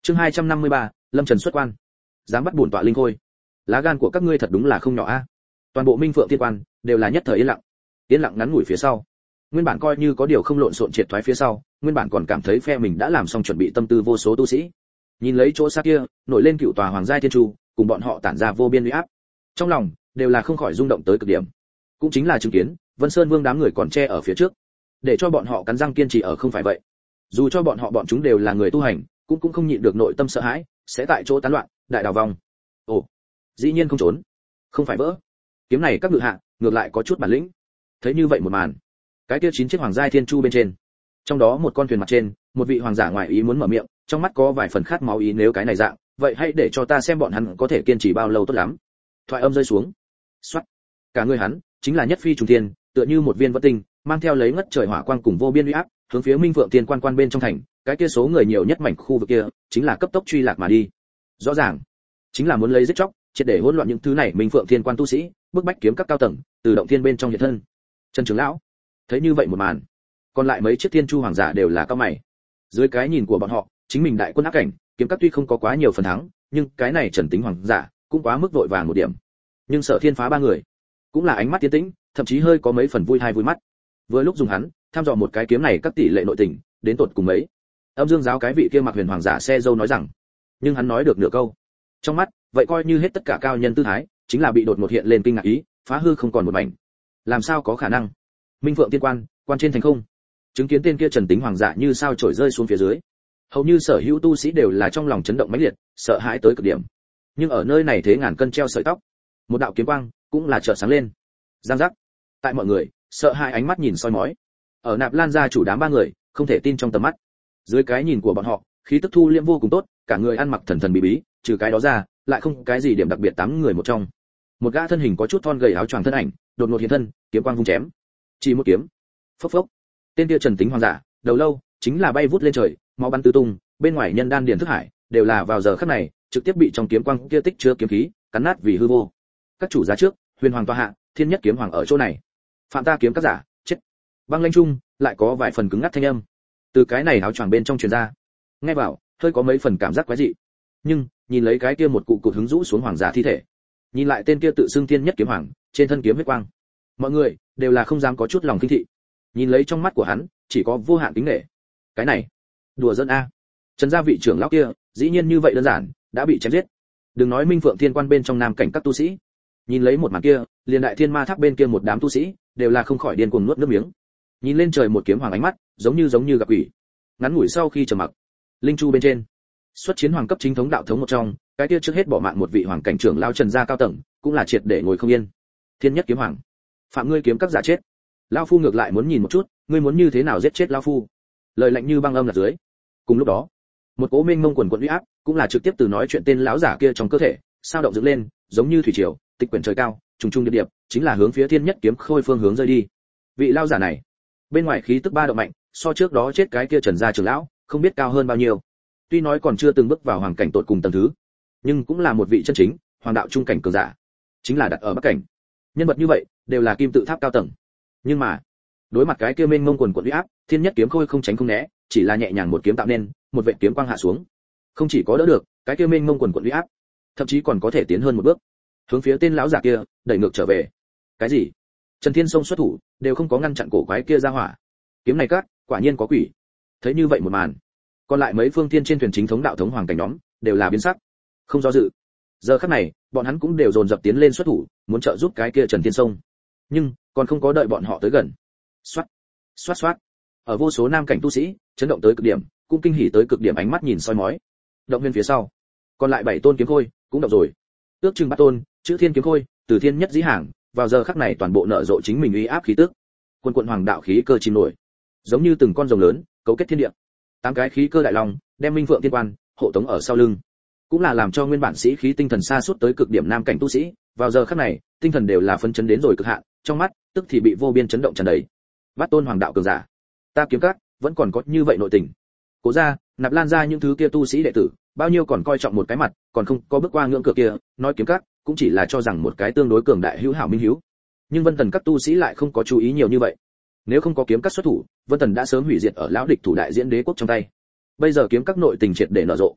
Chương 253, Lâm Trần xuất quan. Dám bắt bổn tọa linh khôi. Lá gan của các ngươi thật đúng là không nhỏ a. Toàn bộ Minh Phượng Tiên Quan đều là nhất thời yên lặng. Yên lặng ngắn ngủi phía sau. Nguyên bản coi như có điều không lộn xộn triệt thoái phía sau, nguyên bản còn cảm thấy phe mình đã làm xong chuẩn bị tâm tư vô số tu sĩ. Nhìn lấy chỗ xa kia, nổi lên cựu tòa hoàng giai thiên chu, cùng bọn họ tản ra vô biên uy áp. Trong lòng đều là không khỏi rung động tới cực điểm. Cũng chính là chứng kiến, Vân Sơn Vương đám người còn che ở phía trước, để cho bọn họ cắn răng kiên trì ở không phải vậy. Dù cho bọn chúng đều là người tu hành, cũng không nhịn được nội tâm sợ hãi, sẽ tại chỗ tán loạn, đại đào vòng. Ồ, dĩ nhiên không trốn, không phải vỡ. Kiếm này các ngự hạ, ngược lại có chút bản lĩnh. Thấy như vậy một màn, cái kia 9 chiếc hoàng giai thiên chu bên trên, trong đó một con thuyền mặt trên, một vị hoàng giả ngoại ý muốn mở miệng, trong mắt có vài phần khát máu ý, nếu cái này dạng, vậy hãy để cho ta xem bọn hắn có thể kiên trì bao lâu tốt lắm. Thoại âm rơi xuống, xoát, cả người hắn chính là nhất phi trùng thiên, tựa như một viên vỡ tinh, mang theo lấy ngất trời hỏa quang cùng vô biên uy áp, hướng phía Minh Phượng Tiên Quan bên trong thành, cái kia số người nhiều nhất mảnh khu vực kia, chính là cấp tốc truy lạc mà đi. Rõ ràng, chính là muốn lấy giết chóc, triệt để hỗn loạn những thứ này Minh Phượng Tiên Quan tu sĩ, bức bách kiếm các cao tầng, từ động thiên bên trong hiện thân. Trần trưởng lão, thấy như vậy một màn, còn lại mấy chiếc thiên chu hoàng giả đều là cao mày. Dưới cái nhìn của bọn họ, chính mình đại quân ác cảnh, kiếm các tuy không có quá nhiều phần thắng, nhưng cái này Trần tính hoàng giả cũng quá mức vội vàng một điểm. Nhưng Sở Thiên Phá ba người, cũng là ánh mắt tiến tĩnh, thậm chí hơi có mấy phần vui hay vui mắt. Vừa lúc dùng hắn, tham dò một cái kiếm này các tỷ lệ nội tình, đến tột cùng mấy. Âm Dương giáo cái vị kia mặc huyền hoàng giả xe dâu nói rằng, nhưng hắn nói được nửa câu, trong mắt vậy coi như hết tất cả cao nhân tư thái, chính là bị đột ngột hiện lên kinh ngạc ý, phá hư không còn một mảnh. Làm sao có khả năng? Minh Phượng Tiên Quan, quan trên thành không, chứng kiến tên kia Trần tính hoàng giả như sao trổi rơi xuống phía dưới, hầu như sở hữu tu sĩ đều là trong lòng chấn động mãnh liệt, sợ hãi tới cực điểm. Nhưng ở nơi này thế ngàn cân treo sợi tóc, một đạo kiếm quang cũng là chợt sáng lên. Giang giác. Tại mọi người sợ hãi ánh mắt nhìn soi mói, ở Nạp Lan gia chủ đám ba người không thể tin trong tầm mắt. Dưới cái nhìn của bọn họ, khí tức thu liễm vô cùng tốt, cả người ăn mặc thần thần bí bí, trừ cái đó ra, lại không cái gì điểm đặc biệt. 8 người một trong, một gã thân hình có chút thon gầy áo choàng thân ảnh, đột ngột hiện thân, kiếm quang vung chém. Chỉ một kiếm, phốc phốc. Tên kia Trần tính hoàng giả, đầu lâu chính là bay vút lên trời, máu bắn tứ tung, bên ngoài nhân đan điền thức hải, đều là vào giờ khắc này, trực tiếp bị trong kiếm quang kia tích chứa kiếm khí cắn nát vì hư vô. Các chủ giá trước, Huyền Hoàng tọa hạ, Thiên Nhất kiếm hoàng ở chỗ này. Phạm ta kiếm các giả, chết. Băng Lanh Trung lại có vài phần cứng ngắt thanh âm từ cái này áo choàng bên trong truyền ra. Nghe vào, hơi có mấy phần cảm giác quái dị. Nhưng, nhìn lấy cái kia một cụ cụt hứng rũ xuống hoàng giả thi thể, nhìn lại tên kia tự xưng Thiên Nhất kiếm hoàng, trên thân kiếm huyết quang, mọi người đều là không dám có chút lòng kinh thị. Nhìn lấy trong mắt của hắn, chỉ có vô hạn kính nể. Cái này, đùa dân a. Trần gia vị trưởng lão kia, dĩ nhiên như vậy đơn giản, đã bị chém giết. Đừng nói Minh Phượng Thiên Quan bên trong nam cảnh các tu sĩ, nhìn lấy một màn kia, liền Đại Thiên Ma Tháp bên kia một đám tu sĩ, đều là không khỏi điên cuồng nuốt nước miếng. Nhìn lên trời một kiếm hoàng ánh mắt, giống như gặp quỷ. Ngắn ngủi sau khi trầm mặc, linh chu bên trên, xuất chiến hoàng cấp chính thống đạo thống một trong, cái kia trước hết bỏ mạng một vị hoàng cảnh trưởng lão Trần gia cao tầng, cũng là triệt để ngồi không yên. Thiên Nhất kiếm hoàng, phạm ngươi kiếm các giả chết. Lão phu ngược lại muốn nhìn một chút, ngươi muốn như thế nào giết chết lão phu. Lời lạnh như băng âm là dưới. Cùng lúc đó, một cỗ mênh mông quần quần uy áp, cũng là trực tiếp từ nói chuyện tên lão giả kia trong cơ thể, sao động dựng lên, giống như thủy triều, tịch quyển trời cao, trùng trùng điệp điệp, chính là hướng phía Thiên Nhất kiếm khôi phương hướng rơi đi. Vị lão giả này, bên ngoài khí tức ba động mạnh, so trước đó chết cái kia Trần gia trưởng lão, không biết cao hơn bao nhiêu. Tuy nói còn chưa từng bước vào hoàng cảnh tột cùng tầng thứ, nhưng cũng là một vị chân chính hoàng đạo trung cảnh cường giả, chính là đặt ở bắc cảnh. Nhân vật như vậy, đều là kim tự tháp cao tầng. Nhưng mà, đối mặt cái kia mênh mông quần quần uy áp, Thiên Nhất kiếm khôi không tránh không né, chỉ là nhẹ nhàng một kiếm tạo nên, một vệt kiếm quang hạ xuống. Không chỉ có đỡ được, cái kia mênh mông quần quần uy áp, thậm chí còn có thể tiến hơn một bước, hướng phía tên lão giả kia đẩy ngược trở về. Cái gì? Trần Thiên Sông xuất thủ, đều không có ngăn chặn cổ quái kia ra hỏa. Kiếm này cắt, quả nhiên có quỷ. Thấy như vậy một màn, còn lại mấy phương thiên trên thuyền chính thống đạo thống hoàng cảnh nhóm, đều là biến sắc, không do dự. Giờ khắc này, bọn hắn cũng đều dồn dập tiến lên xuất thủ, muốn trợ giúp cái kia Trần Thiên Sông. Nhưng, còn không có đợi bọn họ tới gần. Xoát, xoát xoát. Ở vô số nam cảnh tu sĩ, chấn động tới cực điểm, cũng kinh hỉ tới cực điểm ánh mắt nhìn soi mói. Động viên phía sau, còn lại 7 tôn kiếm khôi, cũng động rồi. Ước chừng 3 tôn, chữ Thiên kiếm khôi, từ Thiên Nhất dĩ hàng, vào giờ khắc này toàn bộ nở rộ chính mình uy áp khí tức. Quân quận hoàng đạo khí cơ chìm nổi, giống như từng con rồng lớn, cấu kết thiên địa. 8 cái khí cơ đại long, đem Minh Phượng Tiên Quan hộ tống ở sau lưng, cũng là làm cho nguyên bản sĩ khí tinh thần sa sút tới cực điểm nam cảnh tu sĩ, vào giờ khắc này, tinh thần đều là phấn chấn đến rồi cực hạn, trong mắt tức thì bị vô biên chấn động tràn đầy. Bát tôn hoàng đạo cường giả, ta kiếm các vẫn còn có như vậy nội tình. Cố gia, Nạp Lan gia những thứ kia tu sĩ đệ tử, bao nhiêu còn coi trọng một cái mặt, còn không có bước qua ngưỡng cửa kia, nói kiếm các cũng chỉ là cho rằng một cái tương đối cường đại hữu hảo minh hiếu. Nhưng Vân Tần các tu sĩ lại không có chú ý nhiều như vậy. Nếu không có kiếm các xuất thủ, Vân Tần đã sớm hủy diệt ở lão địch thủ đại diễn đế quốc trong tay. Bây giờ kiếm các nội tình triệt để nở rộ,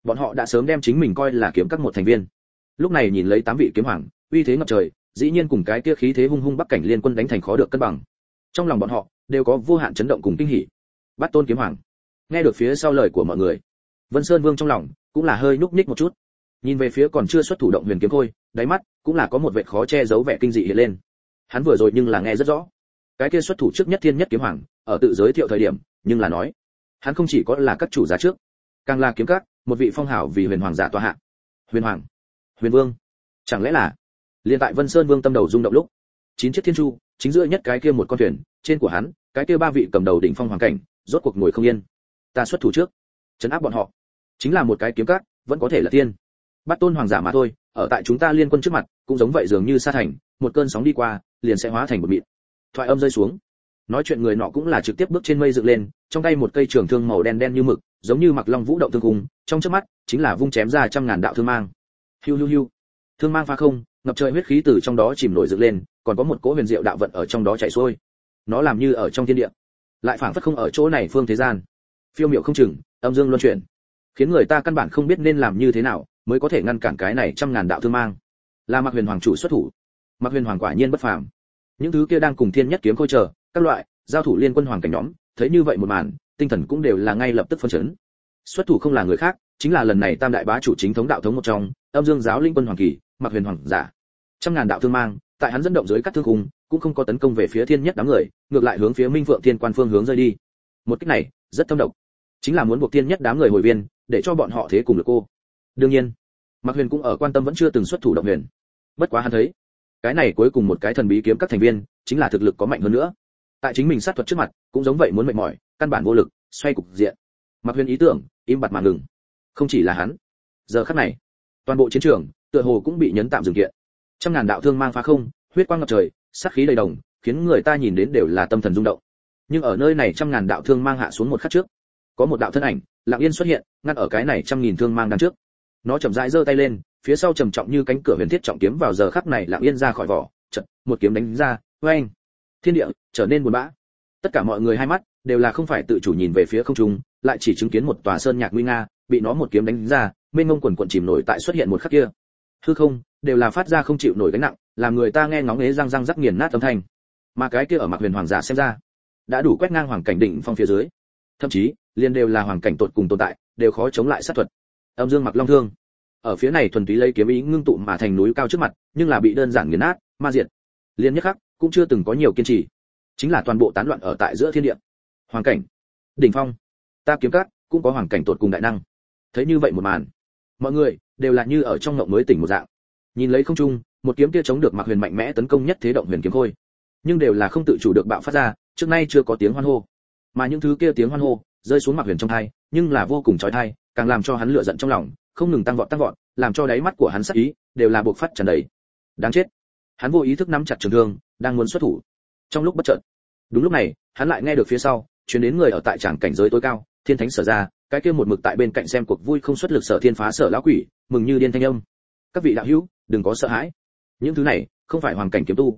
Bọn họ đã sớm đem chính mình coi là kiếm các một thành viên. Lúc này nhìn lấy 8 vị kiếm hoàng, uy thế ngập trời, dĩ nhiên cùng cái kia khí thế hung hung bắc cảnh liên quân đánh thành khó được cân bằng. Trong lòng bọn họ đều có vô hạn chấn động cùng kinh hỉ. Bát tôn kiếm hoàng. Nghe được phía sau lời của mọi người, Vân Sơn Vương trong lòng cũng là hơi nhúc nhích một chút. Nhìn về phía còn chưa xuất thủ động Huyền Kiếm Khôi, đáy mắt cũng là có một vẻ khó che giấu vẻ kinh dị hiện lên. Hắn vừa rồi nhưng là nghe rất rõ, cái kia xuất thủ trước nhất thiên nhất kiếm hoàng, ở tự giới thiệu thời điểm, nhưng là nói, hắn không chỉ có là các chủ giá trước, càng là kiếm các, một vị phong hào vì huyền hoàng giả tọa hạ. Huyền hoàng, huyền vương, chẳng lẽ là liên tại Vân Sơn Vương tâm đầu rung động lúc, 9 chiếc thiên chu, chính giữa nhất cái kia một con thuyền, trên của hắn, cái kia 3 vị cầm đầu đỉnh phong hoàng cảnh, rốt cuộc ngồi không yên. Ta xuất thủ trước, trấn áp bọn họ, chính là một cái kiếm các, vẫn có thể là tiên. Bát tôn hoàng giả mà thôi, ở tại chúng ta liên quân trước mặt, cũng giống vậy dường như sa thành, một cơn sóng đi qua, liền sẽ hóa thành một mịn. Thoại âm rơi xuống, nói chuyện người nọ cũng là trực tiếp bước trên mây dựng lên, trong tay một cây trường thương màu đen đen như mực, giống như mặc long vũ động thương cùng, trong chớp mắt chính là vung chém ra trăm ngàn đạo thương mang. Hiu hiu hiu, thương mang phá không, ngập trời huyết khí từ trong đó chìm nổi dựng lên, còn có một cỗ huyền diệu đạo vận ở trong đó chảy xuôi. Nó làm như ở trong thiên địa, lại phảng phất không ở chỗ này phương thế gian. Phiêu miệu không chừng, âm dương luân chuyển, khiến người ta căn bản không biết nên làm như thế nào mới có thể ngăn cản cái này trăm ngàn đạo thương mang. Là Mạc Huyền Hoàng chủ xuất thủ. Mạc Huyền Hoàng quả nhiên bất phàm. Những thứ kia đang cùng Thiên Nhất Kiếm Khôi chờ, các loại giao thủ liên quân hoàng cảnh nhóm, thấy như vậy một màn, tinh thần cũng đều là ngay lập tức phân chấn. Xuất thủ không là người khác, chính là lần này Tam đại bá chủ chính thống đạo thống một trong, Âm Dương giáo linh quân hoàng kỳ, Mạc Huyền Hoàng giả. Trăm ngàn đạo thương mang, tại hắn dẫn động dưới các thương khung, cũng không có tấn công về phía Thiên Nhất đám người, ngược lại hướng phía Minh Phượng Thiên Quan phương hướng rơi đi. Một kích này, rất thâm độc, chính là muốn buộc Thiên Nhất đám người hồi viên, để cho bọn họ thế cùng lực cô. Đương nhiên, Mạc Huyền cũng ở quan tâm vẫn chưa từng xuất thủ động huyền. Bất quá hắn thấy, cái này cuối cùng một cái thần bí kiếm các thành viên, chính là thực lực có mạnh hơn nữa. Tại chính mình sát thuật trước mặt, cũng giống vậy muốn mệt mỏi, căn bản vô lực, xoay cục diện. Mạc Huyền ý tưởng, im bặt mà ngừng. Không chỉ là hắn, giờ khắc này, toàn bộ chiến trường, tựa hồ cũng bị nhấn tạm dừng kiện. Trăm ngàn đạo thương mang phá không, huyết quang ngập trời, sát khí đầy đồng, khiến người ta nhìn đến đều là tâm thần rung động. Nhưng ở nơi này trăm ngàn đạo thương mang hạ xuống một khắc trước, có một đạo thân ảnh lặng yên xuất hiện, ngăn ở cái này trăm nghìn thương mang đằng trước. Nó chậm rãi giơ tay lên, phía sau trầm trọng như cánh cửa huyền thiết trọng kiếm vào giờ khắc này lặng yên ra khỏi vỏ, chợt một kiếm đánh ra, oeng, thiên địa trở nên buồn bã. Tất cả mọi người hai mắt đều là không phải tự chủ nhìn về phía không trung, lại chỉ chứng kiến một tòa sơn nhạc nguy nga, bị nó một kiếm đánh ra, mênh mông quần quần chìm nổi tại xuất hiện một khắc kia. Hư không đều là phát ra không chịu nổi gánh nặng, làm người ta nghe ngóng ế răng răng rắc nghiền nát âm thanh. Mà cái kia ở Mạc Huyền Hoàng giả xem ra, đã đủ quét ngang hoàng cảnh đỉnh phong phía dưới. Thậm chí, liền đều là hoàng cảnh tột cùng tồn tại, đều khó chống lại sát thuật. Âm Dương Mặc Long Thương, ở phía này thuần túy lấy kiếm ý ngưng tụ mà thành núi cao trước mặt, nhưng là bị đơn giản nghiền nát, ma diệt. Liên nhất khắc, cũng chưa từng có nhiều kiên trì, chính là toàn bộ tán loạn ở tại giữa thiên địa. Hoàng cảnh, đỉnh phong, ta kiếm các cũng có hoàng cảnh tột cùng đại năng. Thấy như vậy một màn, mọi người đều là như ở trong ngộng mới tỉnh một dạng. Nhìn lấy không trung, một kiếm kia chống được Mạc Huyền mạnh mẽ tấn công nhất thế động huyền kiếm khôi, nhưng đều là không tự chủ được bạo phát ra, trước nay chưa có tiếng hoan hô. Mà những thứ kia tiếng hoan hô rơi xuống Mạc Huyền trong tai, nhưng là vô cùng chói tai, càng làm cho hắn lửa giận trong lòng không ngừng tăng vọt, làm cho đáy mắt của hắn sắc ý đều là bộc phát tràn đầy. Đáng chết. Hắn vô ý thức nắm chặt trường thương, đang muốn xuất thủ. Trong lúc bất chợt, đúng lúc này, hắn lại nghe được phía sau truyền đến người ở tại tràng cảnh giới tối cao, Thiên Thánh Sở ra, cái kia một mực tại bên cạnh xem cuộc vui không xuất lực Sở Thiên phá Sở lão quỷ, mừng như điên thanh âm. Các vị đạo hữu, đừng có sợ hãi. Những thứ này không phải hoàng cảnh kiếm tu,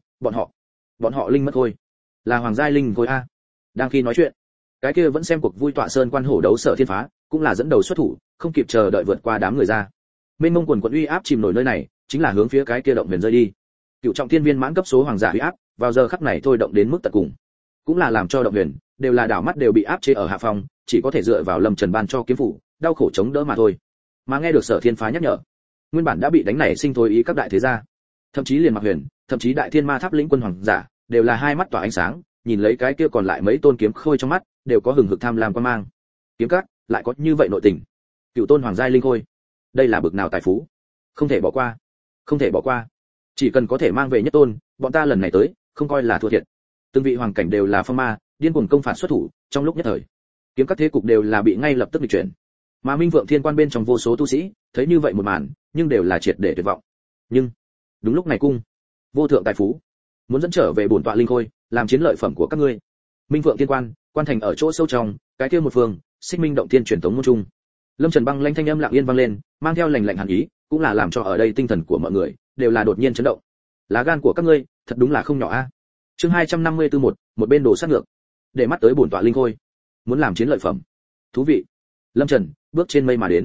bọn họ linh mất thôi, là hoàng giai linh thôi a. Đang khi nói chuyện, cái kia vẫn xem cuộc vui tọa sơn quan hổ đấu Sở Thiên phá, cũng là dẫn đầu xuất thủ, không kịp chờ đợi vượt qua đám người ra. Mênh mông quần quần uy áp chìm nổi nơi này, chính là hướng phía cái kia động huyền rơi đi. Cựu trọng thiên viên mãn cấp số hoàng giả uy áp, vào giờ khắc này thôi động đến mức tận cùng, cũng là làm cho động huyền đều là đảo mắt đều bị áp chế ở hạ phòng, chỉ có thể dựa vào Lâm Trần ban cho kiếm phủ, đau khổ chống đỡ mà thôi. Mà nghe được Sở Thiên phá nhắc nhở, nguyên bản đã bị đánh nảy sinh thôi ý các đại thế gia, thậm chí liền Mạc Huyền, thậm chí Đại Thiên Ma Tháp lĩnh quân hoàng giả, đều là hai mắt tỏa ánh sáng, nhìn lấy cái kia còn lại mấy tôn kiếm khôi trong mắt, đều có hừng hực tham lam quan mang. Kiếm các lại có như vậy nội tình. Cựu tôn hoàng giai linh khôi, đây là bực nào tài phú, không thể bỏ qua, không thể bỏ qua. Chỉ cần có thể mang về nhất tôn, bọn ta lần này tới, không coi là thua thiệt. Từng vị hoàng cảnh đều là phong ma, điên cuồng công phạt xuất thủ, trong lúc nhất thời, kiếm các thế cục đều là bị ngay lập tức nghịch chuyển. Mà Minh Vượng Thiên Quan bên trong vô số tu sĩ, thấy như vậy một màn, nhưng đều là triệt để tuyệt vọng. Nhưng, đúng lúc này cung, vô thượng tài phú, muốn dẫn trở về bổn tọa linh khôi, làm chiến lợi phẩm của các ngươi. Minh Vượng Thiên Quan, quan thành ở chỗ sâu trong, cái kia một phương, Xích Minh động thiên truyền tống môn trung. Lâm Trần băng lãnh thanh âm lặng yên vang lên, mang theo lạnh lạnh hàn ý, cũng là làm cho ở đây tinh thần của mọi người đều là đột nhiên chấn động. Lá gan của các ngươi, thật đúng là không nhỏ a. Chương 254 một bên đồ sát ngược, để mắt tới bổn tọa linh khôi, muốn làm chiến lợi phẩm. Thú vị. Lâm Trần bước trên mây mà đến,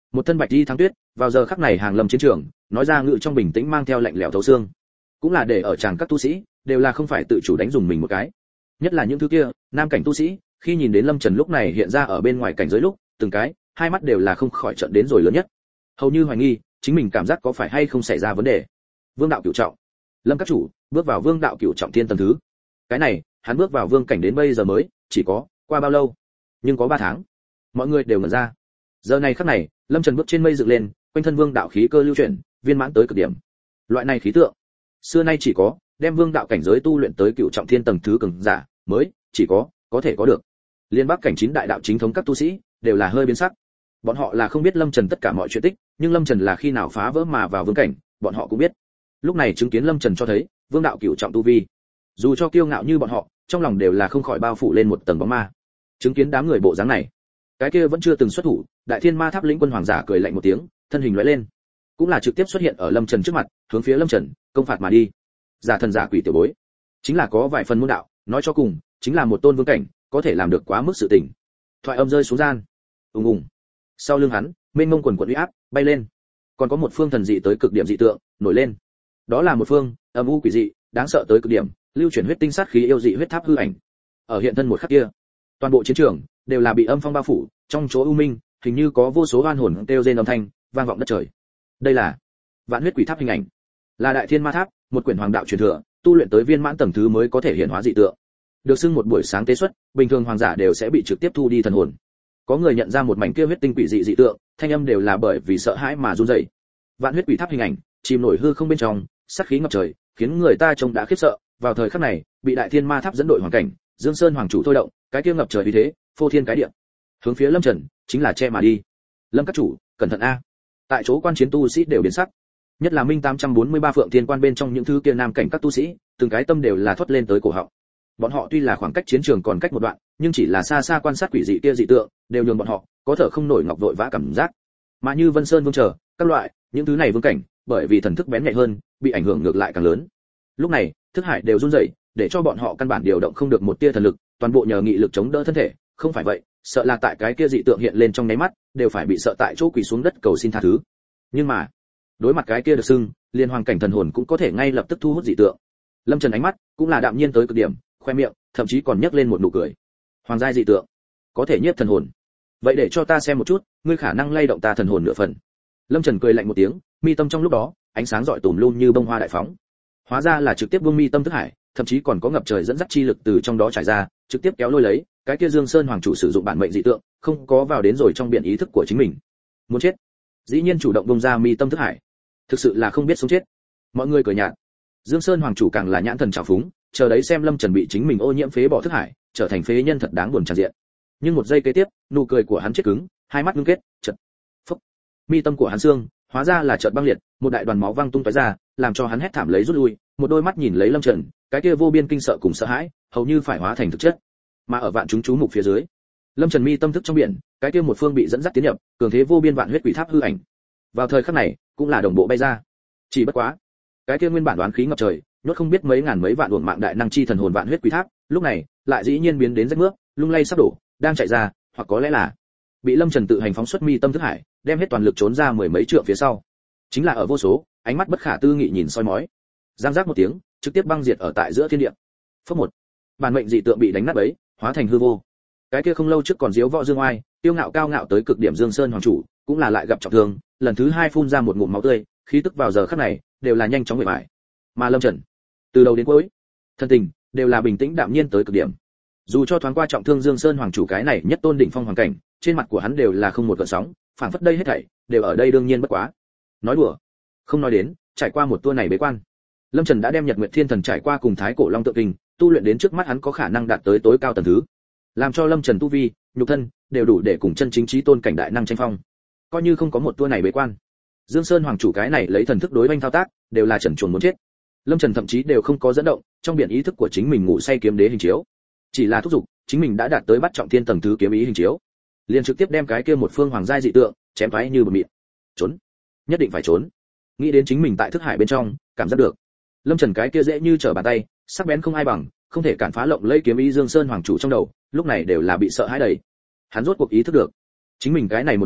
Một thân bạch y thắng tuyết, vào giờ khắc này hàng lâm chiến trường, nói ra ngự trong bình tĩnh mang theo lạnh lẽo thấu xương. Cũng là để ở chàng các tu sĩ đều là không phải tự chủ đánh dùng mình một cái. Nhất là những thứ kia nam cảnh tu sĩ, khi nhìn đến Lâm Trần lúc này hiện ra ở bên ngoài cảnh giới lúc, từng cái hai mắt đều là không khỏi trợn đến rồi lớn nhất. Hầu như hoài nghi, chính mình cảm giác có phải hay không xảy ra vấn đề. Vương đạo cửu trọng. Lâm các chủ, bước vào vương đạo cửu trọng thiên tầng thứ. Cái này, hắn bước vào vương cảnh đến bây giờ mới, chỉ có qua bao lâu? Nhưng có 3 tháng. Mọi người đều ngẩn ra. Giờ này khắc này, Lâm Trần bước trên mây dựng lên, quanh thân vương đạo khí cơ lưu chuyển, viên mãn tới cực điểm. Loại này khí tượng, xưa nay chỉ có đem vương đạo cảnh giới tu luyện tới cửu trọng thiên tầng thứ cường giả, mới chỉ có thể có được. Liên Bắc cảnh 9 đại đạo chính thống các tu sĩ đều là hơi biến sắc. Bọn họ là không biết Lâm Trần tất cả mọi chuyện tích, nhưng Lâm Trần là khi nào phá vỡ mà vào vương cảnh, bọn họ cũng biết. Lúc này chứng kiến Lâm Trần cho thấy vương đạo cửu trọng tu vi, dù cho kiêu ngạo như bọn họ, trong lòng đều là không khỏi bao phủ lên một tầng bóng ma. Chứng kiến đám người bộ dáng này, cái kia vẫn chưa từng xuất thủ, Đại Thiên Ma Tháp lĩnh quân hoàng giả cười lạnh một tiếng, thân hình lóe lên, cũng là trực tiếp xuất hiện ở Lâm Trần trước mặt, hướng phía Lâm Trần công phạt mà đi. Giả thần giả quỷ tiểu bối, chính là có vài phần môn đạo, nói cho cùng, chính là một tôn vương cảnh, có thể làm được quá mức sự tình. Thoại âm rơi xuống gian, ùng ùng. Sau lưng hắn, mênh mông quần quần uy áp bay lên, còn có một phương thần dị tới cực điểm dị tượng nổi lên. Đó là một phương âm u quỷ dị, đáng sợ tới cực điểm, lưu chuyển huyết tinh sát khí yêu dị huyết tháp hư ảnh. Ở hiện thân một khắc kia, toàn bộ chiến trường đều là bị âm phong bao phủ, trong chỗ u minh, hình như có vô số oan hồn kêu rên âm thanh vang vọng đất trời. Đây là Vạn Huyết Quỷ Tháp hình ảnh, là Đại Thiên Ma Tháp, một quyển hoàng đạo truyền thừa, tu luyện tới viên mãn tầng thứ mới có thể hiện hóa dị tượng. Được xưng một buổi sáng tế xuất, bình thường hoàng giả đều sẽ bị trực tiếp thu đi thần hồn. Có người nhận ra một mảnh kia huyết tinh quỷ dị dị tượng, thanh âm đều là bởi vì sợ hãi mà run rẩy. Vạn Huyết Quỷ Tháp hình ảnh, chìm nổi hư không bên trong, sát khí ngập trời, khiến người ta trông đã khiếp sợ. Vào thời khắc này, bị Đại Thiên Ma Tháp dẫn đội hoàn cảnh, Dương Sơn hoàng chủ thôi động, cái kia ngập trời uy thế, phô thiên cái địa. Hướng phía Lâm Trần, chính là che mà đi. Lâm các chủ, cẩn thận a. Tại chỗ quan chiến tu sĩ đều biến sắc. Nhất là Minh 843 Phượng Thiên Quan bên trong những thứ kia nam cảnh các tu sĩ, từng cái tâm đều là thoát lên tới cổ họng. Bọn họ tuy là khoảng cách chiến trường còn cách một đoạn, nhưng chỉ là xa xa quan sát quỷ dị kia dị tượng, đều nhường bọn họ có thở không nổi ngọc vội vã cảm giác. Mà như Vân Sơn Vương Trở, các loại, những thứ này vương cảnh, bởi vì thần thức bén nhạy hơn, bị ảnh hưởng ngược lại càng lớn. Lúc này, thức hải đều run rẩy, để cho bọn họ căn bản điều động không được một tia thần lực, toàn bộ nhờ nghị lực chống đỡ thân thể, không phải vậy, sợ là tại cái kia dị tượng hiện lên trong nháy mắt, đều phải bị sợ tại chỗ quỳ xuống đất cầu xin tha thứ. Nhưng mà, đối mặt cái kia được xưng, liên hoàng cảnh thần hồn cũng có thể ngay lập tức thu hút dị tượng. Lâm Trần ánh mắt cũng là đạm nhiên tới cực điểm, khoe miệng, thậm chí còn nhếch lên một nụ cười. Hoàng giai dị tượng, có thể nhiếp thần hồn. Vậy để cho ta xem một chút, ngươi khả năng lay động ta thần hồn nửa phần. Lâm Trần cười lạnh một tiếng, mi tâm trong lúc đó, ánh sáng rọi tùm lum như bông hoa đại phóng. Hóa ra là trực tiếp buông mi tâm thức hải, thậm chí còn có ngập trời dẫn dắt chi lực từ trong đó trải ra, trực tiếp kéo lôi lấy, cái kia Dương Sơn hoàng chủ sử dụng bản mệnh dị tượng, không có vào đến rồi trong biển ý thức của chính mình. Muốn chết. Dĩ nhiên chủ động bung ra mi tâm thức hải. Thực sự là không biết sống chết. Mọi người cười nhạt. Dương Sơn hoàng chủ càng là nhãn thần trào phúng, chờ đấy xem Lâm Trần bị chính mình ô nhiễm phế bỏ thức hải, trở thành phế nhân thật đáng buồn tràn diện. Nhưng một giây kế tiếp, nụ cười của hắn chết cứng, hai mắt ngưng kết, chợt phốc. Mi tâm của hắn xương, hóa ra là chợt băng liệt, một đại đoàn máu văng tung tóe ra, làm cho hắn hét thảm lấy rút lui, một đôi mắt nhìn lấy Lâm Trần, cái kia vô biên kinh sợ cùng sợ hãi, hầu như phải hóa thành thực chất. Mà ở vạn chúng chú mục phía dưới, Lâm Trần mi tâm thức trong biển, cái kia một phương bị dẫn dắt tiến nhập, cường thế vô biên vạn huyết quỷ tháp hư ảnh. Vào thời khắc này, cũng là đồng bộ bay ra. Chỉ bất quá, cái kia nguyên bản đoán khí ngập trời, nhốt không biết mấy ngàn mấy vạn uổng mạng đại năng chi thần hồn vạn huyết quỷ tháp, lúc này lại dĩ nhiên biến đến rách mướp, lung lay sắp đổ, đang chạy ra, hoặc có lẽ là bị Lâm Trần tự hành phóng xuất mi tâm thức hải, đem hết toàn lực trốn ra mười mấy trượng phía sau. Chính là ở vô số ánh mắt bất khả tư nghị nhìn soi mói, giang giác một tiếng, trực tiếp băng diệt ở tại giữa thiên địa. Phốc một, bản mệnh dị tượng bị đánh nát bấy, hóa thành hư vô. Cái kia không lâu trước còn diếu võ dương oai, tiêu ngạo cao ngạo tới cực điểm Dương Sơn hoàng chủ, cũng là lại gặp trọng thương, lần thứ hai phun ra một ngụm máu tươi, khí tức vào giờ khắc này đều là nhanh chóng nguội bại. Mà Lâm Trần, từ đầu đến cuối, thân tình đều là bình tĩnh đạm nhiên tới cực điểm. Dù cho thoáng qua trọng thương Dương Sơn hoàng chủ cái này nhất tôn đỉnh phong hoàng cảnh, trên mặt của hắn đều là không một gợn sóng, phảng phất đây hết thảy đều ở đây đương nhiên bất quá. Nói đùa, không nói đến, trải qua một tour này bế quan, Lâm Trần đã đem Nhật Nguyệt Thiên Thần trải qua cùng Thái Cổ Long Tượng Kinh, tu luyện đến trước mắt hắn có khả năng đạt tới tối cao tầng thứ, làm cho Lâm Trần tu vi, nhục thân đều đủ để cùng chân chính chí tôn cảnh đại năng tranh phong. Coi như không có một tour này bế quan, Dương Sơn hoàng chủ cái này lấy thần thức đối banh thao tác, đều là trần truồng muốn chết. Lâm Trần thậm chí đều không có dẫn động, trong biển ý thức của chính mình ngủ say kiếm đế hình chiếu, chỉ là thúc giục, chính mình đã đạt tới bắt trọng thiên tầng thứ kiếm ý hình chiếu, liền trực tiếp đem cái kia một phương hoàng giai dị tượng chém phái như bờ mịn. Trốn, nhất định phải trốn. Nghĩ đến chính mình tại thức hải bên trong, cảm giác được Lâm Trần cái kia dễ như trở bàn tay, sắc bén không ai bằng, không thể cản phá lộng lẫy kiếm ý Dương Sơn hoàng chủ trong đầu, lúc này đều là bị sợ hãi đầy. Hắn rốt cuộc ý thức được, chính mình cái này một lần,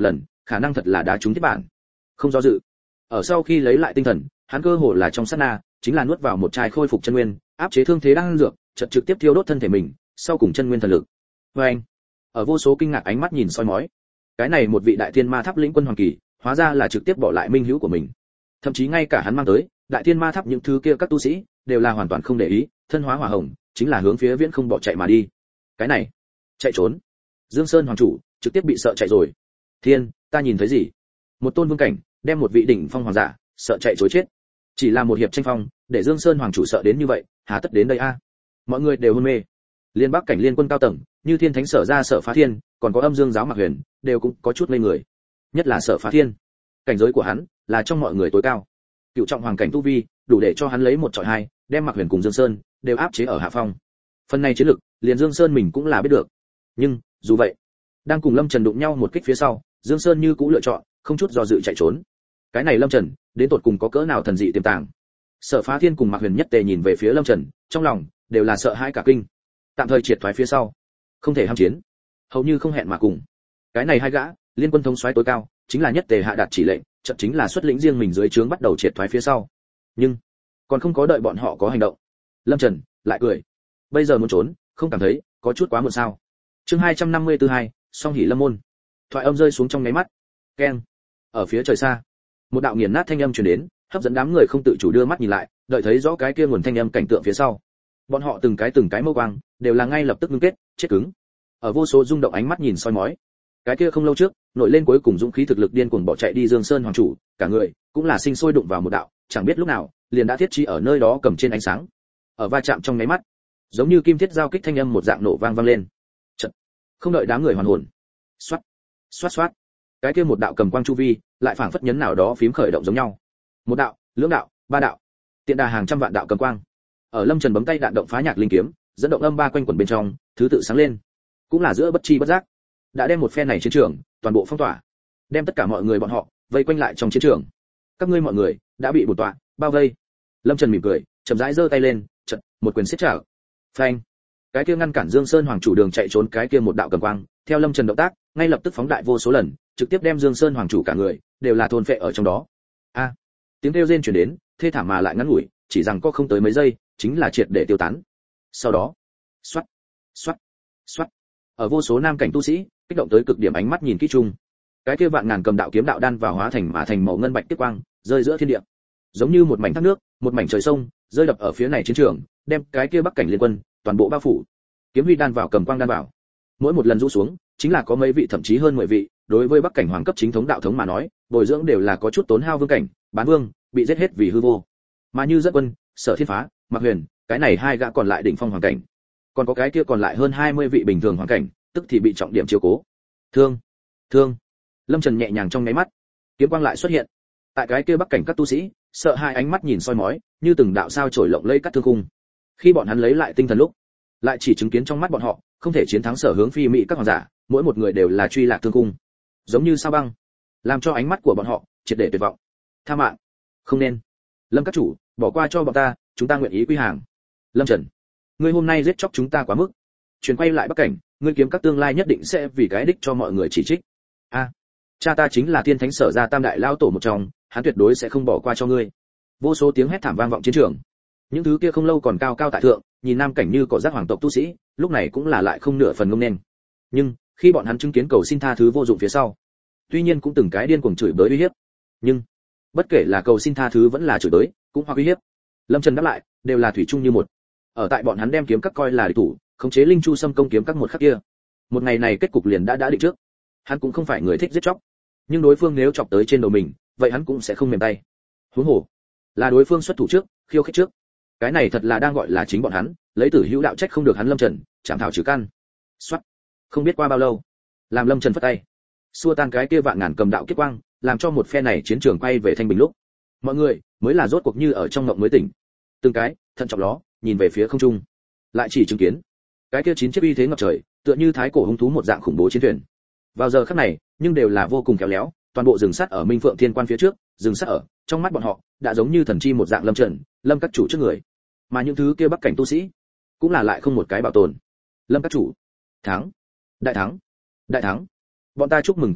khả năng thật là đá trúng thiết bản. Không do dự, ở sau khi lấy lại tinh thần, hắn cơ hồ là trong sát na, chính là nuốt vào một chai khôi phục chân nguyên, áp chế thương thế đang dược, chợt trực tiếp thiêu đốt thân thể mình, sau cùng chân nguyên thần lực. Và anh, ở vô số kinh ngạc ánh mắt nhìn soi mói, cái này một vị đại thiên ma tháp lĩnh quân hoàng kỳ, hóa ra là trực tiếp bỏ lại minh hữu của mình. Thậm chí ngay cả hắn mang tới đại thiên ma tháp những thứ kia các tu sĩ đều là hoàn toàn không để ý, thân hóa hỏa hồng, chính là hướng phía viễn không bỏ chạy mà đi. Cái này, chạy trốn. Dương Sơn hoàng chủ trực tiếp bị sợ chạy rồi. Thiên, ta nhìn thấy gì? Một tôn vương cảnh đem một vị đỉnh phong hoàng giả sợ chạy trối chết. Chỉ là một hiệp tranh phong, để Dương Sơn hoàng chủ sợ đến như vậy, hà tất đến đây a? Mọi người đều hôn mê. Liên Bắc cảnh liên quân cao tầng, như Thiên Thánh Sở ra Sở Phá Thiên, còn có Âm Dương giáo Mạc Huyền, đều cũng có chút ngây người. Nhất là Sở Phá Thiên, cảnh giới của hắn là trong mọi người tối cao. Cựu trọng hoàng cảnh tu vi, đủ để cho hắn lấy một chọi hai, đem Mạc Huyền cùng Dương Sơn đều áp chế ở hạ phong. Phần này chiến lực, liền Dương Sơn mình cũng là biết được. Nhưng, dù vậy, đang cùng Lâm Trần đụng nhau một kích phía sau, Dương Sơn như cũng lựa chọn không chút do dự chạy trốn. Cái này Lâm Trần, đến tột cùng có cỡ nào thần dị tiềm tàng. Sở Phá Thiên cùng Mạc Huyền nhất tề nhìn về phía Lâm Trần, trong lòng đều là sợ hãi cả kinh. Tạm thời triệt thoái phía sau, không thể ham chiến, hầu như không hẹn mà cùng. Cái này hai gã, liên quân thống soái tối cao, chính là nhất tề hạ đạt chỉ lệnh, chậm chính là xuất lĩnh riêng mình dưới trướng bắt đầu triệt thoái phía sau. Nhưng, còn không có đợi bọn họ có hành động, Lâm Trần lại cười. Bây giờ muốn trốn, không cảm thấy có chút quá muộn sao? Chương 254, Song Hỷ Lâm môn. Thoại âm rơi xuống trong nháy mắt. Keng. Ở phía trời xa, một đạo nghiền nát thanh âm truyền đến, hấp dẫn đám người không tự chủ đưa mắt nhìn lại, đợi thấy rõ cái kia nguồn thanh âm cảnh tượng phía sau. Bọn họ từng cái mâu quang, đều là ngay lập tức ngưng kết, chết cứng. Ở vô số rung động ánh mắt nhìn soi mói. Cái kia không lâu trước, nổi lên cuối cùng dũng khí thực lực điên cuồng bỏ chạy đi Dương Sơn hoàng chủ, cả người cũng là sinh sôi đụng vào một đạo, chẳng biết lúc nào, liền đã thiết trí ở nơi đó cầm trên ánh sáng. Ở va chạm trong nháy mắt, giống như kim thiết giao kích thanh âm một dạng nổ vang lên. Chợt, không đợi đám người hoàn hồn, xoát, xoát xoát, cái kia một đạo cầm quang chu vi, lại phảng phất nhấn nào đó phím khởi động giống nhau. Một đạo, lưỡng đạo, ba đạo, tiện đà hàng trăm vạn đạo cầm quang. Ở Lâm Trần bấm tay đạn động phá nhạc linh kiếm, dẫn động âm ba quanh quẩn bên trong, thứ tự sáng lên. Cũng là giữa bất chi bất giác, đã đem một phe này chiến trường toàn bộ phong tỏa, đem tất cả mọi người bọn họ vây quanh lại trong chiến trường. Các ngươi mọi người đã bị bổn tọa bao vây. Lâm Trần mỉm cười, chậm rãi giơ tay lên, chợt một quyền siết chặt. Phanh! Cái kia ngăn cản Dương Sơn hoàng chủ đường chạy trốn cái kia một đạo cầm quang, theo Lâm Trần động tác, ngay lập tức phóng đại vô số lần, trực tiếp đem Dương Sơn hoàng chủ cả người đều là thôn phệ ở trong đó. A! Tiếng kêu rên truyền đến, thê thảm mà lại ngắn ngủi, chỉ rằng có không tới mấy giây, chính là triệt để tiêu tán. Sau đó, xoát, xoát, xoát. Ở vô số nam cảnh tu sĩ, kích động tới cực điểm ánh mắt nhìn kỹ chung. Cái kia vạn ngàn cầm đạo kiếm đạo đan vào hóa thành mà thành màu ngân bạch tiếp quang, rơi giữa thiên địa. Giống như một mảnh thác nước, một mảnh trời sông, rơi đập ở phía này chiến trường, đem cái kia Bắc cảnh liên quân toàn bộ bao phủ. Kiếm huy đan vào cầm quang đan vào. Mỗi một lần rũ xuống, chính là có mấy vị thậm chí hơn 10 vị, đối với Bắc cảnh hoàng cấp chính thống đạo thống mà nói, bồi dưỡng đều là có chút tốn hao vương cảnh, bán vương, bị giết hết vì hư vô. Mà như Rất Quân, Sở Thiên Phá, Mạc Huyền, cái này hai gã còn lại đỉnh phong hoàng cảnh. Còn có cái kia còn lại hơn 20 vị bình thường hoàng cảnh, tức thì bị trọng điểm chiếu cố. Thương, thương. Lâm Trần nhẹ nhàng trong nháy mắt, kiếm quang lại xuất hiện. Tại cái kia Bắc cảnh các tu sĩ, sợ hai ánh mắt nhìn soi mói, như từng đạo sao chổi lộng lẫy cắt thương khung. Khi bọn hắn lấy lại tinh thần lúc, lại chỉ chứng kiến trong mắt bọn họ, không thể chiến thắng Sở Hướng Phi mỹ các hoàng giả, mỗi một người đều là truy lạc thương khung, giống như sao băng, làm cho ánh mắt của bọn họ triệt để tuyệt vọng. Tha mạng, không nên. Lâm các chủ, bỏ qua cho bọn ta, chúng ta nguyện ý quy hàng. Lâm Trần, ngươi hôm nay giết chóc chúng ta quá mức. Chuyển quay lại Bắc cảnh, ngươi kiếm các tương lai nhất định sẽ vì cái đích cho mọi người chỉ trích. A, cha ta chính là Thiên Thánh Sở gia tam đại lao tổ một trong, hắn tuyệt đối sẽ không bỏ qua cho ngươi. Vô số tiếng hét thảm vang vọng chiến trường. Những thứ kia không lâu còn cao cao tại thượng, nhìn nam cảnh như cỏ rác hoàng tộc tu sĩ, lúc này cũng là lại không nửa phần ngông nên. Nhưng khi bọn hắn chứng kiến cầu xin tha thứ vô dụng phía sau, tuy nhiên cũng từng cái điên cuồng chửi bới uy hiếp, nhưng bất kể là cầu xin tha thứ vẫn là chửi bới, cũng hoặc uy hiếp, Lâm Trần đáp lại đều là thủy chung như một. Ở tại bọn hắn đem kiếm các coi là địch thủ, khống chế linh chu xâm công kiếm các một khắc kia, một ngày này kết cục liền đã định trước. Hắn cũng không phải người thích giết chóc, nhưng đối phương nếu chọc tới trên đầu mình, vậy hắn cũng sẽ không mềm tay. Huống hồ là đối phương xuất thủ trước, khiêu khích trước. Cái này thật là đang gọi là chính bọn hắn, lấy tử hữu đạo trách không được hắn Lâm Trần, chạm thảo trừ căn. Soát. Không biết qua bao lâu, làm Lâm Trần phất tay, xua tan cái kia vạn ngàn cầm đạo kiếp quang, làm cho một phe này chiến trường quay về thanh bình lúc. Mọi người mới là rốt cuộc như ở trong ngộng mới tỉnh. Từng cái thận trọng đó, nhìn về phía không trung, lại chỉ chứng kiến cái kia 9 chiếc uy thế ngập trời, tựa như thái cổ hung thú một dạng khủng bố chiến thuyền. Vào giờ khắc này, nhưng đều là vô cùng khéo léo, toàn bộ rừng sắt ở Minh Phượng Thiên Quan phía trước, rừng sắt ở trong mắt bọn họ đã giống như thần chi một dạng Lâm Trần, Lâm các chủ trước người. Mà những thứ kia Bắc cảnh tu sĩ, cũng là lại không một cái bảo tồn. Lâm các chủ, thắng, đại thắng, đại thắng. Bọn ta chúc mừng các chủ,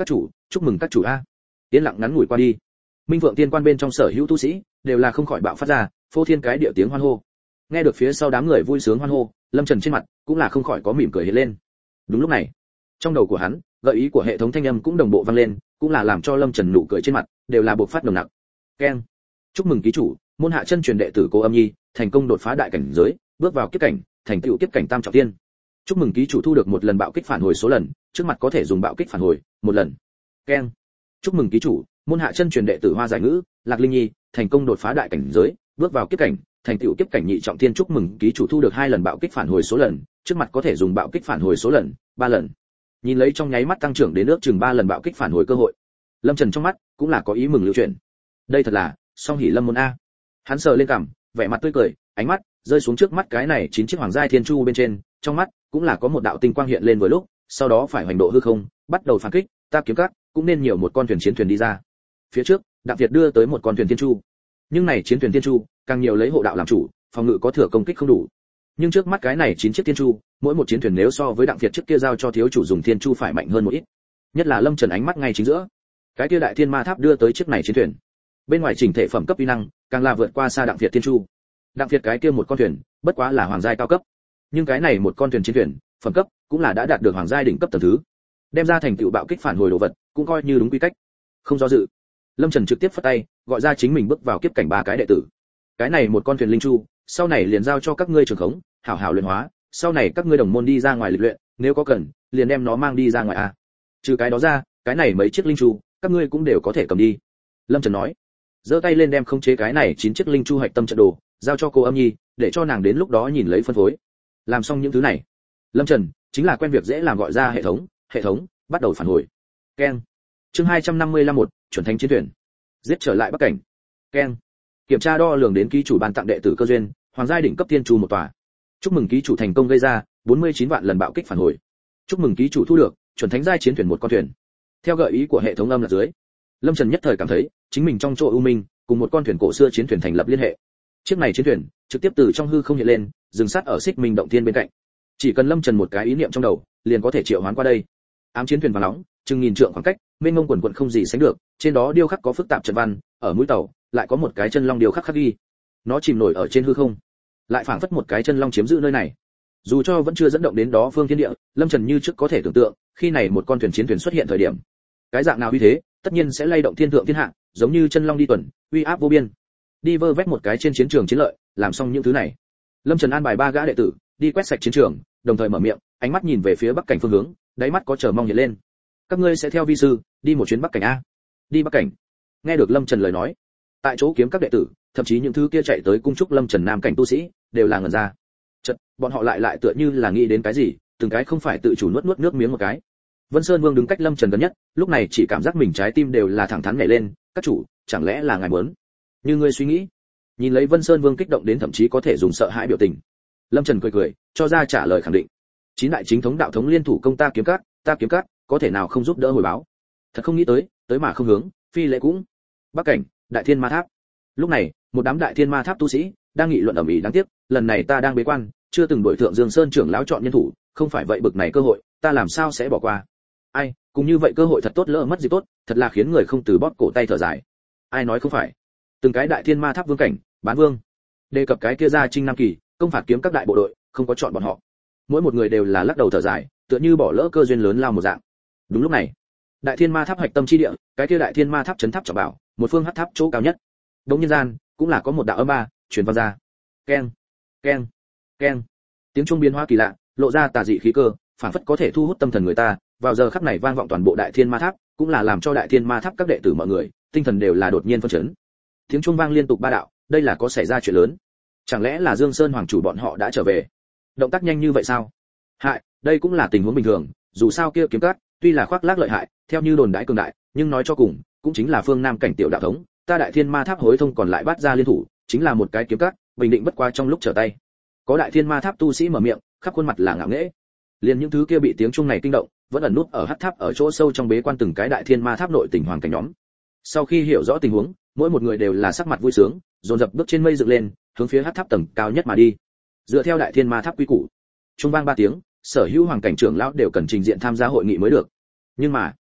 chúc mừng các chủ a. Yên lặng ngắn ngủi qua đi, Minh Phượng Tiên Quan bên trong sở hữu tu sĩ đều là không khỏi bạo phát ra phô thiên cái địa tiếng hoan hô. Nghe được phía sau đám người vui sướng hoan hô, Lâm Trần trên mặt cũng là không khỏi có mỉm cười hiện lên. Đúng lúc này, trong đầu của hắn, gợi ý của hệ thống thanh âm cũng đồng bộ vang lên, cũng là làm cho Lâm Trần nụ cười trên mặt đều là bộc phát nồng nặc. Keng. Chúc mừng ký chủ, môn hạ chân truyền đệ tử Cố Âm Nhi, thành công đột phá đại cảnh giới, bước vào kiếp cảnh, thành tựu kiếp cảnh tam trọng thiên. Chúc mừng ký chủ thu được một lần bạo kích phản hồi số lần, trước mặt có thể dùng bạo kích phản hồi một lần. Keng. Chúc mừng ký chủ, môn hạ chân truyền đệ tử Hoa Giải Ngữ, Lạc Linh Nhi, thành công đột phá đại cảnh giới, bước vào kiếp cảnh, thành tựu kiếp cảnh nhị trọng thiên. Chúc mừng ký chủ thu được 2 lần bạo kích phản hồi số lần, trước mặt có thể dùng bạo kích phản hồi số lần 3 lần. Nhìn lấy trong nháy mắt tăng trưởng đến ước chừng 3 lần bạo kích phản hồi cơ hội, Lâm Trần trong mắt cũng là có ý mừng lưu chuyển. Đây thật là song hỷ lâm môn a. Hắn sờ lên cằm, vẻ mặt tươi cười, ánh mắt rơi xuống trước mắt cái này 9 chiếc hoàng giai thiên chu bên trên, trong mắt cũng là có một đạo tinh quang hiện lên vừa lúc, sau đó phải hoành độ hư không, bắt đầu phản kích. Ta kiếm các cũng nên nhiều một con thuyền chiến thuyền đi ra. Phía trước, Đặng Việt đưa tới một con thuyền thiên chu, nhưng này chiến thuyền thiên chu càng nhiều lấy hộ đạo làm chủ, phòng ngự có thừa công kích không đủ. Nhưng trước mắt cái này 9 chiếc thiên chu, mỗi một chiến thuyền nếu so với Đặng Việt trước kia giao cho thiếu chủ dùng thiên chu phải mạnh hơn một ít. Nhất là Lâm Trần ánh mắt ngay chính giữa, cái kia đại thiên ma tháp đưa tới chiếc này chiến thuyền, bên ngoài chỉnh thể phẩm cấp uy năng càng là vượt qua xa Đặng Việt thiên chu. Đặng Việt cái kia một con thuyền bất quá là hoàng giai cao cấp, nhưng cái này một con thuyền chiến thuyền phẩm cấp cũng là đã đạt được hoàng giai đỉnh cấp tầng thứ, đem ra thành tựu bạo kích phản hồi đồ vật cũng coi như đúng quy cách. Không do dự, Lâm Trần trực tiếp phất tay gọi ra chính mình bước vào kiếp cảnh 3 cái đệ tử. Cái này một con thuyền linh chu sau này liền giao cho các ngươi trưởng khống, hảo hảo luyện hóa, sau này các ngươi đồng môn đi ra ngoài lịch luyện, nếu có cần liền đem nó mang đi ra ngoài a. Trừ cái đó ra, cái này mấy chiếc linh chu các ngươi cũng đều có thể cầm đi. Lâm Trần nói, giơ tay lên đem khống chế cái này 9 chiếc linh chu hạch tâm trận đồ giao cho Cô Âm Nhi, để cho nàng đến lúc đó nhìn lấy phân phối. Làm xong những thứ này, Lâm Trần chính là quen việc dễ làm gọi ra hệ thống bắt đầu phản hồi. Keng. Chương 255 một, chuẩn thánh chiến thuyền. Giết trở lại Bắc cảnh. Keng. Kiểm tra đo lường đến ký chủ ban tặng đệ tử cơ duyên, hoàng giai đỉnh cấp tiên chu một tòa. Chúc mừng ký chủ thành công gây ra 49 vạn lần bạo kích phản hồi. Chúc mừng ký chủ thu được chuẩn thánh giai chiến thuyền một con thuyền. Theo gợi ý của hệ thống âm là dưới, Lâm Trần nhất thời cảm thấy chính mình trong chỗ u minh cùng một con thuyền cổ xưa chiến thuyền thành lập liên hệ. Chiếc này chiến thuyền trực tiếp từ trong hư không hiện lên, dừng sát ở Xích Minh động thiên bên cạnh. Chỉ cần Lâm Trần một cái ý niệm trong đầu, liền có thể triệu hoán qua đây. Ám chiến thuyền vàng nóng, chừng nghìn trượng khoảng cách, mênh mông quần quần không gì sánh được, trên đó điêu khắc có phức tạp trận văn, ở mũi tàu lại có một cái chân long điêu khắc khắc ghi. Nó chìm nổi ở trên hư không, lại phảng phất một cái chân long chiếm giữ nơi này. Dù cho vẫn chưa dẫn động đến đó phương thiên địa, Lâm Trần như trước có thể tưởng tượng, khi này một con thuyền chiến thuyền xuất hiện thời điểm, cái dạng nào uy thế, tất nhiên sẽ lay động thiên thượng thiên hạ, giống như chân long đi tuần, uy áp vô biên. Đi vơ vét một cái trên chiến trường chiến lợi, làm xong những thứ này, Lâm Trần an bài 3 gã đệ tử đi quét sạch chiến trường, đồng thời mở miệng, ánh mắt nhìn về phía bắc cảnh phương hướng, đáy mắt có chờ mong hiện lên. Các ngươi sẽ theo vi sư đi một chuyến bắc cảnh a? Đi bắc cảnh? Nghe được Lâm Trần lời nói, tại chỗ kiếm các đệ tử, thậm chí những thứ kia chạy tới cung chúc Lâm Trần nam cảnh tu sĩ, đều là ngẩn ra. Chợt, bọn họ lại tựa như là nghĩ đến cái gì, từng cái không phải tự chủ nuốt nước miếng một cái. Vân Sơn Vương đứng cách Lâm Trần gần nhất, lúc này chỉ cảm giác mình trái tim đều là thẳng thắn nhảy lên, các chủ, chẳng lẽ là ngài muốn? Như ngươi suy nghĩ. Nhìn lấy Vân Sơn Vương kích động đến thậm chí có thể dùng sợ hãi biểu tình, Lâm Trần cười, cho ra trả lời khẳng định. 9 đại chính thống đạo thống liên thủ công ta kiếm các, có thể nào không giúp đỡ hồi báo? Thật không nghĩ tới mà không hướng, phi lễ cũng. Bắc cảnh, Đại Thiên Ma Tháp. Lúc này, một đám Đại Thiên Ma Tháp tu sĩ đang nghị luận ầm ĩ, đáng tiếc, lần này ta đang bế quan, chưa từng đổi thượng Dương Sơn trưởng lão chọn nhân thủ, không phải vậy bực này cơ hội, ta làm sao sẽ bỏ qua? Ai, cùng như vậy cơ hội thật tốt lỡ mất gì tốt, thật là khiến người không từ bóp cổ tay thở dài. Ai nói không phải? Từng cái Đại Thiên Ma Tháp vương cảnh, bán vương, đề cập cái kia ra Trinh Nam Kỳ, công phạt kiếm các đại bộ đội, không có chọn bọn họ. Mỗi một người đều là lắc đầu thở dài, tựa như bỏ lỡ cơ duyên lớn lao một dạng. Đúng lúc này, Đại Thiên Ma Tháp hạch tâm chi địa, cái kia Đại Thiên Ma Tháp trấn tháp trọng bảo, một phương hắc tháp chỗ cao nhất. Đống nhân gian, cũng là có một đạo âm ba truyền vang ra. Keng, keng, keng. Tiếng chuông biến hóa kỳ lạ, lộ ra tà dị khí cơ, phảng phất có thể thu hút tâm thần người ta. Vào giờ khắc này vang vọng toàn bộ Đại Thiên Ma Tháp, cũng là làm cho Đại Thiên Ma Tháp các đệ tử mọi người, tinh thần đều là đột nhiên phân chấn. Tiếng chuông vang liên tục 3 đạo, đây là có xảy ra chuyện lớn. Chẳng lẽ là Dương Sơn hoàng chủ bọn họ đã trở về? Động tác nhanh như vậy sao? Hại, đây cũng là tình huống bình thường, dù sao kia kiếm cát, tuy là khoác lác lợi hại, theo như đồn đãi cường đại, nhưng nói cho cùng, cũng chính là phương Nam cảnh tiểu đạo thống, ta Đại Thiên Ma Tháp hối thông còn lại bắt ra liên thủ, chính là một cái kiếm cát, bình định bất qua trong lúc trở tay. Có Đại Thiên Ma Tháp tu sĩ mở miệng, khắp khuôn mặt là ngạo nghễ. Liên những thứ kia bị tiếng chuông này kinh động, vẫn ẩn nút ở hắc tháp ở chỗ sâu trong bế quan từng cái Đại Thiên Ma Tháp nội tình hoàng cảnh nhóm. Sau khi hiểu rõ tình huống, mỗi một người đều là sắc mặt vui sướng, dồn dập bước trên mây dựng lên, hướng phía hắc tháp tầng cao nhất mà đi. Dựa theo Đại Thiên Ma Tháp quy củ, chuông vang 3 tiếng, sở hữu hoàng cảnh trưởng lão đều cần trình diện tham gia hội nghị mới được. Nhưng mà,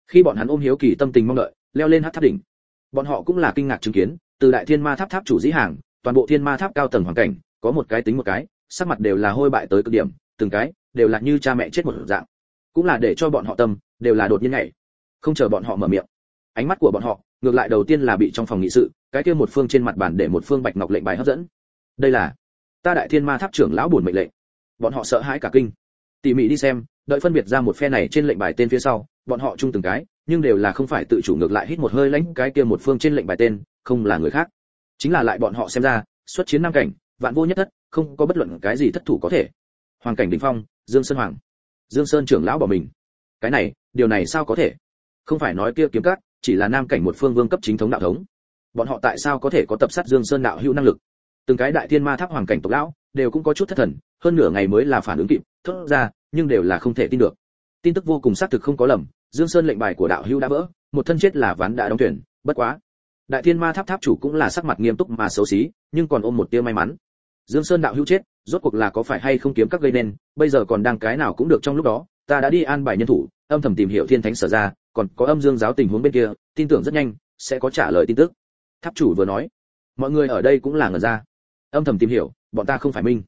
Khi bọn hắn ôm hiếu kỳ tâm tình mong đợi, leo lên hắc tháp đỉnh, bọn họ cũng là kinh ngạc chứng kiến, từ đại thiên ma tháp tháp chủ dĩ hàng, toàn bộ thiên ma tháp cao tầng hoàn cảnh, có một cái tính một cái, sắc mặt đều là hôi bại tới cực điểm, từng cái đều là như cha mẹ chết một dạng, cũng là để cho bọn họ tâm đều là đột nhiên nhảy. Không chờ bọn họ mở miệng, ánh mắt của bọn họ ngược lại đầu tiên là bị trong phòng nghị sự, cái kia một phương trên mặt bàn để một phương bạch ngọc lệnh bài hấp dẫn. Đây là ta đại thiên ma tháp trưởng lão buồn mệnh lệnh. Bọn họ sợ hãi cả kinh, tỉ mỉ đi xem, đợi phân biệt ra một phe này trên lệnh bài tên phía sau, bọn họ chung từng cái, nhưng đều là không phải tự chủ, ngược lại hít một hơi lãnh cái kia một phương trên lệnh bài tên, không là người khác, chính là lại bọn họ xem ra, xuất chiến nam cảnh, vạn vô nhất thất, không có bất luận cái gì thất thủ có thể. Hoàng cảnh đỉnh phong, Dương Sơn Hoàng. Dương Sơn trưởng lão bỏ mình. Cái này, điều này sao có thể? Không phải nói kia kiếm cát, chỉ là nam cảnh một phương vương cấp chính thống đạo thống. Bọn họ tại sao có thể có tập sát Dương Sơn đạo hữu năng lực? Từng cái đại thiên ma tháp hoàng cảnh tộc lão, đều cũng có chút thất thần, hơn nửa ngày mới là phản ứng kịp, thốt ra, nhưng đều là không thể tin được. Tin tức vô cùng xác thực không có lầm, Dương Sơn lệnh bài của đạo hữu đã vỡ, một thân chết là ván đã đóng thuyền, bất quá, đại thiên ma tháp tháp chủ cũng là sắc mặt nghiêm túc mà xấu xí, nhưng còn ôm một tia may mắn. Dương Sơn đạo hữu chết, rốt cuộc là có phải hay không kiếm các gây nên, bây giờ còn đang cái nào cũng được, trong lúc đó, ta đã đi an bài nhân thủ, âm thầm tìm hiểu thiên thánh sở ra, còn có âm dương giáo tình huống bên kia, tin tưởng rất nhanh sẽ có trả lời tin tức. Tháp chủ vừa nói, mọi người ở đây cũng là ngẩn ra. Âm thầm tìm hiểu, bọn ta không phải minh.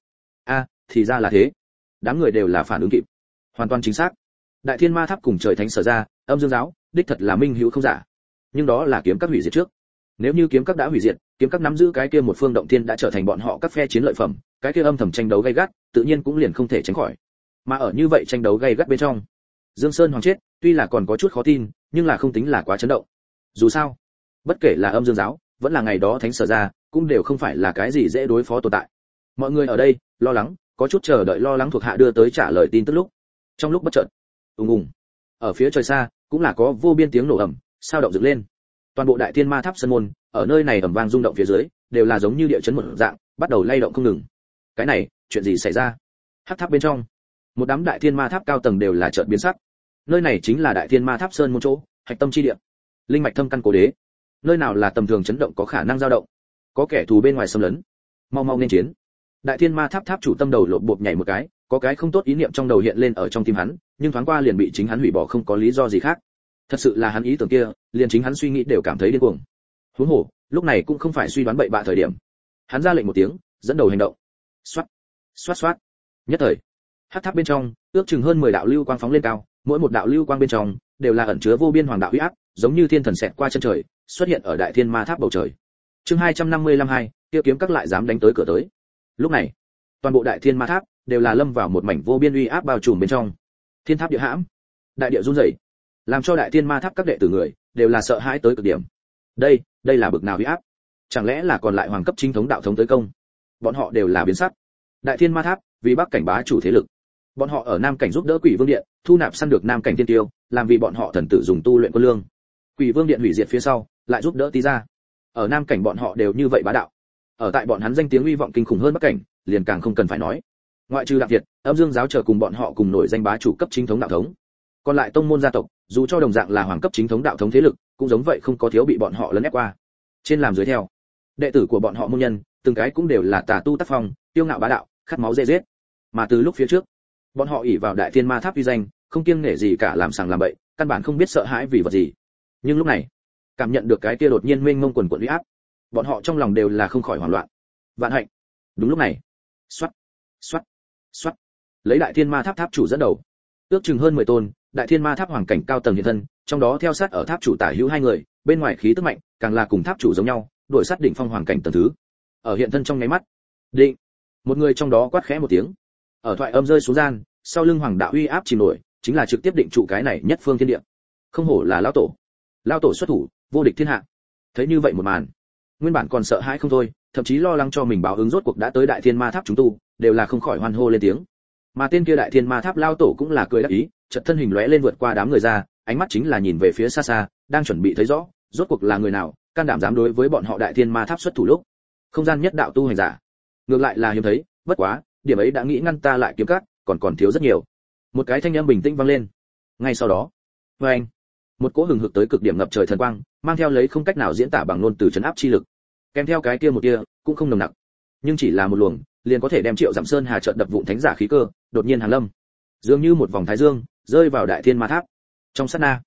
Thì ra là thế. Đám người đều là phản ứng kịp. Hoàn toàn chính xác. Đại thiên ma tháp cùng trời thánh sở ra, âm dương giáo, đích thật là minh hữu không giả. Nhưng đó là kiếm các hủy diệt trước. Nếu như kiếm các đã hủy diệt, kiếm các nắm giữ cái kia một phương động thiên đã trở thành bọn họ các phe chiến lợi phẩm, cái kia âm thầm tranh đấu gay gắt, tự nhiên cũng liền không thể tránh khỏi. Mà ở như vậy tranh đấu gay gắt bên trong, Dương Sơn Hoàng chết, tuy là còn có chút khó tin, nhưng là không tính là quá chấn động. Dù sao, bất kể là âm dương giáo, vẫn là ngày đó thánh sở ra, cũng đều không phải là cái gì dễ đối phó tồn tại. Mọi người ở đây lo lắng, có chút chờ đợi lo lắng thuộc hạ đưa tới trả lời tin tức lúc. Trong lúc bất chợt, ùng ùng, ở phía trời xa, cũng là có vô biên tiếng nổ ầm, sao động dựng lên. Toàn bộ đại thiên ma tháp sơn môn, ở nơi này ầm vang rung động phía dưới, đều là giống như địa chấn một dạng, bắt đầu lay động không ngừng. Cái này, chuyện gì xảy ra? Hắc tháp bên trong, một đám đại thiên ma tháp cao tầng đều là chợt biến sắc. Nơi này chính là đại thiên ma tháp sơn môn chỗ, hạch tâm chi địa, linh mạch thâm căn cố đế. Nơi nào là tầm thường chấn động có khả năng dao động? Có kẻ thù bên ngoài xâm lấn, mau mau nên chiến. Đại thiên ma tháp tháp chủ tâm đầu lộp bộp nhảy một cái, có cái không tốt ý niệm trong đầu hiện lên ở trong tim hắn, nhưng thoáng qua liền bị chính hắn hủy bỏ, không có lý do gì khác. Thật sự là hắn ý tưởng kia, liền chính hắn suy nghĩ đều cảm thấy điên cuồng. Huống hồ, lúc này cũng không phải suy đoán bậy bạ thời điểm. Hắn ra lệnh một tiếng, dẫn đầu hành động. Xoát, xoát xoát. Nhất thời, hắc tháp bên trong, ước chừng hơn 10 đạo lưu quang phóng lên cao, mỗi một đạo lưu quang bên trong đều là ẩn chứa vô biên hoàng đạo uy áp, giống như thiên thần xẹt qua chân trời, xuất hiện ở đại thiên ma tháp bầu trời. Chương 255 kia kiếm các lại dám đánh tới cửa tới. Lúc này, toàn bộ đại thiên ma tháp đều là lâm vào một mảnh vô biên uy áp bao trùm bên trong. Thiên tháp địa hãm, đại địa run rẩy, làm cho đại thiên ma tháp các đệ tử người đều là sợ hãi tới cực điểm. Đây là bực nào uy áp? Chẳng lẽ là còn lại hoàng cấp chính thống đạo thống tới công? Bọn họ đều là biến sắc. Đại thiên ma tháp vì bắc cảnh bá chủ thế lực, bọn họ ở nam cảnh giúp đỡ quỷ vương điện thu nạp săn được nam cảnh tiên tiêu, làm vì bọn họ thần tử dùng tu luyện quân lương. Quỷ vương điện hủy diệt phía sau, lại giúp đỡ tí ra. Ở nam cảnh bọn họ đều như vậy bá đạo. Ở tại bọn hắn danh tiếng uy vọng kinh khủng hơn bắc cảnh, liền càng không cần phải nói. Ngoại trừ Đặng Việt, âm dương giáo chờ cùng bọn họ cùng nổi danh bá chủ cấp chính thống đạo thống. Còn lại tông môn gia tộc, dù cho đồng dạng là hoàng cấp chính thống đạo thống thế lực, cũng giống vậy không có thiếu bị bọn họ lấn ép qua. Trên làm dưới theo, đệ tử của bọn họ môn nhân, từng cái cũng đều là tà tu tác phong, tiêu ngạo bá đạo, khát máu dê giết. Mà từ lúc phía trước, bọn họ ỷ vào đại thiên ma tháp uy danh, không kiêng nể gì cả làm sàng làm bậy, căn bản không biết sợ hãi vì vật gì. Nhưng lúc này, cảm nhận được cái kia đột nhiên mênh mông quần quần uy áp, bọn họ trong lòng đều là không khỏi hoảng loạn. Vạn hạnh. Đúng lúc này, xoát, xoát, xoát, lấy đại thiên ma tháp tháp chủ dẫn đầu, ước chừng hơn 10 tôn đại thiên ma tháp hoàng cảnh cao tầng hiện thân, trong đó theo sát ở tháp chủ tả hữu 2 người, bên ngoài khí tức mạnh, càng là cùng tháp chủ giống nhau, đuổi sát đỉnh phong hoàng cảnh tầng thứ. Ở hiện thân trong nháy mắt, định, một người trong đó quát khẽ một tiếng, ở thoại âm rơi xuống gian, sau lưng hoàng đạo uy áp chìm nổi, chính là trực tiếp định trụ cái này nhất phương thiên địa. Không hổ là lão tổ xuất thủ, vô địch thiên hạ. Thấy như vậy một màn, nguyên bản còn sợ hãi không thôi, thậm chí lo lắng cho mình báo ứng rốt cuộc đã tới đại thiên ma tháp chúng tu, đều là không khỏi hoan hô lên tiếng. Mà tên kia đại thiên ma tháp lao tổ cũng là cười đắc ý, chợt thân hình lóe lên vượt qua đám người ra, ánh mắt chính là nhìn về phía xa xa, đang chuẩn bị thấy rõ, rốt cuộc là người nào, can đảm dám đối với bọn họ đại thiên ma tháp xuất thủ lúc. Không gian nhất đạo tu hành giả, ngược lại là hiếm thấy, bất quá, điểm ấy đã nghĩ ngăn ta lại kiếm cắt, còn thiếu rất nhiều. Một cái thanh âm bình tĩnh vang lên. Ngay sau đó, oeng, một cỗ hừng hực tới cực điểm ngập trời thần quang, mang theo lấy không cách nào diễn tả bằng ngôn từ chấn áp chi lực. Kèm theo cái kia một kia, cũng không nồng nặc, nhưng chỉ là một luồng, liền có thể đem Triệu Dặm Sơn Hà chợt đập vụn thánh giả khí cơ, đột nhiên hàng lâm, dường như một vòng thái dương, rơi vào đại thiên ma tháp. Trong sát na,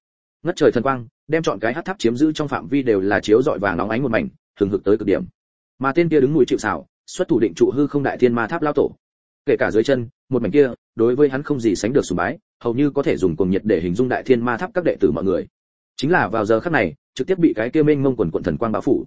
Ngất trời thần quang, đem chọn cái hắc tháp chiếm giữ trong phạm vi đều là chiếu rọi vàng óng ánh một mảnh, hừng hực tới cực điểm. Mà tên kia đứng mũi chịu sào, xuất thủ định trụ hư không đại thiên ma tháp lao tổ. Kể cả dưới chân, một mảnh kia, đối với hắn không gì sánh được sùng bái, hầu như có thể dùng cuồng nhiệt để hình dung đại thiên ma tháp các đệ tử mọi người. Chính là vào giờ khắc này, trực tiếp bị cái kia mênh mông quần quần thần quang bao phủ.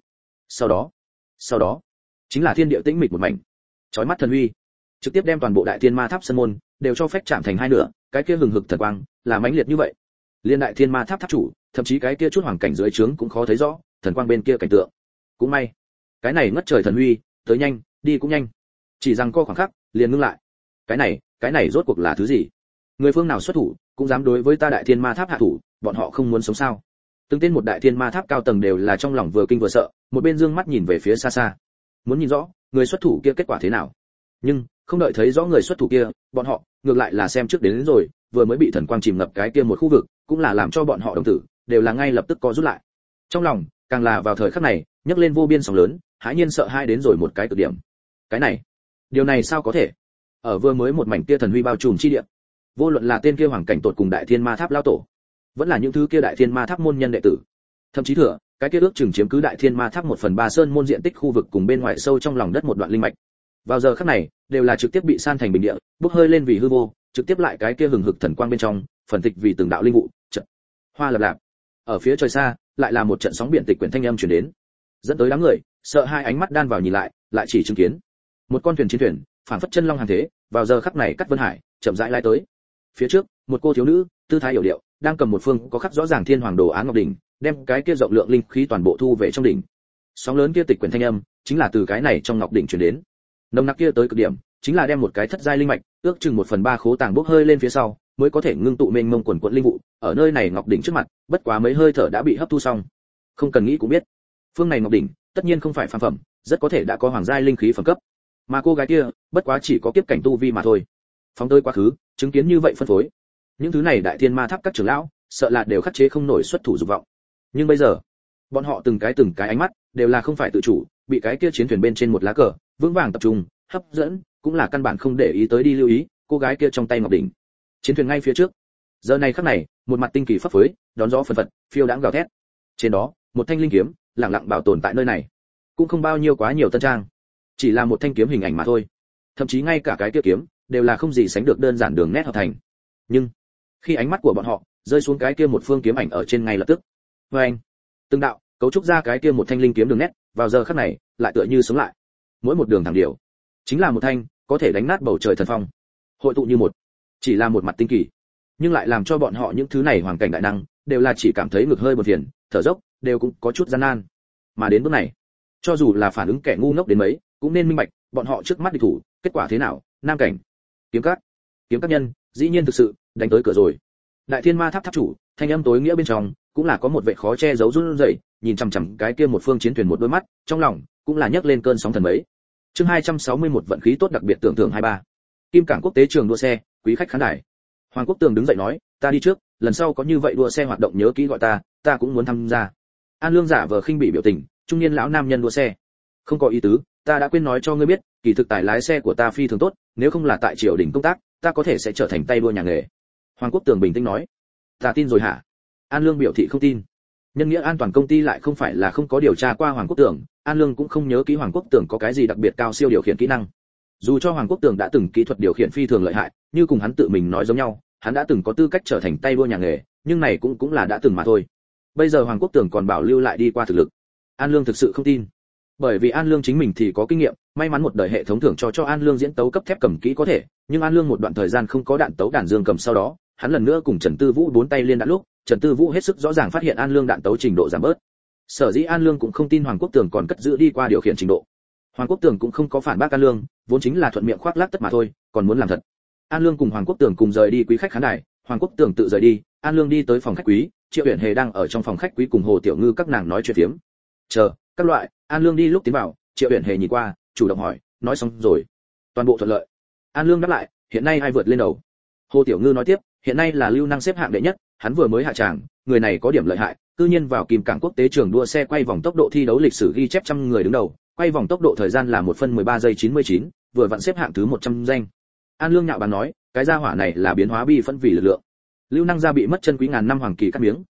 Sau đó, chính là thiên địa tĩnh mịch một mảnh. Chói mắt thần huy, trực tiếp đem toàn bộ đại thiên ma tháp sân môn đều cho phép chạm thành hai nửa, cái kia hừng hực thần quang, là mãnh liệt như vậy. Liên đại thiên ma tháp tháp chủ, thậm chí cái kia chút hoàng cảnh dưới trướng cũng khó thấy rõ, thần quang bên kia cảnh tượng. Cũng may, cái này ngất trời thần huy, tới nhanh, đi cũng nhanh. Chỉ rằng co khoảng khắc, liền ngưng lại. Cái này rốt cuộc là thứ gì? Người phương nào xuất thủ, cũng dám đối với ta đại thiên ma tháp hạ thủ, bọn họ không muốn sống sao? Từng tên một đại thiên ma tháp cao tầng đều là trong lòng vừa kinh vừa sợ, một bên dương mắt nhìn về phía xa xa. Muốn nhìn rõ, người xuất thủ kia kết quả thế nào. Nhưng, không đợi thấy rõ người xuất thủ kia, bọn họ ngược lại là xem trước đến rồi, vừa mới bị thần quang chìm ngập cái kia một khu vực, cũng là làm cho bọn họ đồng tử đều là ngay lập tức co rút lại. Trong lòng, càng là vào thời khắc này, nhấc lên vô biên sóng lớn, hãi nhiên sợ hai đến rồi một cái cực điểm. Cái này, điều này sao có thể? Ở vừa mới một mảnh kia thần huy bao trùm chi địa, vô luận là tên kia hoàng cảnh tột cùng đại thiên ma tháp lao tổ, vẫn là những thứ kia đại thiên ma tháp môn nhân đệ tử, thậm chí thừa cái kia ước chừng chiếm cứ đại thiên ma tháp 1/3 sơn môn diện tích khu vực cùng bên ngoài sâu trong lòng đất một đoạn linh mạch, vào giờ khắc này đều là trực tiếp bị san thành bình địa, bốc hơi lên vì hư vô, trực tiếp lại cái kia hừng hực thần quang bên trong phần tịch vì từng đạo linh vụ trận hoa lập lạp. Ở phía trời xa lại là một trận sóng biển tịch quyển thanh âm truyền đến, dẫn tới đám người sợ hai ánh mắt đan vào nhìn lại, lại chỉ chứng kiến một con thuyền chiến thuyền phảng phất chân long hàng thế, vào giờ khắc này cắt vân hải chậm rãi lai tới. Phía trước một cô thiếu nữ tư thái hiểu điệu, đang cầm một phương có khắc rõ ràng thiên hoàng đồ án ngọc đỉnh, đem cái kia rộng lượng linh khí toàn bộ thu về trong đỉnh. Sóng lớn kia tịch quyển thanh âm chính là từ cái này trong ngọc đỉnh truyền đến, nồng nặc kia tới cực điểm, chính là đem một cái thất giai linh mạch ước chừng 1/3 khố tàng bốc hơi lên phía sau mới có thể ngưng tụ mênh mông quần quật linh vụ, ở nơi này ngọc đỉnh trước mặt, bất quá mấy hơi thở đã bị hấp thu xong. Không cần nghĩ cũng biết, phương này ngọc đỉnh tất nhiên không phải phàm phẩm, rất có thể đã có hoàng giai linh khí phẩm cấp. Mà cô gái kia, bất quá chỉ có kiếp cảnh tu vi mà thôi. Phóng tới quá khứ, chứng kiến như vậy phân phối, những thứ này đại thiên ma tháp các trưởng lão, sợ là đều khắc chế không nổi xuất thủ dục vọng. Nhưng bây giờ, bọn họ từng cái ánh mắt đều là không phải tự chủ, bị cái kia chiến thuyền bên trên một lá cờ vững vàng tập trung, hấp dẫn, cũng là căn bản không để ý tới đi lưu ý cô gái kia trong tay ngọc đỉnh. Chiến thuyền ngay phía trước, giờ này khắc này, một mặt tinh kỳ phấp phới, đón gió phần phật, phiêu đãng gào thét. Trên đó, một thanh linh kiếm lặng lặng bảo tồn tại nơi này, cũng không bao nhiêu quá nhiều tân trang, chỉ là một thanh kiếm hình ảnh mà thôi. Thậm chí ngay cả cái kia kiếm đều là không gì sánh được đơn giản đường nét hợp thành. Nhưng khi ánh mắt của bọn họ rơi xuống cái kia một phương kiếm ảnh ở trên ngay lập tức, với anh, từng đạo cấu trúc ra cái kia một thanh linh kiếm đường nét, vào giờ khắc này lại tựa như sống lại. Mỗi một đường thẳng điều chính là một thanh có thể đánh nát bầu trời thần phong, hội tụ như một, chỉ là một mặt tinh kỳ, nhưng lại làm cho bọn họ những thứ này hoàn cảnh đại năng đều là chỉ cảm thấy ngực hơi buồn phiền, thở dốc đều cũng có chút gian nan. Mà đến bước này, cho dù là phản ứng kẻ ngu ngốc đến mấy, cũng nên minh bạch bọn họ trước mắt địch thủ kết quả thế nào. Nam cảnh kiếm các nhân dĩ nhiên thực sự đánh tới cửa rồi. Đại thiên ma tháp tháp chủ thanh âm tối nghĩa bên trong cũng là có một vẻ khó che giấu run rẩy, nhìn chằm chằm cái kia một phương chiến thuyền một đôi mắt, trong lòng cũng là nhấc lên cơn sóng thần mấy. Chương 261 vận khí tốt đặc biệt tưởng thưởng 23. Kim Cảng quốc tế trường đua xe, quý khách khán đài. Hoàng Quốc Tường đứng dậy nói, ta đi trước, lần sau có như vậy đua xe hoạt động nhớ kỹ gọi ta cũng muốn tham gia. An Lương giả vờ khinh bỉ biểu tình, trung niên lão nam nhân đua xe. Không có ý tứ, ta đã quên nói cho ngươi biết, kỳ thực tài lái xe của ta phi thường tốt, nếu không là tại triều đình công tác, ta có thể sẽ trở thành tay đua nhà nghề. Hoàng Quốc Tường bình tĩnh nói, ta tin rồi hả? An Lương biểu thị không tin. Nhân nghĩa an toàn công ty lại không phải là không có điều tra qua Hoàng Quốc Tường, An Lương cũng không nhớ kỹ Hoàng Quốc Tường có cái gì đặc biệt cao siêu điều khiển kỹ năng. Dù cho Hoàng Quốc Tường đã từng kỹ thuật điều khiển phi thường lợi hại, như cùng hắn tự mình nói giống nhau, hắn đã từng có tư cách trở thành tay đua nhà nghề, nhưng này cũng là đã từng mà thôi. Bây giờ Hoàng Quốc Tường còn bảo lưu lại đi qua thực lực. An Lương thực sự không tin. Bởi vì An Lương chính mình thì có kinh nghiệm, may mắn một đời hệ thống thưởng cho An Lương diễn tấu cấp thép cầm kỹ có thể, nhưng An Lương một đoạn thời gian không có đạn tấu đàn dương cầm, sau đó, hắn lần nữa cùng Trần Tư Vũ bốn tay liên đạn lúc, Trần Tư Vũ hết sức rõ ràng phát hiện An Lương đạn tấu trình độ giảm bớt. Sở dĩ An Lương cũng không tin Hoàng Quốc Tường còn cất giữ đi qua điều khiển trình độ. Hoàng Quốc Tường cũng không có phản bác An Lương, vốn chính là thuận miệng khoác lác tất mà thôi, còn muốn làm thật. An Lương cùng Hoàng Quốc Tường cùng rời đi quý khách khán đài, Hoàng Quốc Tường tự rời đi, An Lương đi tới phòng khách quý, Triệu Uyển Hề đang ở trong phòng khách quý cùng Hồ Tiểu Ngư các nàng nói chuyện phiếm. Chờ, các loại, An Lương đi lúc tiến vào, Triệu Uyển Hề nhìn qua, chủ động hỏi, nói xong rồi, toàn bộ thuận lợi. An Lương đáp lại, hiện nay ai vượt lên đầu? Hồ Tiểu Ngư nói tiếp, hiện nay là Lưu Năng xếp hạng đệ nhất, hắn vừa mới hạ tràng, người này có điểm lợi hại, cư nhiên vào Kim Cảng quốc tế trường đua xe quay vòng tốc độ thi đấu lịch sử ghi chép trăm người đứng đầu, quay vòng tốc độ thời gian là 1 phân 13 giây 99, vừa vặn xếp hạng thứ 100 danh. An Lương nhạo báng nói, cái gia hỏa này là biến hóa bi phân vì lực lượng. Lưu Năng gia bị mất chân quý ngàn năm hoàng kỳ cắt miếng,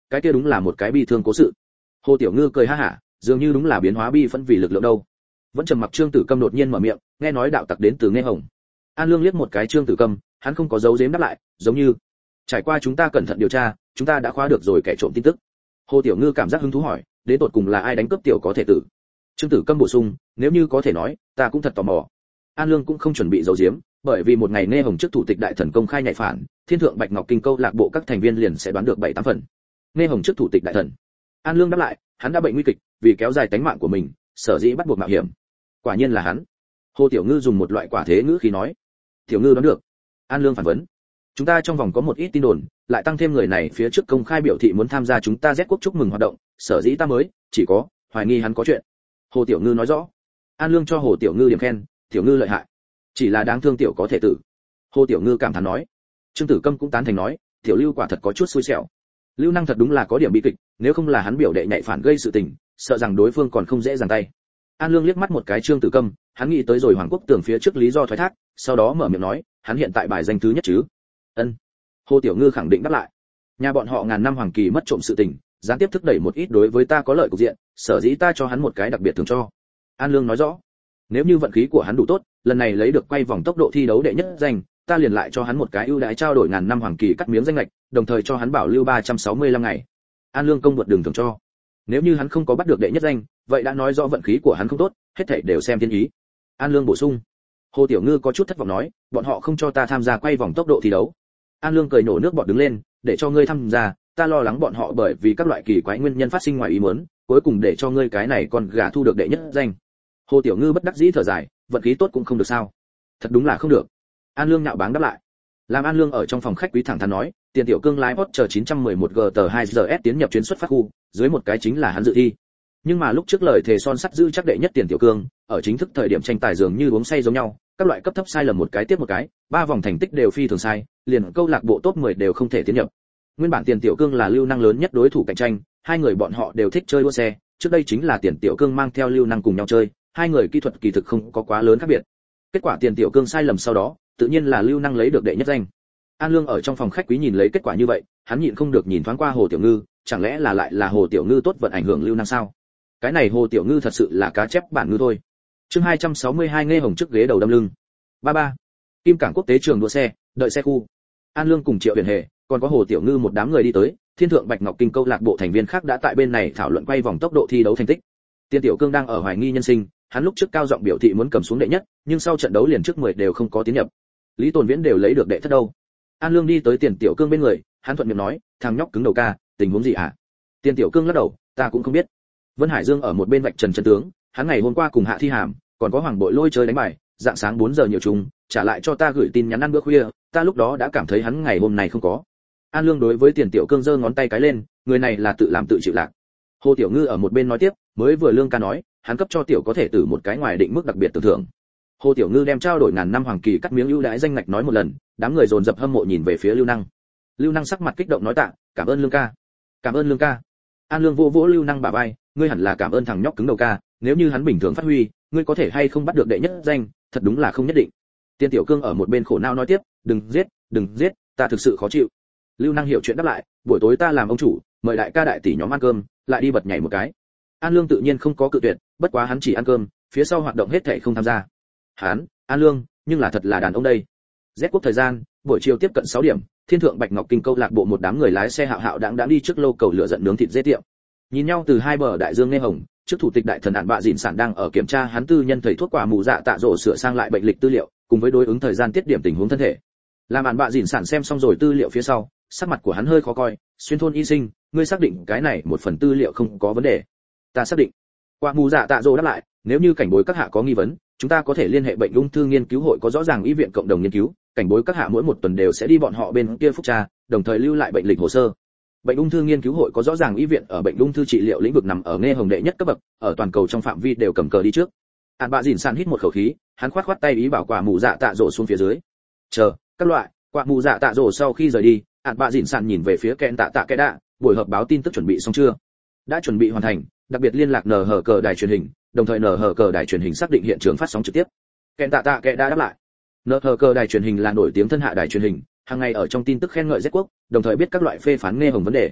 cái kia đúng là một cái bi thương cố sự. Hồ Tiểu Ngư cười ha hả, dường như đúng là biến hóa bi phẫn vì lực lượng đâu. Vẫn trầm mặc Trương Tử Câm đột nhiên mở miệng, nghe nói đạo tặc đến từ Nghe Hồng. An Lương liếc một cái Trương Tử Câm, hắn không có giấu giếm đáp lại, giống như trải qua chúng ta cẩn thận điều tra, chúng ta đã khóa được rồi kẻ trộm tin tức. Hồ Tiểu Ngư cảm giác hứng thú hỏi, đến tột cùng là ai đánh cướp tiểu có thể tử? Trương Tử Câm bổ sung, nếu như có thể nói, ta cũng thật tò mò. An Lương cũng không chuẩn bị giấu giếm, bởi vì một ngày Nghe Hồng trước thủ tịch đại thần công khai nhạy phản, Thiên thượng Bạch Ngọc Kinh câu lạc bộ các thành viên liền sẽ đoán được 7-8 phần. Nghe Hồng trước thủ tịch đại thần. An Lương đáp lại, hắn đã bệnh nguy kịch, vì kéo dài tính mạng của mình, sở dĩ bắt buộc mạo hiểm. Quả nhiên là hắn. Hồ Tiểu Ngư dùng một loại quả thế ngữ khí nói. Tiểu Ngư đoán được. An Lương phản vấn. Chúng ta trong vòng có một ít tin đồn, lại tăng thêm người này phía trước công khai biểu thị muốn tham gia chúng ta Z quốc chúc mừng hoạt động, sở dĩ ta mới chỉ có hoài nghi hắn có chuyện. Hồ Tiểu Ngư nói rõ. An Lương cho Hồ Tiểu Ngư điểm khen, Tiểu Ngư lợi hại. Chỉ là đáng thương tiểu có thể tử. Hồ Tiểu Ngư cảm thán nói. Trương Tử Câm cũng tán thành nói, Tiểu Lưu quả thật có chút xui xẻo. Lưu Năng thật đúng là có điểm bi kịch, nếu không là hắn biểu đệ nhạy phản gây sự tình, sợ rằng đối phương còn không dễ dàng tay. An Lương liếc mắt một cái Trương Tử Câm, hắn nghĩ tới rồi Hoàng Quốc Tường phía trước lý do thoái thác, sau đó mở miệng nói, hắn hiện tại bài danh thứ nhất chứ? Ân. Hồ Tiểu Ngư khẳng định đáp lại. Nhà bọn họ ngàn năm hoàng kỳ mất trộm sự tình, gián tiếp thúc đẩy một ít đối với ta có lợi cục diện, sở dĩ ta cho hắn một cái đặc biệt thường cho. An Lương nói rõ. Nếu như vận khí của hắn đủ tốt, lần này lấy được quay vòng tốc độ thi đấu đệ nhất danh, ta liền lại cho hắn một cái ưu đãi trao đổi ngàn năm hoàng kỳ cắt miếng danh lệch, đồng thời cho hắn bảo lưu 365 ngày. An Lương công bột đường thường cho. Nếu như hắn không có bắt được đệ nhất danh, vậy đã nói rõ vận khí của hắn không tốt, hết thảy đều xem thiên ý. An Lương bổ sung. Hồ Tiểu Ngư có chút thất vọng nói, bọn họ không cho ta tham gia quay vòng tốc độ thi đấu. An Lương cười nổ nước bọt đứng lên, để cho ngươi tham gia, ta lo lắng bọn họ bởi vì các loại kỳ quái nguyên nhân phát sinh ngoài ý muốn, cuối cùng để cho ngươi cái này còn gà thu được đệ nhất danh. Hồ Tiểu Ngư bất đắc dĩ thở dài, vận khí tốt cũng không được sao? Thật đúng là không được. An Lương nhạo báng đáp lại. Làm An Lương ở trong phòng khách quý thẳng thắn nói, tiền tiểu cương lái Porsche 911 GT2RS tiến nhập chuyến xuất phát khu, dưới một cái chính là hắn dự thi. Nhưng mà lúc trước lời thề son sắt giữ chắc đệ nhất tiền tiểu cương, ở chính thức thời điểm tranh tài dường như uống say giống nhau, các loại cấp thấp sai lầm một cái tiếp một cái, 3 vòng thành tích đều phi thường sai, liền câu lạc bộ top 10 đều không thể tiến nhập. Nguyên bản tiền tiểu cương là Lưu Năng lớn nhất đối thủ cạnh tranh, hai người bọn họ đều thích chơi đua xe, trước đây chính là tiền tiểu cương mang theo Lưu Năng cùng nhau chơi, hai người kỹ thuật kỳ thực không có quá lớn khác biệt. Kết quả tiền tiểu cương sai lầm sau đó, tự nhiên là Lưu Năng lấy được đệ nhất danh. An Lương ở trong phòng khách quý nhìn lấy kết quả như vậy, hắn nhịn không được nhìn thoáng qua Hồ Tiểu Ngư, chẳng lẽ là lại là Hồ Tiểu Ngư tốt vận ảnh hưởng Lưu Năng sao? Cái này Hồ Tiểu Ngư thật sự là cá chép bản ngư thôi. Chương 262 Nghe Hồng trước ghế đầu đâm lưng. 33. Kim Cảng Quốc tế trường đua xe, đợi xe khu. An Lương cùng Triệu Huyền Hề, còn có Hồ Tiểu Ngư một đám người đi tới, Thiên thượng Bạch Ngọc Kinh câu lạc bộ thành viên khác đã tại bên này thảo luận quay vòng tốc độ thi đấu thành tích. Tiên Tiểu Cương đang ở hoài nghi nhân sinh, hắn lúc trước cao giọng biểu thị muốn cầm xuống đệ nhất, nhưng sau trận đấu liền trước 10 đều không có tiến nhập. Lý Tồn Viễn đều lấy được đệ thất đâu. An Lương đi tới Tiền Tiểu Cương bên người, hắn thuận miệng nói, thằng nhóc cứng đầu ca, tình huống gì hả? Tiền Tiểu Cương lắc đầu, ta cũng không biết. Vân Hải Dương ở một bên vạch trần chân tướng, hắn ngày hôm qua cùng Hạ Thi Hàm, còn có Hoàng Bội Lôi chơi đánh bài, dạng sáng 4 giờ nhiều trùng, trả lại cho ta gửi tin nhắn ăn bữa khuya, ta lúc đó đã cảm thấy hắn ngày hôm nay không có. An Lương đối với Tiền Tiểu Cương giơ ngón tay cái lên, người này là tự làm tự chịu lạc. Hồ Tiểu Ngư ở một bên nói tiếp, mới vừa Lương ca nói, hắn cấp cho tiểu có thể tử một cái ngoài định mức đặc biệt tưởng thưởng. Hồ Tiểu Ngư đem trao đổi ngàn năm hoàng kỳ cắt miếng ưu đãi danh ngạch nói một lần, đám người dồn dập hâm mộ nhìn về phía Lưu Năng. Lưu Năng sắc mặt kích động nói tạ, cảm ơn Lương ca. Cảm ơn Lương ca. An Lương vỗ vỗ Lưu Năng bả vai, ngươi hẳn là cảm ơn thằng nhóc cứng đầu ca, nếu như hắn bình thường phát huy, ngươi có thể hay không bắt được đệ nhất danh, thật đúng là không nhất định. Tiên Tiểu Cương ở một bên khổ não nói tiếp, đừng giết, ta thực sự khó chịu. Lưu Năng hiểu chuyện đáp lại, buổi tối ta làm ông chủ, mời đại ca đại tỷ nhóm ăn cơm, lại đi bật nhảy một cái. An Lương tự nhiên không có cự tuyệt, bất quá hắn chỉ ăn cơm, phía sau hoạt động hết thảy không tham gia. Hắn, An Lương, nhưng là thật là đàn ông đây. Z quốc thời gian, buổi chiều tiếp cận 6 điểm, Thiên thượng Bạch Ngọc Kinh câu lạc bộ một đám người lái xe hạo hạo đã đi trước lô cầu lửa giận nướng thịt dê tiệm. Nhìn nhau từ hai bờ đại dương Nghe Hồng, trước thủ tịch đại thần Ản Bạ Dịn Sản đang ở kiểm tra hắn tư nhân thầy thuốc quả mù dạ tạ rổ sửa sang lại bệnh lịch tư liệu, cùng với đối ứng thời gian tiết điểm tình huống thân thể. Làm Ản Bạ Dịn Sản xem xong rồi tư liệu phía sau, sắc mặt của hắn hơi khó coi, xuyên thôn y sinh, ngươi xác định cái này một phần tư liệu không có vấn đề? Ta xác định. Quả mù dạ tạ rổ đáp lại, nếu như cảnh bối các hạ có nghi vấn, chúng ta có thể liên hệ bệnh ung thư nghiên cứu hội có rõ ràng y viện cộng đồng nghiên cứu, cảnh bối các hạ mỗi một tuần đều sẽ đi bọn họ bên kia phúc tra, đồng thời lưu lại bệnh lịch hồ sơ. Bệnh ung thư nghiên cứu hội có rõ ràng y viện ở bệnh ung thư trị liệu lĩnh vực nằm ở Nghe Hồng đệ nhất cấp bậc, ở toàn cầu trong phạm vi đều cầm cờ đi trước. Ản Bạ Dịn Sản hít một khẩu khí, hắn khoát tay ý bảo quả mù dạ tạ rổ xuống phía dưới. Chờ, các loại, quả mù dạ tạ rổ sau khi rời đi, Ản Bạ Dịn Sản nhìn về phía Ken Tạ Tạ Kẻ Đạ, buổi họp báo tin tức chuẩn bị xong chưa? Đã chuẩn bị hoàn thành, đặc biệt liên lạc NH cờ đài truyền hình, đồng thời NH cờ đài truyền hình xác định hiện trường phát sóng trực tiếp. Ken Tạ Tạ Kẻ Đạ đáp lại. NH cờ đài truyền hình là nổi tiếng thân hạ đài truyền hình, hàng ngày ở trong tin tức khen ngợi Z quốc, đồng thời biết các loại phê phán Nghe Hồng vấn đề.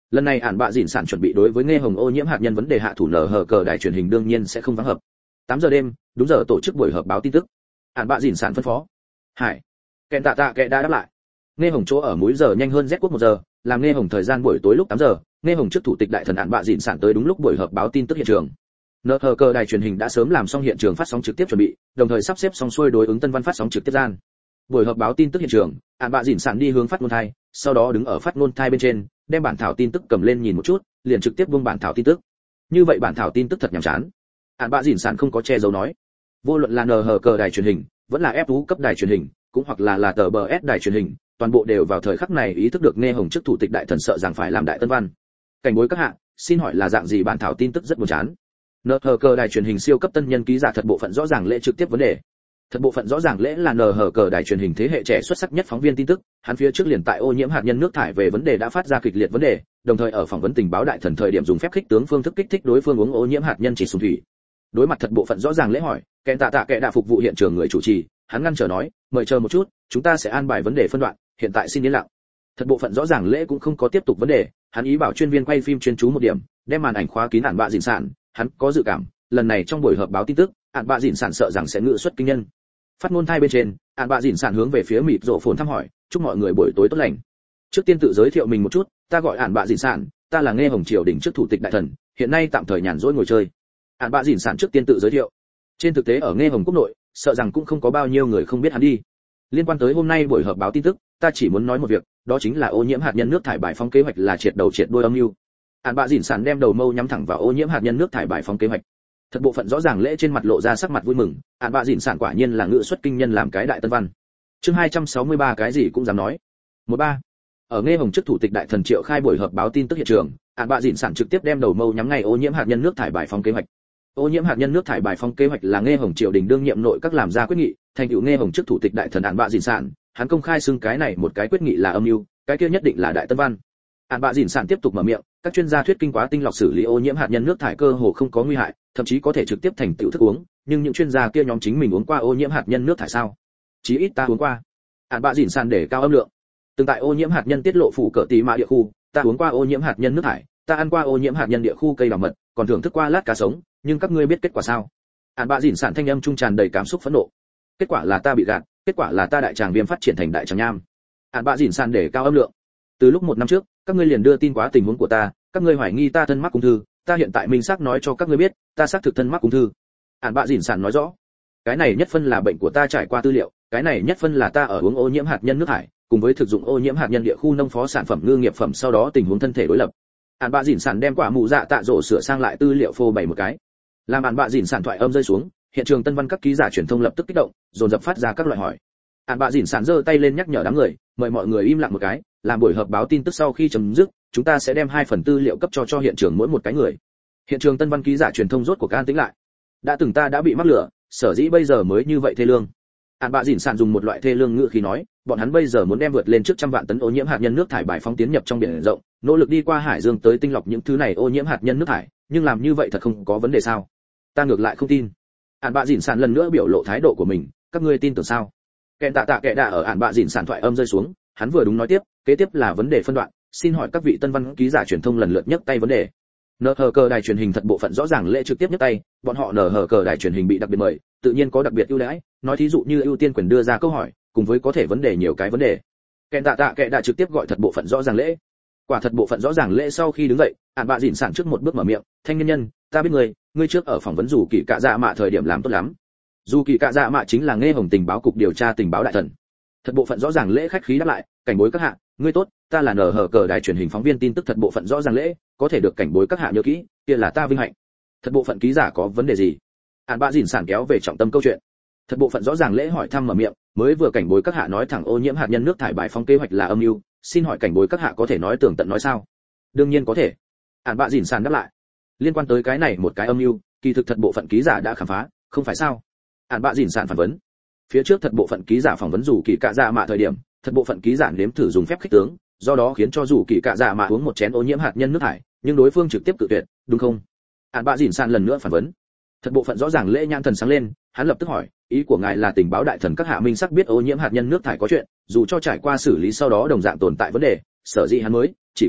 Lần này ản bạ dịn sản chuẩn bị đối với nghe hồng ô nhiễm hạt nhân vấn đề hạ thủ nở hở cờ đài truyền hình đương nhiên sẽ không vắng hợp. 8 giờ đêm, đúng giờ tổ chức buổi họp báo tin tức. Ản bạ dịn sản phân phó. Hải. Kẹn tạ tạ kệ đã đáp lại. Nghe hồng chỗ ở múi giờ nhanh hơn Z quốc 1 giờ, làm nghe hồng thời gian buổi tối lúc 8 giờ, nghe hồng trước thủ tịch đại thần ản bạ dịn sản tới đúng lúc buổi họp báo tin tức hiện trường. Nở hở cờ đài truyền hình đã sớm làm xong hiện trường phát sóng trực tiếp chuẩn bị, đồng thời sắp xếp xong xuôi đối ứng tân văn phát sóng trực tiếp gian. Buổi họp báo tin tức hiện trường, ản bạ dịn sản đi hướng phát ngôn thai, sau đó đứng ở phát ngôn thai bên trên, đem bản thảo tin tức cầm lên nhìn một chút, liền trực tiếp buông bản thảo tin tức. Như vậy bản thảo tin tức thật nhàm chán. Ản bạ dịn sản không có che giấu nói. Vô luận là nở cờ đài truyền hình, vẫn là FU cấp đài truyền hình, cũng hoặc là tờ BS đài truyền hình, toàn bộ đều vào thời khắc này ý thức được nghe hồng trước thủ tịch đại thần sợ rằng phải làm đại tân văn. Cảnh bối các hạ, xin hỏi là dạng gì bản thảo tin tức rất buồn chán. Nở cờ đài truyền hình siêu cấp tân nhân ký giả thật bộ phận rõ ràng lễ trực tiếp vấn đề. Thật bộ phận rõ ràng lễ là nở cờ đài truyền hình thế hệ trẻ xuất sắc nhất phóng viên tin tức, hắn phía trước liền tại ô nhiễm hạt nhân nước thải về vấn đề đã phát ra kịch liệt vấn đề, đồng thời ở phỏng vấn tình báo đại thần thời điểm dùng phép khích tướng phương thức kích thích đối phương uống ô nhiễm hạt nhân chỉ sùng thủy. Đối mặt thật bộ phận rõ ràng lễ hỏi, kẹn tạ tạ kệ đã phục vụ hiện trường người chủ trì, hắn ngăn trở nói, mời chờ một chút, chúng ta sẽ an bài vấn đề phân đoạn, hiện tại xin yên lặng. Thật bộ phận rõ ràng lễ cũng không có tiếp tục vấn đề, hắn ý bảo chuyên viên quay phim chuyên chú một điểm, đem màn ảnh khóa kín ản bạ dịn sản, hắn có dự cảm, lần này trong buổi họp báo tin tức, ản bạ dịn sản sợ rằng sẽ ngự xuất kinh nhân. Phát ngôn thai bên trên, ản bạ dịn sản hướng về phía mịt rộ phồn thăm hỏi, chúc mọi người buổi tối tốt lành. Trước tiên tự giới thiệu mình một chút, ta gọi ản bạ dịn sản, ta là nghe hồng triều đình trước thủ tịch đại thần, hiện nay tạm thời nhàn rỗi ngồi chơi. Ản bạ dịn sản trước tiên tự giới thiệu. Trên thực tế ở nghe hồng quốc nội, sợ rằng cũng không có bao nhiêu người không biết hắn đi. Liên quan tới hôm nay buổi họp báo tin tức, ta chỉ muốn nói một việc, đó chính là ô nhiễm hạt nhân nước thải bài phóng kế hoạch là triệt đầu triệt đuôi âm mưu. Ản bạ dịn sản đem đầu mâu nhắm thẳng vào ô nhiễm hạt nhân nước thải bài phóng kế hoạch. Thật bộ phận rõ ràng lễ trên mặt lộ ra sắc mặt vui mừng, ản bạ dịn sản quả nhiên là ngự xuất kinh nhân làm cái đại tân văn. Chương 263 cái gì cũng dám nói. 13. Ở nghe hồng trước thủ tịch đại thần triệu khai buổi họp báo tin tức hiện trường, ản bạ dịn sản trực tiếp đem đầu mâu nhắm ngay ô nhiễm hạt nhân nước thải bài phóng kế hoạch. Ô nhiễm hạt nhân nước thải bài phóng kế hoạch là nghe hồng triều đình đương nhiệm nội các làm ra quyết nghị, thành tựu nghe hồng trước thủ tịch đại thần ản bạ dịn sản, hắn công khai xưng cái này một cái quyết nghị là âm mưu, cái kia nhất định là đại tân văn. Ản bạ dịn sản tiếp tục mở miệng, các chuyên gia thuyết kinh quá tinh lọc xử lý ô nhiễm hạt nhân nước thải cơ hồ không có nguy hại, thậm chí có thể trực tiếp thành tựu thức uống, nhưng những chuyên gia kia nhóm chính mình uống qua ô nhiễm hạt nhân nước thải sao? Chí ít ta uống qua. Ản bạ dịn sản để cao âm lượng. Từng tại ô nhiễm hạt nhân tiết lộ phủ cỡ tí mã địa khu, ta uống qua ô nhiễm hạt nhân nước thải, ta ăn qua ô nhiễm hạt nhân địa khu cây đào mật, còn thưởng thức qua lát cá sống, nhưng các ngươi biết kết quả sao? Ản bạ dịn sản thanh âm trung tràn đầy cảm xúc phẫn nộ. Kết quả là ta bị gạt, kết quả là ta đại tràng viêm phát triển thành đại tràng nham. Ản bạ dịn sản để cao âm lượng. Từ lúc 1 năm trước, các ngươi liền đưa tin quá tình huống của ta, các ngươi hoài nghi ta thân mắc ung thư, ta hiện tại minh xác nói cho các ngươi biết, ta xác thực thân mắc ung thư. Ản bạ dịn sản nói rõ, cái này nhất phân là bệnh của ta trải qua tư liệu, cái này nhất phân là ta ở uống ô nhiễm hạt nhân nước thải, cùng với thực dụng ô nhiễm hạt nhân địa khu nông phó sản phẩm ngư nghiệp phẩm sau đó tình huống thân thể đối lập. Ản bạ dịn sản đem quả mù dạ tạ rổ sửa sang lại tư liệu phô bày một cái. Làm ản bạ dịn sản thoại âm rơi xuống, hiện trường tân văn các ký giả truyền thông lập tức kích động, dồn dập phát ra các loại hỏi. Ản bạ dịn sản giơ tay lên nhắc nhở đám người, mời mọi người im lặng một cái, làm buổi họp báo tin tức sau khi chấm dứt, chúng ta sẽ đem 2 phần tư liệu cấp cho hiện trường mỗi một cái người. Hiện trường tân văn ký giả truyền thông rốt cuộc an tĩnh lại. Đã từng ta đã bị mắc lửa, sở dĩ bây giờ mới như vậy thê lương. Ản bạ dịn sản dùng một loại thê lương ngữ khí nói, bọn hắn bây giờ muốn đem vượt lên trước 100 vạn tấn ô nhiễm hạt nhân nước thải bài phóng tiến nhập trong biển rộng, nỗ lực đi qua hải dương tới tinh lọc những thứ này ô nhiễm hạt nhân nước thải, nhưng làm như vậy thật không có vấn đề sao? Ta ngược lại không tin. Ản bạ dịn sản lần nữa biểu lộ thái độ của mình, các ngươi tin tưởng sao? Kẹn tạ tạ kệ đã ở ản bạ dịn sản thoại âm rơi xuống, hắn vừa đúng nói tiếp, kế tiếp là vấn đề phân đoạn, xin hỏi các vị tân văn ký giả truyền thông lần lượt nhấc tay vấn đề. Nở cờ đài truyền hình thật bộ phận rõ ràng lễ trực tiếp nhấc tay, bọn họ nở cờ đài truyền hình bị đặc biệt mời, tự nhiên có đặc biệt ưu đãi, nói thí dụ như ưu tiên quyền đưa ra câu hỏi, cùng với có thể vấn đề nhiều cái vấn đề. Kẹn tạ tạ kệ đã trực tiếp gọi thật bộ phận rõ ràng lễ. Quả thật bộ phận rõ ràng lễ sau khi đứng dậy, ản bạ dịn sản trước một bước mở miệng, thanh niên nhân, ta biết ngươi trước ở phỏng vấn dù kỳ cạ dạ mạ thời điểm làm tốt lắm. Dù kỳ cạ dạ mạ chính là nghe hồng tình báo cục điều tra tình báo đại thần. Thật bộ phận rõ ràng lễ khách khí đáp lại, cảnh bối các hạ, ngươi tốt, ta là nở cờ đài truyền hình phóng viên tin tức thật bộ phận rõ ràng lễ, có thể được cảnh bối các hạ nhớ kỹ, kia là ta vinh hạnh. Thật bộ phận ký giả có vấn đề gì? Ản bạ dịn sản kéo về trọng tâm câu chuyện. Thật bộ phận rõ ràng lễ hỏi thăm mở miệng, mới vừa cảnh bối các hạ nói thẳng ô nhiễm hạt nhân nước thải bài phóng kế hoạch là âm mưu, xin hỏi cảnh bối các hạ có thể nói tường tận nói sao? Đương nhiên có thể. Ản bạ dịn sản đáp lại. Liên quan tới cái này một cái âm mưu, kỳ thực thật bộ phận ký giả đã khám phá, không phải sao? Ản bạ dịn sản phản vấn. Phía trước thật bộ phận ký giả phỏng vấn dù kỳ cạ dạ mạ thời điểm, thật bộ phận ký giả nếm thử dùng phép khích tướng, do đó khiến cho dù kỳ cạ dạ mạ uống một chén ô nhiễm hạt nhân nước thải, nhưng đối phương trực tiếp cự tuyệt, đúng không? Ản bạ dịn sản lần nữa phản vấn. Thật bộ phận rõ ràng lễ nhãn thần sáng lên, hắn lập tức hỏi, ý của ngài là tình báo đại thần các hạ minh sắc biết ô nhiễm hạt nhân nước thải có chuyện, dù cho trải qua xử lý sau đó đồng dạng tồn tại vấn đề, sở dĩ hắn mới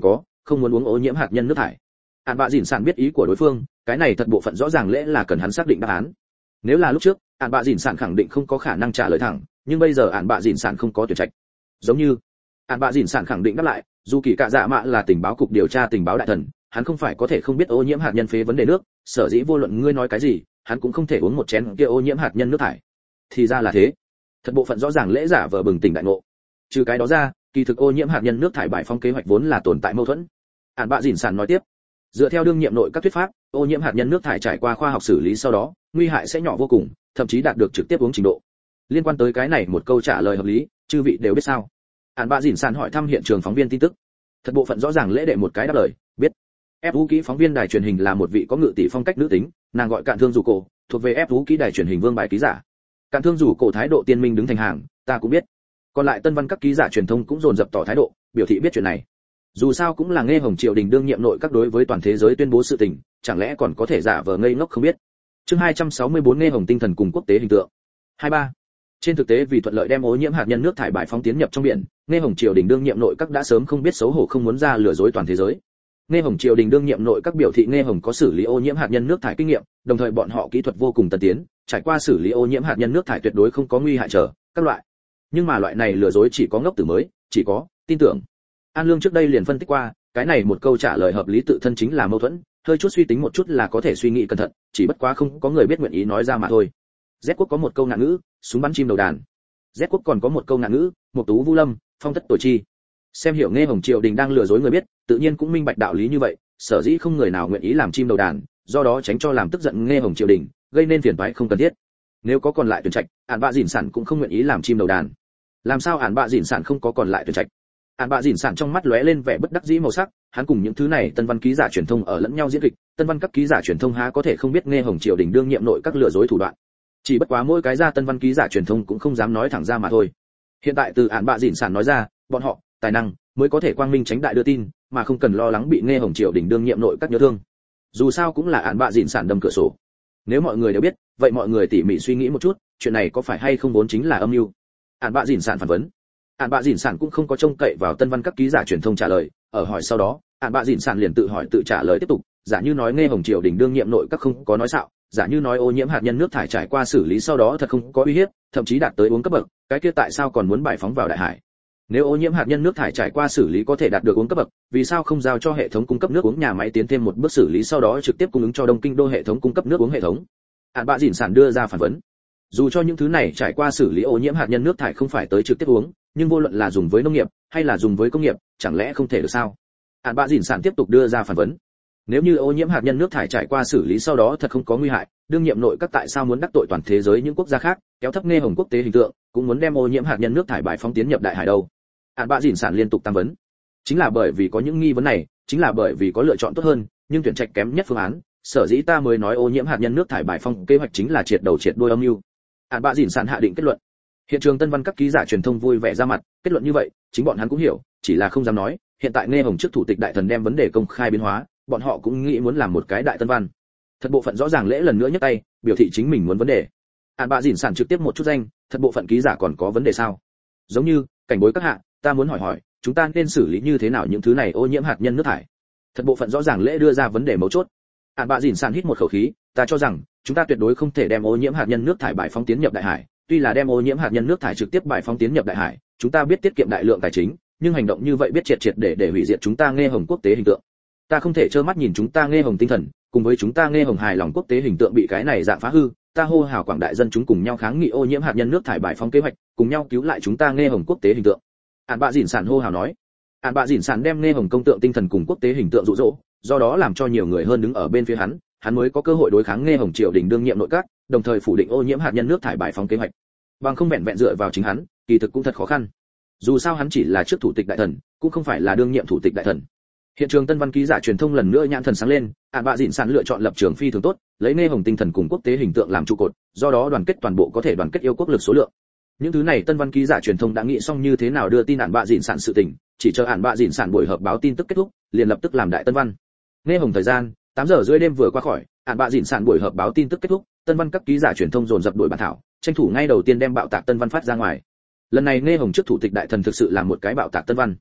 không muốn uống ô nhiễm hạt nhân nước thải. Ản bạ dỉn sản biết ý của đối phương, cái này thật bộ phận rõ ràng lẽ là cần hắn xác định đáp án. Nếu là lúc trước, Ản bạ dỉn sản khẳng định không có khả năng trả lời thẳng, nhưng bây giờ Ản bạ dỉn sản không có tuyển trạch. Giống như Ản bạ dỉn sản khẳng định đáp lại, dù kỳ cạ dạ mạ là tình báo cục điều tra tình báo đại thần, hắn không phải có thể không biết ô nhiễm hạt nhân phế vấn đề nước, sở dĩ vô luận ngươi nói cái gì, hắn cũng không thể uống một chén kia ô nhiễm hạt nhân nước thải. Thì ra là thế. Thật bộ phận rõ ràng lẽ giả vờ bừng tỉnh đại ngộ. Trừ cái đó ra, kỳ thực ô nhiễm hạt nhân nước thải bài phóng kế hoạch vốn là tồn tại mâu thuẫn. Ản bạ dỉn sản nói tiếp, dựa theo đương nhiệm nội các thuyết pháp, ô nhiễm hạt nhân nước thải trải qua khoa học xử lý sau đó, nguy hại sẽ nhỏ vô cùng, thậm chí đạt được trực tiếp uống trình độ. Liên quan tới cái này một câu trả lời hợp lý, chư vị đều biết sao? Ản bạ dỉn sản hỏi thăm hiện trường phóng viên tin tức. Thật bộ phận rõ ràng lễ đệ một cái đáp lời, biết. Fu kỹ phóng viên đài truyền hình là một vị có ngự tỷ phong cách nữ tính, nàng gọi Cạn Thương Dù Cổ, thuộc về Fu kỹ đài truyền hình vương bài ký giả. Cạn Thương Dù Cổ thái độ tiên minh đứng thành hàng, ta cũng biết. Còn lại tân văn các ký giả truyền thông cũng dồn dập tỏ thái độ, biểu thị biết chuyện này. Dù sao cũng là nghe Hồng Triều Đình đương nhiệm nội các đối với toàn thế giới tuyên bố sự tình, chẳng lẽ còn có thể giả vờ ngây ngốc không biết. Chương 264 nghe Hồng tinh thần cùng quốc tế hình tượng. 23. Trên thực tế vì thuận lợi đem ô nhiễm hạt nhân nước thải bài phóng tiến nhập trong biển, nghe Hồng Triều Đình đương nhiệm nội các đã sớm không biết xấu hổ không muốn ra lừa dối toàn thế giới. Nghe Hồng Triều Đình đương nhiệm nội các biểu thị nghe Hồng có xử lý ô nhiễm hạt nhân nước thải kinh nghiệm, đồng thời bọn họ kỹ thuật vô cùng tân tiến, trải qua xử lý ô nhiễm hạt nhân nước thải tuyệt đối không có nguy hại trở các loại. Nhưng mà loại này lừa dối chỉ có ngốc tử mới, chỉ có tin tưởng. An Lương trước đây liền phân tích qua, cái này một câu trả lời hợp lý tự thân chính là mâu thuẫn, hơi chút suy tính một chút là có thể suy nghĩ cẩn thận, chỉ bất quá không có người biết nguyện ý nói ra mà thôi. Z quốc có một câu ngạn ngữ, súng bắn chim đầu đàn. Z quốc còn có một câu ngạn ngữ, một tú vu lâm, phong thất tội chi. Xem hiểu nghe Hồng Triều Đình đang lừa dối người biết, tự nhiên cũng minh bạch đạo lý như vậy, sở dĩ không người nào nguyện ý làm chim đầu đàn, do đó tránh cho làm tức giận nghe Hồng Triều Đình, gây nên phiền toái không cần thiết. Nếu có còn lại tuyển trạch, Ản bạ dỉn sản cũng không nguyện ý làm chim đầu đàn. Làm sao Ản bạ dỉn sản không có còn lại tuyển trạch? Ản bạ dỉn sản trong mắt lóe lên vẻ bất đắc dĩ màu sắc, hắn cùng những thứ này tân văn ký giả truyền thông ở lẫn nhau diễn kịch, tân văn các ký giả truyền thông há có thể không biết nghe Hồng Triều Đình đương nhiệm nội các lừa dối thủ đoạn. Chỉ bất quá mỗi cái ra tân văn ký giả truyền thông cũng không dám nói thẳng ra mà thôi. Hiện tại từ Ản bạ dỉn sản nói ra, bọn họ tài năng mới có thể quang minh tránh đại đưa tin, mà không cần lo lắng bị nghe Hồng Triều Đình đương nhiệm nội các nhớ thương. Dù sao cũng là Ản bạ dỉn sản đâm cửa sổ. Nếu mọi người đều biết, vậy mọi người tỉ mỉ suy nghĩ một chút, chuyện này có phải hay không vốn chính là âm mưu? Ản bạ dỉn sản phản vấn. Ản bạ dỉn sản cũng không có trông cậy vào tân văn các ký giả truyền thông trả lời, ở hỏi sau đó, Ản bạ dỉn sản liền tự hỏi tự trả lời tiếp tục, giả như nói nghe Hồng Triều Đình đương nhiệm nội các không có nói xạo, giả như nói ô nhiễm hạt nhân nước thải trải qua xử lý sau đó thật không có uy hiếp, thậm chí đạt tới uống cấp bậc, cái kia tại sao còn muốn bài phóng vào đại hải? Nếu ô nhiễm hạt nhân nước thải trải qua xử lý có thể đạt được uống cấp bậc, vì sao không giao cho hệ thống cung cấp nước uống nhà máy tiến thêm một bước xử lý sau đó trực tiếp cung ứng cho Đông Kinh đô hệ thống cung cấp nước uống hệ thống? Ản bạ dỉn sản đưa ra phản vấn. Dù cho những thứ này trải qua xử lý ô nhiễm hạt nhân nước thải không phải tới trực tiếp uống, nhưng vô luận là dùng với nông nghiệp hay là dùng với công nghiệp, chẳng lẽ không thể được sao? Ản bạ dỉn sản tiếp tục đưa ra phản vấn. Nếu như ô nhiễm hạt nhân nước thải trải qua xử lý sau đó thật không có nguy hại, đương nhiệm nội các tại sao muốn đắc tội toàn thế giới những quốc gia khác, kéo thấp nghe Hồng quốc tế hình tượng, cũng muốn đem ô nhiễm hạt nhân nước thải bài phóng tiến nhập đại hải đâu? Ản bạ dỉn sản liên tục tam vấn. Chính là bởi vì có những nghi vấn này, chính là bởi vì có lựa chọn tốt hơn, nhưng tuyển trạch kém nhất phương án, sở dĩ ta mới nói ô nhiễm hạt nhân nước thải bài phóng kế hoạch chính là triệt đầu triệt đuôi âm mưu. Ản bạ dỉn sản hạ định kết luận. Hiện trường tân văn các ký giả truyền thông vui vẻ ra mặt, kết luận như vậy, chính bọn hắn cũng hiểu, chỉ là không dám nói. Hiện tại nghe Hồng trước thủ tịch đại thần đem vấn đề công khai biến hóa, bọn họ cũng nghĩ muốn làm một cái đại tân văn. Thật bộ phận rõ ràng lễ lần nữa nhấc tay, biểu thị chính mình muốn vấn đề. Ản bạ dỉn sản trực tiếp một chút danh, thật bộ phận ký giả còn có vấn đề sao? Giống như, cảnh bối các hạ, ta muốn hỏi, chúng ta nên xử lý như thế nào những thứ này ô nhiễm hạt nhân nước thải? Thật bộ phận rõ ràng lễ đưa ra vấn đề mấu chốt. Ản bạ dỉn sản hít một khẩu khí, ta cho rằng chúng ta tuyệt đối không thể đem ô nhiễm hạt nhân nước thải bài phóng tiến nhập đại hải, tuy là đem ô nhiễm hạt nhân nước thải trực tiếp bài phóng tiến nhập đại hải, chúng ta biết tiết kiệm đại lượng tài chính, nhưng hành động như vậy biết triệt để hủy diệt chúng ta nghe Hồng quốc tế hình tượng. Ta không thể trơ mắt nhìn chúng ta nghe Hồng tinh thần, cùng với chúng ta nghe Hồng hài lòng quốc tế hình tượng bị cái này dạng phá hư, ta hô hào quảng đại dân chúng cùng nhau kháng nghị ô nhiễm hạt nhân nước thải bài phóng kế hoạch, cùng nhau cứu lại chúng ta nghe Hồng quốc tế hình tượng. Ản bạ dỉn sản hô hào nói. Ản bạ dỉn sản đem nghe Hồng công tượng tinh thần cùng quốc tế hình tượng dụ dỗ, do đó làm cho nhiều người hơn đứng ở bên phía hắn mới có cơ hội đối kháng nghe Hồng Triều Đình đương nhiệm nội các, đồng thời phủ định ô nhiễm hạt nhân nước thải bài phóng kế hoạch. Bằng không vẹn vẹn dựa vào chính hắn, kỳ thực cũng thật khó khăn. Dù sao hắn chỉ là trước thủ tịch đại thần, cũng không phải là đương nhiệm thủ tịch đại thần. Hiện trường tân văn ký giả truyền thông lần nữa nhãn thần sáng lên, Ản bạ dỉn sản lựa chọn lập trường phi thường tốt, lấy nghe Hồng tinh thần cùng quốc tế hình tượng làm trụ cột, do đó đoàn kết toàn bộ có thể đoàn kết yêu quốc lực số lượng. Những thứ này tân văn ký giả truyền thông đã nghĩ xong như thế nào đưa tin Ản bạ dỉn sản sự tình, chỉ chờ Ản bạ dỉn sản buổi họp báo tin tức kết thúc, liền lập tức làm đại tân văn. Nghe Hồng thời gian 8 giờ rưỡi đêm vừa qua khỏi, Ản bạ dỉn sản buổi họp báo tin tức kết thúc, tân văn các ký giả truyền thông dồn dập đổi bản thảo, tranh thủ ngay đầu tiên đem bạo tạc tân văn phát ra ngoài. Lần này nghe Hồng trước thủ tịch đại thần thực sự là một cái bạo tạc tân văn.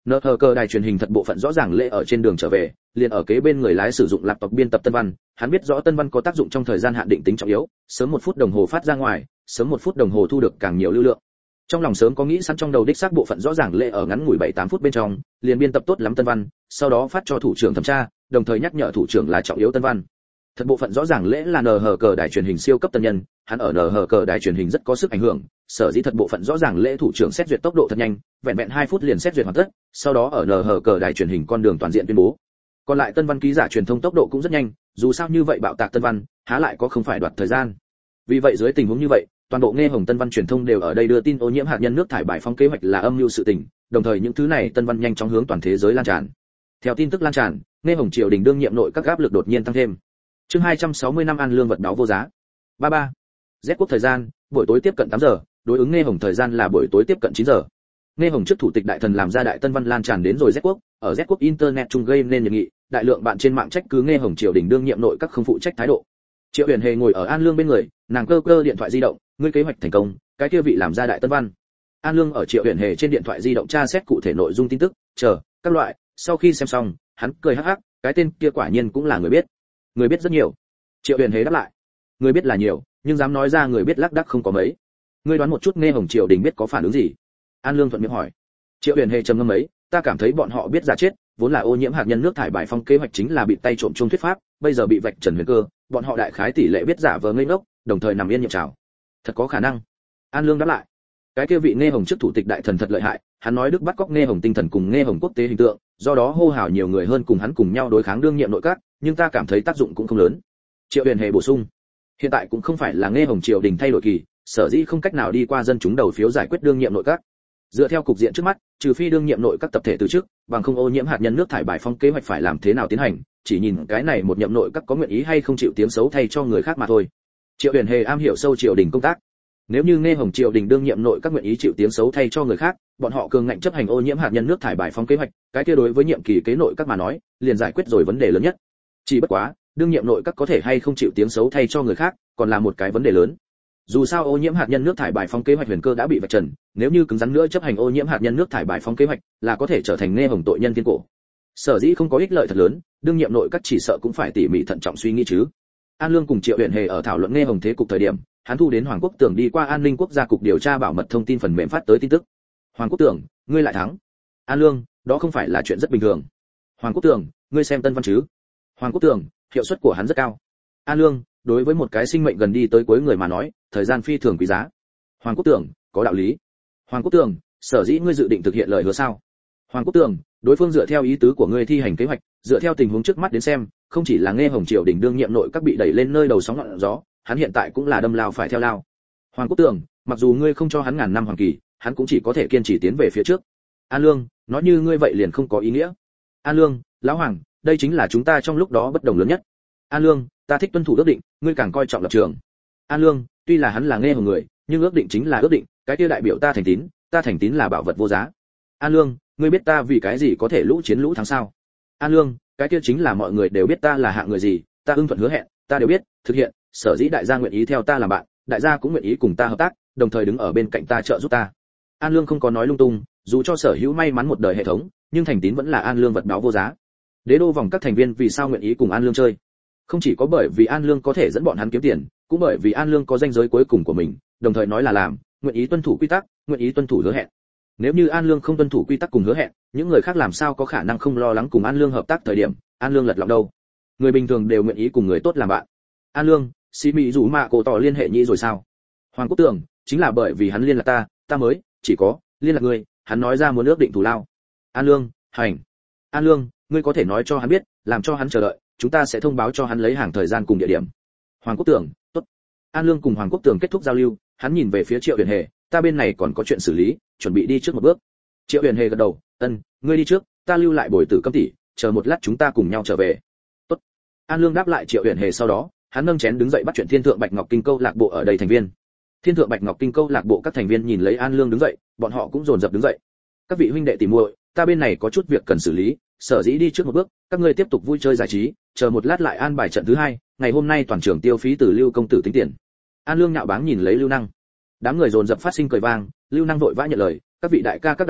nợ cờ đài truyền hình thật bộ phận rõ ràng lễ ở trên đường trở về, liền ở kế bên người lái sử dụng laptop biên tập tân văn, hắn biết rõ tân văn có tác dụng trong thời gian hạn định tính trọng yếu, sớm 1 phút đồng hồ phát ra ngoài, sớm 1 phút đồng hồ thu được càng nhiều lưu lượng. Trong lòng sớm có nghĩ sẵn trong đầu đích xác bộ phận rõ ràng lễ ở ngắn ngủi 7-8 phút bên trong, liền biên tập tốt lắm tân văn, sau đó phát cho thủ trưởng thẩm tra, đồng thời nhắc nhở thủ trưởng là trọng yếu tân văn. Thật bộ phận rõ ràng lễ là nờ cờ đài truyền hình siêu cấp tân nhân, hắn ở nờ cờ đài truyền hình rất có sức ảnh hưởng, sở dĩ thật bộ phận rõ ràng lễ thủ trưởng xét duyệt tốc độ thật nhanh, vẹn vẹn 2 phút liền xét duyệt hoàn tất, sau đó ở nờ cờ đài truyền hình con đường toàn diện tuyên bố. Còn lại tân văn ký giả truyền thông tốc độ cũng rất nhanh, dù sao như vậy bạo tạc tân văn, há lại có không phải đoạt thời gian. Vì vậy dưới tình huống như vậy, toàn bộ nghe hồng tân văn truyền thông đều ở đây đưa tin ô nhiễm hạt nhân nước thải bài phóng kế hoạch là âm mưu sự tình, đồng thời những thứ này tân văn nhanh chóng hướng toàn thế giới lan tràn. Theo tin tức lan tràn, nghe hồng triều đình đương nhiệm nội các áp lực đột nhiên tăng thêm. Chương 260 năm ăn lương vật đáo vô giá. 33. Z quốc thời gian, buổi tối tiếp cận 8 giờ, đối ứng nghe hồng thời gian là buổi tối tiếp cận 9 giờ. Nghe hồng trước thủ tịch đại thần làm ra đại tân văn lan tràn đến rồi Z quốc, ở Z quốc internet chung gây nên nhiệt nghị, đại lượng bạn trên mạng trách cứ nghe hồng triều đình đương nhiệm nội các không phụ trách thái độ. Triệu Huyền Hề ngồi ở An Lương bên người, nàng cơ điện thoại di động, ngươi kế hoạch thành công, cái kia vị làm ra đại tân văn. An Lương ở Triệu Huyền Hề trên điện thoại di động tra xét cụ thể nội dung tin tức, chờ các loại, sau khi xem xong, hắn cười hắc hắc, cái tên kia quả nhiên cũng là người biết. Người biết rất nhiều. Triệu Huyền Hề đáp lại, người biết là nhiều, nhưng dám nói ra người biết lác đác không có mấy. Ngươi đoán một chút nghe hồng triều đình biết có phản ứng gì? An Lương thuận miệng hỏi. Triệu Huyền Hề trầm ngâm mấy, ta cảm thấy bọn họ biết giả chết, vốn là ô nhiễm hạt nhân nước thải bài phong kế hoạch chính là bị tay trộm chung thuyết pháp, bây giờ bị vạch trần huyền cơ, bọn họ đại khái tỷ lệ biết giả vờ ngây ngốc, đồng thời nằm yên nhiệm trào. Thật có khả năng. An Lương đáp lại. Cái kia vị nghe hồng trước thủ tịch đại thần thật lợi hại, hắn nói Đức bắt cóc nghe hồng tinh thần cùng nghe hồng quốc tế hình tượng, do đó hô hào nhiều người hơn cùng hắn cùng nhau đối kháng đương nhiệm nội các, nhưng ta cảm thấy tác dụng cũng không lớn. Triệu Huyền Hề bổ sung, hiện tại cũng không phải là nghe hồng triều đình thay đổi kỳ, sở dĩ không cách nào đi qua dân chúng đầu phiếu giải quyết đương nhiệm nội các. Dựa theo cục diện trước mắt, trừ phi đương nhiệm nội các tập thể từ chức, bằng không ô nhiễm hạt nhân nước thải bài phong kế hoạch phải làm thế nào tiến hành, chỉ nhìn cái này một nhậm nội các có nguyện ý hay không chịu tiếng xấu thay cho người khác mà thôi. Triệu Huyền Hề am hiểu sâu triều đình công tác. Nếu như nghe hồng triều đình đương nhiệm nội các nguyện ý chịu tiếng xấu thay cho người khác, bọn họ cường ngạnh chấp hành ô nhiễm hạt nhân nước thải bài phong kế hoạch, cái kia đối với nhiệm kỳ kế nội các mà nói, liền giải quyết rồi vấn đề lớn nhất. Chỉ bất quá, đương nhiệm nội các có thể hay không chịu tiếng xấu thay cho người khác, còn là một cái vấn đề lớn. Dù sao ô nhiễm hạt nhân nước thải bài phong kế hoạch huyền cơ đã bị vạch trần, nếu như cứng rắn nữa chấp hành ô nhiễm hạt nhân nước thải bài phong kế hoạch, là có thể trở thành nghe hồng tội nhân thiên cổ. Sở dĩ không có ích lợi thật lớn, đương nhiệm nội các chỉ sợ cũng phải tỉ mỉ thận trọng suy nghĩ chứ. An Lương cùng Triệu Huyền Hề ở thảo luận nghe hồng thế cục thời điểm, hắn thu đến Hoàng Quốc Tưởng đi qua An ninh quốc gia cục điều tra bảo mật thông tin phần mềm phát tới tin tức. Hoàng Quốc Tưởng, ngươi lại thắng. An Lương, đó không phải là chuyện rất bình thường. Hoàng Quốc Tưởng, ngươi xem tân văn chứ? Hoàng Quốc Tưởng, hiệu suất của hắn rất cao. An Lương, đối với một cái sinh mệnh gần đi tới cuối người mà nói, thời gian phi thường quý giá. Hoàng Quốc Tưởng, có đạo lý. Hoàng Quốc Tưởng, sở dĩ ngươi dự định thực hiện lời hứa sao? Hoàng Quốc Tưởng, đối phương dựa theo ý tứ của ngươi thi hành kế hoạch, dựa theo tình huống trước mắt đến xem, không chỉ là nghe hồng triều đình đương nhiệm nội các bị đẩy lên nơi đầu sóng ngọn gió, hắn hiện tại cũng là đâm lao phải theo lao. Hoàng Quốc Tưởng, mặc dù ngươi không cho hắn ngàn năm hoàng kỳ, hắn cũng chỉ có thể kiên trì tiến về phía trước. An Lương, nói như ngươi vậy liền không có ý nghĩa. An Lương, lão hoàng, đây chính là chúng ta trong lúc đó bất đồng lớn nhất. An Lương, ta thích tuân thủ ước định, ngươi càng coi trọng lập trường. An Lương, tuy là hắn là nghe hồng người, nhưng ước định chính là ước định, cái kia đại biểu ta thành tín là bảo vật vô giá. An Lương, ngươi biết ta vì cái gì có thể lũ chiến lũ thắng sao? An Lương, cái kia chính là mọi người đều biết ta là hạng người gì, ta ưng thuận hứa hẹn, ta đều biết, thực hiện, sở dĩ đại gia nguyện ý theo ta làm bạn, đại gia cũng nguyện ý cùng ta hợp tác, đồng thời đứng ở bên cạnh ta trợ giúp ta. An Lương không có nói lung tung, dù cho sở hữu may mắn một đời hệ thống, nhưng thành tín vẫn là An Lương vật báo vô giá. Đế đô vòng các thành viên vì sao nguyện ý cùng An Lương chơi? Không chỉ có bởi vì An Lương có thể dẫn bọn hắn kiếm tiền, cũng bởi vì An Lương có danh giới cuối cùng của mình, đồng thời nói là làm, nguyện ý tuân thủ quy tắc, nguyện ý tuân thủ hứa hẹn. Nếu như An Lương không tuân thủ quy tắc cùng hứa hẹn, những người khác làm sao có khả năng không lo lắng cùng An Lương hợp tác thời điểm An Lương lật lọng đâu? Người bình thường đều nguyện ý cùng người tốt làm bạn. An Lương, xí mỹ rủ mạ cổ tỏ liên hệ nhĩ rồi sao? Hoàng Quốc Tưởng, chính là bởi vì hắn liên lạc ta mới chỉ có liên lạc ngươi, hắn nói ra muốn ước định thù lao. An Lương, hành. An Lương, ngươi có thể nói cho hắn biết, làm cho hắn chờ đợi, chúng ta sẽ thông báo cho hắn lấy hàng thời gian cùng địa điểm. Hoàng Quốc Tưởng, tốt. An Lương cùng Hoàng Quốc Tưởng kết thúc giao lưu, hắn nhìn về phía Triệu Huyền Hề, ta bên này còn có chuyện xử lý, chuẩn bị đi trước một bước. Triệu Huyền Hề gật đầu, ngươi đi trước, ta lưu lại bồi tử Câm tỷ, chờ một lát chúng ta cùng nhau trở về. Tốt. An Lương đáp lại Triệu Huyền Hề, sau đó hắn nâng chén đứng dậy bắt chuyện Thiên Thượng Bạch Ngọc Kinh Câu lạc bộ ở đây thành viên. Thiên Thượng Bạch Ngọc Kinh Câu lạc bộ các thành viên nhìn lấy An Lương đứng dậy, bọn họ cũng dồn dập đứng dậy. Các vị huynh đệ tỉ muội, ta bên này có chút việc cần xử lý, sở dĩ đi trước một bước, các ngươi tiếp tục vui chơi giải trí, chờ một lát lại an bài trận thứ hai, ngày hôm nay toàn trường tiêu phí từ Lưu công tử tính tiền. An Lương nhạo báng nhìn lấy Lưu Năng. Đám người dồn dập phát sinh cười vang, Lưu Năng vội vã nhận lời, các vị đại ca các đại tỷ,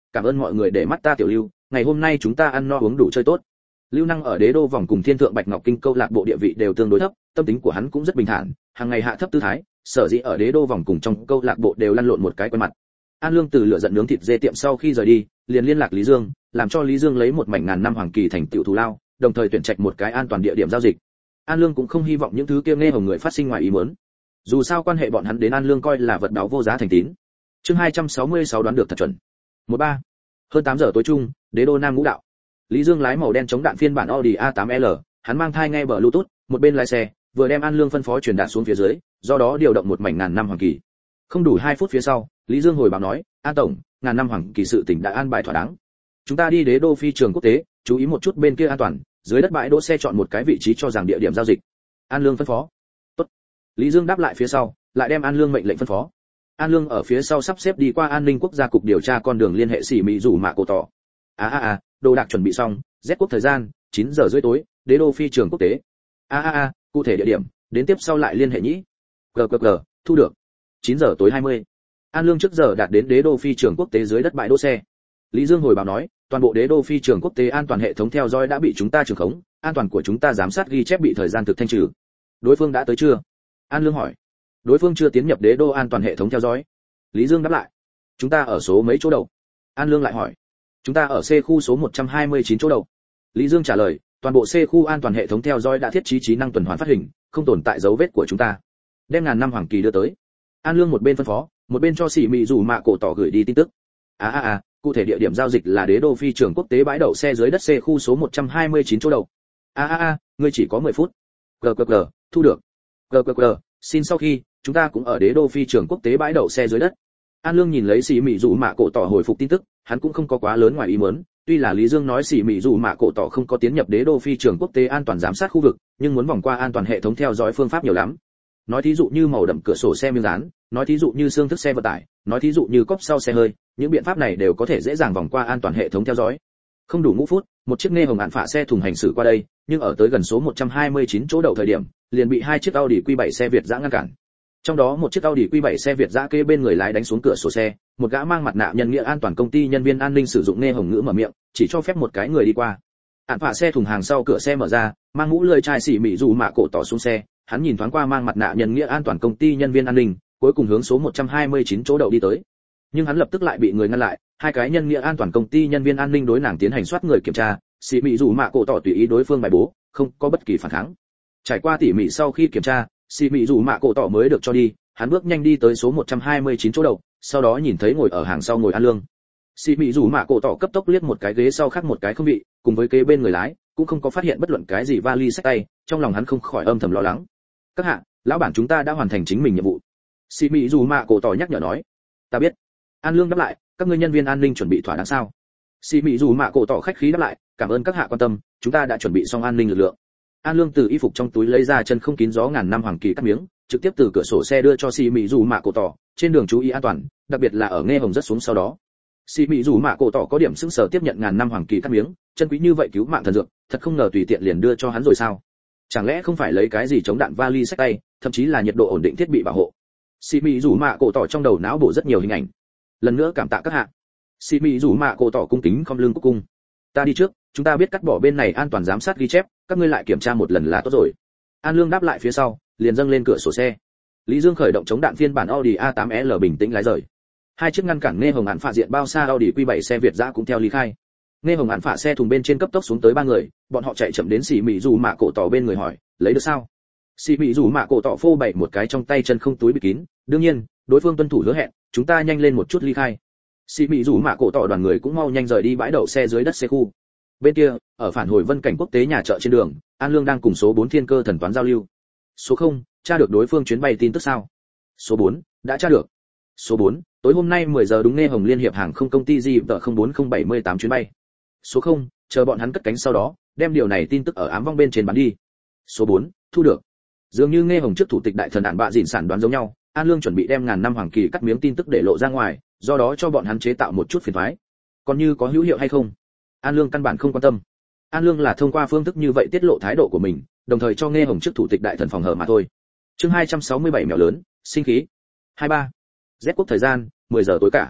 cảm ơn mọi người để mắt ta tiểu Lưu, ngày hôm nay chúng ta ăn no uống đủ chơi tốt. Lưu Năng ở Đế Đô vòng cùng Thiên Thượng Bạch Ngọc Kinh câu lạc bộ địa vị đều tương đối thấp, tâm tính của hắn cũng rất bình thản, hàng ngày hạ thấp tư thái, sở dĩ ở Đế Đô vòng cùng trong câu lạc bộ đều lăn lộn một cái quen mặt. An Lương từ lửa giận nướng thịt dê tiệm sau khi rời đi, liền liên lạc Lý Dương, làm cho Lý Dương lấy một mảnh ngàn năm hoàng kỳ thành tựu thù lao, đồng thời tuyển trạch một cái an toàn địa điểm giao dịch. An Lương cũng không hy vọng những thứ kia nghe hồng người phát sinh ngoài ý muốn. Dù sao quan hệ bọn hắn đến An Lương coi là vật đáo vô giá thành tín. Chương 266 đoán được thật chuẩn. 13. Hơn 8 giờ tối chung, Đế Đô Nam Ngũ Đạo. Lý Dương lái màu đen chống đạn phiên bản Audi A8L, hắn mang thai nghe Bluetooth, một bên lái xe, vừa đem An Lương phân phó truyền đạt xuống phía dưới, do đó điều động một mảnh ngàn năm hoàng kỳ. Không đủ 2 phút phía sau, Lý Dương hồi báo nói, "An tổng, ngàn năm hoàng kỳ sự tình đã an bài thỏa đáng. Chúng ta đi Đế Đô phi trường quốc tế, chú ý một chút bên kia an toàn, dưới đất bãi đỗ xe chọn một cái vị trí cho rằng địa điểm giao dịch." An Lương phân phó. "Tốt." Lý Dương đáp lại phía sau, lại đem An Lương mệnh lệnh phân phó. An Lương ở phía sau sắp xếp đi qua an ninh quốc gia cục điều tra con đường liên hệ xỉ mị rủ mạ cổ tỏ. Đồ đạc chuẩn bị xong, Z quốc thời gian, 9 giờ rưỡi tối, Đế Đô phi trường quốc tế. Cụ thể địa điểm, đến tiếp sau lại liên hệ nhĩ. Thu được. 9 giờ tối 20. An Lương trước giờ đạt đến Đế Đô phi trường quốc tế dưới đất bãi đỗ xe. Lý Dương hồi báo nói, toàn bộ Đế Đô phi trường quốc tế an toàn hệ thống theo dõi đã bị chúng ta trường khống, an toàn của chúng ta giám sát ghi chép bị thời gian thực thanh trừ. Đối phương đã tới chưa? An Lương hỏi. Đối phương chưa tiến nhập Đế Đô an toàn hệ thống theo dõi. Lý Dương đáp lại. Chúng ta ở số mấy chỗ đầu? An Lương lại hỏi. Chúng ta ở C khu số 129 chỗ đầu. Lý Dương trả lời, toàn bộ C khu an toàn hệ thống theo dõi đã thiết trí trí năng tuần hoàn phát hình, không tồn tại dấu vết của chúng ta. Đem ngàn năm hoàng kỳ đưa tới. An Lương một bên phân phó, một bên cho xỉ mị rủ mạ cổ tỏ gửi đi tin tức. Cụ thể địa điểm giao dịch là Đế Đô phi trường quốc tế bãi đậu xe dưới đất C khu số 129 chỗ đầu. Ngươi chỉ có 10 phút. Thu được. Xin sau khi, chúng ta cũng ở Đế Đô phi trường quốc tế bãi đậu xe dưới đất. An Lương nhìn lấy xỉ mị rủ mạ cổ tỏ hồi phục tin tức, hắn cũng không có quá lớn ngoài ý muốn, tuy là Lý Dương nói xỉ mị rủ mạ cổ tỏ không có tiến nhập Đế Đô phi trường quốc tế an toàn giám sát khu vực, nhưng muốn vòng qua an toàn hệ thống theo dõi phương pháp nhiều lắm. Nói thí dụ như màu đậm cửa sổ xe miếng dán, nói thí dụ như xương thức xe vận tải, nói thí dụ như cốp sau xe hơi, những biện pháp này đều có thể dễ dàng vòng qua an toàn hệ thống theo dõi. Không đủ 5 phút, một chiếc nghe hồng hạn phạ xe thùng hành xử qua đây, nhưng ở tới gần số 129 chỗ đậu thời điểm, liền bị 2 chiếc Audi Q7 xe Việt dã ngăn cản. Trong đó một chiếc Audi Q7 xe Việt dã kế bên người lái đánh xuống cửa sổ xe, một gã mang mặt nạ nhân nghĩa an toàn công ty nhân viên an ninh sử dụng nghe hồng ngữ mở miệng, chỉ cho phép một cái người đi qua. Hạn phạ xe thùng hàng sau cửa xe mở ra, mang mũ lưỡi chai xỉ mị dù mạ cổ tỏ xuống xe, hắn nhìn thoáng qua mang mặt nạ nhân nghĩa an toàn công ty nhân viên an ninh, cuối cùng hướng số 129 chỗ đậu đi tới. Nhưng hắn lập tức lại bị người ngăn lại, 2 cái nhân nghĩa an toàn công ty nhân viên an ninh đối nàng tiến hành soát người kiểm tra, xỉ mị dù mạ cổ tỏ tùy ý đối phương bài bố, không có bất kỳ phản kháng. Trải qua tỉ mỉ sau khi kiểm tra, xỉ mị dù mạ cổ tỏ mới được cho đi, hắn bước nhanh đi tới số 129 chỗ đậu, sau đó nhìn thấy ngồi ở hàng sau ngồi An Lương. Xỉ mị dù mạ cổ tỏ cấp tốc liếc một cái ghế sau khác một cái không vị, cùng với kế bên người lái, cũng không có phát hiện bất luận cái gì vali xách tay, trong lòng hắn không khỏi âm thầm lo lắng. Các hạ, lão bản chúng ta đã hoàn thành chính mình nhiệm vụ. Xỉ mị dù mạ cổ tỏ nhắc nhở nói. Ta biết. An Lương đáp lại, các ngươi nhân viên an ninh chuẩn bị thỏa đáng sao? Xỉ mị dù mạ cổ tỏ khách khí đáp lại, cảm ơn các hạ quan tâm, chúng ta đã chuẩn bị xong an ninh lực lượng. An Lương từ y phục trong túi lấy ra chân không kín gió ngàn năm hoàng kỳ cắt miếng, trực tiếp từ cửa sổ xe đưa cho xỉ mị dù mạ cổ tỏ, trên đường chú ý an toàn, đặc biệt là ở nghe hồng rất xuống sau đó. Xỉ mị dù mạ cổ tỏ có điểm sững sờ tiếp nhận ngàn năm hoàng kỳ cắt miếng, chân quý như vậy cứu mạng thần dược, thật không ngờ tùy tiện liền đưa cho hắn rồi sao? Chẳng lẽ không phải lấy cái gì chống đạn vali xách tay, thậm chí là nhiệt độ ổn định thiết bị bảo hộ? Xỉ mị dù mạ cổ tỏ trong đầu não bổ rất nhiều hình ảnh. Lần nữa cảm tạ các hạ. Xỉ mị dù mạ cổ tỏ cung kính khom lưng cúc cung. Ta đi trước, chúng ta biết cắt bỏ bên này an toàn giám sát ghi chép, các ngươi lại kiểm tra một lần là tốt rồi. An Lương đáp lại phía sau, liền dâng lên cửa sổ xe. Lý Dương khởi động chống đạn phiên bản Audi A8L bình tĩnh lái rời. 2 chiếc ngăn cản nghe hồng hạn phạ diện bao xa Audi Q7 xe Việt dã cũng theo ly khai. Nghe hồng hạn phạ xe thùng bên trên cấp tốc xuống tới 3 người, bọn họ chạy chậm đến xỉ mị dù mạ cổ tỏ bên người hỏi, lấy được sao? Xỉ mị dù mạ cổ tỏ phô bày một cái trong tay chân không túi bịt kín, đương nhiên, đối phương tuân thủ hứa hẹn, chúng ta nhanh lên một chút ly khai. Xỉ mị dù mạ cổ tỏ đoàn người cũng mau nhanh rời đi bãi đậu xe dưới đất xe khu. Bên kia, ở phản hồi Vân Cảnh quốc tế nhà chợ trên đường, An Lương đang cùng số 4 Thiên Cơ thần toán giao lưu. Số 0, tra được đối phương chuyến bay tin tức sao? Số 4, đã tra được. Số 4, tối hôm nay 10 giờ đúng nghe hồng liên hiệp hàng không công ty JT04078 chuyến bay. Số 0, chờ bọn hắn cất cánh sau đó, đem điều này tin tức ở ám vong bên trên bán đi. Số 4, thu được. Dường như nghe hồng trước thủ tịch đại thần đạn bạ dịn sản đoán giống nhau, An Lương chuẩn bị đem ngàn năm hoàng kỳ cắt miếng tin tức để lộ ra ngoài, do đó cho bọn hắn chế tạo một chút phiền toái. Còn như có hữu hiệu hay không? An Lương căn bản không quan tâm. An Lương là thông qua phương thức như vậy tiết lộ thái độ của mình, đồng thời cho nghe hồng trước thủ tịch đại thần phòng hở mà thôi. Chương 267 mèo lớn, sinh khí. 23. Z quốc thời gian, 10 giờ tối cả.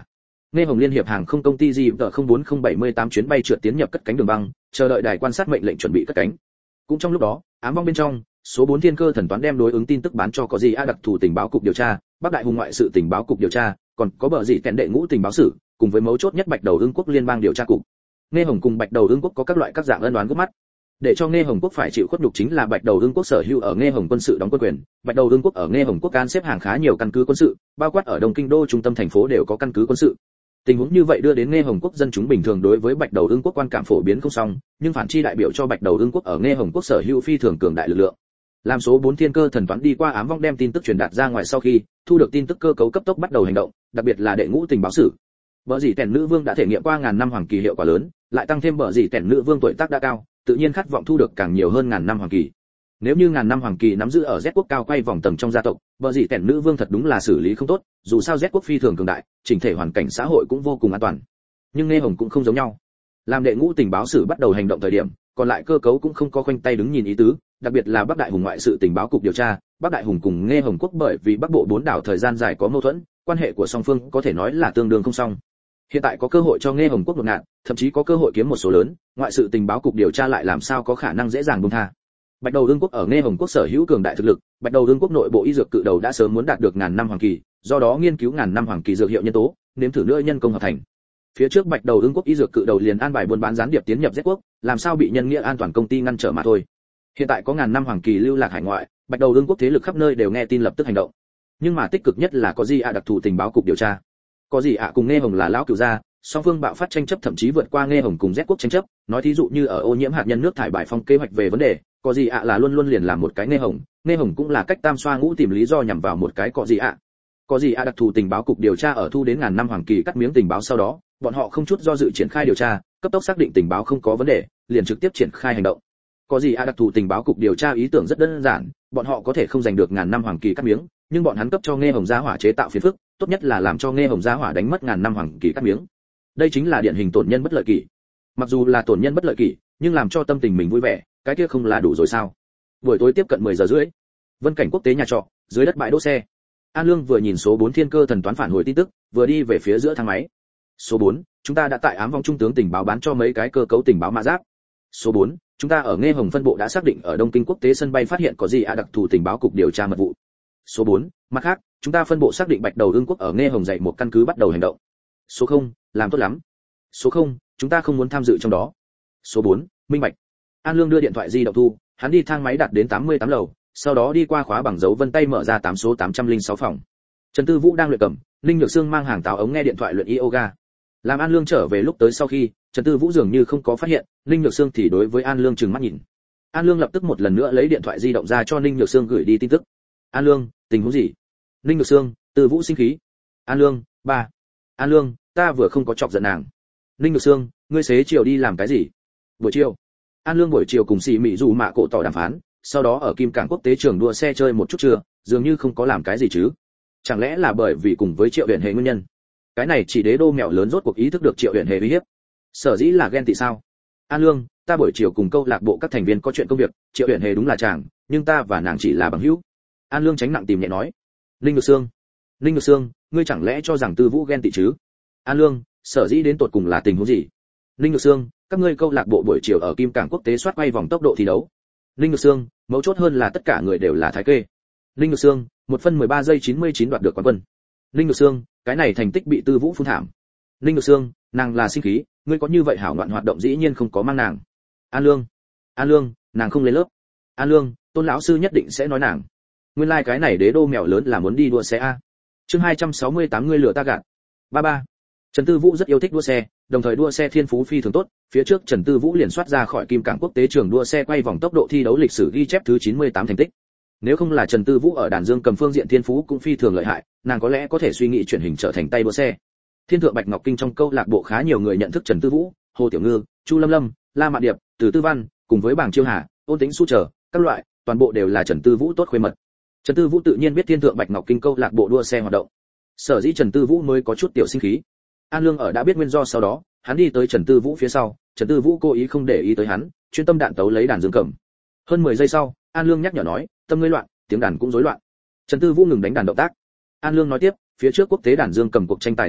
Nghe Hồng Liên hiệp hàng không công ty JT04078 chuyến bay trượt tiến nhập cất cánh đường băng, chờ đợi đài quan sát mệnh lệnh chuẩn bị cất cánh. Cũng trong lúc đó, ám vong bên trong, số 4 Thiên Cơ Thần Toán đem đối ứng tin tức bán cho có gì đặc thù tình báo cục điều tra, Bắc Đại Hùng ngoại sự tình báo cục điều tra, còn có bờ gì kèn đệ ngũ tình báo sử, cùng với mấu chốt nhất Bạch Đầu Ưng Quốc liên bang điều tra cục. Nghe Hồng cùng Bạch Đầu Ưng Quốc có các loại các dạng ân oán gút mắt. Để cho Nghe Hồng Quốc phải chịu khuất nhục chính là Bạch Đầu Ưng Quốc sở hữu ở Nghe Hồng quân sự đóng quân quyền, Bạch Đầu Ưng Quốc ở Nghe Hồng Quốc can xếp hàng khá nhiều căn cứ quân sự, bao quát ở Đông Kinh đô trung tâm thành phố đều có căn cứ quân sự. Tình huống như vậy đưa đến Nghe Hồng Quốc dân chúng bình thường đối với Bạch Đầu Ưng Quốc quan cảm phổ biến không xong, nhưng phản chi đại biểu cho Bạch Đầu Ưng Quốc ở Nghe Hồng Quốc sở hữu phi thường cường đại lực lượng. Làm số 4 Thiên Cơ Thần Toán đi qua ám vong đem tin tức truyền đạt ra ngoài sau khi, thu được tin tức cơ cấu cấp tốc bắt đầu hành động, đặc biệt là đệ ngũ tình báo sử. Bở gì Tèn Nữ Vương đã thể nghiệm qua ngàn năm hoàng kỳ hiệu quả lớn, lại tăng thêm Bở gì Tèn Nữ Vương tuổi tác đã cao, tự nhiên khát vọng thu được càng nhiều hơn ngàn năm hoàng kỳ. Nếu như ngàn năm hoàng kỳ nắm giữ ở Z quốc cao quay vòng tầng trong gia tộc, Bở gì Tèn Nữ Vương thật đúng là xử lý không tốt, dù sao Z quốc phi thường cường đại, chỉnh thể hoàn cảnh xã hội cũng vô cùng an toàn. Nhưng Nghe Hồng cũng không giống nhau. Làm đệ ngũ tình báo sử bắt đầu hành động thời điểm, còn lại cơ cấu cũng không có khoanh tay đứng nhìn ý tứ, đặc biệt là Bắc Đại Hùng ngoại sự tình báo cục điều tra, Bắc Đại Hùng cùng Nghe Hồng Quốc bởi vì Bắc Bộ bốn đảo thời gian dài có mâu thuẫn, quan hệ của song phương có thể nói là tương đương không xong. Hiện tại có cơ hội cho Nghe Hồng Quốc đột nạn, thậm chí có cơ hội kiếm một số lớn, ngoại sự tình báo cục điều tra lại làm sao có khả năng dễ dàng buông tha. Bạch Đầu Ưng Quốc ở Nghe Hồng Quốc sở hữu cường đại thực lực, Bạch Đầu Ưng Quốc nội bộ y dược cự đầu đã sớm muốn đạt được ngàn năm hoàng kỳ, do đó nghiên cứu ngàn năm hoàng kỳ dược hiệu nhân tố, nếm thử nữa nhân công hợp thành. Phía trước Bạch Đầu Ưng Quốc y dược cự đầu liền an bài buôn bán gián điệp tiến nhập Z quốc, làm sao bị nhân nghĩa an toàn công ty ngăn trở mà thôi. Hiện tại có ngàn năm hoàng kỳ lưu lạc hải ngoại, Bạch Đầu Ưng Quốc thế lực khắp nơi đều nghe tin lập tức hành động. Nhưng mà tích cực nhất là có gì đặc thù tình báo cục điều tra. Có gì cùng Nghe Hồng là lão cửu gia, song phương bạo phát tranh chấp thậm chí vượt qua Nghe Hồng cùng Z quốc tranh chấp, nói thí dụ như ở ô nhiễm hạt nhân nước thải bài phong kế hoạch về vấn đề, có gì là luôn luôn liền làm một cái Nghe Hồng cũng là cách tam xoa ngũ tìm lý do nhằm vào một cái có gì Có gì đặc thù tình báo cục điều tra ở thu đến ngàn năm hoàng kỳ cắt miếng tình báo sau đó, bọn họ không chút do dự triển khai điều tra, cấp tốc xác định tình báo không có vấn đề, liền trực tiếp triển khai hành động. Có gì đặc thù tình báo cục điều tra ý tưởng rất đơn giản, bọn họ có thể không giành được ngàn năm hoàng kỳ cắt miếng, nhưng bọn hắn cấp cho Nghe Hồng gia hỏa chế tạo phiền phức, tốt nhất là làm cho Nghe Hồng gia hỏa đánh mất ngàn năm hoàng kỳ cắt miếng. Đây chính là điển hình tổn nhân bất lợi kỷ. Mặc dù là tổn nhân bất lợi kỷ, nhưng làm cho tâm tình mình vui vẻ, cái kia không là đủ rồi sao? Buổi tối tiếp cận 10 giờ rưỡi, Vân Cảnh quốc tế nhà trọ, dưới đất bãi đỗ xe. An Lương vừa nhìn số 4 Thiên Cơ Thần Toán phản hồi tin tức, vừa đi về phía giữa thang máy. Số 4, chúng ta đã tại ám vong trung tướng tình báo bán cho mấy cái cơ cấu tình báo mã giáp. Số 4, chúng ta ở Nghe Hồng phân bộ đã xác định ở Đông Kinh quốc tế sân bay phát hiện có gì đặc thù tình báo cục điều tra mật vụ. Số 4, mặt khác, chúng ta phân bộ xác định Bạch Đầu Ưng Quốc ở Nghe Hồng dạy một căn cứ bắt đầu hành động. Số 0, làm tốt lắm. Số 0, chúng ta không muốn tham dự trong đó. Số 4, minh bạch. An Lương đưa điện thoại di động thu, hắn đi thang máy đạt đến 88 lầu, sau đó đi qua khóa bằng dấu vân tay mở ra 8 số 806 phòng. Trần Tư Vũ đang luyện cầm, Ninh Nhược Sương mang hàng táo ống nghe điện thoại luyện yoga. Làm An Lương trở về lúc tới sau khi, Trần Tư Vũ dường như không có phát hiện, Ninh Nhược Sương thì đối với An Lương trừng mắt nhìn. An Lương lập tức một lần nữa lấy điện thoại di động ra cho Ninh Nhược Sương gửi đi tin tức. An Lương, tình huống gì? Ninh Nhược Sương, Tư Vũ sinh khí. An Lương, ba. An Lương, ta vừa không có chọc giận nàng. Ninh Nhược Sương, ngươi xế chiều đi làm cái gì? Buổi chiều. An Lương buổi chiều cùng Sĩ Mỹ dù mạ cổ tỏ đàm phán, sau đó ở Kim Cảng quốc tế trường đua xe chơi một chút trưa, dường như không có làm cái gì chứ? Chẳng lẽ là bởi vì cùng với Triệu Uyển Hề nguyên nhân? Cái này chỉ đế đô mèo lớn rốt cuộc ý thức được Triệu Uyển Hề uy hiếp. Sở dĩ là ghen tị sao? An Lương, ta buổi chiều cùng câu lạc bộ các thành viên có chuyện công việc, Triệu Uyển Hề đúng là chàng, nhưng ta và nàng chỉ là bằng hữu. An Lương tránh nặng tìm nhẹ nói. Ninh Nhược Sương, ngươi chẳng lẽ cho rằng Tư Vũ ghen tị chứ? An Lương, sở dĩ đến tột cùng là tình huống gì? Ninh Nhược Sương, các ngươi câu lạc bộ buổi chiều ở Kim Cảng quốc tế soát quay vòng tốc độ thi đấu. Ninh Nhược Sương, mấu chốt hơn là tất cả người đều là thái kê. Ninh Nhược Sương, 1 phân 13 giây 99 đoạt được quán quân. Ninh Nhược Sương, cái này thành tích bị Tư Vũ phun thảm. Ninh Nhược Sương, nàng là sinh khí, ngươi có như vậy hảo loạn hoạt động dĩ nhiên không có mang nàng. An Lương, nàng không lên lớp. An Lương, Tôn lão sư nhất định sẽ nói nàng. Nguyên lai cái này đế đô mèo lớn là muốn đi đua xe a. Chương 268 ngươi lừa ta gạt. Ba. Trần Tư Vũ rất yêu thích đua xe, đồng thời đua xe thiên phú phi thường tốt, phía trước Trần Tư Vũ liền soát ra khỏi Kim Cảng quốc tế trường đua xe quay vòng tốc độ thi đấu lịch sử ghi chép thứ 98 thành tích. Nếu không là Trần Tư Vũ ở đàn dương cầm phương diện thiên phú cũng phi thường lợi hại, nàng có lẽ có thể suy nghĩ chuyển hình trở thành tay đua xe. Thiên thượng Bạch Ngọc Kinh trong câu lạc bộ khá nhiều người nhận thức Trần Tư Vũ, Hồ Tiểu Ngư, Chu Lâm Lâm, La Mạn Điệp, Từ Tư Văn, cùng với Bàng Chiêu Hà, Ôn Tĩnh Su trở, các loại, toàn bộ đều là Trần Tư Vũ tốt khuê mật. Trần Tư Vũ tự nhiên biết Thiên thượng Bạch Ngọc Kinh câu lạc bộ đua xe hoạt động. Sở dĩ Trần Tư Vũ mới có chút tiểu sinh khí. An Lương ở đã biết nguyên do sau đó, hắn đi tới Trần Tư Vũ phía sau, Trần Tư Vũ cố ý không để ý tới hắn, chuyên tâm đạn tấu lấy đàn dương cầm. Hơn 10 giây sau, An Lương nhắc nhở nói, tâm ngươi loạn, tiếng đàn cũng rối loạn. Trần Tư Vũ ngừng đánh đàn động tác. An Lương nói tiếp, phía trước quốc tế đàn dương cầm cuộc tranh tài thời điểm,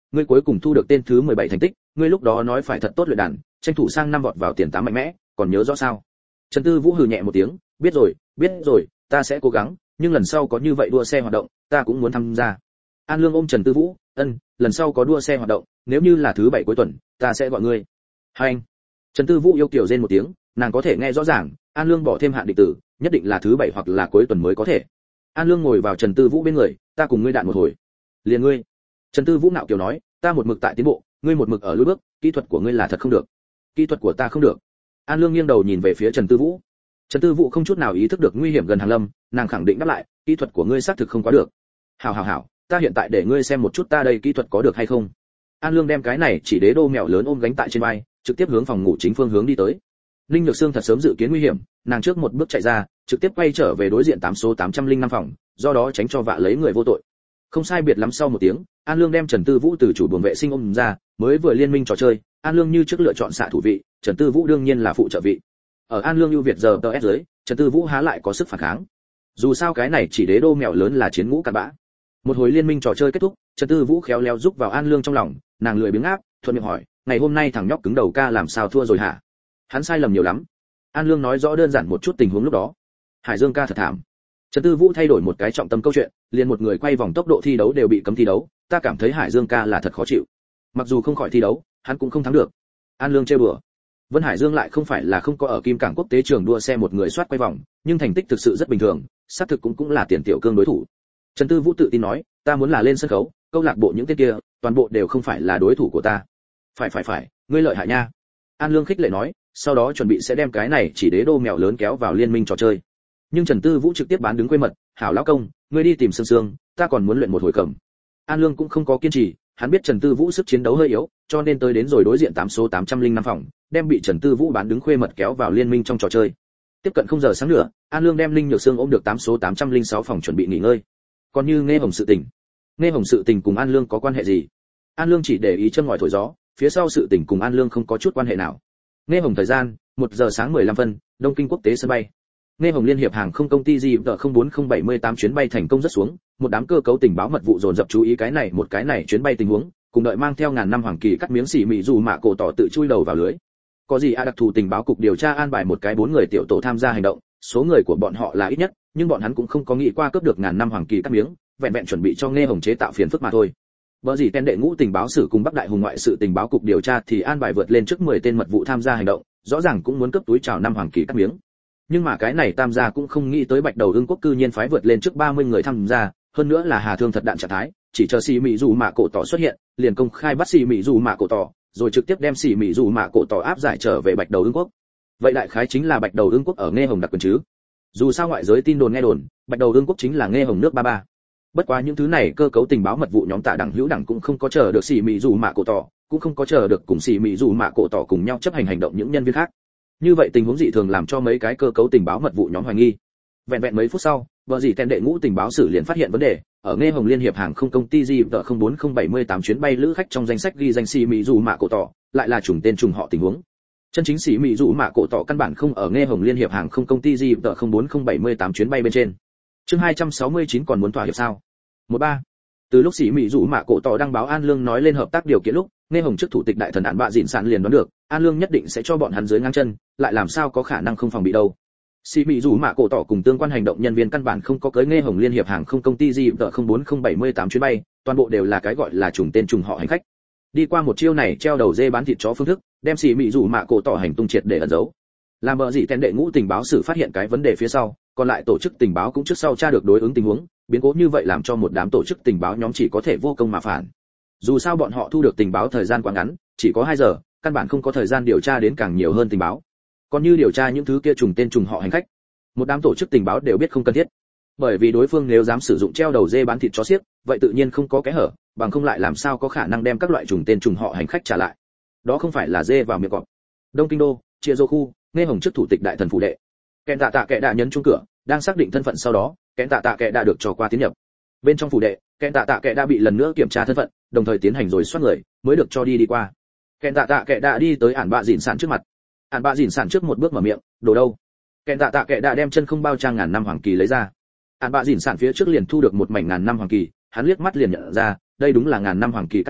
ngươi cuối cùng thu được tên thứ 17 thành tích, ngươi lúc đó nói phải thật tốt luyện đàn, tranh thủ sang năm vọt vào tiền 8 mạnh mẽ, còn nhớ rõ sao? Trần Tư Vũ hừ nhẹ một tiếng, biết rồi, ta sẽ cố gắng, nhưng lần sau có như vậy đua xe hoạt động, ta cũng muốn tham gia. An Lương ôm Trần Tư Vũ, lần sau có đua xe hoạt động, nếu như là thứ 7 cuối tuần, ta sẽ gọi ngươi. Hành. Trần Tư Vũ yêu kiều rên một tiếng, nàng có thể nghe rõ ràng, An Lương bỏ thêm hạn định tử, nhất định là thứ 7 hoặc là cuối tuần mới có thể. An Lương ngồi vào Trần Tư Vũ bên người, ta cùng ngươi đạn một hồi. Liền ngươi. Trần Tư Vũ ngạo kiều nói, ta một mực tại tiến bộ, ngươi một mực ở lùi bước, kỹ thuật của ngươi là thật không được. Kỹ thuật của ta không được. An Lương nghiêng đầu nhìn về phía Trần Tư Vũ. Trần Tư Vũ không chút nào ý thức được nguy hiểm gần Hàng Lâm, nàng khẳng định đáp lại, kỹ thuật của ngươi xác thực không quá được. Hảo, ta hiện tại để ngươi xem một chút ta đây kỹ thuật có được hay không. An Lương đem cái này chỉ đế đô mèo lớn ôm gánh tại trên vai, trực tiếp hướng phòng ngủ chính phương hướng đi tới. Ninh Nhược Sương thật sớm dự kiến nguy hiểm, nàng trước một bước chạy ra, trực tiếp quay trở về đối diện 8 số 805 phòng, do đó tránh cho vạ lấy người vô tội. Không sai biệt lắm sau một tiếng, An Lương đem Trần Tư Vũ từ chủ buồng vệ sinh ôm ra, mới vừa liên minh trò chơi, An Lương như trước lựa chọn xạ thủ vị, Trần Tư Vũ đương nhiên là phụ trợ vị. Ở An Lương ưu việt giờ TS dưới, Trần Tư Vũ há lại có sức phản kháng. Dù sao cái này chỉ đế đô mèo lớn là chiến ngũ cặn bã. Một hồi liên minh trò chơi kết thúc, Trần Tư Vũ khéo léo giúp vào An Lương trong lòng, nàng lười biếng áp, thuận miệng hỏi, ngày hôm nay thằng nhóc cứng đầu ca làm sao thua rồi hả? Hắn sai lầm nhiều lắm. An Lương nói rõ đơn giản một chút tình huống lúc đó. Hải Dương ca thật thảm. Trần Tư Vũ thay đổi một cái trọng tâm câu chuyện, liền một người quay vòng tốc độ thi đấu đều bị cấm thi đấu, ta cảm thấy Hải Dương ca là thật khó chịu. Mặc dù không khỏi thi đấu, hắn cũng không thắng được. An Lương trêu đùa. Vân Hải Dương lại không phải là không có ở Kim Cảng quốc tế trường đua xe một người soát quay vòng, nhưng thành tích thực sự rất bình thường, xác thực cũng là tiền tiểu cương đối thủ. Trần Tư Vũ tự tin nói, ta muốn là lên sân khấu, câu lạc bộ những tên kia, toàn bộ đều không phải là đối thủ của ta. Phải, ngươi lợi hại nha. An Lương khích lệ nói, sau đó chuẩn bị sẽ đem cái này chỉ đế đô mèo lớn kéo vào liên minh trò chơi. Nhưng Trần Tư Vũ trực tiếp bán đứng quê mật, hảo lão công, ngươi đi tìm Sương, ta còn muốn luyện một hồi cầm. An Lương cũng không có kiên trì, hắn biết Trần Tư Vũ sức chiến đấu hơi yếu, cho nên tới đến rồi đối diện 8 số 805 phòng, đem bị Trần Tư Vũ bán đứng khuê mật kéo vào liên minh trong trò chơi. Tiếp cận 0 giờ sáng nữa, An Lương đem Linh Nhược Sương ôm được 8 số 806 phòng chuẩn bị nghỉ ngơi. Còn như Nghe Hồng sự tình cùng An Lương có quan hệ gì? An Lương chỉ để ý châm ngòi thổi gió, phía sau sự tình cùng An Lương không có chút quan hệ nào. Nghe Hồng thời gian, 1 giờ sáng 15 phân, Đông Kinh quốc tế sân bay. Nghe Hồng Liên hiệp hàng không công ty JT04078 chuyến bay thành công rất xuống, một đám cơ cấu tình báo mật vụ dồn dập chú ý cái này chuyến bay tình huống, cùng đợi mang theo ngàn năm hoàng kỳ cắt miếng xỉ mị dù mạ cổ tỏ tự chui đầu vào lưới. Có gì đặc thù tình báo cục điều tra an bài một cái 4 người tiểu tổ tham gia hành động, số người của bọn họ là ít nhất, nhưng bọn hắn cũng không có nghĩ qua cướp được ngàn năm hoàng kỳ cắt miếng, vẹn vẹn chuẩn bị cho Nghe Hồng chế tạo phiền phức mà thôi. Bở gì tên đệ ngũ tình báo sử cùng Bắc Đại Hùng ngoại sự tình báo cục điều tra thì an bài vượt lên trước 10 tên mật vụ tham gia hành động, rõ ràng cũng muốn cướp túi chào năm hoàng kỳ cắt miếng. Nhưng mà cái này tam gia cũng không nghĩ tới Bạch Đầu Ưng quốc cư nhiên phái vượt lên trước 30 người tham gia, hơn nữa là hà thương thật đạn trạng thái, chỉ chờ xì mị dù mạ cổ tỏ xuất hiện, liền công khai bắt xì mị dù mạ cổ tỏ, rồi trực tiếp đem xì mị dù mạ cổ tỏ áp giải trở về Bạch Đầu Ưng quốc. Vậy đại khái chính là Bạch Đầu Ưng quốc ở Nghe Hồng đặc quyền chứ? Dù sao ngoại giới tin đồn nghe đồn, Bạch Đầu Ưng quốc chính là Nghe Hồng nước ba ba. Bất quá những thứ này cơ cấu tình báo mật vụ nhóm Tạ Đẳng Hữu Đẳng cũng không có chờ được xì mị dù mạ cổ tỏ, cũng không có chờ được cùng xì mị dù mạ cổ tỏ cùng nhau chấp hành hành động những nhân viên khác. Như vậy tình huống dị thường làm cho mấy cái cơ cấu tình báo mật vụ nhóm hoài nghi. Vẹn mấy phút sau, vợ gì tên đệ ngũ tình báo sử liền phát hiện vấn đề, ở Nghe Hồng Liên hiệp hàng không công ty JT04078 chuyến bay lữ khách trong danh sách ghi danh xì mị dù mạ cổ tỏ, lại là trùng tên trùng họ tình huống. Chân chính xì mị dù mạ cổ tỏ căn bản không ở Nghe Hồng Liên hiệp hàng không công ty JT04078 chuyến bay bên trên. Chương 269 còn muốn thỏa hiệp sao? 13. Từ lúc xì mị dù mạ cổ tỏ đăng báo An Lương nói lên hợp tác điều kiện lúc, Nghe Hồng trước thủ tịch đại thần Án Bạ Dịn Sản liền đoán được, An Lương nhất định sẽ cho bọn hắn dưới ngang chân, lại làm sao có khả năng không phòng bị đâu. Xì mị dù mạ cổ tỏ cùng tương quan hành động nhân viên căn bản không có cưới Nghe Hồng Liên hiệp hàng không công ty JT04078 chuyến bay, toàn bộ đều là cái gọi là trùng tên trùng họ hành khách. Đi qua một chiêu này treo đầu dê bán thịt chó phương thức, đem xì mị dù mạ cổ tỏ hành tung triệt để ẩn giấu. Làm bợ gì tên đệ ngũ tình báo sử phát hiện cái vấn đề phía sau, còn lại tổ chức tình báo cũng trước sau tra được đối ứng tình huống, biến cố như vậy làm cho một đám tổ chức tình báo nhóm chỉ có thể vô công mà phản. Dù sao bọn họ thu được tình báo thời gian quá ngắn, chỉ có 2 giờ, căn bản không có thời gian điều tra đến càng nhiều hơn tình báo. Còn như điều tra những thứ kia trùng tên trùng họ hành khách, một đám tổ chức tình báo đều biết không cần thiết. Bởi vì đối phương nếu dám sử dụng treo đầu dê bán thịt chó xiếc, vậy tự nhiên không có kẽ hở, bằng không lại làm sao có khả năng đem các loại trùng tên trùng họ hành khách trả lại. Đó không phải là dê vào miệng cọp. Đông Kinh đô, Chia Dô khu, Nghe Hồng trước thủ tịch đại thần phủ đệ. Kẹn tạ kệ đã nhấn chuông cửa, đang xác định thân phận sau đó, Kẹn tạ kệ đã được cho qua tiến nhập. Bên trong phủ đệ, Kẹn tạ kệ đã bị lần nữa kiểm tra thân phận, đồng thời tiến hành rồi soát người, mới được cho đi qua. Kẹn tạ kệ đã đi tới Án Bạ Dịn Sản trước mặt. Án Bạ Dịn Sản trước một bước mở miệng, đồ đâu? Kẹn tạ kệ đã đem chân không bao trang ngàn năm hoàng kỳ lấy ra. Án Bạ Dịn Sản phía trước liền thu được một mảnh ngàn năm hoàng kỳ, hắn liếc mắt liền nhận ra, đây đúng là ngàn năm hoàng kỳ cắt miếng,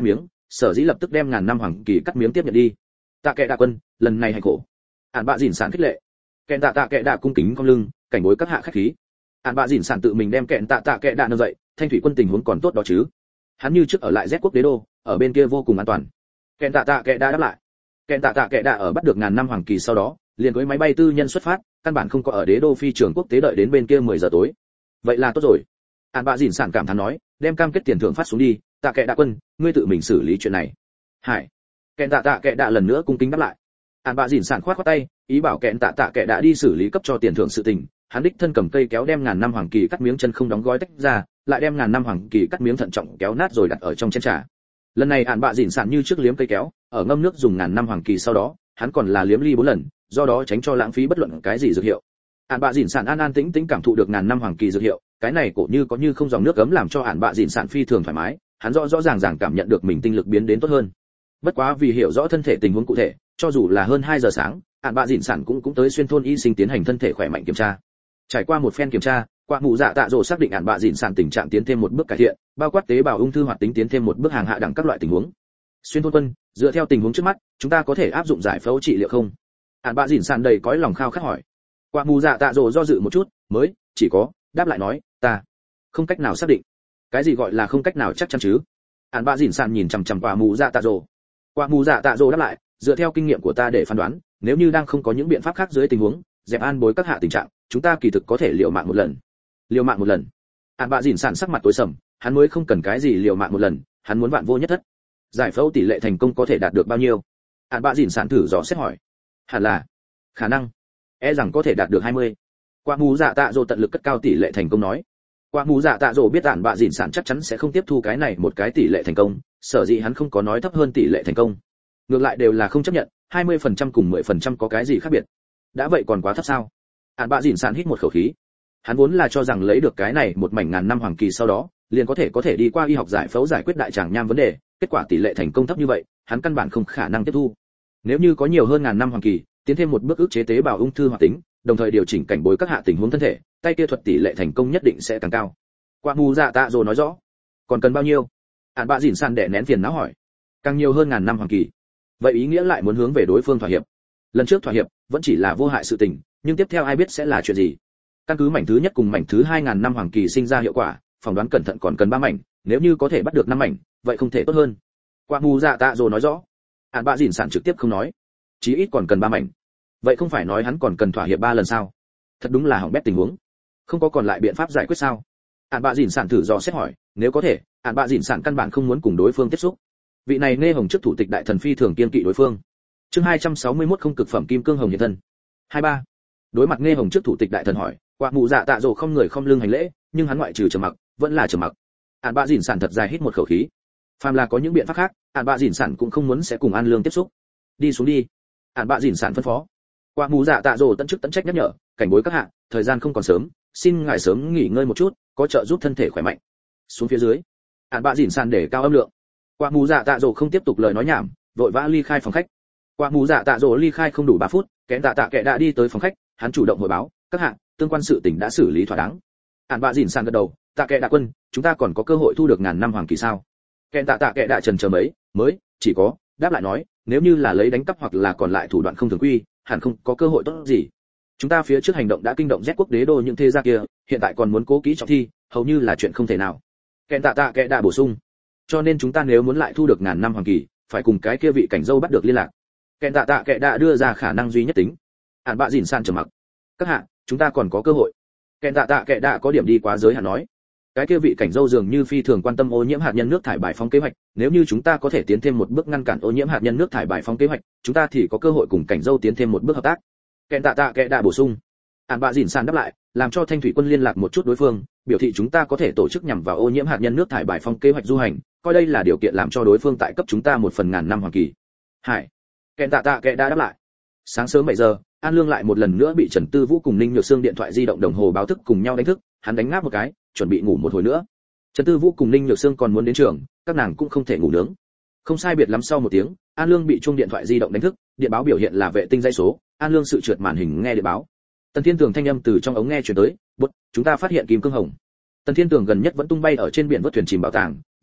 sở dĩ lập tức đem ngàn năm hoàng kỳ cắt miếng tiếp nhận đi. Tạ Kệ Đạ quân, lần này hành khổ. Ản bạ dỉn sản khích lệ. Kẹn Tạ Kệ Đạ cung kính cong lưng, cảnh bối các hạ khách khí. Ản bạ dỉn sản tự mình đem Kẹn Tạ Kệ Đạ nâng dậy, thanh thủy quân tình huống còn tốt đó chứ? Hắn như trước ở lại Z quốc đế đô, ở bên kia vô cùng an toàn. Kẹn Tạ Kệ Đạ đáp lại. Kẹn Tạ Kệ Đạ ở bắt được ngàn năm hoàng kỳ sau đó, liền cưỡi máy bay tư nhân xuất phát, căn bản không có ở đế đô phi trường quốc tế đợi đến bên kia 10 giờ tối. Vậy là tốt rồi. Ản bạ dỉn sản cảm thán nói, đem cam kết tiền thưởng phát xuống đi, Tạ Kệ Đạ quân, ngươi tự mình xử lý chuyện này. Hải. Kẹn Tạ Kệ Đạ lần nữa cung kính đáp lại. Ản bạ dỉn sản khoát khoát tay, ý bảo Kẹn Tạ Kệ Đạ đi xử lý cấp cho tiền thưởng sự tình. Hắn đích thân cầm cây kéo đem ngàn năm hoàng kỳ cắt miếng chân không đóng gói tách ra, lại đem ngàn năm hoàng kỳ cắt miếng thận trọng kéo nát rồi đặt ở trong chén trà. Lần này Ản bạ dỉn sản như trước liếm cây kéo, ở ngâm nước dùng ngàn năm hoàng kỳ sau đó, hắn còn là liếm ly 4 lần, do đó tránh cho lãng phí bất luận cái gì dược hiệu. Ản bạ dỉn sản an an tĩnh tĩnh cảm thụ được ngàn năm hoàng kỳ dược hiệu, cái này cổ như có như không dòng nước ấm làm cho Ản bạ dỉn sản phi thường thoải mái, hắn rõ rõ ràng ràng cảm nhận được mình tinh lực biến đến tốt hơn. Bất quá vì hiểu rõ thân thể tình huống cụ thể, cho dù là hơn 2 giờ sáng, Ản bạ dỉn sản cũng tới xuyên thôn y sinh tiến hành thân thể khỏe mạnh kiểm tra. Trải qua một phen kiểm tra, Quả Mụ Dạ Tạ Dỗ xác định Ản bạ dỉn sản tình trạng tiến thêm một bước cải thiện, bao quát tế bào ung thư hoạt tính tiến thêm một bước hàng hạ đẳng các loại tình huống. Xuyên thôn quân, dựa theo tình huống trước mắt, chúng ta có thể áp dụng giải phẫu trị liệu không? Ản bạ dỉn sản đầy cõi lòng khao khát hỏi. Quả Mụ Dạ Tạ Dỗ do dự một chút, mới chỉ có đáp lại nói, ta không cách nào xác định. Cái gì gọi là không cách nào chắc chắn chứ? Ản bạ dỉn sản nhìn chằm chằm Quả Mụ Dạ Tạ Dỗ. Quả Mụ Dạ Tạ Dỗ đáp lại, dựa theo kinh nghiệm của ta để phán đoán, nếu như đang không có những biện pháp khác dưới tình huống, dẹp an bối các hạ tình trạng, chúng ta kỳ thực có thể liều mạng một lần. Liều mạng một lần? Ản bạ dỉn sản sắc mặt tối sầm, hắn mới không cần cái gì liều mạng một lần, hắn muốn vạn vô nhất thất. Giải phẫu tỷ lệ thành công có thể đạt được bao nhiêu? Ản bạ dỉn sản thử dò xét hỏi. Hẳn là khả năng rằng có thể đạt được 20. Quả Mụ Dạ Tạ Dỗ tận lực cất cao tỷ lệ thành công nói. Quả Mụ Dạ Tạ Dỗ biết Ản bạ dỉn sản chắc chắn sẽ không tiếp thu cái này một cái tỷ lệ thành công, sở dĩ hắn không có nói thấp hơn tỷ lệ thành công. Ngược lại đều là không chấp nhận, 20% cùng 10% có cái gì khác biệt? Đã vậy còn quá thấp sao? Ản bạ dỉn sản hít một khẩu khí. Hắn vốn là cho rằng lấy được cái này một mảnh ngàn năm hoàng kỳ sau đó, liền có thể đi qua y học giải phẫu giải quyết đại tràng nham vấn đề, kết quả tỷ lệ thành công thấp như vậy, hắn căn bản không khả năng tiếp thu. Nếu như có nhiều hơn ngàn năm hoàng kỳ, tiến thêm một bước ức chế tế bào ung thư hoạt tính, đồng thời điều chỉnh cảnh bối các hạ tình huống thân thể, tay kia thuật tỷ lệ thành công nhất định sẽ càng cao. Quả Mụ Dạ Tạ Dỗ nói rõ. Còn cần bao nhiêu? Ản bạ dỉn sản đè nén phiền não hỏi. Càng nhiều hơn ngàn năm hoàng kỳ. Vậy ý nghĩa lại muốn hướng về đối phương thỏa hiệp. Lần trước thỏa hiệp vẫn chỉ là vô hại sự tình, nhưng tiếp theo ai biết sẽ là chuyện gì. Căn cứ mảnh thứ nhất cùng mảnh thứ 2000 năm hoàng kỳ sinh ra hiệu quả, phỏng đoán cẩn thận còn cần 3 mảnh, nếu như có thể bắt được 5 mảnh, vậy không thể tốt hơn. Quả Mụ Dạ Tạ Dỗ nói rõ. Ản bạ dỉn sản trực tiếp không nói. Chí ít còn cần 3 mảnh. Vậy không phải nói hắn còn cần thỏa hiệp 3 lần sao? Thật đúng là hỏng bét tình huống. Không có còn lại biện pháp giải quyết sao? Ản bạ dỉn sản thử dò xét hỏi, nếu có thể, Ản bạ dỉn sản căn bản không muốn cùng đối phương tiếp xúc. Vị này nghe hồng trước thủ tịch đại thần phi thường kiên kỵ đối phương. Chương 261 không cực phẩm kim cương hồng hiện thân. 23. Đối mặt nghe hồng trước thủ tịch đại thần hỏi, Quả Mụ Dạ Tạ Dỗ không người không lưng hành lễ, nhưng hắn ngoại trừ trầm mặc, vẫn là trầm mặc. Ản bạ dỉn sản thật dài hít một khẩu khí. Phàm là có những biện pháp khác, Ản bạ dỉn sản cũng không muốn sẽ cùng An Lương tiếp xúc. Đi xuống đi. Ản bạ dỉn sản phân phó. Quả Mụ Dạ Tạ Dỗ tận chức tận trách nhắc nhở, cảnh bối các hạ, thời gian không còn sớm, xin ngài sớm nghỉ ngơi một chút, có trợ giúp thân thể khỏe mạnh. Xuống phía dưới. Ản bạ dỉn sản để cao âm lượng. Quả Mụ Dạ Tạ Dỗ không tiếp tục lời nói nhảm, vội vã ly khai phòng khách. Quả Mụ Dạ Tạ Dỗ ly khai không đủ 3 phút, Kẹn Tạ Kệ Đạ đi tới phòng khách, hắn chủ động hội báo, các hạ, tương quan sự tình đã xử lý thỏa đáng. Ản bạ dỉn sản gật đầu, Tạ Kệ Đạ quân, chúng ta còn có cơ hội thu được ngàn năm hoàng kỳ sao? Kẹn Tạ Kệ Đạ trần chờ mấy, mới chỉ có đáp lại nói, nếu như là lấy đánh cắp hoặc là còn lại thủ đoạn không thường quy, hẳn không có cơ hội tốt gì. Chúng ta phía trước hành động đã kinh động Z quốc đế đô những thế gia kia, hiện tại còn muốn cố kỹ trọng thi, hầu như là chuyện không thể nào. Kẹn Tạ Kệ Đạ bổ sung, cho nên chúng ta nếu muốn lại thu được ngàn năm hoàng kỳ, phải cùng cái kia vị cảnh dâu bắt được liên lạc. Kẹn Tạ Kệ Đạ đưa ra khả năng duy nhất tính. Ản bạ dỉn sản trầm mặc. Các hạ, chúng ta còn có cơ hội. Kẹn Tạ Kệ Đạ có điểm đi quá giới hạn nói. Cái kia vị cảnh dâu dường như phi thường quan tâm ô nhiễm hạt nhân nước thải bài phóng kế hoạch, nếu như chúng ta có thể tiến thêm một bước ngăn cản ô nhiễm hạt nhân nước thải bài phóng kế hoạch, chúng ta thì có cơ hội cùng cảnh dâu tiến thêm một bước hợp tác. Kẹn Tạ Kệ Đạ bổ sung. Ản bạ dỉn sản đáp lại, làm cho thanh thủy quân liên lạc một chút đối phương, biểu thị chúng ta có thể tổ chức nhằm vào ô nhiễm hạt nhân nước thải bài phóng kế hoạch du hành, coi đây là điều kiện làm cho đối phương tại cấp chúng ta 1/1000 năm hoàng kỳ. Hải. Kẹn Tạ Kệ Đạ đáp lại. Sáng sớm 7 giờ, An Lương lại một lần nữa bị Trần Tư Vũ cùng Ninh Nhược Sương điện thoại di động đồng hồ báo thức cùng nhau đánh thức, hắn đánh ngáp một cái, chuẩn bị ngủ một hồi nữa. Trần Tư Vũ cùng Ninh Nhược Sương còn muốn đến trường, các nàng cũng không thể ngủ nướng. Không sai biệt lắm sau 1 tiếng, An Lương bị chuông điện thoại di động đánh thức, điện báo biểu hiện là vệ tinh dãy số, An Lương sự trượt màn hình nghe điện báo. Tần Thiên Tường thanh âm từ trong ống nghe truyền tới, "Bút, chúng ta phát hiện kim cương hồng." Tần Thiên Tường gần nhất vẫn tung bay ở trên biển vớt thuyền chìm bảo tàng,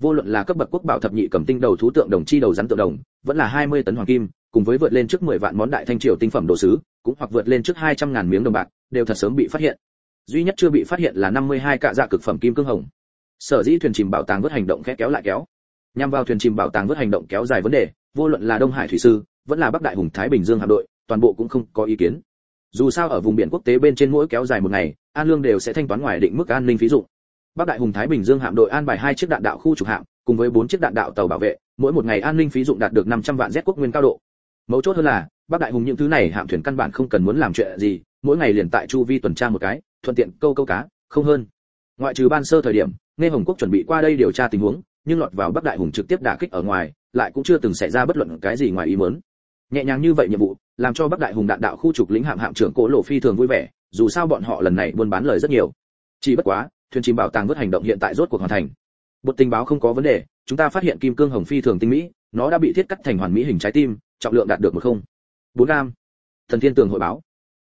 vô luận là cấp bậc quốc bảo thập nhị cầm tinh đầu thú tượng đồng chi đầu rắn tượng đồng, vẫn là 20 tấn hoàng kim, cùng với vượt lên trước 10 vạn món đại thanh triều tinh phẩm đồ sứ, cũng hoặc vượt lên trước 200.000 miếng đồng bạc, đều thật sớm bị phát hiện. Duy nhất chưa bị phát hiện là 52 cạ dạ cực phẩm kim cương hồng. Sở dĩ thuyền chìm bảo tàng vớt hành động khẽ kéo lại kéo. Nhằm vào thuyền chìm bảo tàng vớt hành động kéo dài vấn đề, vô luận là Đông Hải thủy sư, vẫn là Bắc Đại Hùng Thái Bình Dương hạm đội, toàn bộ cũng không có ý kiến. Dù sao ở vùng biển quốc tế bên trên mỗi kéo dài một ngày, An Lương đều sẽ thanh toán ngoài định mức an ninh phí dụng. Bắc Đại Hùng Thái Bình Dương hạm đội an bài 2 chiếc đạn đạo khu trục hạm, cùng với 4 chiếc đạn đạo tàu bảo vệ, mỗi một ngày an ninh phí dụng đạt được 500 vạn Z quốc nguyên cao độ. Mấu chốt hơn là, Bắc Đại Hùng những thứ này hạm thuyền căn bản không cần muốn làm chuyện gì, mỗi ngày liền tại chu vi tuần tra một cái, thuận tiện câu cá, không hơn. Ngoại trừ ban sơ thời điểm, Nghe Hồng Quốc chuẩn bị qua đây điều tra tình huống, nhưng lọt vào Bắc Đại Hùng trực tiếp đả kích ở ngoài, lại cũng chưa từng xảy ra bất luận cái gì ngoài ý muốn. Nhẹ nhàng như vậy nhiệm vụ, làm cho Bắc Đại Hùng đạn đạo khu trục lính hạm trưởng Cố Lộ phi thường vui vẻ, dù sao bọn họ lần này buôn bán lời rất nhiều. Chỉ bất quá, thuyền chìm bảo tàng vớt hành động hiện tại rốt cuộc hoàn thành. Bộ tình báo không có vấn đề, chúng ta phát hiện kim cương hồng phi thường tinh mỹ, nó đã bị thiết cắt thành hoàn mỹ hình trái tim, trọng lượng đạt được 4 gram. Thần Thiên Tường hội báo.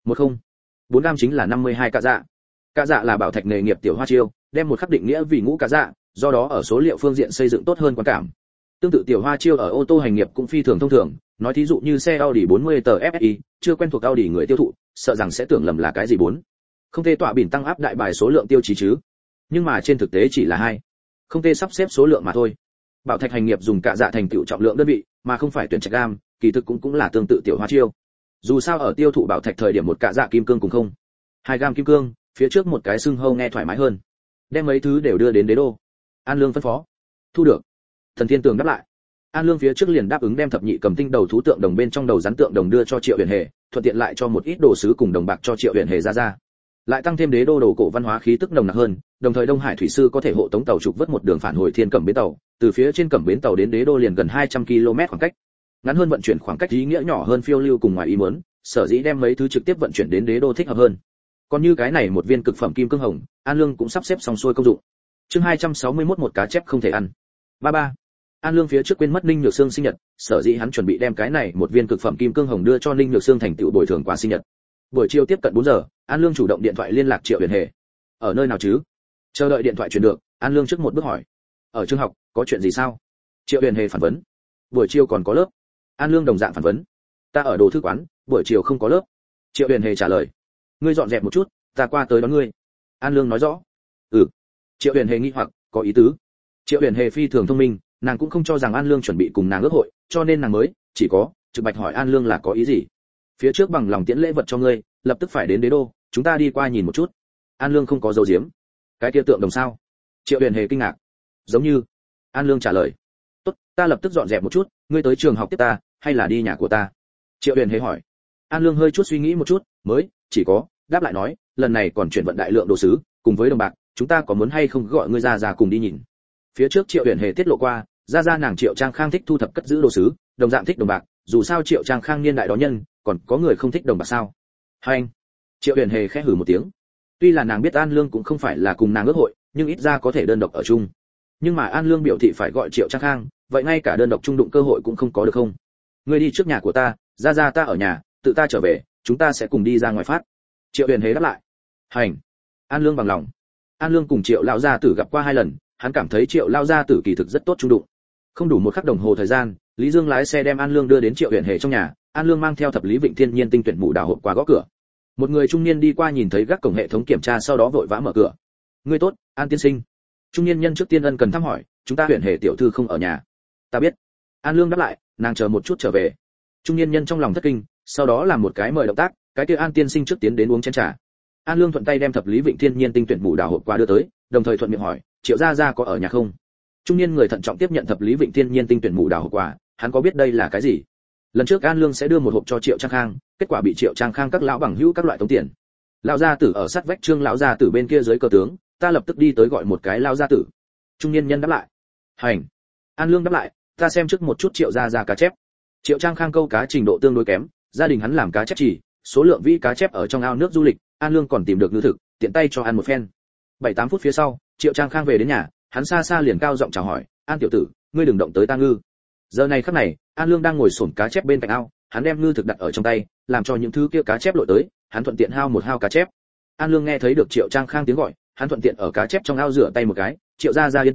4 gram chính là 52 cạ dạ. Cạ dạ là bảo thạch nghề nghiệp tiểu hoa chiêu, đem một khắc định nghĩa vì ngũ cạ dạ, do đó ở số liệu phương diện xây dựng tốt hơn quan cảm. Tương tự tiểu hoa chiêu ở ô tô hành nghiệp cũng phi thường thông thường, nói thí dụ như xe Audi 40 tờ FSI, chưa quen thuộc Audi người tiêu thụ, sợ rằng sẽ tưởng lầm là cái gì 4. Không thể tọa biển tăng áp đại bài số lượng tiêu chí chứ. Nhưng mà trên thực tế chỉ là 2. Không thể sắp xếp số lượng mà thôi. Bảo thạch hành nghiệp dùng cạ dạ thành tựu trọng lượng đơn vị, mà không phải tuyển trạch gam, kỳ thực cũng là tương tự tiểu hoa chiêu. Dù sao ở tiêu thụ bảo thạch thời điểm một cạ dạ kim cương cùng 2 gam kim cương, phía trước một cái xưng hâu nghe thoải mái hơn. Đem mấy thứ đều đưa đến đế đô. An Lương phân phó. Thu được. Thần Thiên Tường đáp lại. An Lương phía trước liền đáp ứng đem thập nhị cầm tinh đầu thú tượng đồng bên trong đầu rắn tượng đồng đưa cho Triệu Huyền Hề, thuận tiện lại cho một ít đồ sứ cùng đồng bạc cho Triệu Huyền Hề ra. Lại tăng thêm đế đô đồ cổ văn hóa khí tức nồng nặc hơn, đồng thời Đông Hải thủy sư có thể hộ tống tàu trục vớt một đường phản hồi Thiên Cẩm bến tàu, từ phía trên Cẩm bến tàu đến đế đô liền gần 200 km khoảng cách. Ngắn hơn vận chuyển khoảng cách ý nghĩa nhỏ hơn phiêu lưu cùng ngoài ý muốn, sở dĩ đem mấy thứ trực tiếp vận chuyển đến đế đô thích hợp hơn. Còn như cái này một viên cực phẩm kim cương hồng, An Lương cũng sắp xếp xong xuôi công dụng. Chương 261 một cá chép không thể ăn. 33. An Lương phía trước quên mất Ninh Nhược Sương sinh nhật, sở dĩ hắn chuẩn bị đem cái này một viên cực phẩm kim cương hồng đưa cho Ninh Nhược Sương thành tựu bồi thường quà sinh nhật. Buổi chiều tiếp cận 4 giờ, An Lương chủ động điện thoại liên lạc Triệu Huyền Hề. Ở nơi nào chứ? Chờ đợi điện thoại truyền được, An Lương trước một bước hỏi. Ở trường học, có chuyện gì sao? Triệu Huyền Hề phản vấn. Buổi chiều còn có lớp. An Lương đồng dạng phản vấn. Ta ở đồ thư quán, buổi chiều không có lớp. Triệu Huyền Hề trả lời. Ngươi dọn dẹp một chút, ta qua tới đón ngươi. An Lương nói rõ. Ừ. Triệu Huyền Hề nghi hoặc, có ý tứ. Triệu Huyền Hề phi thường thông minh, nàng cũng không cho rằng An Lương chuẩn bị cùng nàng ước hội, cho nên nàng mới chỉ có trực bạch hỏi An Lương là có ý gì. Phía trước bằng lòng tiễn lễ vật cho ngươi, lập tức phải đến đế đô, chúng ta đi qua nhìn một chút. An Lương không có dấu diếm. Cái kia tượng đồng sao? Triệu Huyền Hề kinh ngạc. Giống như. An Lương trả lời. Tốt, ta lập tức dọn dẹp một chút, ngươi tới trường học tiếp ta, hay là đi nhà của ta? Triệu Huyền Hề hỏi. An Lương hơi chút suy nghĩ một chút, mới chỉ có đáp lại nói, lần này còn chuyển vận đại lượng đồ sứ, cùng với đồng bạc, chúng ta có muốn hay không gọi ngươi ra cùng đi nhìn. Phía trước Triệu Huyền Hề tiết lộ qua, ra nàng Triệu Trang Khang thích thu thập cất giữ đồ sứ, đồng dạng thích đồng bạc, dù sao Triệu Trang Khang niên đại đó nhân, còn có người không thích đồng bạc sao? Hành. Triệu Huyền Hề khẽ hừ một tiếng. Tuy là nàng biết An Lương cũng không phải là cùng nàng ước hội, nhưng ít ra có thể đơn độc ở chung. Nhưng mà An Lương biểu thị phải gọi Triệu Trang Khang, vậy ngay cả đơn độc chung đụng cơ hội cũng không có được không? Ngươi đi trước nhà của ta, ra ta ở nhà, tự ta trở về, chúng ta sẽ cùng đi ra ngoài phát. Triệu Huyền Hề đáp lại. Hành. An Lương bằng lòng. An Lương cùng Triệu lão gia tử gặp qua 2 lần, hắn cảm thấy Triệu lão gia tử kỳ thực rất tốt chung đụng. Không đủ một khắc đồng hồ thời gian, Lý Dương lái xe đem An Lương đưa đến Triệu Huyền Hề trong nhà, An Lương mang theo thập lý Vịnh Thiên Nhiên tinh tuyển mũ đào hộp qua gõ cửa. Một người trung niên đi qua nhìn thấy gác cổng hệ thống kiểm tra sau đó vội vã mở cửa. Ngươi tốt, An tiên sinh. Trung niên nhân trước tiên ân cần thăm hỏi, chúng ta Huyền Hề tiểu thư không ở nhà. Ta biết. An Lương đáp lại, nàng chờ một chút trở về. Trung niên nhân trong lòng thất kinh, sau đó làm một cái mời động tác, cái kia An tiên sinh trước tiến đến uống chén trà. An Lương thuận tay đem thập lý Vịnh Thiên Nhiên tinh tuyển mũ đào hộp qua đưa tới, đồng thời thuận miệng hỏi, Triệu gia có ở nhà không? Trung niên người thận trọng tiếp nhận thập lý Vịnh Thiên Nhiên tinh tuyển mũ đào hộp quà, hắn có biết đây là cái gì? Lần trước An Lương sẽ đưa một hộp cho Triệu Trang Khang, kết quả bị Triệu Trang Khang các lão bằng hữu các loại tống tiền. Lão gia tử ở sát vách Trương lão gia tử bên kia dưới cờ tướng, ta lập tức đi tới gọi một cái lão gia tử. Trung niên nhân đáp lại. Hành. An Lương đáp lại, ta xem trước một chút Triệu gia cá chép. Triệu Trang Khang câu cá trình độ tương đối kém, gia đình hắn làm cá chép chỉ, số lượng vĩ cá chép ở trong ao nước du lịch, An Lương còn tìm được ngư thực, tiện tay cho ăn một phen. 7-8 phút phía sau, Triệu Trang Khang về đến nhà, hắn xa xa liền cao giọng chào hỏi, An tiểu tử, ngươi đừng động tới ta ngư. Giờ này khắc này, An Lương đang ngồi xổm cá chép bên cạnh ao, hắn đem ngư thực đặt ở trong tay, làm cho những thứ kia cá chép lội tới, hắn thuận tiện hao một hao cá chép. An Lương nghe thấy được Triệu Trang Khang tiếng gọi, hắn thuận tiện ở cá chép trong ao rửa tay một cái, Triệu gia yên tâm,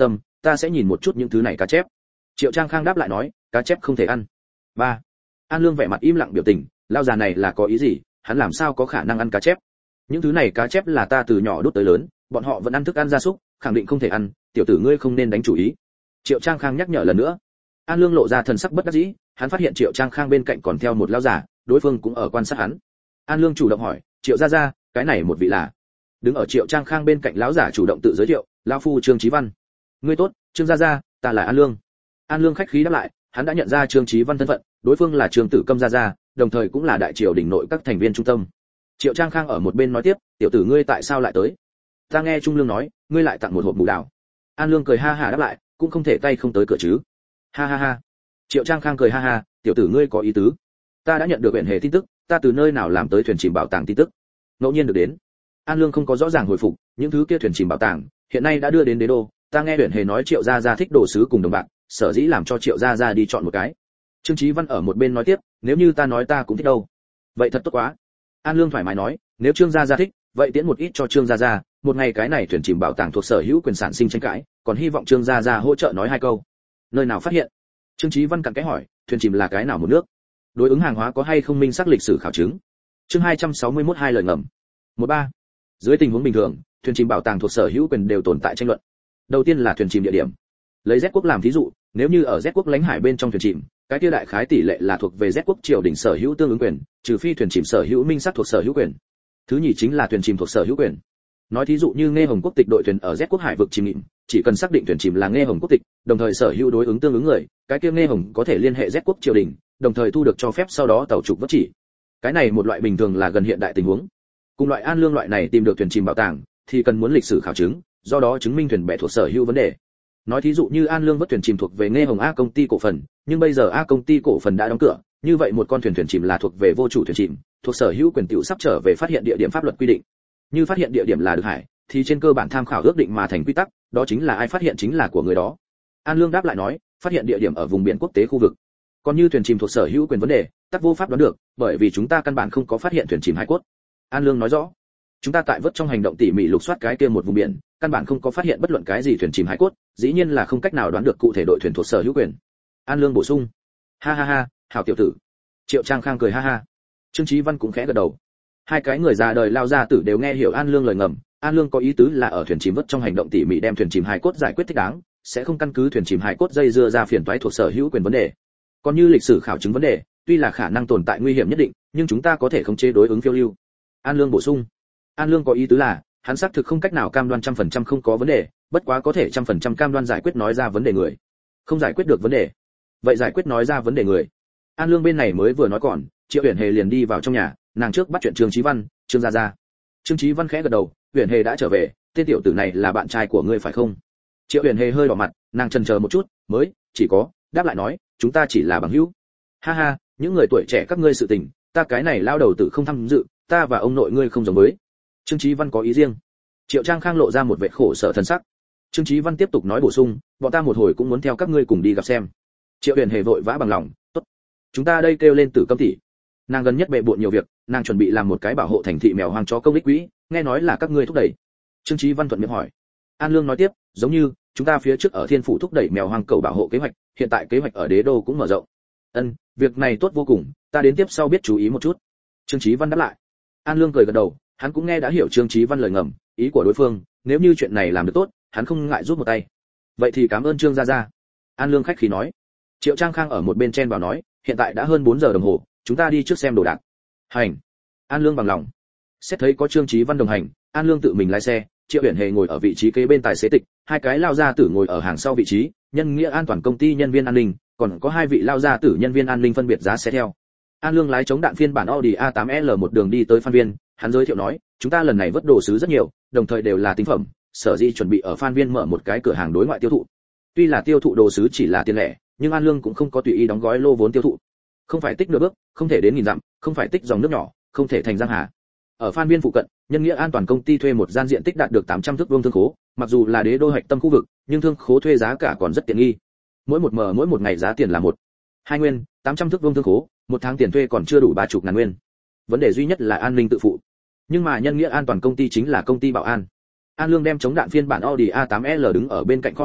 ta sẽ nhìn một chút những thứ này cá chép. Triệu Trang Khang đáp lại nói, cá chép không thể ăn. 3. An Lương vẻ mặt im lặng biểu tình, lao già này là có ý gì, hắn làm sao có khả năng ăn cá chép? Những thứ này cá chép là ta từ nhỏ đút tới lớn, bọn họ vẫn ăn thức ăn gia súc, khẳng định không thể ăn, tiểu tử ngươi không nên đánh chủ ý. Triệu Trang Khang nhắc nhở lần nữa. An Lương lộ ra thần sắc bất đắc dĩ, hắn phát hiện Triệu Trang Khang bên cạnh còn theo một lão giả, đối phương cũng ở quan sát hắn. An Lương chủ động hỏi, Triệu gia gia, cái này một vị là? Đứng ở Triệu Trang Khang bên cạnh lão giả chủ động tự giới thiệu, lão phu Trương Chí Văn. Ngươi tốt, Trương gia gia, ta là An Lương. An Lương khách khí đáp lại, hắn đã nhận ra Trương Chí Văn thân phận, đối phương là Trương Tử Câm gia gia, đồng thời cũng là đại triều đình nội các thành viên trung tâm. Triệu Trang Khang ở một bên nói tiếp, tiểu tử ngươi tại sao lại tới? Ta nghe Trung Lương nói, ngươi lại tặng một hộp mù đào. An Lương cười ha ha đáp lại, cũng không thể tay không tới cửa chứ. Ha ha ha. Triệu Trang Khang cười ha ha, tiểu tử ngươi có ý tứ. Ta đã nhận được huyện hề tin tức, ta từ nơi nào làm tới thuyền chìm bảo tàng tin tức. Ngẫu nhiên được đến. An Lương không có rõ ràng hồi phục, những thứ kia thuyền chìm bảo tàng, hiện nay đã đưa đến đế đô, ta nghe huyện hề nói Triệu gia gia thích đồ sứ cùng đồng bạc, sở dĩ làm cho Triệu gia gia đi chọn một cái. Trương Chí Văn ở một bên nói tiếp, nếu như ta nói ta cũng thích đâu. Vậy thật tốt quá. An Lương thoải mái nói, nếu Trương gia gia thích, vậy tiễn một ít cho Trương gia gia, một ngày cái này thuyền chìm bảo tàng thuộc sở hữu quyền sản sinh tranh cãi, còn hy vọng Trương gia gia hỗ trợ nói hai câu. Nơi nào phát hiện? Trương Chí Văn cặn kẽ hỏi, thuyền chìm là cái nào một nước? Đối ứng hàng hóa có hay không minh xác lịch sử khảo chứng? Chương 261 hai lời ngầm. 13. Dưới tình huống bình thường, thuyền chìm bảo tàng thuộc sở hữu quyền đều tồn tại tranh luận. Đầu tiên là thuyền chìm địa điểm. Lấy Z quốc làm thí dụ, nếu như ở Z quốc lãnh hải bên trong thuyền chìm, cái kia đại khái tỷ lệ là thuộc về Z quốc triều đình sở hữu tương ứng quyền, trừ phi thuyền chìm sở hữu minh xác thuộc sở hữu quyền. Thứ nhì chính là thuyền chìm thuộc sở hữu quyền. Nói thí dụ như Nghe Hồng quốc tịch đội thuyền ở Z quốc hải vực chìm nghỉm, chỉ cần xác định thuyền chìm là Nghe Hồng quốc tịch, đồng thời sở hữu đối ứng tương ứng người, cái kia Nghe Hồng có thể liên hệ Z quốc triều đình, đồng thời thu được cho phép sau đó tàu trục vất chỉ. Cái này một loại bình thường là gần hiện đại tình huống. Cùng loại An Lương loại này tìm được thuyền chìm bảo tàng, thì cần muốn lịch sử khảo chứng, do đó chứng minh thuyền bè thuộc sở hữu vấn đề. Nói thí dụ như An Lương vớt thuyền chìm thuộc về Nghe Hồng A công ty cổ phần, nhưng bây giờ A công ty cổ phần đã đóng cửa, như vậy một con thuyền chìm là thuộc về vô chủ thuyền chìm, thuộc sở hữu quyền tiểu sắp trở về phát hiện địa điểm pháp luật quy định. Như phát hiện địa điểm là được hải, thì trên cơ bản tham khảo ước định mà thành quy tắc, đó chính là ai phát hiện chính là của người đó. An Lương đáp lại nói, phát hiện địa điểm ở vùng biển quốc tế khu vực. Còn như thuyền chìm thuộc sở hữu quyền vấn đề, tắc vô pháp đoán được, bởi vì chúng ta căn bản không có phát hiện thuyền chìm hải cốt. An Lương nói rõ, chúng ta tại vớt trong hành động tỉ mỉ lục soát cái kia một vùng biển, căn bản không có phát hiện bất luận cái gì thuyền chìm hải cốt, dĩ nhiên là không cách nào đoán được cụ thể đội thuyền thuộc sở hữu quyền. An Lương bổ sung, ha ha ha, hảo tiểu tử. Triệu Trang Khang cười ha ha. Trương Chí Văn cũng khẽ gật đầu. Hai cái người già đời lao ra tử đều nghe hiểu An Lương lời ngầm. An Lương có ý tứ là ở thuyền chìm vớt trong hành động tỉ mỉ đem thuyền chìm hải cốt giải quyết thích đáng, sẽ không căn cứ thuyền chìm hải cốt dây dưa ra phiền toái thuộc sở hữu quyền vấn đề. Còn như lịch sử khảo chứng vấn đề, tuy là khả năng tồn tại nguy hiểm nhất định, nhưng chúng ta có thể khống chế đối ứng phiêu lưu. An Lương bổ sung. An Lương có ý tứ là, hắn xác thực không cách nào cam đoan 100% không có vấn đề, bất quá có thể 100% cam đoan giải quyết nói ra vấn đề người. Không giải quyết được vấn đề, vậy giải quyết nói ra vấn đề người. An Lương bên này mới vừa nói còn, Triệu Uyển Hề liền đi vào trong nhà, nàng trước bắt chuyện Trương Chí Văn, Trương gia gia. Trương Chí Văn khẽ gật đầu, Uyển Hề đã trở về, tên tiểu tử này là bạn trai của ngươi phải không? Triệu Uyển Hề hơi đỏ mặt, nàng chần chờ một chút, mới chỉ có đáp lại nói, chúng ta chỉ là bằng hữu. Ha ha, những người tuổi trẻ các ngươi sự tình, ta cái này lao đầu tử không tham dự, ta và ông nội ngươi không giống với. Trương Chí Văn có ý riêng. Triệu Trang Khang lộ ra một vẻ khổ sở thần sắc. Trương Chí Văn tiếp tục nói bổ sung, bọn ta một hồi cũng muốn theo các ngươi cùng đi gặp xem. Triệu Uyển Hề vội vã bằng lòng, tốt. Chúng ta đây kêu lên Tử Câm tỷ. Nàng gần nhất bệ bội nhiều việc, nàng chuẩn bị làm một cái bảo hộ thành thị mèo hoang chó công ích quỹ, nghe nói là các ngươi thúc đẩy. Trương Chí Văn thuận miệng hỏi. An Lương nói tiếp, giống như chúng ta phía trước ở Thiên phủ thúc đẩy mèo hoang cầu bảo hộ kế hoạch, hiện tại kế hoạch ở Đế đô cũng mở rộng. Việc này tốt vô cùng, ta đến tiếp sau biết chú ý một chút. Trương Chí Văn đáp lại. An Lương cười gật đầu, hắn cũng nghe đã hiểu Trương Chí Văn lời ngầm, ý của đối phương, nếu như chuyện này làm được tốt, hắn không ngại giúp một tay. Vậy thì cảm ơn Trương gia gia. An Lương khách khí nói. Triệu Trang Khang ở một bên chen vào nói, hiện tại đã hơn 4 giờ đồng hồ, chúng ta đi trước xem đồ đạc. Hành. An Lương bằng lòng. Xét thấy có Trương Chí Văn đồng hành, An Lương tự mình lái xe, Triệu Uyển Hề ngồi ở vị trí kế bên tài xế tịch, hai cái lao gia tử ngồi ở hàng sau vị trí, nhân nghĩa an toàn công ty nhân viên an ninh, còn có hai vị lao gia tử nhân viên an ninh phân biệt giá xe theo. An Lương lái chống đạn phiên bản Audi A8L một đường đi tới Phan Viên, hắn giới thiệu nói, chúng ta lần này vớt đồ sứ rất nhiều, đồng thời đều là tinh phẩm, sở dĩ chuẩn bị ở Phan Viên mở một cái cửa hàng đối ngoại tiêu thụ. Tuy là tiêu thụ đồ sứ chỉ là tiền lẻ, nhưng An Lương cũng không có tùy ý đóng gói lô vốn tiêu thụ. Không phải tích nửa bước, không thể đến nghìn dặm, không phải tích dòng nước nhỏ, không thể thành giang hà. Ở Phan Viên phụ cận, nhân nghĩa an toàn công ty thuê một gian diện tích đạt được 800 thước vuông thương khố, mặc dù là Đế đô hạch tâm khu vực, nhưng thương khố thuê giá cả còn rất tiện nghi. Mỗi một ngày giá tiền là 1.2 nguyên, 800 thước vuông thương khố, một tháng tiền thuê còn chưa đủ 30.000 nguyên. Vấn đề duy nhất là an ninh tự phụ. Nhưng mà nhân nghĩa an toàn công ty chính là công ty bảo an. An Lương đem chống đạn phiên bản Audi A8L đứng ở bên cạnh kho hàng,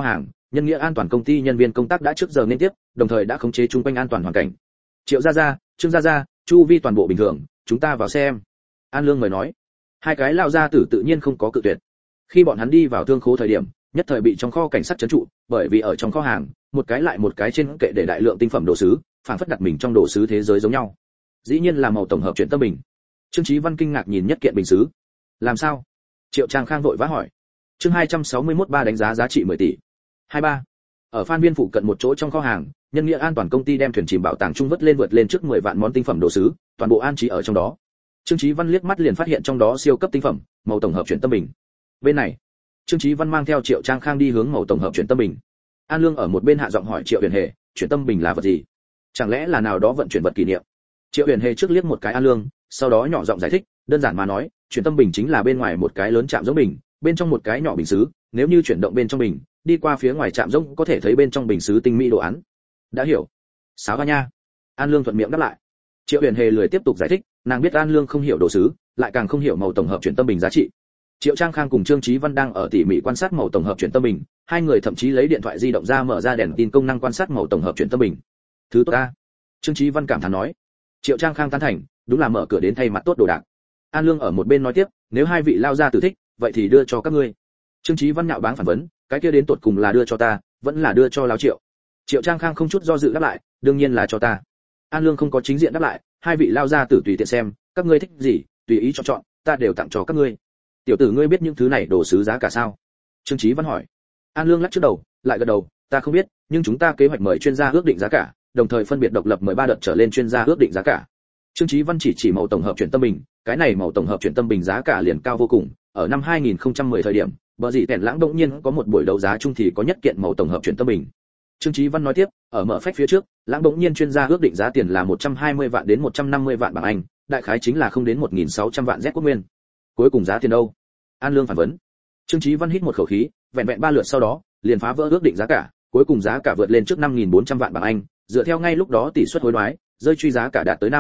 nhân nghĩa an toàn công ty nhân viên công tác đã trước giờ nên tiếp, đồng thời đã khống chế chung quanh an toàn hoàn cảnh. Triệu gia gia, Trương gia gia, chu vi toàn bộ bình thường, chúng ta vào xem. An Lương mời nói. Hai cái lao gia tử tự nhiên không có cự tuyệt. Khi bọn hắn đi vào thương khố thời điểm, nhất thời bị trong kho cảnh sát trấn trụ, bởi vì ở trong kho hàng, một cái lại một cái trên kệ để đại lượng tinh phẩm đồ sứ, phảng phất đặt mình trong đồ sứ thế giới giống nhau. Dĩ nhiên là màu tổng hợp chuyển tâm bình. Trương Chí Văn kinh ngạc nhìn nhất kiện bình sứ. Làm sao? Triệu Trang Khang vội vã hỏi. Chương 261 ba đánh giá giá trị 10 tỷ. 23. Ở Phan Viên phụ cận một chỗ trong kho hàng, nhân nghĩa an toàn công ty đem thuyền chìm bảo tàng trung vớt lên vượt lên trước 10 vạn món tinh phẩm đồ sứ, toàn bộ an trí ở trong đó. Trương Chí Văn liếc mắt liền phát hiện trong đó siêu cấp tinh phẩm, màu tổng hợp chuyển tâm bình. Bên này, Trương Chí Văn mang theo Triệu Trang Khang đi hướng màu tổng hợp chuyển tâm bình. An Lương ở một bên hạ giọng hỏi Triệu Huyền Hề, chuyển tâm bình là vật gì? Chẳng lẽ là nào đó vận chuyển vật kỷ niệm? Triệu Huyền Hề trước liếc một cái An Lương, sau đó nhỏ giọng giải thích, đơn giản mà nói, chuyển tâm bình chính là bên ngoài một cái lớn chạm giống bình, bên trong một cái nhỏ bình sứ, nếu như chuyển động bên trong bình, đi qua phía ngoài chạm giống có thể thấy bên trong bình sứ tinh mỹ đồ án. Đã hiểu. Sáo ba nha. An Lương thuận miệng đáp lại. Triệu Huyền Hề lười tiếp tục giải thích, nàng biết An Lương không hiểu đồ sứ, lại càng không hiểu màu tổng hợp chuyển tâm bình giá trị. Triệu Trang Khang cùng Trương Chí Văn đang ở tỉ mỉ quan sát màu tổng hợp chuyển tâm bình, hai người thậm chí lấy điện thoại di động ra mở ra đèn tin công năng quan sát màu tổng hợp chuyển tâm bình. Thứ tốt a. Trương Chí Văn cảm thán nói. Triệu Trang Khang tán thành, đúng là mở cửa đến thay mặt tốt đồ đạc. An Lương ở một bên nói tiếp, nếu hai vị lao gia tử thích, vậy thì đưa cho các ngươi. Trương Chí Văn nhạo báng phản vấn, cái kia đến tột cùng là đưa cho ta, vẫn là đưa cho lão Triệu. Triệu Trang Khang không chút do dự đáp lại, đương nhiên là cho ta. An Lương không có chính diện đáp lại, hai vị lao gia tử tùy tiện xem, các ngươi thích gì, tùy ý chọn, ta đều tặng cho các ngươi. Tiểu tử ngươi biết những thứ này đồ sứ giá cả sao? Trương Chí Văn hỏi. An Lương lắc trước đầu, lại gật đầu, ta không biết, nhưng chúng ta kế hoạch mời chuyên gia ước định giá cả, đồng thời phân biệt độc lập mời 3 đợt trở lên chuyên gia ước định giá cả. Trương Chí Văn chỉ màu tổng hợp chuyển tâm bình, cái này màu tổng hợp chuyển tâm bình giá cả liền cao vô cùng, ở năm 2010 thời điểm, bờ gì Tẻn Lãng đột nhiên có một buổi đấu giá chung thì có nhất kiện màu tổng hợp chuyển tâm bình. Trương Chí Văn nói tiếp, ở mở phách phía trước, Lãng đột nhiên chuyên gia ước định giá tiền là 120 vạn đến 150 vạn bảng Anh, đại khái chính là không đến 1600 vạn Z quốc nguyên. Cuối cùng giá tiền đâu? An Lương phản vấn. Trương Chí Văn hít một khẩu khí, vẹn vẹn 3 lượt sau đó, liền phá vỡ ước định giá cả, cuối cùng giá cả vượt lên trước 5400 vạn bảng Anh, dựa theo ngay lúc đó tỷ suất hối đoái, rơi truy giá cả đạt tới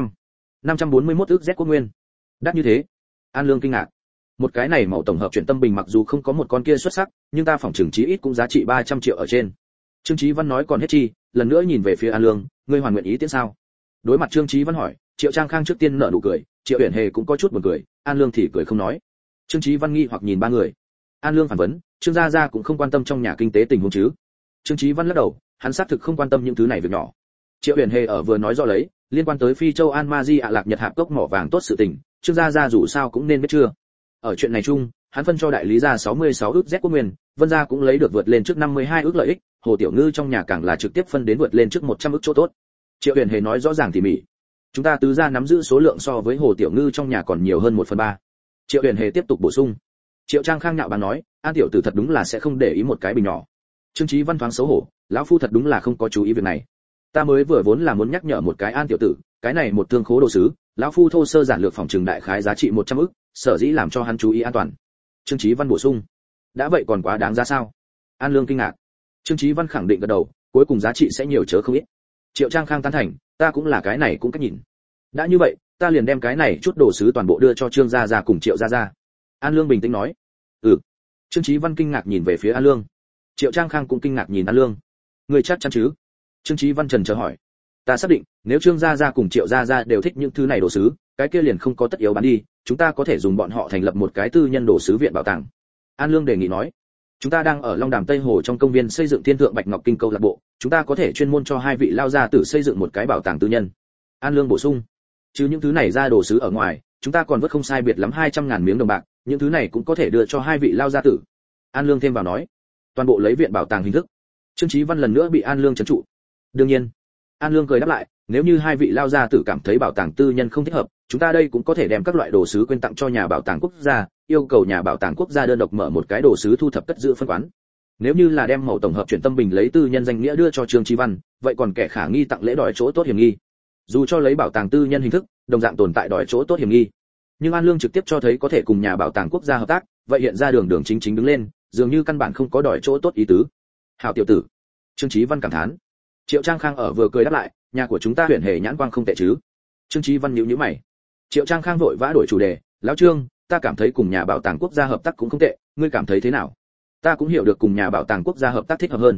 541 ức Z quốc nguyên. Đắt như thế? An Lương kinh ngạc. Một cái này màu tổng hợp chuyển tâm bình mặc dù không có một con kia xuất sắc, nhưng ta phỏng chừng chí ít cũng giá trị 300 triệu ở trên. Trương Chí Văn nói còn hết chi, lần nữa nhìn về phía An Lương, ngươi hoàn nguyện ý tiến sao? Đối mặt Trương Chí Văn hỏi, Triệu Trang Khang trước tiên nở nụ cười, Triệu Uyển Hề cũng có chút buồn cười, An Lương thì cười không nói. Trương Chí Văn nghi hoặc nhìn ba người. An Lương phản vấn, Trương gia gia cũng không quan tâm trong nhà kinh tế tình huống chứ? Trương Chí Văn lắc đầu, hắn xác thực không quan tâm những thứ này việc nhỏ. Triệu Uyển Hề ở vừa nói rõ lấy, liên quan tới Phi Châu An Ma Di ạ Lạc Nhật Hạp cốc mỏ vàng tốt sự tình, Trương gia gia dù sao cũng nên biết chưa? Ở chuyện này chung, hắn phân cho đại lý gia 66 ức Z quốc nguyên, Vân gia cũng lấy được vượt lên trước 52 ức lợi ích, Hồ Tiểu Ngư trong nhà càng là trực tiếp phân đến vượt lên trước 100 ức chỗ tốt. Triệu Uyển Hề nói rõ ràng tỉ mỉ. Chúng ta tứ gia nắm giữ số lượng so với Hồ Tiểu Ngư trong nhà còn nhiều hơn 1/3. Triệu Uyển Hề tiếp tục bổ sung. Triệu Trang Khang nhạo báng nói, An tiểu tử thật đúng là sẽ không để ý một cái bình nhỏ. Trương Chí Văn thoáng xấu hổ, lão phu thật đúng là không có chú ý việc này. Ta mới vừa vốn là muốn nhắc nhở một cái An tiểu tử, cái này một thương khố đồ sứ, lão phu thô sơ giản lược phòng trừng đại khái giá trị 100 ức, sở dĩ làm cho hắn chú ý an toàn. Trương Chí Văn bổ sung. Đã vậy còn quá đáng giá sao? An Lương kinh ngạc. Trương Chí Văn khẳng định gật đầu, cuối cùng giá trị sẽ nhiều chớ không ít. Triệu Trang Khang tán thành, ta cũng là cái này cũng cách nhìn. Đã như vậy, ta liền đem cái này chút đồ sứ toàn bộ đưa cho Trương gia gia cùng Triệu gia gia. An Lương bình tĩnh nói. Trương Chí Văn kinh ngạc nhìn về phía An Lương. Triệu Trang Khang cũng kinh ngạc nhìn An Lương. Người chắc chắn chứ? Trương Chí Văn trần chờ hỏi. Ta xác định, nếu Trương gia gia cùng Triệu gia gia đều thích những thứ này đồ sứ, cái kia liền không có tất yếu bán đi, chúng ta có thể dùng bọn họ thành lập một cái tư nhân đồ sứ viện bảo tàng. An Lương đề nghị nói. Chúng ta đang ở Long Đàm Tây Hồ trong công viên xây dựng Thiên Thượng Bạch Ngọc Kinh câu lạc bộ, chúng ta có thể chuyên môn cho hai vị lao gia tử xây dựng một cái bảo tàng tư nhân. An Lương bổ sung. Chứ những thứ này ra đồ sứ ở ngoài, chúng ta còn vớt không sai biệt lắm 200.000 miếng đồng bạc, những thứ này cũng có thể đưa cho hai vị lao gia tử. An Lương thêm vào nói. Toàn bộ lấy viện bảo tàng hình thức. Trương Chí Văn lần nữa bị An Lương trấn trụ. Đương nhiên. An Lương cười đáp lại, nếu như hai vị lao gia tử cảm thấy bảo tàng tư nhân không thích hợp, chúng ta đây cũng có thể đem các loại đồ sứ quyên tặng cho nhà bảo tàng quốc gia, yêu cầu nhà bảo tàng quốc gia đơn độc mở một cái đồ sứ thu thập cất giữ phân quán. Nếu như là đem mẫu tổng hợp chuyển tâm bình lấy tư nhân danh nghĩa đưa cho Trương Chí Văn, vậy còn kẻ khả nghi tặng lễ đòi chỗ tốt hiểm nghi. Dù cho lấy bảo tàng tư nhân hình thức, đồng dạng tồn tại đòi chỗ tốt hiểm nghi. Nhưng An Lương trực tiếp cho thấy có thể cùng nhà bảo tàng quốc gia hợp tác, vậy hiện ra đường chính chính đứng lên, dường như căn bản không có đòi chỗ tốt ý tứ. Hảo tiểu tử. Trương Chí Văn cảm thán. Triệu Trang Khang ở vừa cười đáp lại, nhà của chúng ta Huyền Hề nhãn quang không tệ chứ? Trương Chí Văn nhíu nhíu mày. Triệu Trang Khang vội vã đổi chủ đề, lão Trương, ta cảm thấy cùng nhà bảo tàng quốc gia hợp tác cũng không tệ, ngươi cảm thấy thế nào? Ta cũng hiểu được cùng nhà bảo tàng quốc gia hợp tác thích hợp hơn.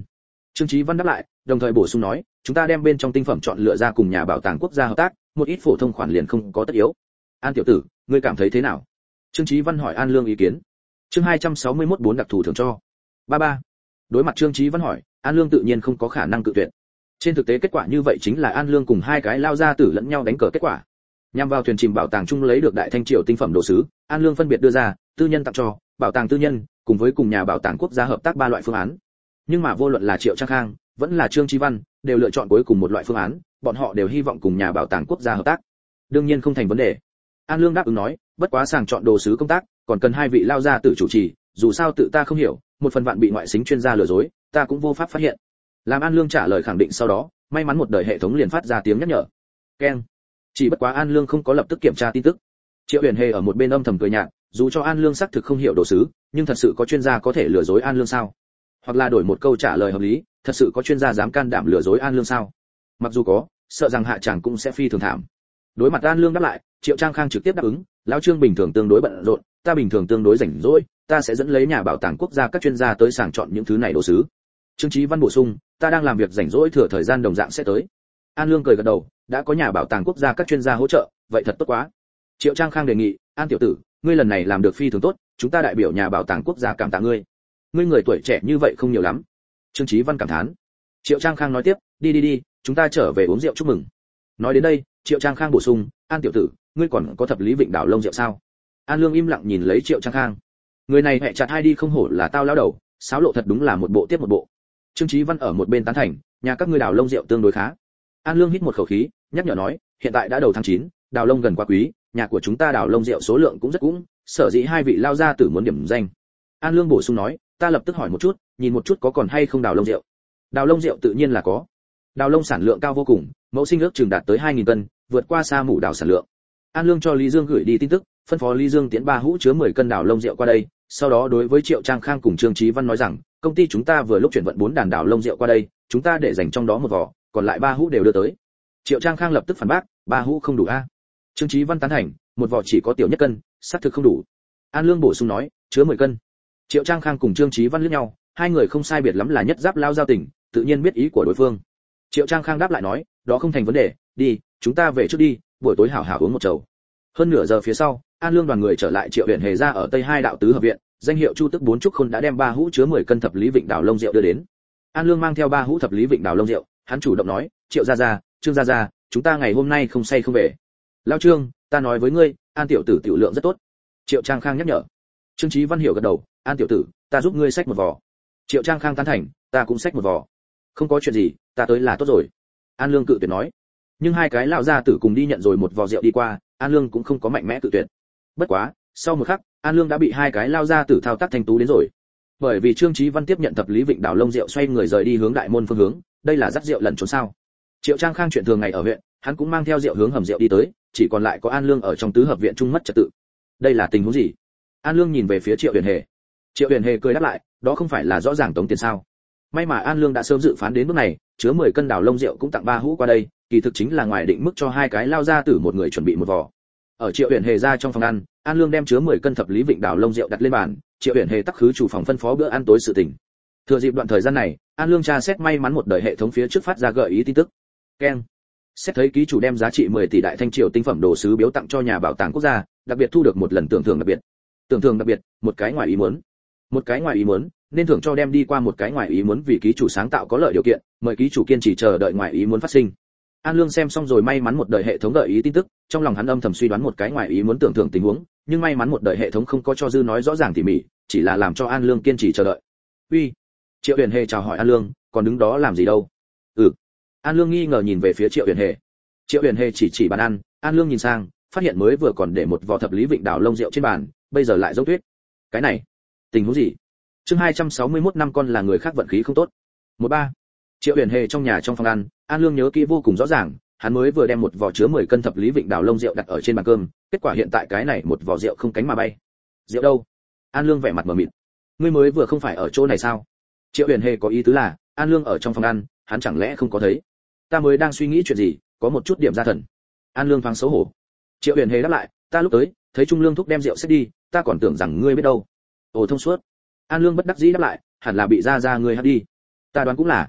Trương Chí Văn đáp lại, đồng thời bổ sung nói, chúng ta đem bên trong tinh phẩm chọn lựa ra cùng nhà bảo tàng quốc gia hợp tác, một ít phổ thông khoản liền không có tất yếu. An tiểu tử, ngươi cảm thấy thế nào? Trương Chí Văn hỏi An Lương ý kiến. Chương 261 4 đặc thù thưởng cho. 33. Đối mặt Trương Chí Văn hỏi, An Lương tự nhiên không có khả năng cự tuyệt. Trên thực tế kết quả như vậy chính là An Lương cùng hai cái lao gia tử lẫn nhau đánh cờ kết quả. Nhằm vào thuyền chìm bảo tàng chung lấy được Đại Thanh Triều tinh phẩm đồ sứ, An Lương phân biệt đưa ra, tư nhân tặng cho, bảo tàng tư nhân, cùng với cùng nhà bảo tàng quốc gia hợp tác ba loại phương án. Nhưng mà vô luận là Triệu Trang Khang, vẫn là Trương Chí Văn, đều lựa chọn cuối cùng một loại phương án, bọn họ đều hy vọng cùng nhà bảo tàng quốc gia hợp tác. Đương nhiên không thành vấn đề. An Lương đáp ứng nói, bất quá sàng chọn đồ sứ công tác, còn cần hai vị lao gia tử chủ trì, dù sao tự ta không hiểu, một phần vạn bị ngoại xính chuyên gia lừa dối, ta cũng vô pháp phát hiện. Làm An Lương trả lời khẳng định sau đó, may mắn một đời hệ thống liền phát ra tiếng nhắc nhở. Keng. Chỉ bất quá An Lương không có lập tức kiểm tra tin tức. Triệu Huyền Hề ở một bên âm thầm cười nhạt, dù cho An Lương xác thực không hiểu đồ sứ, nhưng thật sự có chuyên gia có thể lừa dối An Lương sao? Hoặc là đổi một câu trả lời hợp lý, thật sự có chuyên gia dám can đảm lừa dối An Lương sao? Mặc dù có, sợ rằng hạ chàng cũng sẽ phi thường thảm. Đối mặt An Lương đáp lại, Triệu Trang Khang trực tiếp đáp ứng, lão Trương bình thường tương đối bận rộn, ta bình thường tương đối rảnh rỗi, ta sẽ dẫn lấy nhà bảo tàng quốc gia các chuyên gia tới sàng chọn những thứ này đồ sứ. Trương Chí Văn bổ sung, ta đang làm việc rảnh rỗi thừa thời gian đồng dạng sẽ tới. An Lương cười gật đầu, đã có nhà bảo tàng quốc gia các chuyên gia hỗ trợ, vậy thật tốt quá. Triệu Trang Khang đề nghị, An tiểu tử, ngươi lần này làm được phi thường tốt, chúng ta đại biểu nhà bảo tàng quốc gia cảm tạ ngươi. Ngươi người tuổi trẻ như vậy không nhiều lắm. Trương Chí Văn cảm thán. Triệu Trang Khang nói tiếp, đi, chúng ta trở về uống rượu chúc mừng. Nói đến đây, Triệu Trang Khang bổ sung, An tiểu tử, ngươi còn có thập lý vịnh đảo lông rượu sao? An Lương im lặng nhìn lấy Triệu Trang Khang. Người này hẹ chặt hai đi không hổ là tao lão đầu, sáo lộ thật đúng là một bộ tiếp một bộ. Trương Chí Văn ở một bên tán thành, nhà các ngươi đào lông rượu tương đối khá. An Lương hít một khẩu khí, nhắc nhở nói, hiện tại đã đầu tháng 9, đào lông gần quá quý, nhà của chúng ta đào lông rượu số lượng cũng rất cũng, sở dĩ hai vị lao gia tử muốn điểm danh. An Lương bổ sung nói, ta lập tức hỏi một chút, nhìn một chút có còn hay không đào lông rượu. Đào lông rượu tự nhiên là có. Đào lông sản lượng cao vô cùng, mẫu sinh ước chừng đạt tới 2000 cân, vượt qua xa mủ đào sản lượng. An Lương cho Lý Dương gửi đi tin tức, phân phó Lý Dương tiến 3 hũ chứa 10 cân đào lông rượu qua đây, sau đó đối với Triệu Trang Khang cùng Trương Chí Văn nói rằng, công ty chúng ta vừa lúc chuyển vận 4 đàn đào lông rượu qua đây, chúng ta để dành trong đó một vỏ, còn lại 3 hũ đều đưa tới. Triệu Trang Khang lập tức phản bác, 3 hũ không đủ a. Trương Chí Văn tán thành, một vỏ chỉ có tiểu nhất cân, xác thực không đủ. An Lương bổ sung nói, chứa 10 cân. Triệu Trang Khang cùng Trương Chí Văn liếc nhau, hai người không sai biệt lắm là nhất giáp lao giao tình, tự nhiên biết ý của đối phương. Triệu Trang Khang đáp lại nói, đó không thành vấn đề, đi, chúng ta về trước đi, buổi tối hảo hảo uống một chầu. Hơn nửa giờ phía sau, An Lương đoàn người trở lại Triệu Huyền Hề ra ở Tây Hai đạo tứ hợp viện, danh hiệu Chu Tức Bốn Trúc Khôn đã đem 3 hũ chứa 10 cân thập lý vịnh đào lông rượu đưa đến. An Lương mang theo 3 hũ thập lý vịnh đào lông rượu, hắn chủ động nói, Triệu gia gia, Trương gia gia, chúng ta ngày hôm nay không say không về. Lão Trương, ta nói với ngươi, An tiểu tử tiểu lượng rất tốt. Triệu Trang Khang nhắc nhở. Trương Chí Văn hiểu gật đầu, An tiểu tử, ta giúp ngươi xách một vò. Triệu Trang Khang tán thành, ta cũng xách một vò. Không có chuyện gì, ta tới là tốt rồi. An Lương cự tuyệt nói. Nhưng hai cái lão gia tử cùng đi nhận rồi một vò rượu đi qua, An Lương cũng không có mạnh mẽ cự tuyệt. Bất quá, sau một khắc, An Lương đã bị hai cái lao gia tử thao tác thành tú đến rồi. Bởi vì Trương Chí Văn tiếp nhận thập lý vịnh đảo lông rượu xoay người rời đi hướng đại môn phương hướng, đây là dắt rượu lần trốn sao? Triệu Trang Khang chuyện thường ngày ở huyện, hắn cũng mang theo rượu hướng hầm rượu đi tới, chỉ còn lại có An Lương ở trong tứ hợp viện trung mất trật tự. Đây là tình huống gì? An Lương nhìn về phía Triệu Huyền Hề. Triệu Huyền Hề cười đáp lại, đó không phải là rõ ràng tống tiền sao? May mà An Lương đã sớm dự phán đến bước này, chứa 10 cân đảo lông rượu cũng tặng 3 hũ qua đây, kỳ thực chính là ngoài định mức cho hai cái lao gia tử một người chuẩn bị một vò. Ở Triệu Huyền Hề ra trong phòng ăn, An Lương đem chứa 10 cân thập lý vịnh đào lông rượu đặt lên bàn, Triệu Huyền Hề tắc khứ chủ phòng phân phó bữa ăn tối sự tình. Thừa dịp đoạn thời gian này, An Lương tra xét may mắn một đời hệ thống phía trước phát ra gợi ý tin tức. Keng. Xét thấy ký chủ đem giá trị 10 tỷ đại thanh triều tinh phẩm đồ sứ biếu tặng cho nhà bảo tàng quốc gia, đặc biệt thu được một lần tưởng thưởng đặc biệt. Tưởng thưởng đặc biệt, một cái ngoài ý muốn. Một cái ngoài ý muốn, nên thưởng cho đem đi qua một cái ngoài ý muốn vì ký chủ sáng tạo có lợi điều kiện, mời ký chủ kiên trì chờ đợi ngoài ý muốn phát sinh. An Lương xem xong rồi may mắn một đời hệ thống gợi ý tin tức, trong lòng hắn âm thầm suy đoán một cái ngoài ý muốn tưởng thưởng tình huống, nhưng may mắn một đời hệ thống không có cho dư nói rõ ràng tỉ mỉ, chỉ là làm cho An Lương kiên trì chờ đợi. Uy, Triệu Huyền Hề chào hỏi An Lương, còn đứng đó làm gì đâu? An Lương nghi ngờ nhìn về phía Triệu Huyền Hề. Triệu Huyền Hề chỉ bàn ăn, An Lương nhìn sang, phát hiện mới vừa còn để một vò thập lý vịnh đào lông rượu trên bàn, bây giờ lại giống tuyết. Cái này, tình huống gì? Chương 261 năm con là người khác vận khí không tốt. 13. Triệu Huyền Hề trong nhà trong phòng ăn, An Lương nhớ kỹ vô cùng rõ ràng, hắn mới vừa đem một vò chứa 10 cân thập lý vịnh đào lông rượu đặt ở trên bàn cơm, kết quả hiện tại cái này một vò rượu không cánh mà bay. Rượu đâu? An Lương vẻ mặt mờ mịt. Ngươi mới vừa không phải ở chỗ này sao? Triệu Huyền Hề có ý tứ là, An Lương ở trong phòng ăn, hắn chẳng lẽ không có thấy? Ta mới đang suy nghĩ chuyện gì, có một chút điểm ra thần. An Lương thoáng xấu hổ. Triệu Huyền Hề đáp lại, ta lúc tới, thấy Trung Lương thúc đem rượu xách đi, ta còn tưởng rằng ngươi biết đâu. Ồ thông suốt. An Lương bất đắc dĩ đáp lại, hẳn là bị ra ngươi hắt đi. Ta đoán cũng là.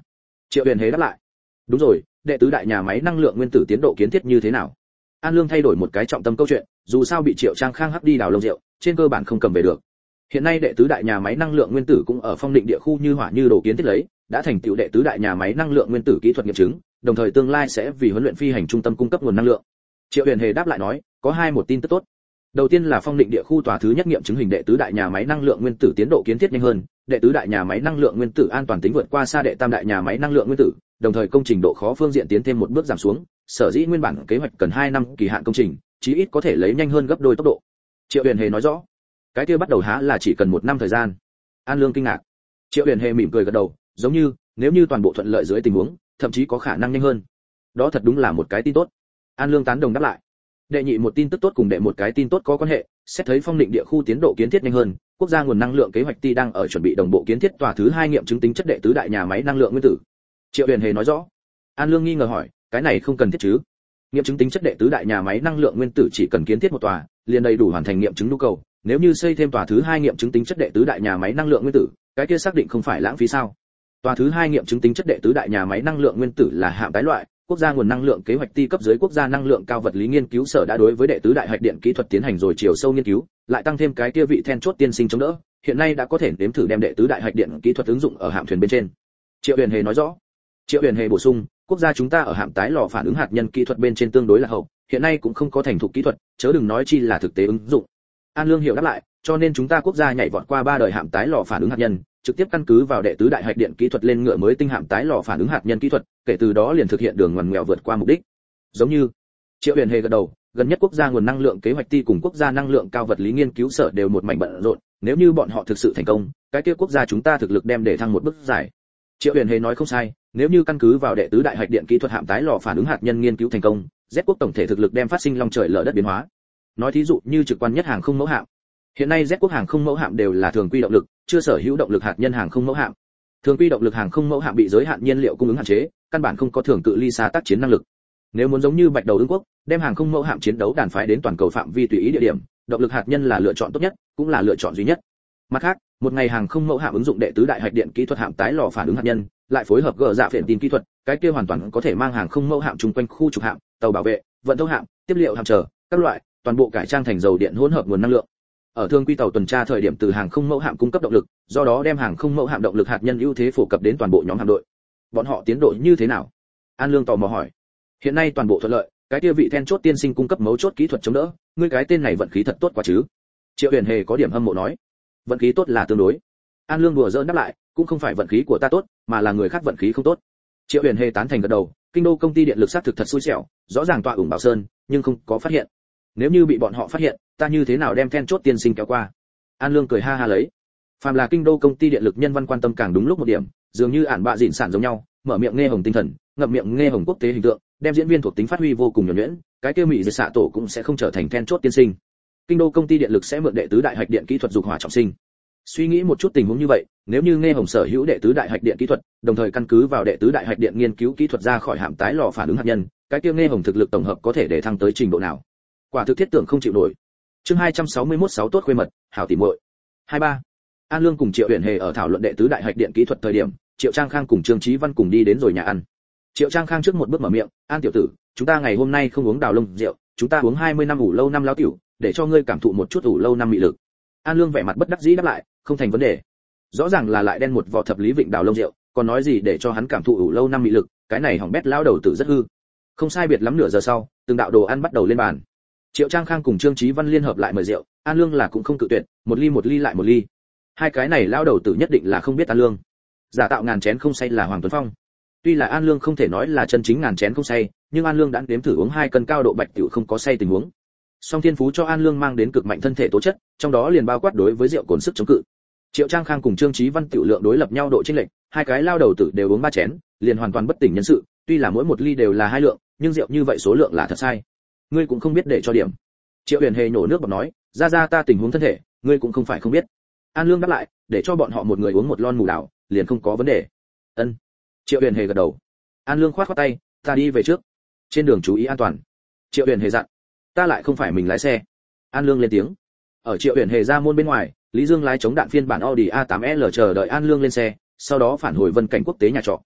Triệu Huyền Hề đáp lại. Đúng rồi, đệ tứ đại nhà máy năng lượng nguyên tử tiến độ kiến thiết như thế nào? An Lương thay đổi một cái trọng tâm câu chuyện, dù sao bị Triệu Trang Khang hắc đi đào lông rượu, trên cơ bản không cầm về được. Hiện nay đệ tứ đại nhà máy năng lượng nguyên tử cũng ở Phong Định địa khu như hỏa như đồ kiến thiết lấy, đã thành tựu đệ tứ đại nhà máy năng lượng nguyên tử kỹ thuật nghiệm chứng, đồng thời tương lai sẽ vì huấn luyện phi hành trung tâm cung cấp nguồn năng lượng. Triệu Huyền Hề đáp lại nói, có một tin tức tốt. Đầu tiên là Phong Định địa khu tòa thứ nhất nghiệm chứng hình đệ tứ đại nhà máy năng lượng nguyên tử tiến độ kiến thiết nhanh hơn, đệ tứ đại nhà máy năng lượng nguyên tử an toàn tính vượt qua xa đệ tam đại nhà máy năng lượng nguyên tử, đồng thời công trình độ khó phương diện tiến thêm một bước giảm xuống, sở dĩ nguyên bản kế hoạch cần 2 năm kỳ hạn công trình, chí ít có thể lấy nhanh hơn gấp đôi tốc độ. Triệu Huyền Hề nói rõ, cái kia bắt đầu há là chỉ cần 1 năm thời gian. An Lương kinh ngạc. Triệu Huyền Hề mỉm cười gật đầu, giống như nếu như toàn bộ thuận lợi dưới tình huống, thậm chí có khả năng nhanh hơn. Đó thật đúng là một cái tin tốt. An Lương tán đồng đáp lại. Đệ nhị một tin tức tốt cùng đệ một cái tin tốt có quan hệ, xét thấy Phong Định địa khu tiến độ kiến thiết nhanh hơn, quốc gia nguồn năng lượng kế hoạch ty đang ở chuẩn bị đồng bộ kiến thiết tòa thứ 2 nghiệm chứng tính chất đệ tứ đại nhà máy năng lượng nguyên tử. Triệu Huyền Hề nói rõ. An Lương nghi ngờ hỏi, cái này không cần thiết chứ? Nghiệm chứng tính chất đệ tứ đại nhà máy năng lượng nguyên tử chỉ cần kiến thiết một tòa, liền đầy đủ hoàn thành nghiệm chứng nhu cầu, nếu như xây thêm tòa thứ 2 nghiệm chứng tính chất đệ tứ đại nhà máy năng lượng nguyên tử, cái kia xác định không phải lãng phí sao? Tòa thứ 2 nghiệm chứng tính chất đệ tứ đại nhà máy năng lượng nguyên tử là hạng tái loại, quốc gia nguồn năng lượng kế hoạch ty cấp dưới quốc gia năng lượng cao vật lý nghiên cứu sở đã đối với đệ tứ đại hạch điện kỹ thuật tiến hành rồi chiều sâu nghiên cứu, lại tăng thêm cái kia vị then chốt tiên sinh chống đỡ, hiện nay đã có thể nếm thử đem đệ tứ đại hạch điện kỹ thuật ứng dụng ở hạm thuyền bên trên. Triệu Huyền Hề nói rõ. Triệu Huyền Hề bổ sung, quốc gia chúng ta ở hạm tái lò phản ứng hạt nhân kỹ thuật bên trên tương đối là hậu, hiện nay cũng không có thành thục kỹ thuật, chớ đừng nói chi là thực tế ứng dụng. An Lương hiểu đáp lại, cho nên chúng ta quốc gia nhảy vọt qua 3 đời hạm tái lò phản ứng hạt nhân, trực tiếp căn cứ vào đệ tứ đại hạch điện kỹ thuật lên ngựa mới tinh hạm tái lò phản ứng hạt nhân kỹ thuật, kể từ đó liền thực hiện đường ngoằn ngoèo vượt qua mục đích. Giống như Triệu Huyền Hề gật đầu, gần nhất quốc gia nguồn năng lượng kế hoạch ty cùng quốc gia năng lượng cao vật lý nghiên cứu sở đều một mảnh bận rộn, nếu như bọn họ thực sự thành công, cái kia quốc gia chúng ta thực lực đem để thăng một bước dài. Triệu Huyền Hề nói không sai, nếu như căn cứ vào đệ tứ đại hạch điện kỹ thuật hạm tái lò phản ứng hạt nhân nghiên cứu thành công, Z quốc tổng thể thực lực đem phát sinh long trời lở đất biến hóa. Nói thí dụ như trực quan nhất hàng không mẫu hạm. Hiện nay Z quốc hàng không mẫu hạm đều là thường quy động lực, chưa sở hữu động lực hạt nhân hàng không mẫu hạm. Thường quy động lực hàng không mẫu hạm bị giới hạn nhiên liệu cung ứng hạn chế, căn bản không có thường cự ly xa tác chiến năng lực. Nếu muốn giống như Bạch Đầu Ưng quốc, đem hàng không mẫu hạm chiến đấu đàn phái đến toàn cầu phạm vi tùy ý địa điểm, động lực hạt nhân là lựa chọn tốt nhất, cũng là lựa chọn duy nhất. Mặt khác, một ngày hàng không mẫu hạm ứng dụng đệ tứ đại hạch điện kỹ thuật hạm tái lò phản ứng hạt nhân, lại phối hợp gỡ dạ phiền tin kỹ thuật, cái kia hoàn toàn có thể mang hàng không mẫu hạm chung quanh khu trục hạm, tàu bảo vệ, vận tốc hạm, tiếp liệu hạm chờ, các loại, toàn bộ cải trang thành dầu điện hỗn hợp nguồn năng lượng. Ở thường quy tàu tuần tra thời điểm từ hàng không mẫu hạm cung cấp động lực, do đó đem hàng không mẫu hạm động lực hạt nhân ưu thế phổ cập đến toàn bộ nhóm hạm đội. Bọn họ tiến độ như thế nào? An Lương tò mò hỏi. Hiện nay toàn bộ thuận lợi, cái kia vị then chốt tiên sinh cung cấp mấu chốt kỹ thuật chống đỡ, ngươi cái tên này vận khí thật tốt quá chứ? Triệu Huyền Hề có điểm hâm mộ nói. Vận khí tốt là tương đối. An Lương đùa giỡn đáp lại, cũng không phải vận khí của ta tốt, mà là người khác vận khí không tốt. Triệu Huyền Hề tán thành gật đầu, kinh đô công ty điện lực xác thực thật xui xẻo, rõ ràng tọa ủng Bảo Sơn, nhưng không có phát hiện. Nếu như bị bọn họ phát hiện, ta như thế nào đem then chốt tiên sinh kéo qua? An Lương cười ha ha lấy. Phàm là kinh đô công ty điện lực nhân văn quan tâm càng đúng lúc một điểm, dường như ản bạ dịn sản giống nhau, mở miệng nghe hồng tinh thần, ngậm miệng nghe hồng quốc tế hình tượng, đem diễn viên thuộc tính phát huy vô cùng nhuần nhuyễn, cái kia mỹ diệt xạ tổ cũng sẽ không trở thành then chốt tiên sinh. Kinh đô công ty điện lực sẽ mượn đệ tứ đại hạch điện kỹ thuật dục hỏa trọng sinh. Suy nghĩ một chút tình huống như vậy, nếu như nghe hồng sở hữu đệ tứ đại hạch điện kỹ thuật, đồng thời căn cứ vào đệ tứ đại hạch điện nghiên cứu kỹ thuật ra khỏi hạm tái lò phản ứng hạt nhân, cái kia nghe hồng thực lực tổng hợp có thể để thăng tới trình độ nào? Quả thực thiết tưởng không chịu nổi. Chương 261 6 tốt khuê mật, hảo tỉ muội. 23. An Lương cùng Triệu Huyền Hề ở thảo luận đệ tứ đại hạch điện kỹ thuật thời điểm, Triệu Trang Khang cùng Trương Chí Văn cùng đi đến rồi nhà ăn. Triệu Trang Khang trước một bước mở miệng, "An tiểu tử, chúng ta ngày hôm nay không uống đào lông rượu, chúng ta uống 20 năm ủ lâu năm lão tiểu, để cho ngươi cảm thụ một chút ủ lâu năm mị lực." An Lương vẻ mặt bất đắc dĩ đáp lại, "Không thành vấn đề." Rõ ràng là lại đen một vò thập lý vịnh đào lông rượu, còn nói gì để cho hắn cảm thụ ủ lâu năm mị lực, cái này hỏng bét lão đầu tử rất hư. Không sai biệt lắm nửa giờ sau, từng đạo đồ ăn bắt đầu lên bàn. Triệu Trang Khang cùng Trương Chí Văn liên hợp lại mời rượu, An Lương là cũng không cự tuyệt, một ly lại một ly. Hai cái này lão đầu tử nhất định là không biết An Lương. Giả tạo ngàn chén không say là Hoàng Tuấn Phong. Tuy là An Lương không thể nói là chân chính ngàn chén không say, nhưng An Lương đã đếm thử uống 2 cân cao độ bạch tiểu không có say tình huống. Song thiên phú cho An Lương mang đến cực mạnh thân thể tố chất, trong đó liền bao quát đối với rượu cồn sức chống cự. Triệu Trang Khang cùng Trương Chí Văn tiểu lượng đối lập nhau độ chênh lệch, hai cái lao đầu tử đều uống 3 chén, liền hoàn toàn bất tỉnh nhân sự, tuy là mỗi một ly đều là 2 lượng, nhưng rượu như vậy số lượng là thật sai. Ngươi cũng không biết để cho điểm. Triệu Huyền Hề nhổ nước bọt nói, ra ta tình huống thân thể, ngươi cũng không phải không biết. An Lương đáp lại, để cho bọn họ một người uống một lon mù đảo, liền không có vấn đề. Ân. Triệu Huyền Hề gật đầu. An Lương khoát tay, ta đi về trước. Trên đường chú ý an toàn. Triệu Huyền Hề dặn. Ta lại không phải mình lái xe. An Lương lên tiếng. Ở Triệu Huyền Hề ra môn bên ngoài, Lý Dương lái chống đạn phiên bản Audi A8L chờ đợi An Lương lên xe, sau đó phản hồi Vân Cảnh quốc tế nhà trọ.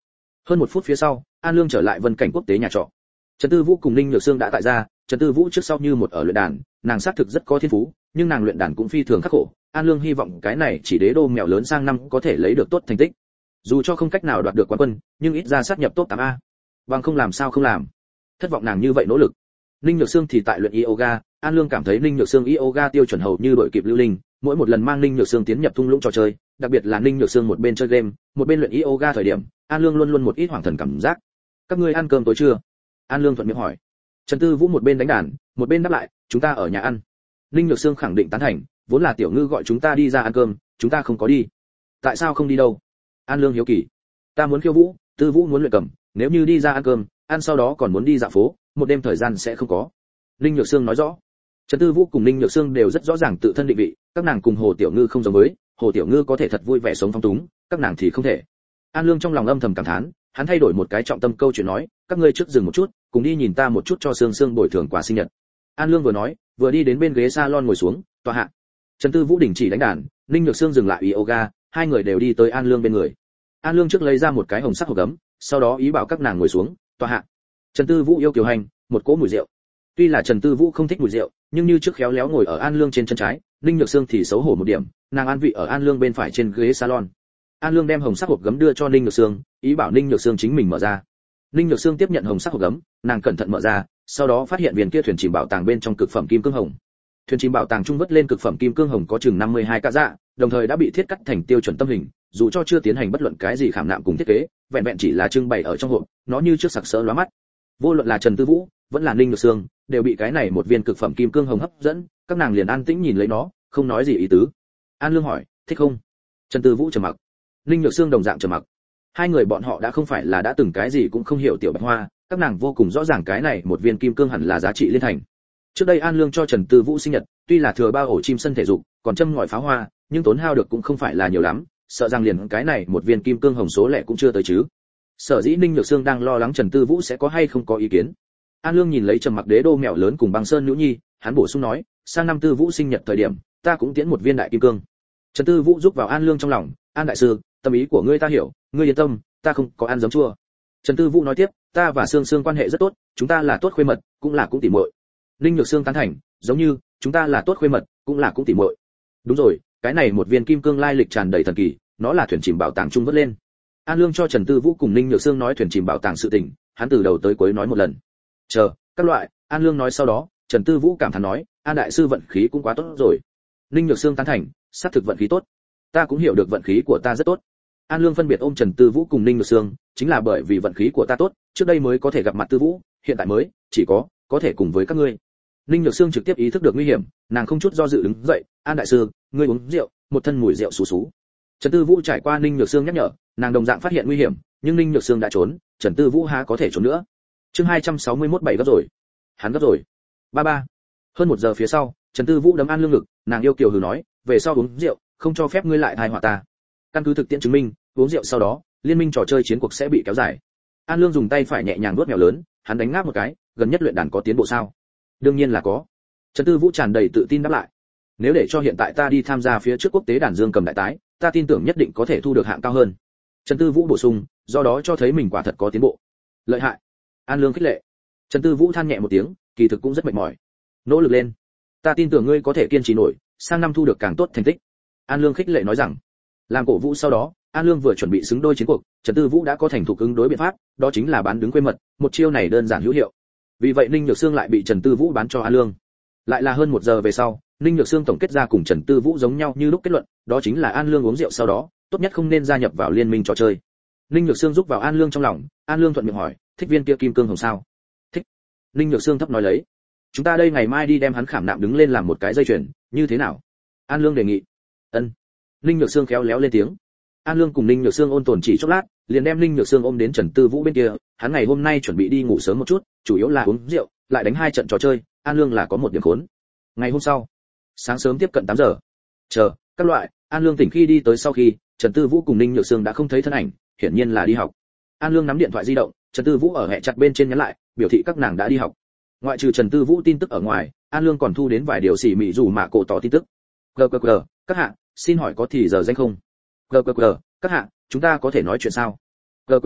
Hơn 1 phút phía sau, An Lương trở lại Vân Cảnh Quốc tế nhà trọ. Trần Tư Vũ cùng Ninh Nhược Sương đã tại gia. Trần Tư Vũ trước sau như một ở luyện đàn, nàng xác thực rất có thiên phú, nhưng nàng luyện đàn cũng phi thường khắc khổ. An Lương hy vọng cái này chỉ đế đô mèo lớn sang năm có thể lấy được tốt thành tích. Dù cho không cách nào đoạt được quán quân, nhưng ít ra sát nhập top 8A. Bằng không làm sao không làm. Thất vọng nàng như vậy nỗ lực. Ninh Nhược Sương thì tại luyện yoga, An Lương cảm thấy Ninh Nhược Sương yoga tiêu chuẩn hầu như đội kịp Lưu Linh, mỗi một lần mang Ninh Nhược Sương tiến nhập thung lũng trò chơi, đặc biệt là Ninh Nhược Sương một bên chơi game, một bên luyện yoga thời điểm, An Lương luôn luôn một ít hoảng thần cảm giác. Các ngươi ăn cơm tối chưa? An Lương thuận miệng hỏi. Trần Tư Vũ một bên đánh đàn, một bên đáp lại, chúng ta ở nhà ăn. Ninh Nhược Sương khẳng định tán thành, vốn là Tiểu Ngư gọi chúng ta đi ra ăn cơm, chúng ta không có đi. Tại sao không đi đâu? An Lương hiếu kỳ. Ta muốn khiêu vũ, Tư Vũ muốn luyện cầm, nếu như đi ra ăn cơm, ăn sau đó còn muốn đi dạo phố, một đêm thời gian sẽ không có. Ninh Nhược Sương nói rõ. Trần Tư Vũ cùng Ninh Nhược Sương đều rất rõ ràng tự thân định vị, các nàng cùng Hồ Tiểu Ngư không giống với, Hồ Tiểu Ngư có thể thật vui vẻ sống phong túng, các nàng thì không thể. An Lương trong lòng âm thầm cảm thán, hắn thay đổi một cái trọng tâm câu chuyện nói, các ngươi trước dừng một chút, cùng đi nhìn ta một chút cho Sương Sương bồi thường quà sinh nhật. An Lương vừa nói, vừa đi đến bên ghế salon ngồi xuống, tọa hạ. Trần Tư Vũ đình chỉ đánh đàn, Ninh Nhược Sương dừng lại yoga, hai người đều đi tới An Lương bên người. An Lương trước lấy ra một cái hồng sắc hộp gấm, sau đó ý bảo các nàng ngồi xuống, tọa hạ. Trần Tư Vũ yêu kiều hành, một cỗ mùi rượu. Tuy là Trần Tư Vũ không thích mùi rượu, nhưng như trước khéo léo ngồi ở An Lương trên chân trái, Ninh Nhược Sương thì xấu hổ một điểm, nàng an vị ở An Lương bên phải trên ghế salon. An Lương đem hồng sắc hộp gấm đưa cho Ninh Nhược Sương, ý bảo Ninh Nhược Sương chính mình mở ra. Ninh Nhược Sương tiếp nhận hồng sắc hộp gấm, nàng cẩn thận mở ra, sau đó phát hiện viên kia thuyền chìm bảo tàng bên trong cực phẩm kim cương hồng. Thuyền chìm bảo tàng trung vất lên cực phẩm kim cương hồng có chừng 52 cả dạ, đồng thời đã bị thiết cắt thành tiêu chuẩn tâm hình, dù cho chưa tiến hành bất luận cái gì khảm nạm cùng thiết kế, vẹn vẹn chỉ là trưng bày ở trong hộp, nó như trước sặc sỡ lóa mắt. Vô luận là Trần Tư Vũ, vẫn là Ninh Nhược Sương, đều bị cái này một viên cực phẩm kim cương hồng hấp dẫn, các nàng liền an tĩnh nhìn lấy nó, không nói gì ý tứ. An Lương hỏi, thích không? Trần Tư Vũ trầm mặc. Ninh Nhược Sương đồng dạng trầm mặc. Hai người bọn họ đã không phải là đã từng cái gì cũng không hiểu tiểu Bạch Hoa, các nàng vô cùng rõ ràng cái này một viên kim cương hẳn là giá trị liên thành. Trước đây An Lương cho Trần Tư Vũ sinh nhật, tuy là thừa bao ổ chim sân thể dục, còn châm ngòi pháo hoa, nhưng tốn hao được cũng không phải là nhiều lắm, sợ rằng liền cái này một viên kim cương hồng số lẻ cũng chưa tới chứ. Sở dĩ Ninh Nhược Sương đang lo lắng Trần Tư Vũ sẽ có hay không có ý kiến. An Lương nhìn lấy trầm mặc đế đô mèo lớn cùng băng sơn nữ nhi, hắn bổ sung nói, sang năm Tư Vũ sinh nhật thời điểm, ta cũng tiễn một viên đại kim cương. Trần Tư Vũ giúp vào An Lương trong lòng, An đại sư, tâm ý của ngươi ta hiểu, ngươi yên tâm, ta không có ăn giấm chua. Trần Tư Vũ nói tiếp, ta và Sương Sương quan hệ rất tốt, chúng ta là tốt khuê mật, cũng tỉ muội. Ninh Nhược Sương tán thành, giống như chúng ta là tốt khuê mật, cũng tỉ muội. Đúng rồi, cái này một viên kim cương lai lịch tràn đầy thần kỳ, nó là thuyền chìm bảo tàng trung vớt lên. An Lương cho Trần Tư Vũ cùng Ninh Nhược Sương nói thuyền chìm bảo tàng sự tình, hắn từ đầu tới cuối nói một lần. Chờ, các loại, An Lương nói sau đó, Trần Tư Vũ cảm thán nói, An đại sư vận khí cũng quá tốt rồi. Ninh Nhược Sương tán thành, xác thực vận khí tốt. Ta cũng hiểu được vận khí của ta rất tốt. An Lương phân biệt ôm Trần Tư Vũ cùng Ninh Nhược Sương, chính là bởi vì vận khí của ta tốt, trước đây mới có thể gặp mặt Tư Vũ, hiện tại mới chỉ có thể cùng với các ngươi. Ninh Nhược Sương trực tiếp ý thức được nguy hiểm, nàng không chút do dự đứng dậy, An đại sư, ngươi uống rượu, một thân mùi rượu xú xú. Trần Tư Vũ trải qua Ninh Nhược Sương nhắc nhở, nàng đồng dạng phát hiện nguy hiểm, nhưng Ninh Nhược Sương đã trốn, Trần Tư Vũ há có thể trốn nữa. Chương 261 7 gấp rồi. Hắn gấp rồi. Ba. Hơn 1 giờ phía sau, Trần Tư Vũ đấm An Lương ngực, nàng yêu kiều hừ nói, về sau uống rượu, không cho phép ngươi lại tai họa ta. Căn cứ thực tiễn chứng minh, uống rượu sau đó, liên minh trò chơi chiến cuộc sẽ bị kéo dài. An Lương dùng tay phải nhẹ nhàng vuốt mèo lớn, hắn đánh ngáp một cái, gần nhất luyện đàn có tiến bộ sao? Đương nhiên là có. Trần Tư Vũ tràn đầy tự tin đáp lại. Nếu để cho hiện tại ta đi tham gia phía trước quốc tế đàn dương cầm đại tái, ta tin tưởng nhất định có thể thu được hạng cao hơn. Trần Tư Vũ bổ sung, do đó cho thấy mình quả thật có tiến bộ. Lợi hại. An Lương khích lệ. Trần Tư Vũ than nhẹ một tiếng, kỳ thực cũng rất mệt mỏi. Nỗ lực lên. Ta tin tưởng ngươi có thể kiên trì nổi, sang năm thu được càng tốt thành tích. An Lương khích lệ nói rằng. Làm cổ vũ sau đó, An Lương vừa chuẩn bị xứng đôi chiến cuộc, Trần Tư Vũ đã có thành thục ứng đối biện pháp, đó chính là bán đứng quê mật, một chiêu này đơn giản hữu hiệu. Vì vậy Ninh Nhược Sương lại bị Trần Tư Vũ bán cho An Lương. Lại là hơn 1 giờ về sau, Ninh Nhược Sương tổng kết ra cùng Trần Tư Vũ giống nhau như lúc kết luận, đó chính là An Lương uống rượu sau đó, tốt nhất không nên gia nhập vào liên minh trò chơi. Ninh Nhược Sương giúp vào An Lương trong lòng, An Lương thuận miệng hỏi, thích viên kia kim cương hồng sao? Thích. Ninh Nhược Sương thấp nói lấy, chúng ta đây ngày mai đi đem hắn khảm nạm đứng lên làm một cái dây chuyền, như thế nào? An Lương đề nghị. Ân. Ninh Nhược Sương khéo léo lên tiếng. An Lương cùng Ninh Nhược Sương ôn tồn chỉ chốc lát, liền đem Ninh Nhược Sương ôm đến Trần Tư Vũ bên kia, hắn ngày hôm nay chuẩn bị đi ngủ sớm một chút, chủ yếu là uống rượu, lại đánh 2 trận trò chơi, An Lương là có một điểm khốn. Ngày hôm sau, sáng sớm tiếp cận 8 giờ. Chờ, các loại, An Lương tỉnh khi đi tới sau khi, Trần Tư Vũ cùng Ninh Nhược Sương đã không thấy thân ảnh, hiển nhiên là đi học. An Lương nắm điện thoại di động, Trần Tư Vũ ở hệ chặt bên trên nhắn lại, biểu thị các nàng đã đi học. Ngoại trừ Trần Tư Vũ tin tức ở ngoài, An Lương còn thu đến vài điều xỉ mị dù mạ cổ tỏ tin tức. GGG, các hạ, xin hỏi có thì giờ danh không? GGG, các hạ, chúng ta có thể nói chuyện sao? GGG,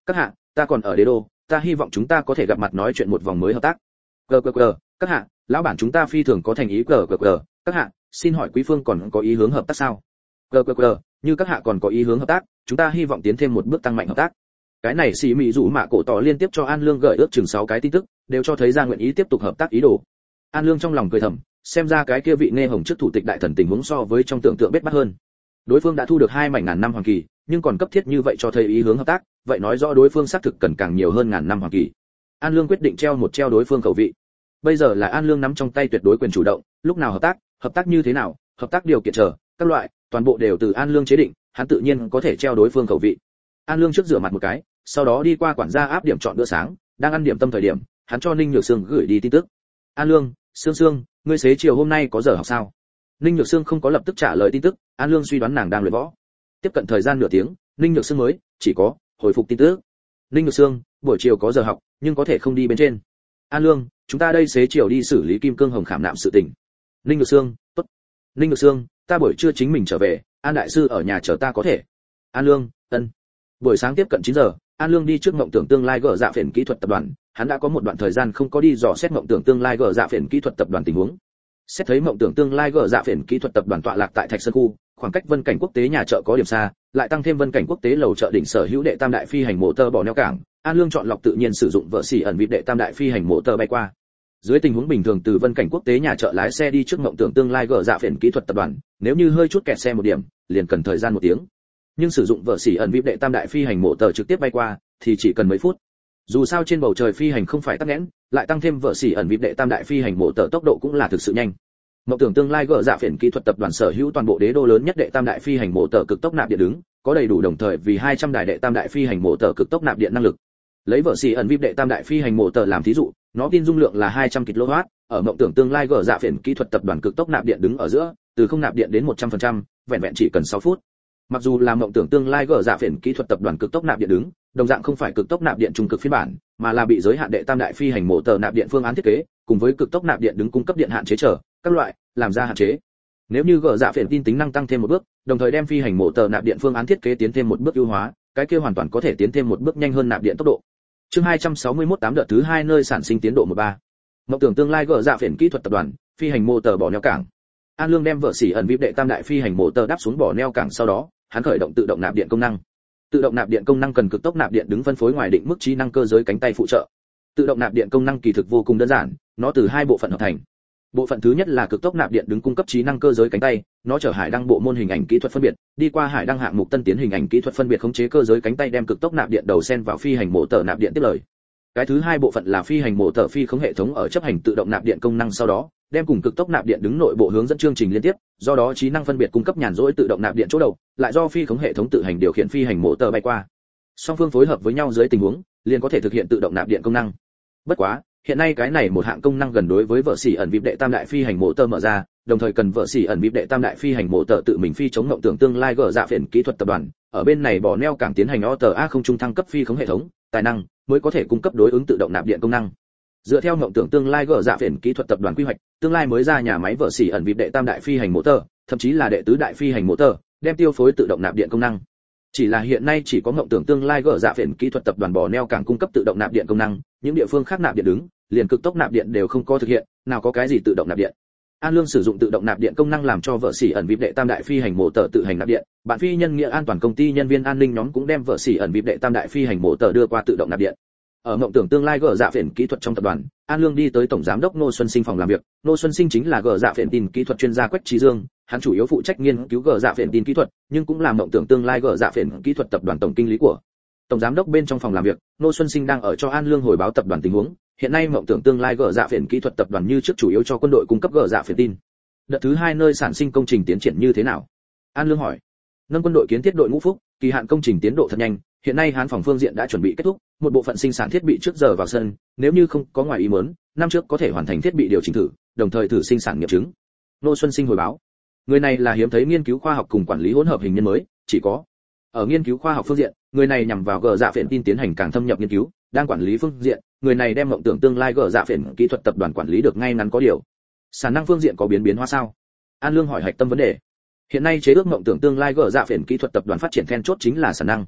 các hạ, ta còn ở đế đô, ta hy vọng chúng ta có thể gặp mặt nói chuyện một vòng mới hợp tác. Cờ, các hạ, lão bản chúng ta phi thường có thành ý. Cờ, các hạ, xin hỏi quý phương còn có ý hướng hợp tác sao? Cờ, như các hạ còn có ý hướng hợp tác, chúng ta hy vọng tiến thêm một bước tăng mạnh hợp tác. Cái này xì mị rủ mạ cổ tỏ liên tiếp cho An Lương gửi ước chừng 6 cái tin tức, đều cho thấy ra nguyện ý tiếp tục hợp tác ý đồ. An Lương trong lòng cười thầm, xem ra cái kia vị nghe hồng trước thủ tịch đại thần tình huống so với trong tưởng tượng bết bát hơn. Đối phương đã thu được 2 mảnh ngàn năm hoàng kỳ, nhưng còn cấp thiết như vậy cho thấy ý hướng hợp tác, vậy nói rõ đối phương xác thực cần càng nhiều hơn ngàn năm hoàng kỳ. An Lương quyết định treo đối phương khẩu vị. Bây giờ là An Lương nắm trong tay tuyệt đối quyền chủ động, lúc nào hợp tác như thế nào, hợp tác điều kiện chờ, các loại, toàn bộ đều từ An Lương chế định, hắn tự nhiên có thể treo đối phương khẩu vị. An Lương trước rửa mặt một cái, sau đó đi qua quản gia áp điểm chọn bữa sáng, đang ăn điểm tâm thời điểm, hắn cho Ninh Nhược Sương gửi đi tin tức. An Lương, Sương, ngươi xế chiều hôm nay có giờ học sao? Ninh Nhược Sương không có lập tức trả lời tin tức, An Lương suy đoán nàng đang luyện võ. Tiếp cận thời gian nửa tiếng, Ninh Nhược Sương mới chỉ có hồi phục tin tức. Ninh Nhược Sương, buổi chiều có giờ học, nhưng có thể không đi bên trên. An Lương, chúng ta đây xế chiều đi xử lý Kim Cương Hồng khảm nạm sự tình. Ninh Nhược Sương, tốt. Ninh Nhược Sương, ta buổi trưa chính mình trở về, An đại sư ở nhà chờ ta có thể. An Lương, ân. Buổi sáng tiếp cận 9 giờ, An Lương đi trước mộng tưởng tương lai gở dạ phiền kỹ thuật tập đoàn, hắn đã có một đoạn thời gian không có đi dò xét mộng tưởng tương lai gở dạ phiền kỹ thuật tập đoàn tình huống. Xét thấy mộng tưởng tương lai gở dạ phiền kỹ thuật tập đoàn tọa lạc tại Thạch Sơn khu, khoảng cách Vân Cảnh Quốc tế nhà chợ có điểm xa, lại tăng thêm Vân Cảnh Quốc tế lầu chợ đỉnh sở hữu đệ tam đại phi hành mô tơ bỏ neo cảng, An Lương chọn lọc tự nhiên sử dụng vợ xỉ ẩn vip đệ tam đại phi hành mô tơ bay qua. Dưới tình huống bình thường từ Vân Cảnh Quốc tế nhà chợ lái xe đi trước mộng tưởng tương lai gở dạ phiền kỹ thuật tập đoàn, nếu như hơi chút kẹt xe một điểm, liền cần thời gian 1 tiếng. Nhưng sử dụng vợ xỉ ẩn vip đệ tam đại phi hành mô tơ trực tiếp bay qua thì chỉ cần mấy phút. Dù sao trên bầu trời phi hành không phải tắc nghẽn, lại tăng thêm vợ xỉ ẩn vip đệ tam đại phi hành mô tơ tốc độ cũng là thực sự nhanh. Mộng tưởng tương lai gở dạ phiền kỹ thuật tập đoàn sở hữu toàn bộ đế đô lớn nhất đệ tam đại phi hành mô tơ cực tốc nạp điện đứng, có đầy đủ đồng thời vì 200 đài đệ tam đại phi hành mô tơ cực tốc nạp điện năng lực. Lấy vợ xỉ ẩn vip đệ tam đại phi hành mô tơ làm thí dụ, nó tin dung lượng là 200 kW, ở mộng tưởng tương lai gở dạ phiền kỹ thuật tập đoàn cực tốc nạp điện đứng ở giữa, từ không nạp điện đến 100%, vẹn vẹn chỉ cần 6 phút. Mặc dù là mộng tưởng tương lai gở dạ phiền kỹ thuật tập đoàn cực tốc nạp điện đứng, đồng dạng không phải cực tốc nạp điện trung cực phiên bản, mà là bị giới hạn đệ tam đại phi hành mô tơ nạp điện phương án thiết kế, cùng với cực tốc nạp điện đứng cung cấp điện hạn chế trở, các loại, làm ra hạn chế. Nếu như gở dạ phiền tin tính năng tăng thêm một bước, đồng thời đem phi hành mô tơ nạp điện phương án thiết kế tiến thêm một bước ưu hóa, cái kia hoàn toàn có thể tiến thêm một bước nhanh hơn nạp điện tốc độ. Chương 261 8 đợt thứ 2 nơi sản sinh tiến độ 13. Mộng tưởng tương lai gở dạ phiền kỹ thuật tập đoàn, phi hành mô tơ bỏ neo cảng. An Lương đem vợ xỉ ẩn vip đệ tam đại phi hành mô tơ đáp xuống bỏ neo cảng sau đó, hắn khởi động tự động nạp điện công năng. Tự động nạp điện công năng cần cực tốc nạp điện đứng phân phối ngoài định mức trí năng cơ giới cánh tay phụ trợ. Tự động nạp điện công năng kỳ thực vô cùng đơn giản, nó từ 2 bộ phận hợp thành. Bộ phận thứ nhất là cực tốc nạp điện đứng cung cấp trí năng cơ giới cánh tay, nó chở hải đăng bộ môn hình ảnh kỹ thuật phân biệt, đi qua hải đăng hạng mục tân tiến hình ảnh kỹ thuật phân biệt khống chế cơ giới cánh tay đem cực tốc nạp điện đầu xen vào phi hành mô tơ nạp điện tiếp lời. Cái thứ hai bộ phận là phi hành mô tơ phi khống hệ thống ở chấp hành tự động nạp điện công năng sau đó, đem cùng cực tốc nạp điện đứng nội bộ hướng dẫn chương trình liên tiếp, do đó trí năng phân biệt cung cấp nhàn rỗi tự động nạp điện chỗ đầu, lại do phi khống hệ thống tự hành điều khiển phi hành mô tơ bay qua. Song phương phối hợp với nhau dưới tình huống, liền có thể thực hiện tự động nạp điện công năng. Bất quá, hiện nay cái này một hạng công năng gần đối với vợ xỉ ẩn vip đệ tam đại phi hành mô tơ mở ra, đồng thời cần vợ xỉ ẩn vip đệ tam đại phi hành mô tơ tự mình phi chống ngộng tưởng tương lai gở dạ phiền kỹ thuật tập đoàn, ở bên này bỏ neo cảng tiến hành OTA không trung thăng cấp phi khống hệ thống, tài năng mới có thể cung cấp đối ứng tự động nạp điện công năng. Dựa theo ngộng tưởng tương lai gở dạ phiền kỹ thuật tập đoàn quy hoạch, tương lai mới ra nhà máy vợ xỉ ẩn vip đệ tam đại phi hành mô tơ, thậm chí là đệ tứ đại phi hành mô tơ, đem tiêu phối tự động nạp điện công năng. Chỉ là hiện nay chỉ có ngộng tưởng tương lai gở dạ phiền kỹ thuật tập đoàn bỏ neo cảng cung cấp tự động nạp điện công năng, những địa phương khác nạp điện đứng, liền cực tốc nạp điện đều không có thực hiện, nào có cái gì tự động nạp điện. An Lương sử dụng tự động nạp điện công năng làm cho vợ xỉ ẩn vip đệ tam đại phi hành mô tơ tự hành nạp điện, bạn phi nhân nghĩa an toàn công ty nhân viên an ninh nhóm cũng đem vợ xỉ ẩn vip đệ tam đại phi hành mô tơ đưa qua tự động nạp điện. Ở mộng tưởng tương lai gở dạ phiền kỹ thuật trong tập đoàn, An Lương đi tới tổng giám đốc Ngô Xuân Sinh phòng làm việc. Ngô Xuân Sinh chính là gở dạ phiền tin kỹ thuật chuyên gia Quách Trí Dương, hắn chủ yếu phụ trách nghiên cứu gở dạ phiền tin kỹ thuật, nhưng cũng là mộng tưởng tương lai gở dạ phiền kỹ thuật tập đoàn tổng kinh lý của. Tổng giám đốc bên trong phòng làm việc, Ngô Xuân Sinh đang ở cho An Lương hồi báo tập đoàn tình huống. Hiện nay mộng tưởng tương lai gở dạ phiền kỹ thuật tập đoàn như trước chủ yếu cho quân đội cung cấp gở dạ phiền tin. Đợt thứ 2 nơi sản sinh công trình tiến triển như thế nào? An Lương hỏi. Nâng quân đội kiến thiết đội ngũ phúc, kỳ hạn công trình tiến độ thật nhanh, hiện nay Hán phòng phương diện đã chuẩn bị kết thúc, một bộ phận sinh sản thiết bị trước giờ vào sân, nếu như không có ngoài ý muốn, năm trước có thể hoàn thành thiết bị điều chỉnh thử, đồng thời thử sinh sản nghiệm chứng. Nô Xuân Sinh hồi báo. Người này là hiếm thấy nghiên cứu khoa học cùng quản lý hỗn hợp hình nhân mới, chỉ có ở nghiên cứu khoa học phương diện, người này nhằm vào gở dạ phiền tin tiến hành càng thâm nhập nghiên cứu, đang quản lý phương diện, người này đem mộng tưởng tương lai gở dạ phiền kỹ thuật tập đoàn quản lý được ngay ngắn có điều. Sản năng phương diện có biến hóa sao? An Lương hỏi hạch tâm vấn đề. Hiện nay chế ước mộng tưởng tương lai gở dạ phiền kỹ thuật tập đoàn phát triển then chốt chính là sản năng.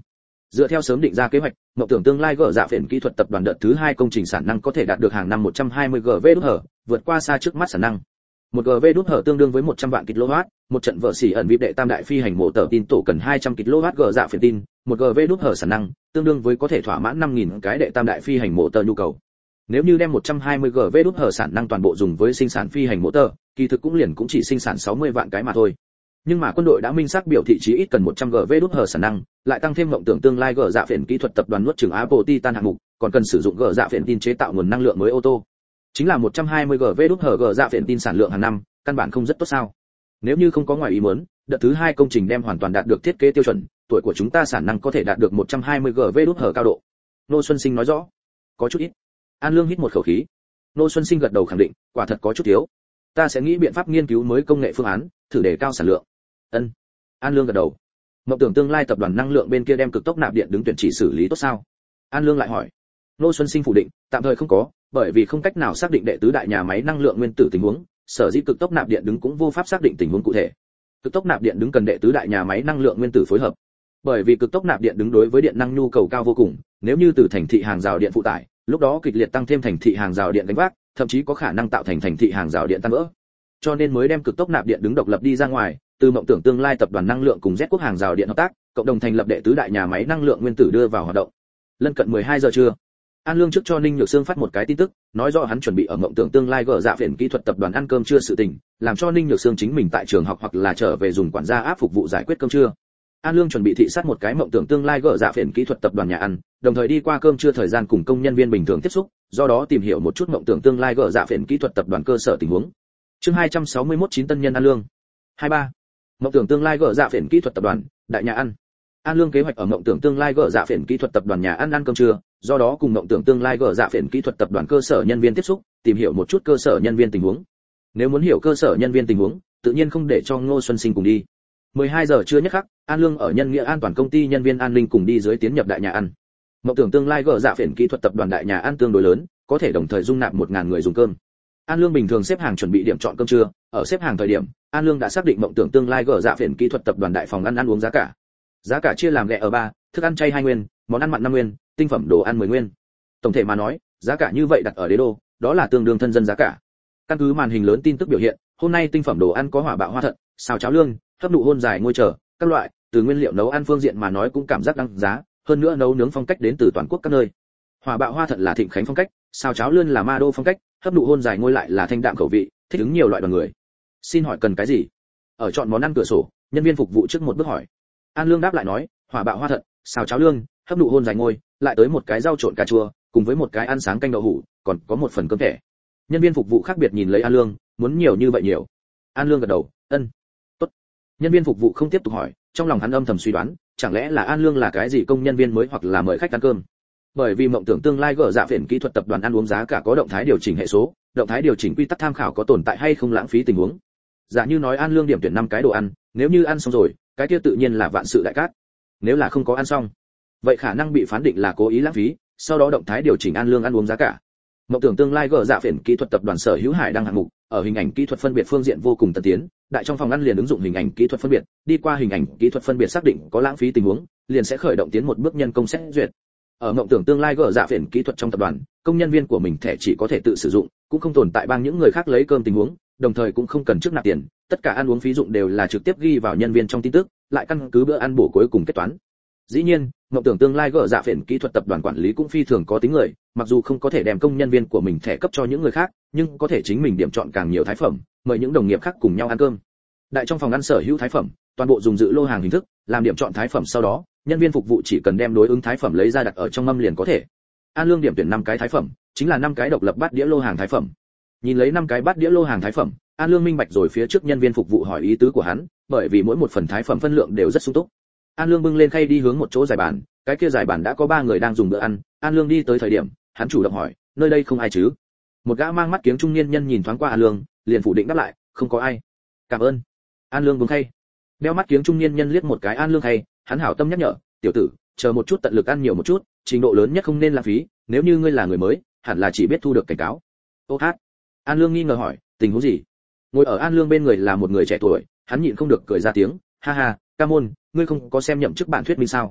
Dựa theo sớm định ra kế hoạch, mộng tưởng tương lai gỡ dạ phiền kỹ thuật tập đoàn đợt thứ 2 công trình sản năng có thể đạt được hàng năm 120 GV đút hở, vượt qua xa trước mắt sản năng. 1 GV đút hở tương đương với 100 vạn kW, một trận vợ xỉ ẩn vip đệ tam đại phi hành mổ tờ tin tổ cần 200 kW gỡ dạ phiền tin, 1 GV đút hở sản năng tương đương với có thể thỏa mãn 5000 cái đệ tam đại phi hành mổ tờ nhu cầu. Nếu như đem 120 GV đút hở sản năng toàn bộ dùng với sinh sản phi hành mô tơ, kỳ thực cũng chỉ sinh sản 60 vạn cái mà thôi. Nhưng mà quân đội đã minh xác biểu thị chí ít cần 100 GV đút hở sản năng, lại tăng thêm mộng tưởng tương lai gỡ dạ phiền kỹ thuật tập đoàn nuốt chửng Apple Titan hạng mục, còn cần sử dụng gỡ dạ phiền tin chế tạo nguồn năng lượng mới ô tô. Chính là 120 GV đút hở gỡ dạ phiền tin sản lượng hàng năm, căn bản không rất tốt sao? Nếu như không có ngoài ý muốn, đợt thứ 2 công trình đem hoàn toàn đạt được thiết kế tiêu chuẩn, tuổi của chúng ta sản năng có thể đạt được 120 GV đút hở cao độ. Nô Xuân Sinh nói rõ. Có chút ít. An Lương hít một khẩu khí. Nô Xuân Sinh gật đầu khẳng định, quả thật có chút thiếu. Ta sẽ nghĩ biện pháp nghiên cứu mới công nghệ phương án, thử đề cao sản lượng. Ân. An Lương gật đầu. Mộng tưởng tương lai tập đoàn năng lượng bên kia đem cực tốc nạp điện đứng tuyển chỉ xử lý tốt sao? An Lương lại hỏi. Nô Xuân Sinh phủ định, tạm thời không có, bởi vì không cách nào xác định đệ tứ đại nhà máy năng lượng nguyên tử tình huống, sở dĩ cực tốc nạp điện đứng cũng vô pháp xác định tình huống cụ thể. Cực tốc nạp điện đứng cần đệ tứ đại nhà máy năng lượng nguyên tử phối hợp. Bởi vì cực tốc nạp điện đứng đối với điện năng nhu cầu cao vô cùng, nếu như từ thành thị hàng rào điện phụ tải, lúc đó kịch liệt tăng thêm thành thị hàng rào điện gánh vác, thậm chí có khả năng tạo thành thành thị hàng rào điện tan vỡ. Cho nên mới đem cực tốc nạp điện đứng độc lập đi ra ngoài, từ mộng tưởng tương lai tập đoàn năng lượng cùng Z quốc hàng rào điện hợp tác, cộng đồng thành lập đệ tứ đại nhà máy năng lượng nguyên tử đưa vào hoạt động. Lân cận 12 giờ trưa, An Lương trước cho Ninh Nhược Sương phát một cái tin tức, nói rõ hắn chuẩn bị ở mộng tưởng tương lai gỡ dạ phiền kỹ thuật tập đoàn ăn cơm trưa sự tình, làm cho Ninh Nhược Sương chính mình tại trường học hoặc là trở về dùng quản gia áp phục vụ giải quyết cơm trưa. An Lương chuẩn bị thị sát một cái mộng tưởng tương lai gỡ dạ phiền kỹ thuật tập đoàn nhà ăn, đồng thời đi qua cơm trưa thời gian cùng công nhân viên bình thường tiếp xúc, do đó tìm hiểu một chút mộng tưởng tương lai gỡ dạ phiền kỹ thuật tập đoàn cơ sở tình huống. Chương 261 9 tân nhân An Lương. 23. Mộng tưởng tương lai gỡ dạ phiền kỹ thuật tập đoàn, đại nhà ăn. An Lương kế hoạch ở mộng tưởng tương lai gỡ dạ phiền kỹ thuật tập đoàn nhà ăn cơm trưa, do đó cùng mộng tưởng tương lai gỡ dạ phiền kỹ thuật tập đoàn cơ sở nhân viên tiếp xúc, tìm hiểu một chút cơ sở nhân viên tình huống. Nếu muốn hiểu cơ sở nhân viên tình huống, tự nhiên không để cho Ngô Xuân Sinh cùng đi. 12 giờ trưa nhất khắc, An Lương ở Nhân Nghĩa An toàn công ty nhân viên an ninh cùng đi dưới tiến nhập đại nhà ăn. Mộng tưởng tương lai gỡ dạ phiền kỹ thuật tập đoàn đại nhà ăn tương đối lớn, có thể đồng thời dung nạp 1000 người dùng cơm. An Lương bình thường xếp hàng chuẩn bị điểm chọn cơm trưa, ở xếp hàng thời điểm, An Lương đã xác định mộng tưởng tương lai gỡ dạ phiền kỹ thuật tập đoàn đại phòng ăn uống giá cả. Giá cả chia làm ghẹ ở 3, thức ăn chay 2 nguyên, món ăn mặn 5 nguyên, tinh phẩm đồ ăn 10 nguyên. Tổng thể mà nói, giá cả như vậy đặt ở đế đô, đó là tương đương thân dân giá cả. Căn cứ màn hình lớn tin tức biểu hiện, hôm nay tinh phẩm đồ ăn có hỏa bạo hoa thận, xào cháo lương, hấp nụ hôn dài ngôi trở, các loại, từ nguyên liệu nấu ăn phương diện mà nói cũng cảm giác đăng giá, hơn nữa nấu nướng phong cách đến từ toàn quốc các nơi. Hỏa bạo hoa thận là Thịnh Khánh phong cách, xào cháo lươn là Ma Đô phong cách, hấp nụ hôn dài ngôi lại là thanh đạm khẩu vị, thích ứng nhiều loại đoàn người. Xin hỏi cần cái gì? Ở chọn món ăn cửa sổ, nhân viên phục vụ trước một bước hỏi. An Lương đáp lại nói, hỏa bạo hoa thận, xào cháo lương, hấp nụ hôn dài ngôi, lại tới một cái rau trộn cà chua, cùng với một cái ăn sáng canh đậu hũ, còn có một phần cơm thẻ. Nhân viên phục vụ khác biệt nhìn lấy An Lương, muốn nhiều như vậy nhiều. An Lương gật đầu, ân, tốt. Nhân viên phục vụ không tiếp tục hỏi, trong lòng hắn âm thầm suy đoán, chẳng lẽ là An Lương là cái gì công nhân viên mới hoặc là mời khách ăn cơm. Bởi vì mộng tưởng tương lai gỡ dạ phiền kỹ thuật tập đoàn ăn uống giá cả có động thái điều chỉnh hệ số, động thái điều chỉnh quy tắc tham khảo có tồn tại hay không lãng phí tình huống. Giả như nói An Lương điểm tuyển 5 cái đồ ăn, nếu như ăn xong rồi, cái kia tự nhiên là vạn sự đại cát. Nếu là không có ăn xong, vậy khả năng bị phán định là cố ý lãng phí, sau đó động thái điều chỉnh An Lương ăn uống giá cả. Mộng tưởng tương lai gỡ dạ phiền kỹ thuật tập đoàn sở hữu Hải đăng hạng mục, ở hình ảnh kỹ thuật phân biệt phương diện vô cùng tân tiến, đại trong phòng ăn liền ứng dụng hình ảnh kỹ thuật phân biệt, đi qua hình ảnh kỹ thuật phân biệt xác định có lãng phí tình huống, liền sẽ khởi động tiến một bước nhân công xét duyệt. Ở mộng tưởng tương lai gỡ dạ phiền kỹ thuật trong tập đoàn, công nhân viên của mình thẻ chỉ có thể tự sử dụng, cũng không tồn tại bang những người khác lấy cơm tình huống, đồng thời cũng không cần trước nạp tiền, tất cả ăn uống phí dụng đều là trực tiếp ghi vào nhân viên trong tin tức, lại căn cứ bữa ăn bổ cuối cùng kết toán. Dĩ nhiên, mộng tưởng tương lai gỡ dạ phiền kỹ thuật tập đoàn quản lý cũng phi thường có tính người, mặc dù không có thể đem công nhân viên của mình thẻ cấp cho những người khác, nhưng có thể chính mình điểm chọn càng nhiều thái phẩm, mời những đồng nghiệp khác cùng nhau ăn cơm. Đại trong phòng ăn sở hữu thái phẩm, toàn bộ dùng dự lô hàng hình thức, làm điểm chọn thái phẩm sau đó, nhân viên phục vụ chỉ cần đem đối ứng thái phẩm lấy ra đặt ở trong mâm liền có thể. An Lương điểm tuyển 5 cái thái phẩm, chính là 5 cái độc lập bát đĩa lô hàng thái phẩm. Nhìn lấy 5 cái bát đĩa lô hàng thái phẩm, An Lương minh bạch rồi phía trước nhân viên phục vụ hỏi ý tứ của hắn, bởi vì mỗi một phần thái phẩm phân lượng đều rất sung túc. An Lương bưng lên khay đi hướng một chỗ giải bàn, cái kia giải bàn đã có 3 người đang dùng bữa ăn, An Lương đi tới thời điểm, hắn chủ động hỏi, nơi đây không ai chứ? Một gã mang mắt kiếng trung niên nhân nhìn thoáng qua An Lương, liền phủ định đáp lại, không có ai. Cảm ơn. An Lương bưng khay. Đeo mắt kiếng trung niên nhân liếc một cái An Lương khay, hắn hảo tâm nhắc nhở, tiểu tử, chờ một chút tận lực ăn nhiều một chút, trình độ lớn nhất không nên lãng phí, nếu như ngươi là người mới, hẳn là chỉ biết thu được cảnh cáo. Ô hát. An Lương nghi ngờ hỏi, tình huống gì? Ngồi ở An Lương bên người là một người trẻ tuổi, hắn nhịn không được cười ra tiếng, ha ha, ca môn, ngươi không có xem nhậm chức bản thuyết minh sao?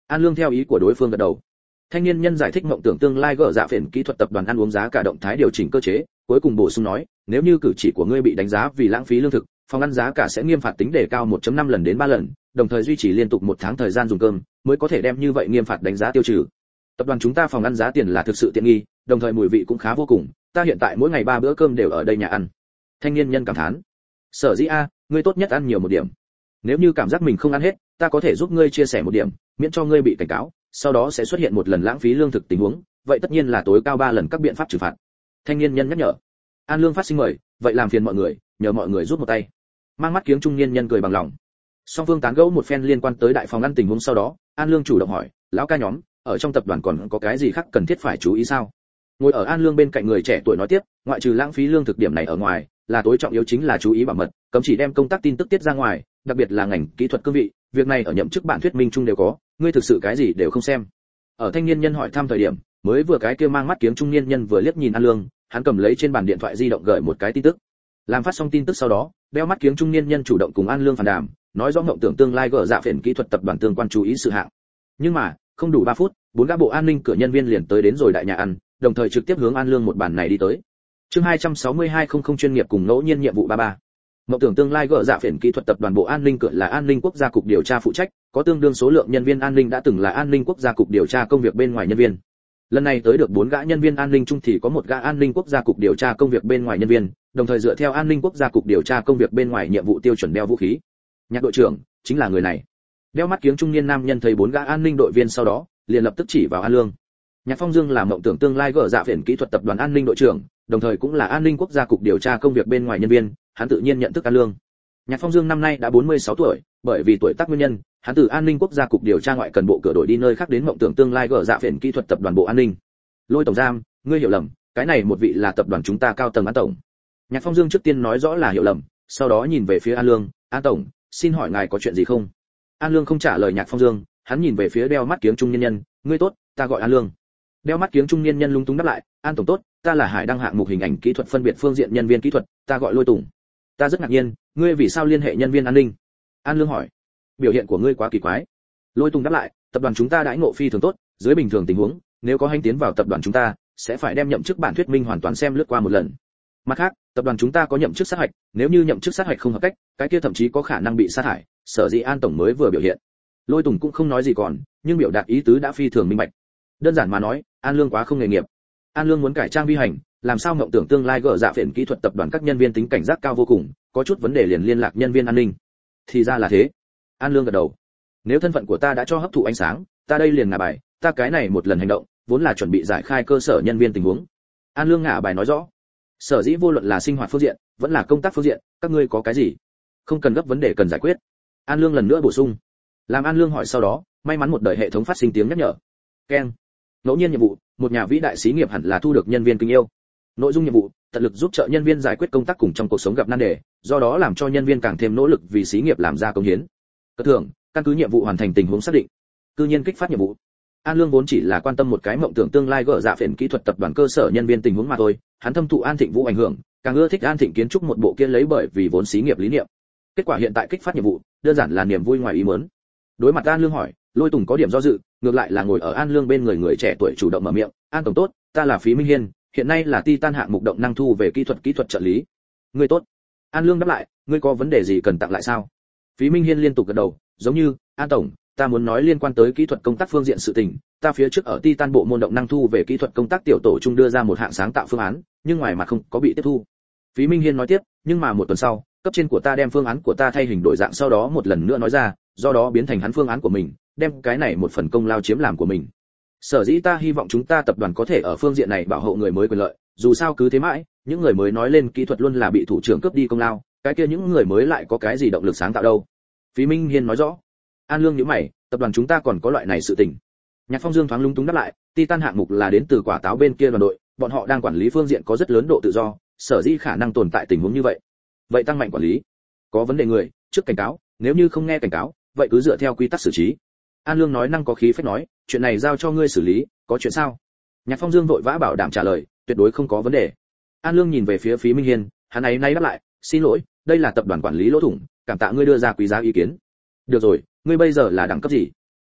An Lương theo ý của đối phương gật đầu. Thanh niên nhân giải thích mộng tưởng tương lai gỡ dạ phiền kỹ thuật tập đoàn ăn uống giá cả động thái điều chỉnh cơ chế, cuối cùng bổ sung nói, nếu như cử chỉ của ngươi bị đánh giá vì lãng phí lương thực, phòng ăn giá cả sẽ nghiêm phạt tính đề cao 1.5 lần đến 3 lần, đồng thời duy trì liên tục 1 tháng thời gian dùng cơm, mới có thể đem như vậy nghiêm phạt đánh giá tiêu trừ. Tập đoàn chúng ta phòng ăn giá tiền là thực sự tiện nghi, đồng thời mùi vị cũng khá vô cùng, ta hiện tại mỗi ngày 3 bữa cơm đều ở đây nhà ăn. Thanh niên nhân cảm thán. Sở dĩ a, ngươi tốt nhất ăn nhiều một điểm. Nếu như cảm giác mình không ăn hết, ta có thể giúp ngươi chia sẻ một điểm, miễn cho ngươi bị cảnh cáo, sau đó sẽ xuất hiện một lần lãng phí lương thực tình huống, vậy tất nhiên là tối cao 3 lần các biện pháp trừng phạt. Thanh niên nhân nhắc nhở. An Lương phát sinh mời, vậy làm phiền mọi người, nhờ mọi người giúp một tay. Mang mắt kiếng trung niên nhân cười bằng lòng. Song phương tán gẫu một phen liên quan tới đại phòng ăn tình huống sau đó, An Lương chủ động hỏi, lão ca nhóm, ở trong tập đoàn còn có cái gì khác cần thiết phải chú ý sao? Ngồi ở An Lương bên cạnh người trẻ tuổi nói tiếp, ngoại trừ lãng phí lương thực điểm này ở ngoài, là tối trọng yếu chính là chú ý bảo mật, cấm chỉ đem công tác tin tức tiết ra ngoài, đặc biệt là ngành kỹ thuật cương vị, việc này ở nhậm chức bản thuyết minh chung đều có, ngươi thực sự cái gì đều không xem. Ở thanh niên nhân hỏi thăm thời điểm, mới vừa cái kia mang mắt kiếng trung niên nhân vừa liếc nhìn An Lương, hắn cầm lấy trên bàn điện thoại di động gửi một cái tin tức. Làm phát xong tin tức sau đó, đeo mắt kiếng trung niên nhân chủ động cùng An Lương phản đàm, nói rõ ngộng tưởng tương lai gỡ dạ phiền kỹ thuật tập đoàn tương quan chú ý sự hạng. Nhưng mà, không đủ 3 phút, 4 gã bộ an ninh cửa nhân viên liền tới đến rồi đại nhà ăn, đồng thời trực tiếp hướng An Lương một bàn này đi tới. Chương 262 không chuyên nghiệp cùng ngẫu nhiên nhiệm vụ 33. Ngộng tưởng tương lai gỡ dạ phiền kỹ thuật tập đoàn bộ an ninh cửa là an ninh quốc gia cục điều tra phụ trách, có tương đương số lượng nhân viên an ninh đã từng là an ninh quốc gia cục điều tra công việc bên ngoài nhân viên. Lần này tới được 4 gã nhân viên an ninh chung thì có 1 gã an ninh quốc gia cục điều tra công việc bên ngoài nhân viên, đồng thời dựa theo an ninh quốc gia cục điều tra công việc bên ngoài nhiệm vụ tiêu chuẩn đeo vũ khí. Nhạc đội trưởng chính là người này. Đeo mắt kiếng trung niên nam nhân thấy 4 gã an ninh đội viên sau đó, liền lập tức chỉ vào An Lương. Nhạc Phong Dương là mộng tưởng tương lai gỡ dạ phiền kỹ thuật tập đoàn an ninh đội trưởng, đồng thời cũng là an ninh quốc gia cục điều tra công việc bên ngoài nhân viên, hắn tự nhiên nhận thức An Lương. Nhạc Phong Dương năm nay đã 46 tuổi, bởi vì tuổi tác nguyên nhân, hắn từ an ninh quốc gia cục điều tra ngoại cần bộ cửa đổi đi nơi khác đến mộng tưởng tương lai gỡ dạ phiền kỹ thuật tập đoàn bộ an ninh. Lôi tổng giám, ngươi hiểu lầm, cái này một vị là tập đoàn chúng ta cao tầng An tổng. Nhạc Phong Dương trước tiên nói rõ là hiểu lầm, sau đó nhìn về phía An Lương, An tổng, xin hỏi ngài có chuyện gì không? An Lương không trả lời Nhạc Phong Dương, hắn nhìn về phía đeo mắt kiếng trung niên nhân, ngươi tốt, ta gọi An Lương. Đeo mắt kiếng trung niên nhân lung túng đáp lại, An tổng tốt, ta là Hải đăng hạng mục hình ảnh kỹ thuật phân biệt phương diện nhân viên kỹ thuật, ta gọi Lôi Tùng. Ta rất ngạc nhiên, ngươi vì sao liên hệ nhân viên an ninh? An Lương hỏi. Biểu hiện của ngươi quá kỳ quái. Lôi Tùng đáp lại, tập đoàn chúng ta đãi ngộ phi thường tốt, dưới bình thường tình huống, nếu có hành tiến vào tập đoàn chúng ta, sẽ phải đem nhậm chức bản thuyết minh hoàn toàn xem lướt qua một lần. Mặt khác, tập đoàn chúng ta có nhậm chức sát hạch, nếu như nhậm chức sát hạch không hợp cách, cái kia thậm chí có khả năng bị sa thải, sở dĩ An tổng mới vừa biểu hiện. Lôi Tùng cũng không nói gì còn, nhưng biểu đạt ý tứ đã phi thường minh bạch. Đơn giản mà nói, An Lương quá không nghề nghiệp. An Lương muốn cải trang vi hành, làm sao mộng tưởng tương lai gỡ dạ phiền kỹ thuật tập đoàn các nhân viên tính cảnh giác cao vô cùng, có chút vấn đề liền liên lạc nhân viên an ninh. Thì ra là thế. An Lương gật đầu. Nếu thân phận của ta đã cho hấp thụ ánh sáng, ta đây liền ngả bài, ta cái này một lần hành động, vốn là chuẩn bị giải khai cơ sở nhân viên tình huống. An Lương ngả bài nói rõ. Sở dĩ vô luận là sinh hoạt phương diện, vẫn là công tác phương diện, các ngươi có cái gì không cần gấp vấn đề cần giải quyết. An Lương lần nữa bổ sung. Làm An Lương hỏi sau đó, may mắn một đời hệ thống phát sinh tiếng nhắc nhở. Keng. Ngẫu nhiên nhiệm vụ, một nhà vĩ đại xí nghiệp hẳn là thu được nhân viên kính yêu. Nội dung nhiệm vụ, tận lực giúp trợ nhân viên giải quyết công tác cùng trong cuộc sống gặp nan đề, do đó làm cho nhân viên càng thêm nỗ lực vì xí nghiệp làm ra công hiến. Cơ thưởng, căn cứ nhiệm vụ hoàn thành tình huống xác định. Cư nhiên kích phát nhiệm vụ. An Lương vốn chỉ là quan tâm một cái mộng tưởng tương lai gỡ dạ phiền kỹ thuật tập đoàn cơ sở nhân viên tình huống mà thôi, hắn thâm thụ An Thịnh Vũ ảnh hưởng, càng ưa thích An Thịnh kiến trúc một bộ kia lấy bởi vì vốn xí nghiệp lý niệm. Kết quả hiện tại kích phát nhiệm vụ, đơn giản là niềm vui ngoài ý muốn. Đối mặt An Lương hỏi, Lôi Tùng có điểm do dự, ngược lại là ngồi ở An Lương bên người trẻ tuổi chủ động mở miệng, An tổng tốt, ta là Phí Minh Hiên, hiện nay là Titan hạng mục động năng thu về kỹ thuật trợ lý. Ngươi tốt. An Lương đáp lại, ngươi có vấn đề gì cần tặng lại sao? Phí Minh Hiên liên tục gật đầu, giống như, An tổng, ta muốn nói liên quan tới kỹ thuật công tác phương diện sự tình, ta phía trước ở Titan bộ môn động năng thu về kỹ thuật công tác tiểu tổ trung đưa ra một hạng sáng tạo phương án, nhưng ngoài mặt không có bị tiếp thu. Phí Minh Hiên nói tiếp, nhưng mà một tuần sau, cấp trên của ta đem phương án của ta thay hình đổi dạng sau đó một lần nữa nói ra, do đó biến thành hắn phương án của mình, đem cái này một phần công lao chiếm làm của mình. Sở dĩ ta hy vọng chúng ta tập đoàn có thể ở phương diện này bảo hộ người mới quyền lợi, dù sao cứ thế mãi, những người mới nói lên kỹ thuật luôn là bị thủ trưởng cướp đi công lao, cái kia những người mới lại có cái gì động lực sáng tạo đâu. Phí Minh Hiên nói rõ. An Lương nhíu mày, tập đoàn chúng ta còn có loại này sự tình. Nhạc Phong Dương thoáng lung túng đáp lại, Titan hạng mục là đến từ quả táo bên kia đoàn đội, bọn họ đang quản lý phương diện có rất lớn độ tự do, sở dĩ khả năng tồn tại tình huống như vậy. Vậy tăng mạnh quản lý, có vấn đề người, trước cảnh cáo, nếu như không nghe cảnh cáo, vậy cứ dựa theo quy tắc xử trí. An Lương nói năng có khí phách nói, chuyện này giao cho ngươi xử lý, có chuyện sao? Nhạc Phong Dương vội vã bảo đảm trả lời, tuyệt đối không có vấn đề. An Lương nhìn về phía Phí Minh Hiên, hắn ấy nay đáp lại, xin lỗi, đây là tập đoàn quản lý lỗ thủng, cảm tạ ngươi đưa ra quý giá ý kiến. Được rồi, ngươi bây giờ là đẳng cấp gì?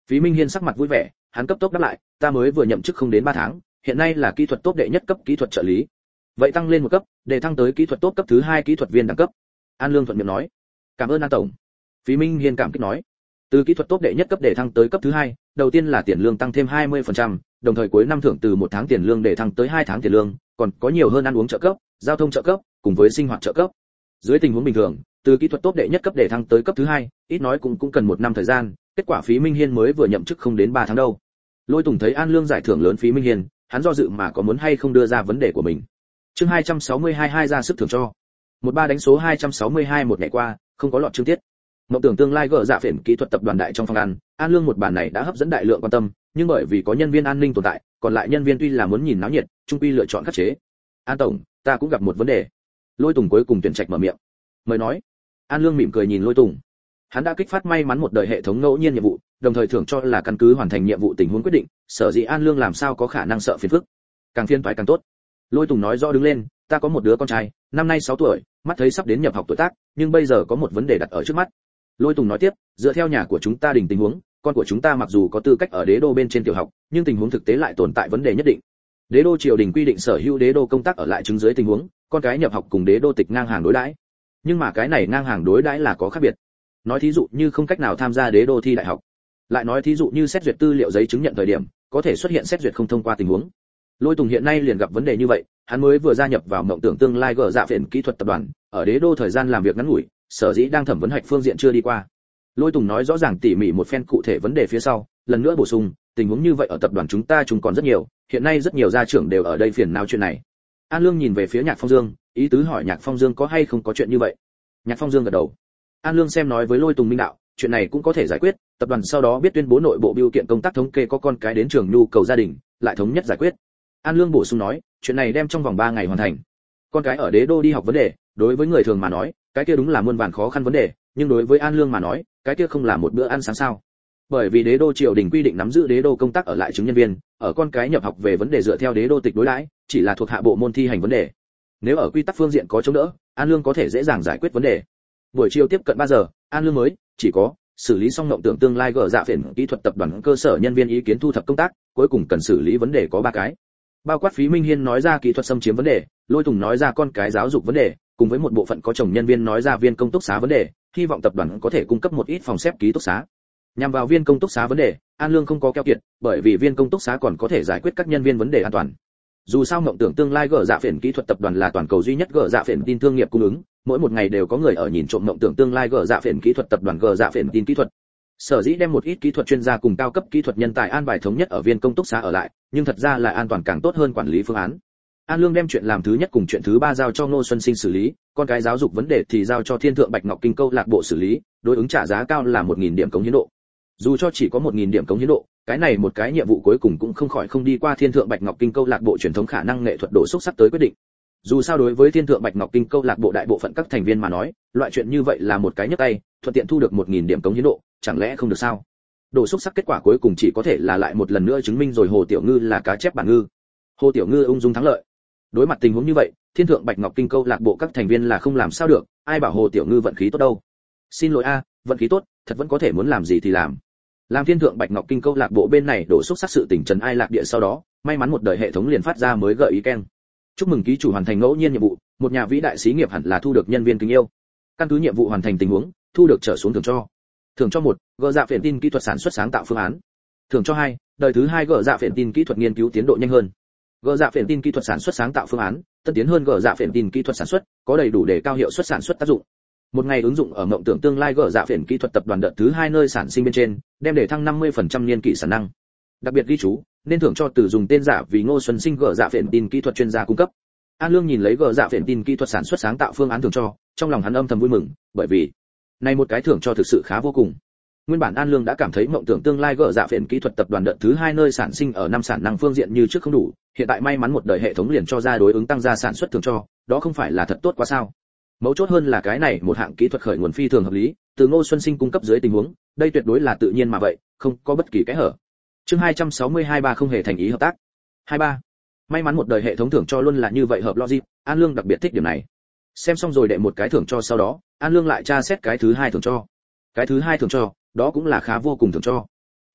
Phí Minh Hiên sắc mặt vui vẻ, hắn cấp tốc đáp lại, ta mới vừa nhậm chức không đến 3 tháng, hiện nay là kỹ thuật tốt đệ nhất cấp kỹ thuật trợ lý. Vậy tăng lên một cấp, để thăng tới kỹ thuật tốt cấp thứ 2 kỹ thuật viên đẳng cấp. An Lương thuận miệng nói, cảm ơn An tổng. Phí Minh Hiên cảm kích nói, từ kỹ thuật tốt đệ nhất cấp để thăng tới cấp thứ 2, đầu tiên là tiền lương tăng thêm 20%, đồng thời cuối năm thưởng từ 1 tháng tiền lương để thăng tới 2 tháng tiền lương, còn có nhiều hơn ăn uống trợ cấp, giao thông trợ cấp, cùng với sinh hoạt trợ cấp. Dưới tình huống bình thường, từ kỹ thuật tốt đệ nhất cấp để thăng tới cấp thứ 2, ít nói cũng cần 1 năm thời gian, kết quả Phí Minh Hiên mới vừa nhậm chức không đến 3 tháng đâu. Lôi Tùng thấy An Lương giải thưởng lớn Phí Minh Hiên, hắn do dự mà có muốn hay không đưa ra vấn đề của mình. Chương 262 hai ra sức thưởng cho. 13 đánh số 262 một ngày qua, không có lọt chương tiết. Mộng tưởng tương lai gỡ dạ phiền kỹ thuật tập đoàn đại trong phòng ăn, An Lương một bản này đã hấp dẫn đại lượng quan tâm, nhưng bởi vì có nhân viên an ninh tồn tại, còn lại nhân viên tuy là muốn nhìn náo nhiệt, chung quy lựa chọn khắc chế. An tổng, ta cũng gặp một vấn đề. Lôi Tùng cuối cùng tuyển trạch mở miệng. Mời nói. An Lương mỉm cười nhìn Lôi Tùng. Hắn đã kích phát may mắn một đời hệ thống ngẫu nhiên nhiệm vụ, đồng thời thưởng cho là căn cứ hoàn thành nhiệm vụ tình huống quyết định, sở dĩ An Lương làm sao có khả năng sợ phiền phức. Càng phiền toái càng tốt. Lôi Tùng nói rõ đứng lên, ta có một đứa con trai, năm nay 6 tuổi, mắt thấy sắp đến nhập học tuổi tác, nhưng bây giờ có một vấn đề đặt ở trước mắt. Lôi Tùng nói tiếp, dựa theo nhà của chúng ta đình tình huống, con của chúng ta mặc dù có tư cách ở đế đô bên trên tiểu học, nhưng tình huống thực tế lại tồn tại vấn đề nhất định. Đế đô triều đình quy định sở hữu đế đô công tác ở lại chứng dưới tình huống, con cái nhập học cùng đế đô tịch ngang hàng đối đãi. Nhưng mà cái này ngang hàng đối đãi là có khác biệt. Nói thí dụ như không cách nào tham gia đế đô thi đại học. Lại nói thí dụ như xét duyệt tư liệu giấy chứng nhận thời điểm, có thể xuất hiện xét duyệt không thông qua tình huống. Lôi Tùng hiện nay liền gặp vấn đề như vậy, hắn mới vừa gia nhập vào mộng tưởng tương lai gỡ dạ phiền kỹ thuật tập đoàn, ở đế đô thời gian làm việc ngắn ngủi, sở dĩ đang thẩm vấn hạch phương diện chưa đi qua. Lôi Tùng nói rõ ràng tỉ mỉ một phen cụ thể vấn đề phía sau, lần nữa bổ sung, tình huống như vậy ở tập đoàn chúng ta còn rất nhiều, hiện nay rất nhiều gia trưởng đều ở đây phiền não chuyện này. An Lương nhìn về phía Nhạc Phong Dương, ý tứ hỏi Nhạc Phong Dương có hay không có chuyện như vậy. Nhạc Phong Dương gật đầu. An Lương xem nói với Lôi Tùng minh đạo, chuyện này cũng có thể giải quyết, tập đoàn sau đó biết tuyên bố nội bộ biểu kiện công tác thống kê có con cái đến trường nhu cầu gia đình, lại thống nhất giải quyết. An Lương bổ sung nói, chuyện này đem trong vòng 3 ngày hoàn thành. Con cái ở đế đô đi học vấn đề, đối với người thường mà nói, cái kia đúng là muôn vàn khó khăn vấn đề, nhưng đối với An Lương mà nói, cái kia không là một bữa ăn sáng sao? Bởi vì đế đô triều đình quy định nắm giữ đế đô công tác ở lại chứng nhân viên, ở con cái nhập học về vấn đề dựa theo đế đô tịch đối đãi, chỉ là thuộc hạ bộ môn thi hành vấn đề. Nếu ở quy tắc phương diện có chống đỡ, An Lương có thể dễ dàng giải quyết vấn đề. Buổi chiều tiếp cận 3 giờ, An Lương mới chỉ có xử lý xong mộng tưởng tương lai gỡ dạ phiền kỹ thuật tập đoàn cơ sở nhân viên ý kiến thu thập công tác, cuối cùng cần xử lý vấn đề có 3 cái. Bao quát Phí Minh Hiên nói ra kỹ thuật xâm chiếm vấn đề, Lôi Tùng nói ra con cái giáo dục vấn đề, cùng với một bộ phận có chồng nhân viên nói ra viên công túc xá vấn đề, hy vọng tập đoàn có thể cung cấp một ít phòng xếp ký túc xá. Nhằm vào viên công túc xá vấn đề, An Lương không có keo kiệt, bởi vì viên công túc xá còn có thể giải quyết các nhân viên vấn đề an toàn. Dù sao mộng tưởng tương lai gỡ dạ phiền kỹ thuật tập đoàn là toàn cầu duy nhất gỡ dạ phiền tin thương nghiệp cung ứng, mỗi một ngày đều có người ở nhìn trộm mộng tưởng tương lai gỡ dạ phiền kỹ thuật tập đoàn gỡ dạ phiền tin kỹ thuật. Sở dĩ đem một ít kỹ thuật chuyên gia cùng cao cấp kỹ thuật nhân tài an bài thống nhất ở viên công túc xá ở lại, nhưng thật ra là an toàn càng tốt hơn quản lý phương án. An Lương đem chuyện làm thứ nhất cùng chuyện thứ 3 giao cho Ngô Xuân Sinh xử lý, con cái giáo dục vấn đề thì giao cho Thiên Thượng Bạch Ngọc Kinh câu lạc bộ xử lý, đối ứng trả giá cao là 1000 điểm cống hiến độ. Dù cho chỉ có 1000 điểm cống hiến độ, cái này một cái nhiệm vụ cuối cùng cũng không khỏi không đi qua Thiên Thượng Bạch Ngọc Kinh câu lạc bộ truyền thống khả năng nghệ thuật độ xúc sắc tới quyết định. Dù sao đối với Thiên Thượng Bạch Ngọc Kinh câu lạc bộ đại bộ phận các thành viên mà nói, loại chuyện như vậy là một cái nhấc tay, thuận tiện thu được 1000 điểm cống hiến độ, chẳng lẽ không được sao? Độ xúc sắc kết quả cuối cùng chỉ có thể là lại một lần nữa chứng minh rồi Hồ Tiểu Ngư là cá chép bản ngư. Hồ Tiểu Ngư ung dung thắng lợi. Đối mặt tình huống như vậy, Thiên Thượng Bạch Ngọc Kinh câu lạc bộ các thành viên là không làm sao được, ai bảo Hồ Tiểu Ngư vận khí tốt đâu. Xin lỗi a, vận khí tốt, thật vẫn có thể muốn làm gì thì làm. Làm Thiên Thượng Bạch Ngọc Kinh câu lạc bộ bên này đổ xúc sắc sự tình trần ai lạc địa sau đó, may mắn một đời hệ thống liền phát ra mới gợi ý keng. Chúc mừng ký chủ hoàn thành ngẫu nhiên nhiệm vụ, một nhà vĩ đại xí nghiệp hẳn là thu được nhân viên kính yêu. Căn cứ nhiệm vụ hoàn thành tình huống, thu được trở xuống thưởng cho. Thưởng cho 1, gỡ dạ phiền tin kỹ thuật sản xuất sáng tạo phương án. Thưởng cho 2, đời thứ 2 gỡ dạ phiền tin kỹ thuật nghiên cứu tiến độ nhanh hơn. Gỡ dạ phiền tin kỹ thuật sản xuất sáng tạo phương án, tân tiến hơn gỡ dạ phiền tin kỹ thuật sản xuất, có đầy đủ để cao hiệu suất sản xuất tác dụng. Một ngày ứng dụng ở mộng tưởng tương lai gỡ dạ phiền kỹ thuật tập đoàn đợt thứ 2 nơi sản sinh bên trên, đem để thăng 50% niên kỷ sản năng. Đặc biệt ghi chú, nên thưởng cho từ dùng tên giả vì Ngô Xuân Sinh gỡ dạ phiền tin kỹ thuật chuyên gia cung cấp. An Lương nhìn lấy gỡ dạ phiền tin kỹ thuật sản xuất sáng tạo phương án thưởng cho, trong lòng hắn âm thầm vui mừng, bởi vì này một cái thưởng cho thực sự khá vô cùng. Nguyên bản An Lương đã cảm thấy mộng tưởng tương lai gỡ dạ phiền kỹ thuật tập đoàn đợt thứ 2 nơi sản sinh ở năm sản năng phương diện như trước không đủ, hiện tại may mắn một đời hệ thống liền cho ra đối ứng tăng gia sản xuất thưởng cho, đó không phải là thật tốt quá sao? Mấu chốt hơn là cái này một hạng kỹ thuật khởi nguồn phi thường hợp lý, từ Ngô Xuân Sinh cung cấp dưới tình huống, đây tuyệt đối là tự nhiên mà vậy, không có bất kỳ cái hở. Chương 262 ba không hề thành ý hợp tác. 23. May mắn một đời hệ thống thưởng cho luôn là như vậy hợp logic, An Lương đặc biệt thích điểm này. Xem xong rồi đệ một cái thưởng cho sau đó, An Lương lại tra xét cái thứ 2 thưởng cho. Cái thứ 2 thưởng cho, đó cũng là khá vô cùng thưởng cho.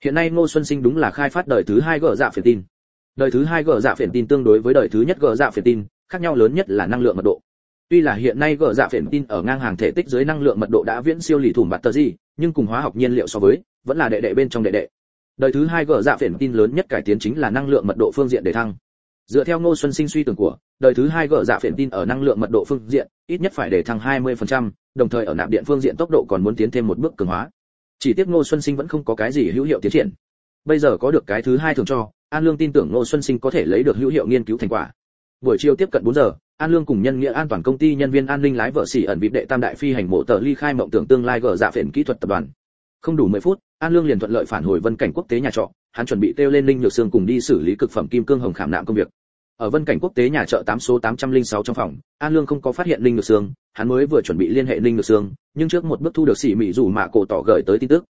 Hiện nay Ngô Xuân Sinh đúng là khai phát đời thứ 2 gờ dạ phiền tin. Đời thứ 2 gờ dạ phiền tin tương đối với đời thứ nhất gờ dạ phiền tin, khác nhau lớn nhất là năng lượng mật độ. Tuy là hiện nay gờ dạ phiền tin ở ngang hàng thể tích dưới năng lượng mật độ đã viễn siêu lì thủng battery, nhưng cùng hóa học nhiên liệu so với, vẫn là đệ đệ bên trong đệ đệ. Đời thứ 2 gờ dạ phiền tin lớn nhất cải tiến chính là năng lượng mật độ phương diện để thăng. Dựa theo Ngô Xuân Sinh suy tưởng của, đời thứ 2 gờ dạ phiền tin ở năng lượng mật độ phương diện, ít nhất phải để thăng 20%, đồng thời ở nạp điện phương diện tốc độ còn muốn tiến thêm một bước cường hóa. Chỉ tiếc Ngô Xuân Sinh vẫn không có cái gì hữu hiệu tiến triển. Bây giờ có được cái thứ 2 thường cho, An Lương tin tưởng Ngô Xuân Sinh có thể lấy được hữu hiệu nghiên cứu thành quả. Buổi chiều tiếp cận 4 giờ, An Lương cùng Nhân Nghĩa An toàn công ty nhân viên an ninh lái vợ xỉ ẩn vịp đệ tam đại phi hành mộ tờ ly khai mộng tưởng tương lai gờ dạ phiền kỹ thuật tập đoàn. Không đủ 10 phút, An Lương liền thuận lợi phản hồi Vân Cảnh quốc tế nhà trọ, hắn chuẩn bị kêu lên Linh Nhược Sương cùng đi xử lý cực phẩm kim cương hồng khảm nạm công việc. Ở Vân Cảnh quốc tế nhà trọ 8 số 806 trong phòng, An Lương không có phát hiện Linh Nhược Sương, hắn mới vừa chuẩn bị liên hệ Linh Nhược Sương, nhưng trước một bước thu được xỉ mị rủ mạ cổ tỏ gửi tới tin tức.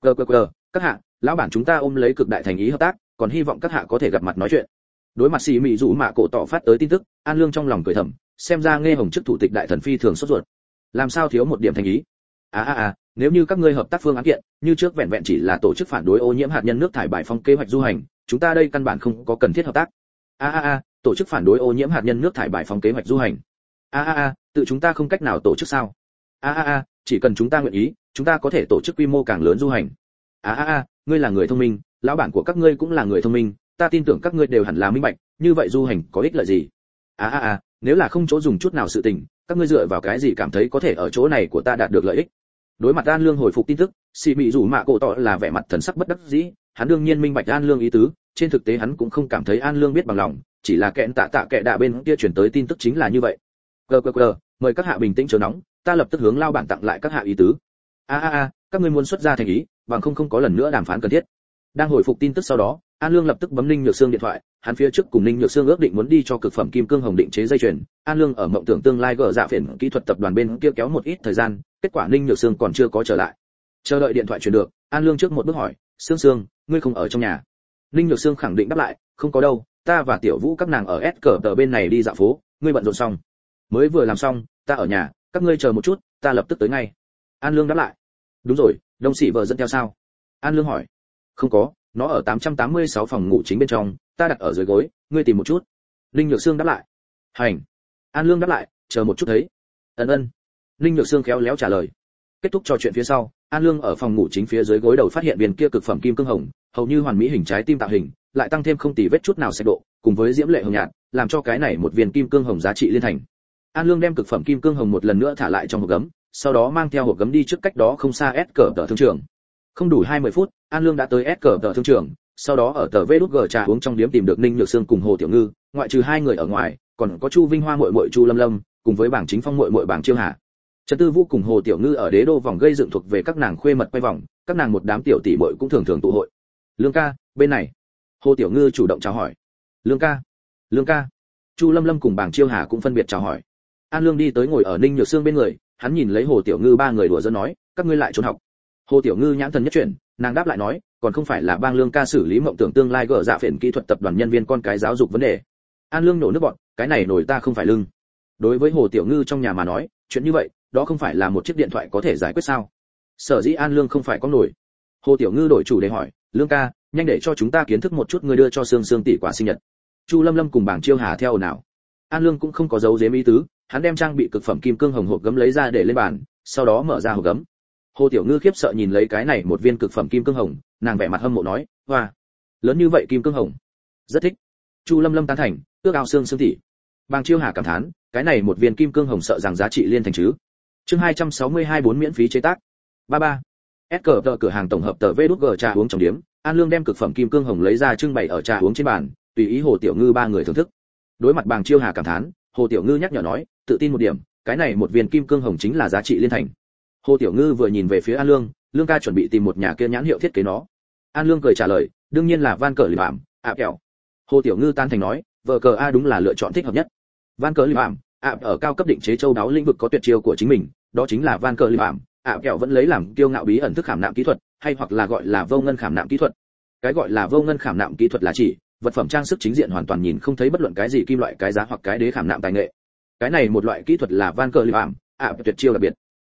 Các hạ, lão bản chúng ta ôm lấy cực đại thành ý hợp tác, còn hy vọng các hạ có thể gặp mặt nói chuyện. Đối mặt xỉ mị rủ mạ cổ tỏ phát tới tin tức, An Lương trong lòng cười thầm, xem ra nghe hồng chức thủ tịch đại thần phi thường sốt ruột. Làm sao thiếu một điểm thành ý? Nếu như các ngươi hợp tác phương án kiện, như trước vẹn vẹn chỉ là tổ chức phản đối ô nhiễm hạt nhân nước thải bài phong kế hoạch du hành, chúng ta đây căn bản không có cần thiết hợp tác. Tổ chức phản đối ô nhiễm hạt nhân nước thải bài phong kế hoạch du hành. Tự chúng ta không cách nào tổ chức sao? Chỉ cần chúng ta nguyện ý, chúng ta có thể tổ chức quy mô càng lớn du hành. Ngươi là người thông minh, lão bản của các ngươi cũng là người thông minh, ta tin tưởng các ngươi đều hẳn là minh bạch, như vậy du hành có ích lợi gì? Nếu là không chỗ dùng chút nào sự tình, các ngươi dựa vào cái gì cảm thấy có thể ở chỗ này của ta đạt được lợi ích? Đối mặt An Lương hồi phục tin tức, xì mị rủ mạ cổ tỏ là vẻ mặt thần sắc bất đắc dĩ, hắn đương nhiên minh bạch An Lương ý tứ, trên thực tế hắn cũng không cảm thấy An Lương biết bằng lòng, chỉ là kẹn tạ kệ đạ bên kia chuyển tới tin tức chính là như vậy. Mời các hạ bình tĩnh chớ nóng, ta lập tức hướng lao bản tặng lại các hạ ý tứ. Các ngươi muốn xuất ra thành ý, bằng không có lần nữa đàm phán cần thiết. Đang hồi phục tin tức sau đó, An Lương lập tức bấm Ninh Nhược Sương điện thoại, hắn phía trước cùng Ninh Nhược Sương ước định muốn đi cho cực phẩm kim cương hồng định chế dây chuyền, An Lương ở mộng tưởng tương lai gỡ dạ phiền kỹ thuật tập đoàn bên kia kéo một ít thời gian, kết quả Ninh Nhược Sương còn chưa có trở lại. Chờ đợi điện thoại truyền được, An Lương trước một bước hỏi, "Sương, ngươi không ở trong nhà?" Ninh Nhược Sương khẳng định đáp lại, "Không có đâu, ta và Tiểu Vũ các nàng ở S cờ tờ bên này đi dạo phố, ngươi bận rộn xong." "Mới vừa làm xong, ta ở nhà, các ngươi chờ một chút, ta lập tức tới ngay." An Lương đáp lại. "Đúng rồi, Đông Sĩ vợ dẫn theo sao?" An Lương hỏi. "Không có, nó ở 886 phòng ngủ chính bên trong, ta đặt ở dưới gối, ngươi tìm một chút." Ninh Nhược Sương đáp lại. "Hành." An Lương đáp lại, "Chờ một chút thấy." Ân. Ninh Nhược Sương khéo léo trả lời. Kết thúc trò chuyện phía sau, An Lương ở phòng ngủ chính phía dưới gối đầu phát hiện viên kia cực phẩm kim cương hồng, hầu như hoàn mỹ hình trái tim tạo hình, lại tăng thêm không tì vết chút nào sạch độ, cùng với diễm lệ hồng nhạt, làm cho cái này một viên kim cương hồng giá trị liên thành. An Lương đem cực phẩm kim cương hồng một lần nữa thả lại trong hộp gấm, sau đó mang theo hộp gấm đi trước cách đó không xa S cờ tờ thương trường. Không đủ 20 phút, An Lương đã tới S cờ tờ thương trường, sau đó ở tờ VG trà uống trong điếm tìm được Ninh Nhược Sương cùng Hồ Tiểu Ngư, ngoại trừ hai người ở ngoài, còn có Chu Vinh Hoa muội muội Chu Lâm Lâm, cùng với Bảng Chính Phong muội muội Bảng Chiêu Hà. Trần Tư Vũ cùng Hồ Tiểu Ngư ở đế đô vòng gây dựng thuộc về các nàng khuê mật quay vòng, các nàng một đám tiểu tỷ muội cũng thường thường tụ hội. "Lương ca, bên này." Hồ Tiểu Ngư chủ động chào hỏi. Lương ca." Chu Lâm Lâm cùng Bảng Chiêu Hà cũng phân biệt chào hỏi. An Lương đi tới ngồi ở Ninh Nhược Sương bên người, hắn nhìn lấy Hồ Tiểu Ngư ba người đùa giỡn nói, "Các ngươi lại trốn học?" Hồ Tiểu Ngư nhãn thần nhất chuyển, nàng đáp lại nói, "Còn không phải là bang Lương ca xử lý mộng tưởng tương lai gỡ dạ phiền kỹ thuật tập đoàn nhân viên con cái giáo dục vấn đề." An Lương nổ nước bọt, "Cái này nổi ta không phải lưng." Đối với Hồ Tiểu Ngư trong nhà mà nói, chuyện như vậy, đó không phải là một chiếc điện thoại có thể giải quyết sao? Sở dĩ An Lương không phải có nổi. Hồ Tiểu Ngư đổi chủ đề hỏi, "Lương ca, nhanh để cho chúng ta kiến thức một chút người đưa cho Sương tỷ quả sinh nhật." Chu Lâm Lâm cùng Bảng Chiêu Hà theo nào. An Lương cũng không có giấu giếm ý tứ, hắn đem trang bị cực phẩm kim cương hồng hộp gấm lấy ra để lên bàn, sau đó mở ra hộp gấm. Hồ Tiểu Ngư khiếp sợ nhìn lấy cái này một viên cực phẩm kim cương hồng, nàng vẻ mặt hâm mộ nói, "Hoa, lớn như vậy kim cương hồng." "Rất thích." Chu Lâm Lâm tán thành, "Ước ao Sương tỷ." Bàng Chiêu Hà cảm thán, cái này một viên kim cương hồng sợ rằng giá trị liên thành chứ. Chương 262 4 miễn phí chế tác. 33. SCR cửa hàng tổng hợp tờ VG trà uống trong điếm, An Lương đem cực phẩm kim cương hồng lấy ra trưng bày ở trà uống trên bàn, tùy ý Hồ Tiểu Ngư ba người thưởng thức. Đối mặt Bàng Chiêu Hà cảm thán, Hồ Tiểu Ngư nhắc nhở nói, "Tự tin một điểm, cái này một viên kim cương hồng chính là giá trị liên thành." Hồ Tiểu Ngư vừa nhìn về phía An Lương, Lương ca chuẩn bị tìm một nhà kia nhãn hiệu thiết kế nó. An Lương cười trả lời, "Đương nhiên là Van Cờ Lì Bảm, kẹo." Hồ Tiểu Ngư tan thành nói, "Vở cờ A đúng là lựa chọn thích hợp nhất. Van Cờ Lì Bảm, ở cao cấp định chế châu đáo lĩnh vực có tuyệt chiêu của chính mình, đó chính là Van Cờ Lì Bảm, kẹo vẫn lấy làm kiêu ngạo bí ẩn thức khảm nạm kỹ thuật, hay hoặc là gọi là vô ngân khảm nạm kỹ thuật. Cái gọi là vô ngân khảm nạm kỹ thuật là chỉ vật phẩm trang sức chính diện hoàn toàn nhìn không thấy bất luận cái gì kim loại cái giá hoặc cái đế khảm nạm tài nghệ. Cái này một loại kỹ thuật là Van Cờ Lì Bảm, tuyệt chiêu đặc biệt.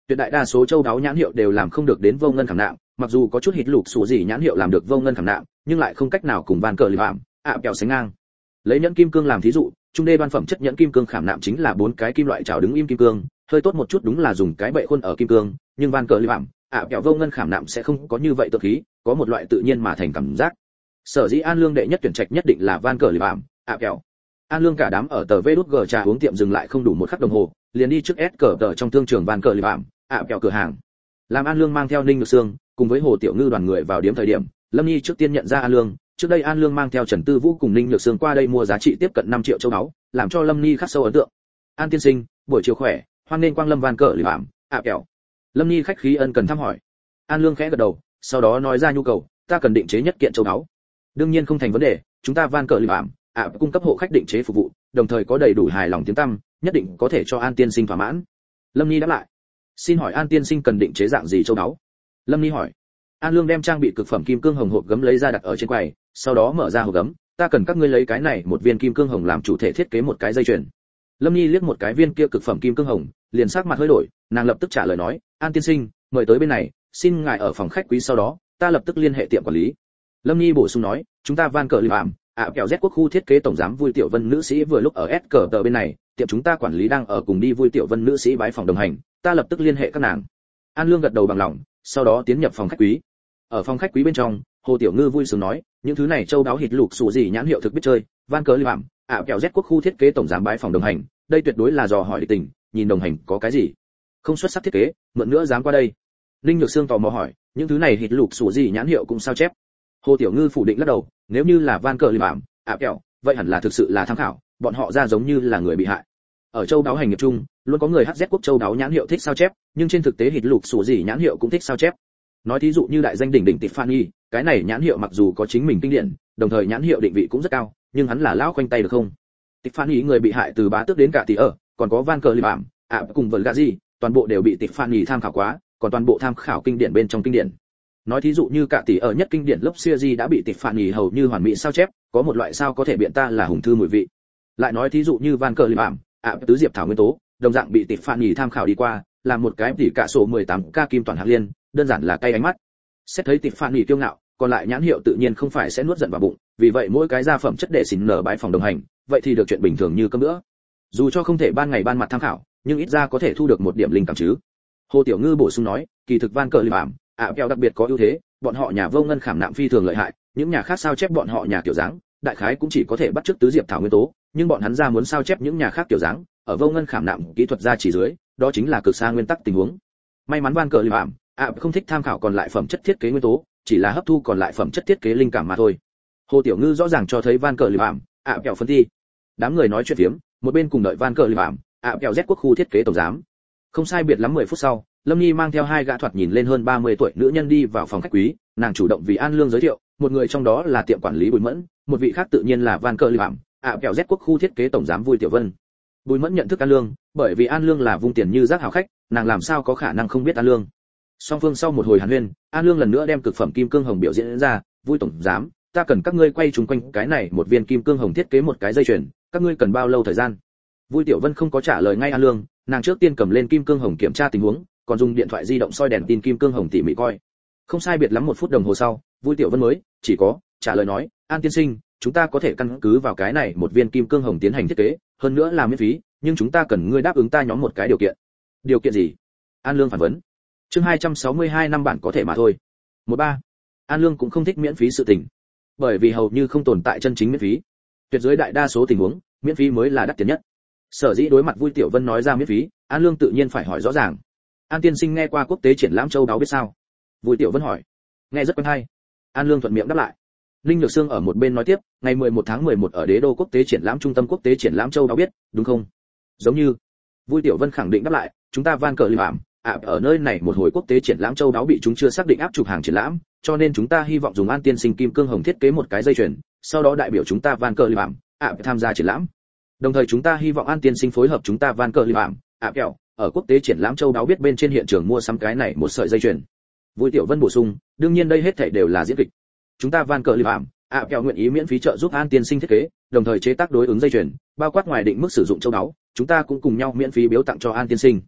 Tuyệt đại đa số châu đáo nhãn hiệu đều làm không được đến vô ngân khảm nạm, mặc dù có chút hít lục sủ gì nhãn hiệu làm được vô ngân khảm nạm, nhưng lại không cách nào cùng van cờ lì phạm kẹo sánh ngang. Lấy nhẫn kim cương làm thí dụ, trung đê đoan phẩm chất nhẫn kim cương khảm nạm chính là 4 cái kim loại chảo đứng im kim cương, hơi tốt một chút đúng là dùng cái bệ khuôn ở kim cương, nhưng van cờ lì phạm kẹo vô ngân khảm nạm sẽ không có như vậy tự khí, có một loại tự nhiên mà thành cảm giác. Sở dĩ An Lương đệ nhất tuyển trạch nhất định là van cờ lì phạm kẹo. An Lương cả đám ở tờ VG trà uống tiệm dừng lại không đủ một khắc đồng hồ, liền đi trước S cờ tờ trong thương trường van cờ lì phạm kẹo cửa hàng. Làm An Lương mang theo Ninh Nhược Sương cùng với Hồ Tiểu Ngư đoàn người vào điểm thời điểm, Lâm Nhi trước tiên nhận ra An Lương, trước đây An Lương mang theo Trần Tư Vũ cùng Ninh Nhược Sương qua đây mua giá trị tiếp cận 5 triệu châu báu, làm cho Lâm Nhi khắc sâu ấn tượng. An tiên sinh, buổi chiều khỏe, hoan nên quang lâm van cờ lì phạm kẹo. Lâm Nhi khách khí ân cần thăm hỏi. An Lương khẽ gật đầu, sau đó nói ra nhu cầu, ta cần định chế nhất kiện châu báu. Đương nhiên không thành vấn đề, chúng ta van cờ lì phạm cung cấp hộ khách định chế phục vụ, đồng thời có đầy đủ hài lòng tiếng tăm, nhất định có thể cho An tiên sinh thỏa mãn. Lâm Nhi đáp lại. Xin hỏi An tiên sinh cần định chế dạng gì châu báu? Lâm Nhi hỏi. An Lương đem trang bị cực phẩm kim cương hồng hộp gấm lấy ra đặt ở trên quầy, sau đó mở ra hộp gấm, ta cần các ngươi lấy cái này một viên kim cương hồng làm chủ thể thiết kế một cái dây chuyền. Lâm Nhi liếc một cái viên kia cực phẩm kim cương hồng, liền sắc mặt hơi đổi, nàng lập tức trả lời nói, An tiên sinh, mời tới bên này, xin ngài ở phòng khách quý, sau đó ta lập tức liên hệ tiệm quản lý. Lâm Nhi bổ sung nói, chúng ta van cờ lì phạm kẹo Z quốc khu thiết kế tổng giám Vui Tiểu Vân nữ sĩ vừa lúc ở S cờ tờ bên này, tiệm chúng ta quản lý đang ở cùng đi Vui Tiểu Vân nữ sĩ bái phòng đồng hành, ta lập tức liên hệ các nàng. An Lương gật đầu bằng lòng, sau đó tiến nhập phòng khách quý. Ở phòng khách quý bên trong, Hồ Tiểu Ngư vui sướng nói, những thứ này châu đáo hít lục sủ gì nhãn hiệu thực biết chơi, van cờ lì phạm kẹo Z quốc khu thiết kế tổng giám bái phòng đồng hành, đây tuyệt đối là dò hỏi địch tình, nhìn đồng hành có cái gì không xuất sắc thiết kế, mượn nữa dám qua đây. Linh Nhược Sương tò mò hỏi, những thứ này hít lục sủ gì nhãn hiệu cũng sao chép? Hồ Tiểu Ngư phủ định lắc đầu, nếu như là van cờ lì phạm kẹo, vậy hẳn là thực sự là tham khảo, bọn họ ra giống như là người bị hại. Ở châu đáo hành nghiệp chung, luôn có người HZ quốc châu đáo nhãn hiệu thích sao chép, nhưng trên thực tế hít lục sủ gì nhãn hiệu cũng thích sao chép. Nói thí dụ như đại danh đỉnh đỉnh Tiffany, cái này nhãn hiệu mặc dù có chính mình kinh điển, đồng thời nhãn hiệu định vị cũng rất cao, nhưng hắn là lão khoanh tay được không? Tiffany người bị hại từ bá tước đến cả tỷ ở, còn có van cờ lì phạm cùng Versace, toàn bộ đều bị Tiffany tham khảo quá, còn toàn bộ tham khảo kinh điển bên trong kinh điển. Nói thí dụ như cả tỷ ở nhất kinh điển lớp series đã bị Tiffany hầu như hoàn mỹ sao chép, có một loại sao có thể biện ta là hùng thư mùi vị. Lại nói thí dụ như van cờ lì phạm tứ diệp thảo nguyên tố, đồng dạng bị Tiffany tham khảo đi qua, làm một cái tỷ cả số 18K kim toàn hạt liên, đơn giản là cay ánh mắt. Xét thấy Tiffany kiêu ngạo, còn lại nhãn hiệu tự nhiên không phải sẽ nuốt giận vào bụng, vì vậy mỗi cái gia phẩm chất đệ xỉn nở bãi phòng đồng hành, vậy thì được chuyện bình thường như cơm nữa. Dù cho không thể ban ngày ban mặt tham khảo, nhưng ít ra có thể thu được một điểm linh cảm chứ. Hồ Tiểu Ngư bổ sung nói, kỳ thực van cờ lì phạm kẹo đặc biệt có ưu thế, bọn họ nhà vô ngân khảm nạm phi thường lợi hại, những nhà khác sao chép bọn họ nhà kiểu dáng, đại khái cũng chỉ có thể bắt chước tứ diệp thảo nguyên tố, nhưng bọn hắn ra muốn sao chép những nhà khác kiểu dáng, ở vô ngân khảm nạm kỹ thuật ra chỉ dưới, đó chính là cực xa nguyên tắc tình huống. May mắn van cờ lì phạm không thích tham khảo còn lại phẩm chất thiết kế nguyên tố, chỉ là hấp thu còn lại phẩm chất thiết kế linh cảm mà thôi. Hồ Tiểu Ngư rõ ràng cho thấy van cờ lì phạm kẹo phân thi. Đám người nói chuyện phiếm, một bên cùng đợi van cờ lì phạm kẹo Z quốc khu thiết kế tổng giám. Không sai biệt lắm 10 phút sau, Lâm Nhi mang theo hai gã thoạt nhìn lên hơn 30 tuổi nữ nhân đi vào phòng khách quý, nàng chủ động vì An Lương giới thiệu, một người trong đó là tiệm quản lý Bùi Mẫn, một vị khác tự nhiên là van cờ lì phạm kẹo Z quốc khu thiết kế tổng giám Vui Tiểu Vân. Bùi Mẫn nhận thức An Lương, bởi vì An Lương là vung tiền như rác hảo khách, nàng làm sao có khả năng không biết An Lương. Song phương sau một hồi hàn huyên, An Lương lần nữa đem cực phẩm kim cương hồng biểu diễn ra, Vui tổng giám, ta cần các ngươi quay chung quanh cái này một viên kim cương hồng thiết kế một cái dây chuyền, các ngươi cần bao lâu thời gian? Vui Tiểu Vân không có trả lời ngay An Lương, nàng trước tiên cầm lên kim cương hồng kiểm tra tình huống, còn dùng điện thoại di động soi đèn tin kim cương hồng tỉ mỉ coi. Không sai biệt lắm 1 phút đồng hồ sau, Vui Tiểu Vân mới chỉ có trả lời nói, An tiên sinh, chúng ta có thể căn cứ vào cái này một viên kim cương hồng tiến hành thiết kế, hơn nữa là miễn phí, nhưng chúng ta cần ngươi đáp ứng ta nhóm một cái điều kiện. Điều kiện gì? An Lương phản vấn. Chương 262 năm bản có thể mà thôi. 13. An Lương cũng không thích miễn phí sự tình, bởi vì hầu như không tồn tại chân chính miễn phí. Tuyệt đối đại đa số tình huống, miễn phí mới là đắt tiền nhất. Sở dĩ đối mặt Vui Tiểu Vân nói ra miễn phí, An Lương tự nhiên phải hỏi rõ ràng. An tiên sinh nghe qua quốc tế triển lãm châu đáo biết sao? Vui Tiểu Vân hỏi. Nghe rất quen hay. An Lương thuận miệng đáp lại. Linh Nhược Sương ở một bên nói tiếp, ngày 11 tháng 11 ở Đế đô quốc tế triển lãm trung tâm quốc tế triển lãm châu đáo biết, đúng không? Giống như. Vui Tiểu Vân khẳng định đáp lại, chúng ta van cờ lì phạm ở nơi này một hồi quốc tế triển lãm châu đáo bị chúng chưa xác định áp chụp hàng triển lãm, cho nên chúng ta hy vọng dùng An tiên sinh kim cương hồng thiết kế một cái dây chuyền, sau đó đại biểu chúng ta van cờ lì phạm tham gia triển lãm. Đồng thời chúng ta hy vọng An tiên sinh phối hợp chúng ta van cờ lì phạm kẹo ở quốc tế triển lãm châu đáo biết bên trên hiện trường mua sắm cái này một sợi dây chuyền. Vui Tiểu Vân bổ sung, đương nhiên đây hết thảy đều là diễn kịch. Chúng ta van cờ lì phạm kẹo nguyện ý miễn phí trợ giúp An tiên sinh thiết kế, đồng thời chế tác đối ứng dây chuyền, bao quát ngoài định mức sử dụng châu đáo, chúng ta cũng cùng nhau miễn phí biếu tặng cho An tiên sinh.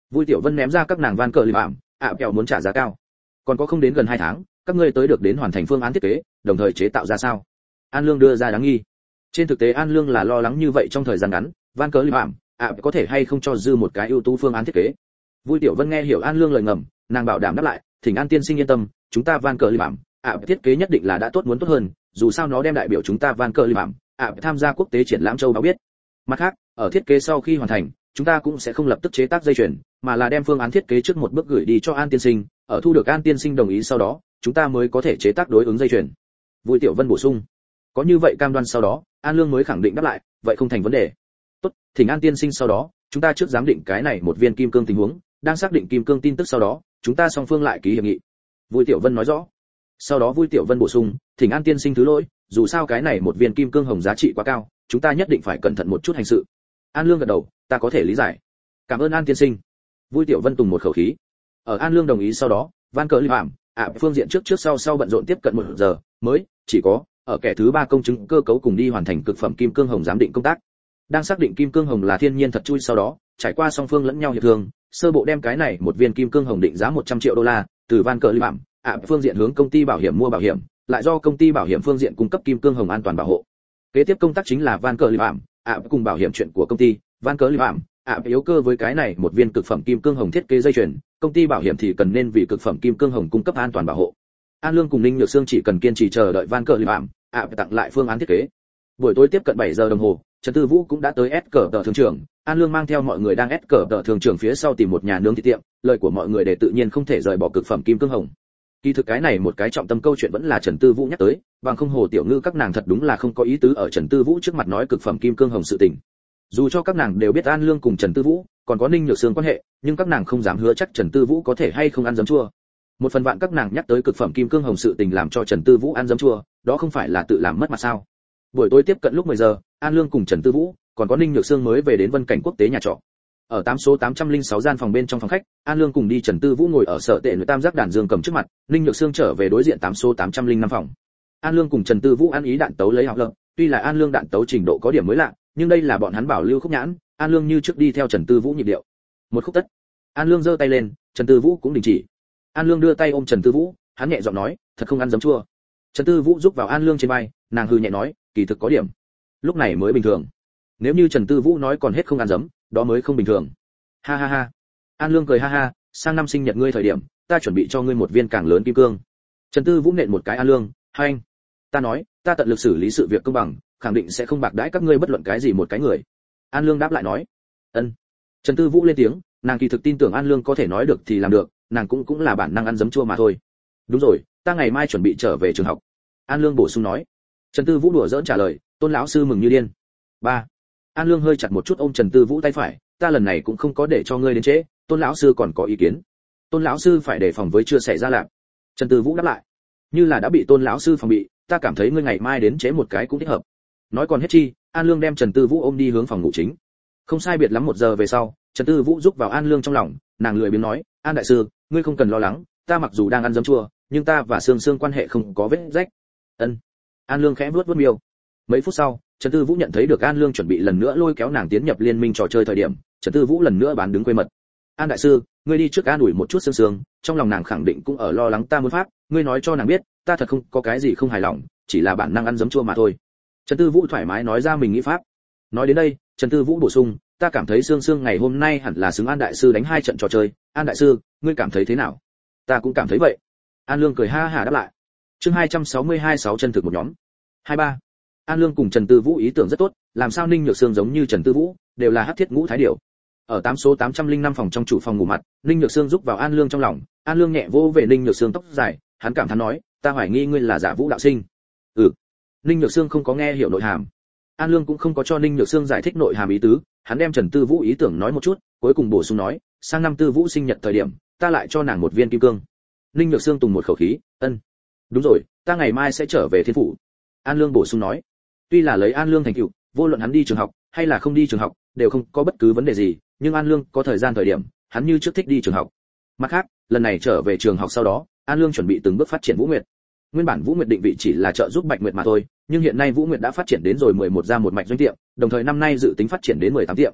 Vui Tiểu Vân ném ra các nàng van cờ lì ảm, kẹo muốn trả giá cao. Còn có không đến gần 2 tháng, các ngươi tới được đến hoàn thành phương án thiết kế, đồng thời chế tạo ra sao? An Lương đưa ra đáng nghi. Trên thực tế An Lương là lo lắng như vậy trong thời gian ngắn, van cờ lì ảm, có thể hay không cho dư một cái ưu tú phương án thiết kế. Vui Tiểu Vân nghe hiểu An Lương lời ngầm, nàng bảo đảm đáp lại, thỉnh An tiên sinh yên tâm, chúng ta van cờ lì ảm, thiết kế nhất định là đã tốt muốn tốt hơn, dù sao nó đem đại biểu chúng ta van cờ lì ảm, tham gia quốc tế triển lãm châu Âu biết. Mặt khác, ở thiết kế sau khi hoàn thành, chúng ta cũng sẽ không lập tức chế tác dây chuyền, mà là đem phương án thiết kế trước một bước gửi đi cho An tiên sinh, ở thu được An tiên sinh đồng ý sau đó, chúng ta mới có thể chế tác đối ứng dây chuyền. Vui Tiểu Vân bổ sung. Có như vậy cam đoan sau đó, An Lương mới khẳng định đáp lại, vậy không thành vấn đề. Tốt, thỉnh An tiên sinh sau đó, chúng ta trước giám định cái này một viên kim cương tình huống, đang xác định kim cương tin tức sau đó, chúng ta song phương lại ký hiệp nghị. Vui Tiểu Vân nói rõ. Sau đó Vui Tiểu Vân bổ sung, thỉnh An tiên sinh thứ lỗi, dù sao cái này một viên kim cương hồng giá trị quá cao, chúng ta nhất định phải cẩn thận một chút hành sự. An Lương gật đầu, ta có thể lý giải. Cảm ơn An tiên sinh. Vui Tiểu Vân tùng một khẩu khí. Ở An Lương đồng ý sau đó, van cờ lì ảm, phương diện trước sau bận rộn tiếp cận 1 giờ, mới chỉ có ở kẻ thứ 3 công chứng cơ cấu cùng đi hoàn thành cực phẩm kim cương hồng giám định công tác. Đang xác định kim cương hồng là thiên nhiên thật chui sau đó, trải qua song phương lẫn nhau hiệp thương, sơ bộ đem cái này một viên kim cương hồng định giá 100 triệu đô la, từ van cờ lì ảm, phương diện hướng công ty bảo hiểm mua bảo hiểm, lại do công ty bảo hiểm phương diện cung cấp kim cương hồng an toàn bảo hộ. Kế tiếp công tác chính là van cờ lì ảm, cùng bảo hiểm chuyện của công ty, van cờ lì ảm, yếu cơ với cái này một viên cực phẩm kim cương hồng thiết kế dây chuyền, công ty bảo hiểm thì cần nên vì cực phẩm kim cương hồng cung cấp an toàn bảo hộ. An Lương cùng Ninh Nhược Sương chỉ cần kiên trì chờ đợi van cờ lì ảm, tặng lại phương án thiết kế. Buổi tối tiếp cận 7 giờ đồng hồ, Trần Tư Vũ cũng đã tới S cờ tờ thường trường, An Lương mang theo mọi người đang S cờ tờ thường trường phía sau tìm một nhà nướng thịt tiệm, lời của mọi người để tự nhiên không thể rời bỏ cực phẩm kim cương hồng. Kỳ thực cái này một cái trọng tâm câu chuyện vẫn là Trần Tư Vũ nhắc tới, bằng không Hồ Tiểu Ngư các nàng thật đúng là không có ý tứ ở Trần Tư Vũ trước mặt nói cực phẩm kim cương hồng sự tình. Dù cho các nàng đều biết An Lương cùng Trần Tư Vũ còn có Ninh Nhược Sương quan hệ, nhưng các nàng không dám hứa chắc Trần Tư Vũ có thể hay không ăn giấm chua. Một phần vạn các nàng nhắc tới cực phẩm kim cương hồng sự tình làm cho Trần Tư Vũ ăn giấm chua, đó không phải là tự làm mất mặt sao? Buổi tối tiếp cận lúc 10 giờ, An Lương cùng Trần Tư Vũ còn có Ninh Nhược Sương mới về đến Vân Cảnh Quốc tế nhà trọ. Ở 8 số 806 gian phòng bên trong phòng khách, An Lương cùng đi Trần Tư Vũ ngồi ở sở tệ nội tam giác đàn dương cầm trước mặt, Ninh Nhược Sương trở về đối diện 8 số 805 phòng. An Lương cùng Trần Tư Vũ ăn ý đạn tấu lấy học lợn, tuy là An Lương đạn tấu trình độ có điểm mới lạ, nhưng đây là bọn hắn bảo lưu khúc nhãn, An Lương như trước đi theo Trần Tư Vũ nhịp điệu. Một khúc tất. An Lương giơ tay lên, Trần Tư Vũ cũng đình chỉ. An Lương đưa tay ôm Trần Tư Vũ, hắn nhẹ giọng nói, thật không ăn giấm chua. Trần Tư Vũ giúp vào An Lương trên vai, nàng hừ nhẹ nói, kỳ thực có điểm. Lúc này mới bình thường. Nếu như Trần Tư Vũ nói còn hết không ăn giấm, đó mới không bình thường. Ha ha ha. An Lương cười ha ha, sang năm sinh nhật ngươi thời điểm, ta chuẩn bị cho ngươi một viên càng lớn kim cương. Trần Tư Vũ nện một cái An Lương, hai anh. Ta nói, ta tận lực xử lý sự việc công bằng, khẳng định sẽ không bạc đãi các ngươi bất luận cái gì một cái người. An Lương đáp lại nói, ân. Trần Tư Vũ lên tiếng, nàng kỳ thực tin tưởng An Lương có thể nói được thì làm được, nàng cũng là bản năng ăn giấm chua mà thôi. Đúng rồi, ta ngày mai chuẩn bị trở về trường học. An Lương bổ sung nói. Trần Tư Vũ đùa giỡn trả lời, Tôn lão sư mừng như điên. 3. An Lương hơi chặt một chút ôm Trần Tư Vũ tay phải, ta lần này cũng không có để cho ngươi đến trễ, Tôn lão sư còn có ý kiến. Tôn lão sư phải đề phòng với chưa xảy ra lạc. Trần Tư Vũ đáp lại, như là đã bị Tôn lão sư phòng bị, ta cảm thấy ngươi ngày mai đến trễ một cái cũng thích hợp. Nói còn hết chi, An Lương đem Trần Tư Vũ ôm đi hướng phòng ngủ chính. Không sai biệt lắm 1 giờ về sau, Trần Tư Vũ giúp vào An Lương trong lòng, nàng lười biếng nói, An đại sư, ngươi không cần lo lắng, ta mặc dù đang ăn giấm chua, nhưng ta và Sương Sương quan hệ không có vết rách. Ân. An Lương khẽ vuốt miêu. Mấy phút sau, Trần Tư Vũ nhận thấy được An Lương chuẩn bị lần nữa lôi kéo nàng tiến nhập liên minh trò chơi thời điểm, Trần Tư Vũ lần nữa bán đứng quê mật. An đại sư, ngươi đi trước an ủi một chút Sương Sương, trong lòng nàng khẳng định cũng ở lo lắng ta muốn pháp, ngươi nói cho nàng biết, ta thật không có cái gì không hài lòng, chỉ là bản năng ăn giấm chua mà thôi. Trần Tư Vũ thoải mái nói ra mình nghĩ pháp. Nói đến đây, Trần Tư Vũ bổ sung, ta cảm thấy Sương Sương ngày hôm nay hẳn là xứng An đại sư đánh 2 trận trò chơi, An đại sư, ngươi cảm thấy thế nào? Ta cũng cảm thấy vậy. An Lương cười ha hả đáp lại. Chương 262 6 chân thực một nhóm. 23. An Lương cùng Trần Tư Vũ ý tưởng rất tốt, làm sao Ninh Nhược Sương giống như Trần Tư Vũ, đều là hắc thiết ngũ thái điểu. Ở 8 số 805 phòng trong chủ phòng ngủ mặt, Ninh Nhược Sương giúp vào An Lương trong lòng, An Lương nhẹ vỗ về Ninh Nhược Sương tóc dài, hắn cảm thán nói, ta hoài nghi ngươi là giả Vũ đạo sinh. Ừ. Ninh Nhược Sương không có nghe hiểu nội hàm. An Lương cũng không có cho Ninh Nhược Sương giải thích nội hàm ý tứ, hắn đem Trần Tư Vũ ý tưởng nói một chút, cuối cùng bổ sung nói, sang năm Tư Vũ sinh nhật thời điểm, ta lại cho nàng một viên kim cương. Ninh Nhược Sương tùng một khẩu khí, ân. Đúng rồi, ta ngày mai sẽ trở về Thiên Phủ. An Lương bổ sung nói. Tuy là lấy An Lương thành tựu, vô luận hắn đi trường học hay là không đi trường học, đều không có bất cứ vấn đề gì, nhưng An Lương có thời gian thời điểm, hắn như trước thích đi trường học. Mặt khác, lần này trở về trường học sau đó, An Lương chuẩn bị từng bước phát triển Vũ Nguyệt. Nguyên bản Vũ Nguyệt định vị chỉ là trợ giúp Bạch Nguyệt mà thôi, nhưng hiện nay Vũ Nguyệt đã phát triển đến rồi 11 ra một mạch doanh tiệm, đồng thời năm nay dự tính phát triển đến 18 tiệm.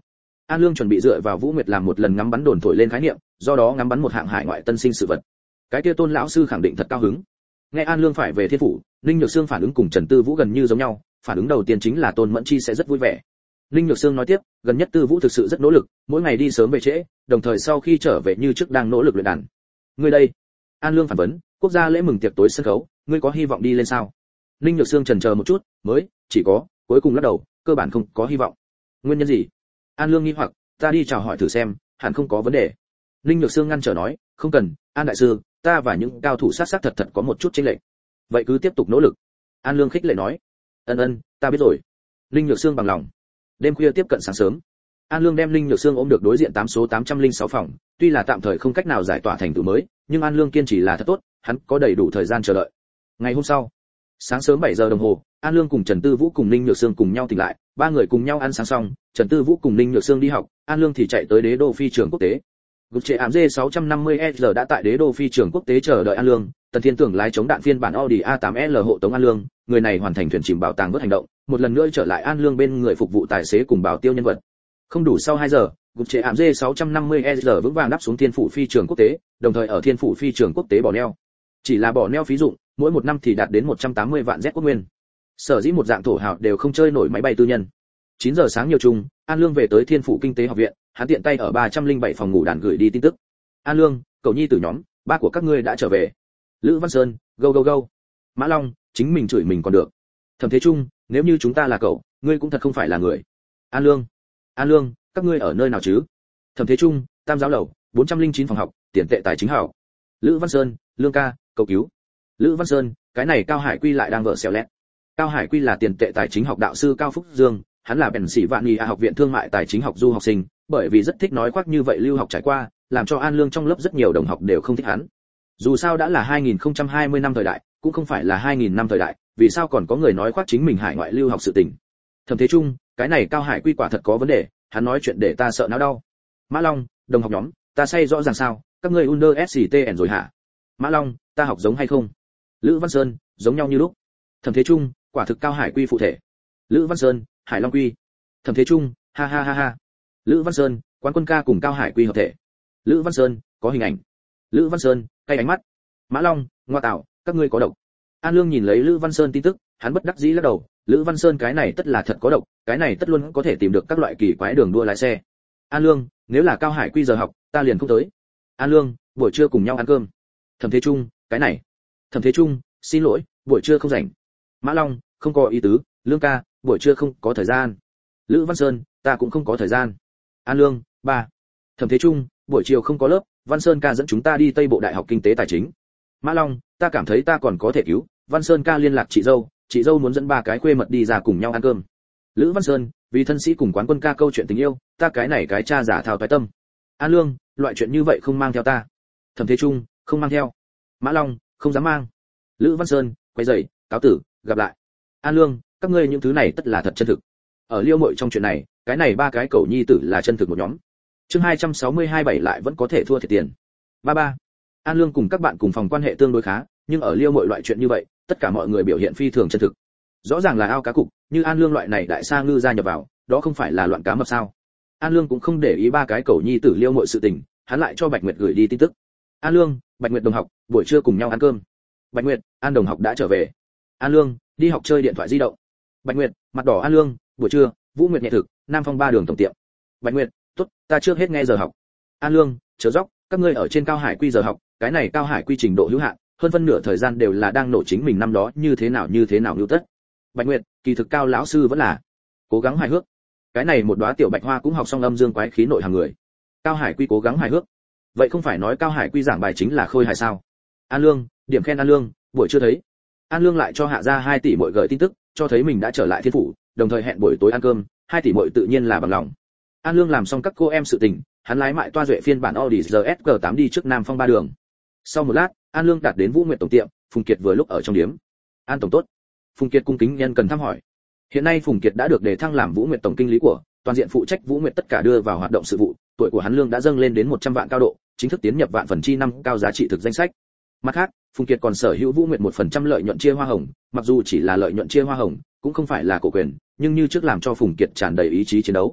An Lương chuẩn bị dựa vào Vũ Nguyệt làm một lần ngắm bắn đồn thổi lên khái niệm, do đó ngắm bắn một hạng hải ngoại tân sinh sự vật. Cái kia Tôn lão sư khẳng định thật cao hứng. Nghe An Lương phải về Thiên phủ, Ninh Nhược Sương phản ứng cùng Trần Tư Vũ gần như giống nhau, phản ứng đầu tiên chính là Tôn Mẫn Chi sẽ rất vui vẻ. Ninh Nhược Sương nói tiếp, gần nhất Tư Vũ thực sự rất nỗ lực, mỗi ngày đi sớm về trễ, đồng thời sau khi trở về như trước đang nỗ lực luyện đàn. Ngươi đây? An Lương phản vấn, quốc gia lễ mừng tiệc tối sân khấu, ngươi có hy vọng đi lên sao? Ninh Nhược Sương chần chờ một chút, mới, chỉ có, cuối cùng lắc đầu, cơ bản không có hy vọng. Nguyên nhân gì? An Lương nghi hoặc, ta đi chào hỏi thử xem, hẳn không có vấn đề. Ninh Nhược Sương ngăn trở nói, không cần, An đại sư, ta và những cao thủ sát thật có một chút chênh lệch. Vậy cứ tiếp tục nỗ lực. An Lương khích lệ nói. Ân, ta biết rồi. Ninh Nhược Sương bằng lòng. Đêm khuya tiếp cận sáng sớm, An Lương đem Ninh Nhược Sương ôm được đối diện 8 số 806 phòng, tuy là tạm thời không cách nào giải tỏa thành tựu mới, nhưng An Lương kiên trì là thật tốt, hắn có đầy đủ thời gian chờ đợi. Ngày hôm sau, sáng sớm 7 giờ đồng hồ, An Lương cùng Trần Tư Vũ cùng Ninh Nhược Sương cùng nhau tỉnh lại, ba người cùng nhau ăn sáng xong, Trần Tư Vũ cùng Ninh Nhược Sương đi học, An Lương thì chạy tới Đế đô phi trường quốc tế. Gục trệ ảm J650S đã tại Đế đô phi trường quốc tế chờ đợi An Lương, Tần Thiên Tưởng lái chống đạn phiên bản Audi A8L hộ tống An Lương, người này hoàn thành thuyền chìm bảo tàng vớt hành động, một lần nữa trở lại An Lương bên người phục vụ tài xế cùng bảo tiêu nhân vật. Không đủ sau 2 giờ, gục trệ ảm J650S vững vàng đáp xuống Thiên phủ phi trường quốc tế, đồng thời ở Thiên phủ phi trường quốc tế bỏ neo. Chỉ là bỏ neo phí dụng, mỗi một năm thì đạt đến 180 vạn Z quốc nguyên. Sở dĩ một dạng thổ hào đều không chơi nổi máy bay tư nhân. 9 giờ sáng nhiều chung, An Lương về tới Thiên phủ kinh tế học viện, hắn tiện tay ở 307 phòng ngủ đàn gửi đi tin tức. An Lương, cậu nhi tử nhóm, ba của các ngươi đã trở về. Lữ Văn Sơn, go. Mã Long, chính mình chửi mình còn được. Thẩm Thế Trung, nếu như chúng ta là cậu, ngươi cũng thật không phải là người. An Lương, các ngươi ở nơi nào chứ? Thẩm Thế Trung, Tam giáo lầu, 409 phòng học, tiền tệ tài chính hảo. Lữ Văn Sơn, Lương ca, cầu cứu. Lữ Văn Sơn, cái này Cao Hải Quy lại đang vợ xẻo lét. Cao Hải Quy là tiền tệ tài chính học đạo sư Cao Phúc Dương, hắn là Pennsylvania học viện thương mại tài chính học du học sinh, bởi vì rất thích nói khoác như vậy lưu học trải qua, làm cho An Lương trong lớp rất nhiều đồng học đều không thích hắn. Dù sao đã là 2020 năm thời đại, cũng không phải là 2000 năm thời đại, vì sao còn có người nói khoác chính mình hải ngoại lưu học sự tình. Thẩm Thế Trung, cái này Cao Hải Quy quả thật có vấn đề, hắn nói chuyện để ta sợ não đau. Mã Long, đồng học nhóm, ta say rõ ràng sao, các ngươi under SCTN rồi hả? Mã Long, ta học giống hay không? Lữ Văn Sơn, giống nhau như lúc. Thẩm Thế Trung, quả thực Cao Hải Quy phụ thể. Lữ Văn Sơn, Hải Long Quy. Thẩm Thế Trung, ha. Lữ Văn Sơn, Quán Quân ca cùng Cao Hải Quy hợp thể. Lữ Văn Sơn, có hình ảnh. Lữ Văn Sơn, cay ánh mắt. Mã Long, ngoa tạo, các ngươi có độc. An Lương nhìn lấy Lữ Văn Sơn tin tức, hắn bất đắc dĩ lắc đầu, Lữ Văn Sơn cái này tất là thật có độc, cái này tất luôn có thể tìm được các loại kỳ quái đường đua lái xe. An Lương, nếu là Cao Hải Quy giờ học, ta liền không tới. An Lương, buổi trưa cùng nhau ăn cơm. Thẩm Thế Trung, cái này. Thẩm Thế Trung, xin lỗi, buổi trưa không rảnh. Mã Long, không có ý tứ, Lương ca, buổi trưa không có thời gian. Lữ Văn Sơn, ta cũng không có thời gian. An Lương, 3. Thẩm Thế Trung, buổi chiều không có lớp, Văn Sơn ca dẫn chúng ta đi Tây Bộ Đại học Kinh tế Tài chính. Mã Long, ta cảm thấy ta còn có thể cứu, Văn Sơn ca liên lạc chị dâu muốn dẫn ba cái khuê mật đi ra cùng nhau ăn cơm. Lữ Văn Sơn, vì thân sĩ cùng Quán Quân ca câu chuyện tình yêu, ta cái này cái cha giả thao toái tâm. An Lương, loại chuyện như vậy không mang theo ta. Thẩm Thế Trung, không mang theo. Mã Long, không dám mang. Lữ Văn Sơn, quay dậy, cáo tử, gặp lại. An Lương, các ngươi những thứ này tất là thật chân thực. Ở Liêu Mội trong chuyện này, cái này ba cái cẩu nhi tử là chân thực một nhóm. Chương 262 lại vẫn có thể thua thiệt tiền. 33. An Lương cùng các bạn cùng phòng quan hệ tương đối khá, nhưng ở Liêu Mội loại chuyện như vậy, tất cả mọi người biểu hiện phi thường chân thực. Rõ ràng là ao cá cục, như An Lương loại này đại sa ngư gia nhập vào, đó không phải là loạn cá mập sao? An Lương cũng không để ý ba cái cẩu nhi tử Liêu Mội sự tình, hắn lại cho Bạch Nguyệt gửi đi tin tức. An Lương, Bạch Nguyệt đồng học, buổi trưa cùng nhau ăn cơm. Bạch Nguyệt, An đồng học đã trở về. An Lương, đi học chơi điện thoại di động. Bạch Nguyệt, mặt đỏ. An Lương, buổi trưa, Vũ Nguyệt nhẹ thực, Nam Phong 3 đường tổng tiệm. Bạch Nguyệt, tốt, ta trước hết nghe giờ học. An Lương, chớ dốc, các ngươi ở trên Cao Hải Quy giờ học, cái này Cao Hải Quy trình độ hữu hạn, hơn phân nửa thời gian đều là đang nổ chính mình năm đó như thế nào lưu tất. Bạch Nguyệt, kỳ thực Cao lão sư vẫn là cố gắng hài hước. Cái này một đóa tiểu bạch hoa cũng học xong âm dương quái khí nội hàng người. Cao Hải Quy cố gắng hài hước. Vậy không phải nói Cao Hải Quy giảng bài chính là khôi hài sao? An Lương, điểm khen An Lương, buổi trưa thấy. An Lương lại cho Hạ gia 2 tỷ muội gửi tin tức, cho thấy mình đã trở lại Thiên phủ, đồng thời hẹn buổi tối ăn cơm, 2 tỷ muội tự nhiên là bằng lòng. An Lương làm xong các cô em sự tình, hắn lái mại toa duệ phiên bản Audi RSG8 đi trước Nam Phong 3 đường. Sau một lát, An Lương đạt đến Vũ Nguyệt tổng tiệm, Phùng Kiệt vừa lúc ở trong điếm. An tổng tốt. Phùng Kiệt cung kính nhân cần thăm hỏi. Hiện nay Phùng Kiệt đã được đề thăng làm Vũ Nguyệt tổng kinh lý của, toàn diện phụ trách Vũ Nguyệt tất cả đưa vào hoạt động sự vụ, tuổi của hắn lương đã dâng lên đến 100 vạn cao độ, chính thức tiến nhập vạn phần chi năm cao giá trị thực danh sách. Mặt khác, Phùng Kiệt còn sở hữu Vũ Nguyệt 1% lợi nhuận chia hoa hồng, mặc dù chỉ là lợi nhuận chia hoa hồng, cũng không phải là cổ quyền, nhưng như trước làm cho Phùng Kiệt tràn đầy ý chí chiến đấu.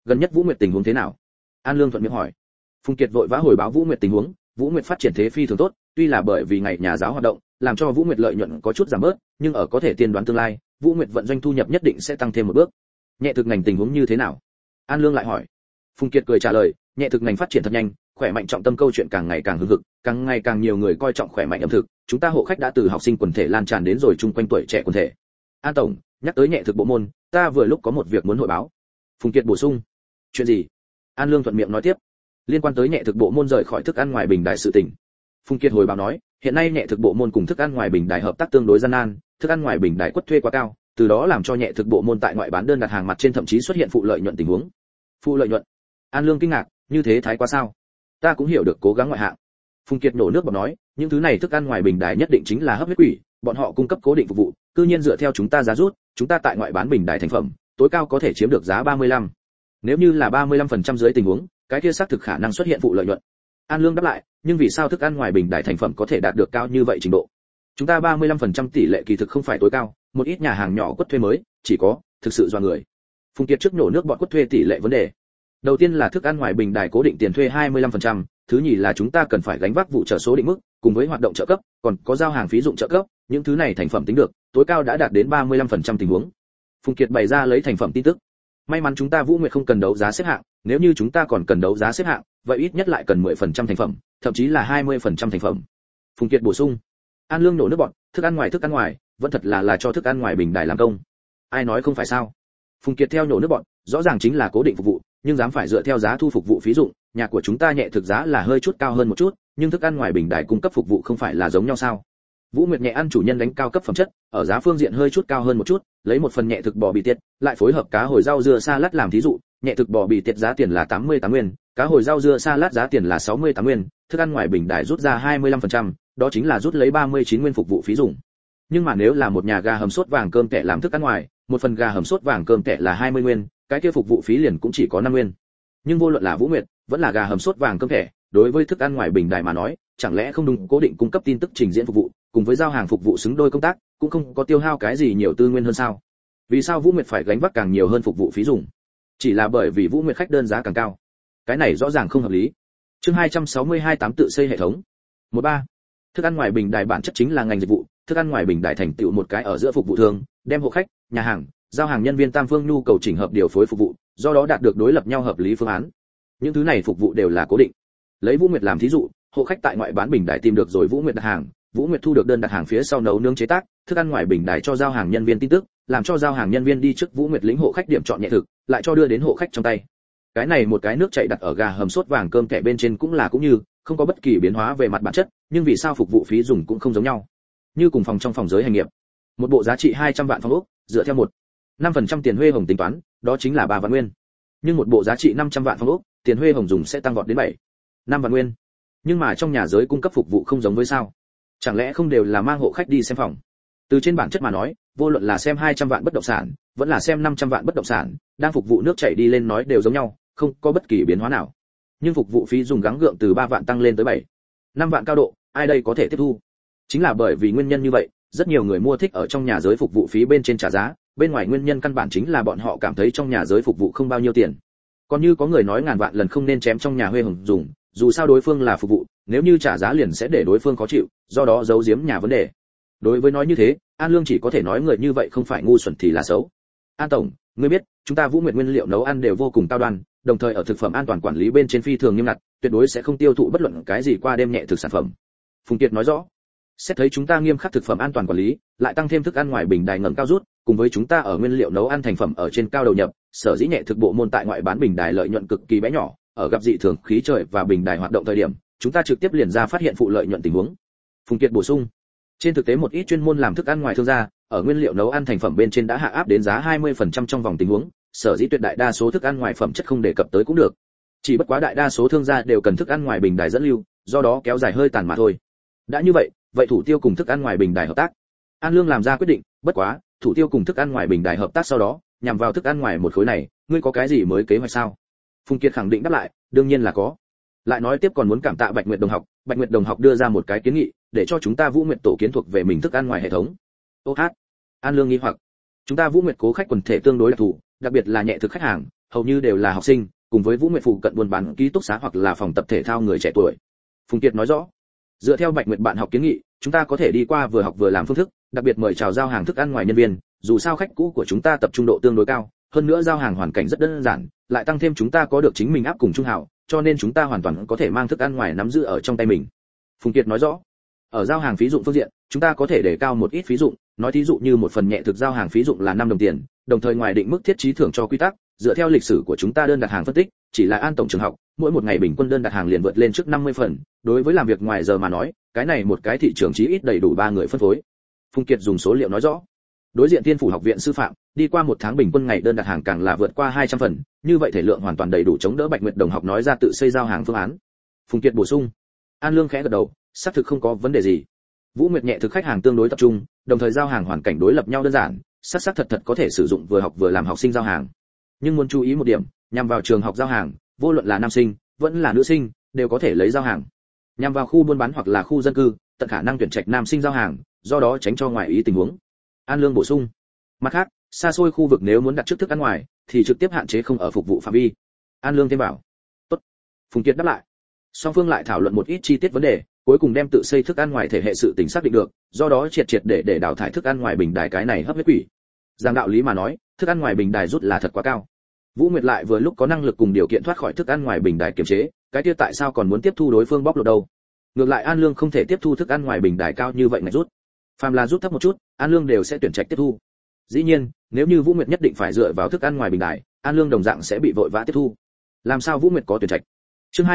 Gần nhất Vũ Nguyệt tình huống thế nào? An Lương thuận miệng hỏi. Phùng Kiệt vội vã hồi báo Vũ Nguyệt tình huống. Vũ Nguyệt phát triển thế phi thường tốt, tuy là bởi vì ngày nhà giáo hoạt động, làm cho Vũ Nguyệt lợi nhuận có chút giảm bớt, nhưng ở có thể tiên đoán tương lai, Vũ Nguyệt vận doanh thu nhập nhất định sẽ tăng thêm một bước. Nhẹ thực ngành tình huống như thế nào? An Lương lại hỏi. Phùng Kiệt cười trả lời, nhẹ thực ngành phát triển thật nhanh, khỏe mạnh trọng tâm câu chuyện càng ngày càng hưng hực, càng ngày càng nhiều người coi trọng khỏe mạnh ẩm thực, chúng ta hộ khách đã từ học sinh quần thể lan tràn đến rồi chung quanh tuổi trẻ quần thể. An tổng, nhắc tới nhẹ thực bộ môn, ta vừa lúc có một việc muốn hội báo. Phùng Kiệt bổ sung. Chuyện gì? An Lương thuận miệng nói tiếp. Liên quan tới nhẹ thực bộ môn rời khỏi thức ăn ngoài bình đài sự tình. Phùng Kiệt hồi báo nói, hiện nay nhẹ thực bộ môn cùng thức ăn ngoài bình đài hợp tác tương đối gian nan, thức ăn ngoài bình đài quất thuê quá cao, từ đó làm cho nhẹ thực bộ môn tại ngoại bán đơn đặt hàng mặt trên thậm chí xuất hiện phụ lợi nhuận tình huống. Phụ lợi nhuận? An Lương kinh ngạc, như thế thái quá sao? Ta cũng hiểu được cố gắng ngoại hạng. Phùng Kiệt nổ nước bọt nói, những thứ này thức ăn ngoài bình đài nhất định chính là hấp huyết quỷ, bọn họ cung cấp cố định phục vụ, cư nhiên dựa theo chúng ta giá rút, chúng ta tại ngoại bán bình đài thành phẩm, tối cao có thể chiếm được giá 35. Nếu như là 35% dưới tình huống, cái kia xác thực khả năng xuất hiện phụ lợi nhuận. An Lương đáp lại, nhưng vì sao thức ăn ngoài bình đài thành phẩm có thể đạt được cao như vậy trình độ? Chúng ta 35% tỷ lệ kỳ thực không phải tối cao, một ít nhà hàng nhỏ quất thuê mới, chỉ có thực sự do người. Phùng Kiệt trước nổ nước bọn quất thuê tỷ lệ vấn đề. Đầu tiên là thức ăn ngoài bình đài cố định tiền thuê 25%, thứ nhì là chúng ta cần phải gánh vác vụ trợ số định mức, cùng với hoạt động trợ cấp, còn có giao hàng phí dụng trợ cấp, những thứ này thành phẩm tính được, tối cao đã đạt đến 35% tình huống. Phùng Kiệt bày ra lấy thành phẩm tin tức. May mắn chúng ta Vũ Nguyệt không cần đấu giá xếp hạng, nếu như chúng ta còn cần đấu giá xếp hạng, vậy ít nhất lại cần 10% thành phẩm, thậm chí là 20% thành phẩm. Phùng Kiệt bổ sung. An Lương nổ nước bọt, thức ăn ngoài, vẫn thật là cho thức ăn ngoài bình đài làm công. Ai nói không phải sao? Phùng Kiệt theo nổ nước bọt, rõ ràng chính là cố định phục vụ, nhưng dám phải dựa theo giá thu phục vụ phí dụng, nhà của chúng ta nhẹ thực giá là hơi chút cao hơn một chút, nhưng thức ăn ngoài bình đài cung cấp phục vụ không phải là giống nhau sao? Vũ Nguyệt nhẹ ăn chủ nhân đánh cao cấp phẩm chất, ở giá phương diện hơi chút cao hơn một chút, lấy một phần nhẹ thực bò bì tiết, lại phối hợp cá hồi rau dưa salad làm thí dụ, nhẹ thực bò bì tiết giá tiền là 88 nguyên, cá hồi rau dưa salad giá tiền là 68 nguyên, thức ăn ngoài bình đài rút ra 25%, đó chính là rút lấy 39 nguyên phục vụ phí dùng. Nhưng mà nếu là một nhà gà hầm sốt vàng cơm kẻ làm thức ăn ngoài, một phần gà hầm sốt vàng cơm kẻ là 20 nguyên, cái kia phục vụ phí liền cũng chỉ có 5 nguyên. Nhưng vô luận là Vũ Nguyệt, vẫn là gà hầm sốt vàng cơm kẻ, đối với thức ăn ngoài bình đài mà nói, chẳng lẽ không đúng cố định cung cấp tin tức trình diễn phục vụ, cùng với giao hàng phục vụ xứng đôi công tác, cũng không có tiêu hao cái gì nhiều tư nguyên hơn sao? Vì sao Vũ Nguyệt phải gánh vác càng nhiều hơn phục vụ phí dùng? Chỉ là bởi vì Vũ Nguyệt khách đơn giá càng cao. Cái này rõ ràng không hợp lý. Chương 262 tám tự xây hệ thống. 13. Thức ăn ngoài bình đài bản chất chính là ngành dịch vụ, thức ăn ngoài bình đài thành tựu một cái ở giữa phục vụ thường, đem hộ khách, nhà hàng, giao hàng nhân viên tam phương nhu cầu chỉnh hợp điều phối phục vụ, do đó đạt được đối lập nhau hợp lý phương án. Những thứ này phục vụ đều là cố định. Lấy Vũ Nguyệt làm thí dụ, hộ khách tại ngoại bán bình đài tìm được rồi Vũ Nguyệt đặt hàng, Vũ Nguyệt thu được đơn đặt hàng phía sau nấu nướng chế tác, thức ăn ngoài bình đài cho giao hàng nhân viên tin tức, làm cho giao hàng nhân viên đi trước Vũ Nguyệt lĩnh hộ khách điểm chọn nhẹ thực, lại cho đưa đến hộ khách trong tay. Cái này một cái nước chảy đặt ở gà hầm sốt vàng cơm kẻ bên trên cũng như, không có bất kỳ biến hóa về mặt bản chất, nhưng vì sao phục vụ phí dùng cũng không giống nhau. Như cùng phòng trong phòng giới hành nghiệp, một bộ giá trị 200 vạn phòng ốc, dựa theo 5% tiền huê hồng tính toán, đó chính là 3 vạn nguyên. Nhưng một bộ giá trị 500 vạn phòng ốc, tiền huê hồng dùng sẽ tăng vọt đến 5 vạn nguyên. Nhưng mà trong nhà giới cung cấp phục vụ không giống với sao? Chẳng lẽ không đều là mang hộ khách đi xem phòng? Từ trên bản chất mà nói, vô luận là xem 200 vạn bất động sản, vẫn là xem 500 vạn bất động sản, đang phục vụ nước chảy đi lên nói đều giống nhau, không có bất kỳ biến hóa nào. Nhưng phục vụ phí dùng gắng gượng từ 3 vạn tăng lên tới 5 vạn cao độ, ai đây có thể tiếp thu? Chính là bởi vì nguyên nhân như vậy, rất nhiều người mua thích ở trong nhà giới phục vụ phí bên trên trả giá, bên ngoài nguyên nhân căn bản chính là bọn họ cảm thấy trong nhà giới phục vụ không bao nhiêu tiền. Còn như có người nói ngàn vạn lần không nên chém trong nhà huê hồng dùng, dù sao đối phương là phục vụ, nếu như trả giá liền sẽ để đối phương khó chịu, do đó giấu giếm nhà vấn đề. Đối với nói như thế, An Lương chỉ có thể nói người như vậy không phải ngu xuẩn thì là xấu. An tổng, ngươi biết, chúng ta Vũ Nguyệt nguyên liệu nấu ăn đều vô cùng cao đoan, đồng thời ở thực phẩm an toàn quản lý bên trên phi thường nghiêm ngặt, tuyệt đối sẽ không tiêu thụ bất luận cái gì qua đêm nhẹ thực sản phẩm. Phùng Kiệt nói rõ. Xét thấy chúng ta nghiêm khắc thực phẩm an toàn quản lý, lại tăng thêm thức ăn ngoài bình đài ngầm cao rút, cùng với chúng ta ở nguyên liệu nấu ăn thành phẩm ở trên cao đầu nhập, sở dĩ nhẹ thực bộ môn tại ngoại bán bình đài lợi nhuận cực kỳ bé nhỏ, ở gặp dị thường khí trời và bình đài hoạt động thời điểm, chúng ta trực tiếp liền ra phát hiện phụ lợi nhuận tình huống. Phùng Kiệt bổ sung. Trên thực tế một ít chuyên môn làm thức ăn ngoài thương gia, ở nguyên liệu nấu ăn thành phẩm bên trên đã hạ áp đến giá 20% trong vòng tình huống, sở dĩ tuyệt đại đa số thức ăn ngoài phẩm chất không đề cập tới cũng được. Chỉ bất quá đại đa số thương gia đều cần thức ăn ngoài bình đài dẫn lưu, do đó kéo dài hơi tàn mà thôi. Đã như vậy, vậy thủ tiêu cùng thức ăn ngoài bình đài hợp tác. An Lương làm ra quyết định, bất quá, thủ tiêu cùng thức ăn ngoài bình đài hợp tác sau đó, nhằm vào thức ăn ngoài một khối này, ngươi có cái gì mới kế hoạch sao? Phùng Kiệt khẳng định đáp lại, đương nhiên là có. Lại nói tiếp còn muốn cảm tạ Bạch Nguyệt đồng học, Bạch Nguyệt đồng học đưa ra một cái kiến nghị, để cho chúng ta Vũ Nguyệt tổ kiến thuộc về mình thức ăn ngoài hệ thống. Ô hát. An Lương nghi hoặc, chúng ta Vũ Nguyệt cố khách quần thể tương đối đặc thù, đặc biệt là nhẹ thực khách hàng, hầu như đều là học sinh, cùng với Vũ Nguyệt phụ cận buôn bán ký túc xá hoặc là phòng tập thể thao người trẻ tuổi. Phùng Kiệt nói rõ, dựa theo Bạch Nguyệt bạn học kiến nghị, chúng ta có thể đi qua vừa học vừa làm phương thức, đặc biệt mời chào giao hàng thức ăn ngoài nhân viên, dù sao khách cũ của chúng ta tập trung độ tương đối cao, hơn nữa giao hàng hoàn cảnh rất đơn giản, lại tăng thêm chúng ta có được chính mình áp cùng trung hảo, cho nên chúng ta hoàn toàn có thể mang thức ăn ngoài nắm giữ ở trong tay mình. Phùng Kiệt nói rõ, ở giao hàng phí dụng phương diện, chúng ta có thể đề cao một ít phí dụng, nói thí dụ như một phần nhẹ thực giao hàng phí dụng là 5 đồng tiền, đồng thời ngoài định mức thiết trí thưởng cho quy tắc, dựa theo lịch sử của chúng ta đơn đặt hàng phân tích, chỉ là An tổng trường học, mỗi một ngày bình quân đơn đặt hàng liền vượt lên trước 50 phần, đối với làm việc ngoài giờ mà nói, cái này một cái thị trường chí ít đầy đủ 3 người phân phối. Phùng Kiệt dùng số liệu nói rõ. Đối diện Thiên Phủ học viện sư phạm, đi qua một tháng bình quân ngày đơn đặt hàng càng là vượt qua 200 phần, như vậy thể lượng hoàn toàn đầy đủ chống đỡ Bạch Nguyệt đồng học nói ra tự xây giao hàng phương án. Phùng Kiệt bổ sung. An Lương khẽ gật đầu, xác thực không có vấn đề gì. Vũ Nguyệt nhẹ thực khách hàng tương đối tập trung, đồng thời giao hàng hoàn cảnh đối lập nhau đơn giản, xác thật có thể sử dụng vừa học vừa làm học sinh giao hàng. Nhưng muốn chú ý một điểm, nhằm vào trường học giao hàng, vô luận là nam sinh, vẫn là nữ sinh, đều có thể lấy giao hàng. Nhằm vào khu buôn bán hoặc là khu dân cư, tận khả năng tuyển trạch nam sinh giao hàng, do đó tránh cho ngoài ý tình huống. An Lương bổ sung. Mặt khác, xa xôi khu vực nếu muốn đặt trước thức ăn ngoài, thì trực tiếp hạn chế không ở phục vụ phạm vi. An Lương thêm bảo. Tốt. Phùng Kiệt đáp lại. Song phương lại thảo luận một ít chi tiết vấn đề, cuối cùng đem tự xây thức ăn ngoài thể hệ sự tình xác định được, do đó triệt để đào thải thức ăn ngoài bình đài cái này hấp huyết quỷ. Giang đạo lý mà nói, thức ăn ngoài bình đài rút là thật quá cao. Vũ Nguyệt lại vừa lúc có năng lực cùng điều kiện thoát khỏi thức ăn ngoài bình đài kiềm chế, cái kia tại sao còn muốn tiếp thu đối phương bóc lột đâu? Ngược lại An Lương không thể tiếp thu thức ăn ngoài bình đài cao như vậy ngạch rút. Phàm là rút thấp một chút, An Lương đều sẽ tuyển trạch tiếp thu. Dĩ nhiên, nếu như Vũ Nguyệt nhất định phải dựa vào thức ăn ngoài bình đài, An Lương đồng dạng sẽ bị vội vã tiếp thu. Làm sao Vũ Nguyệt có tuyển trạch? Chương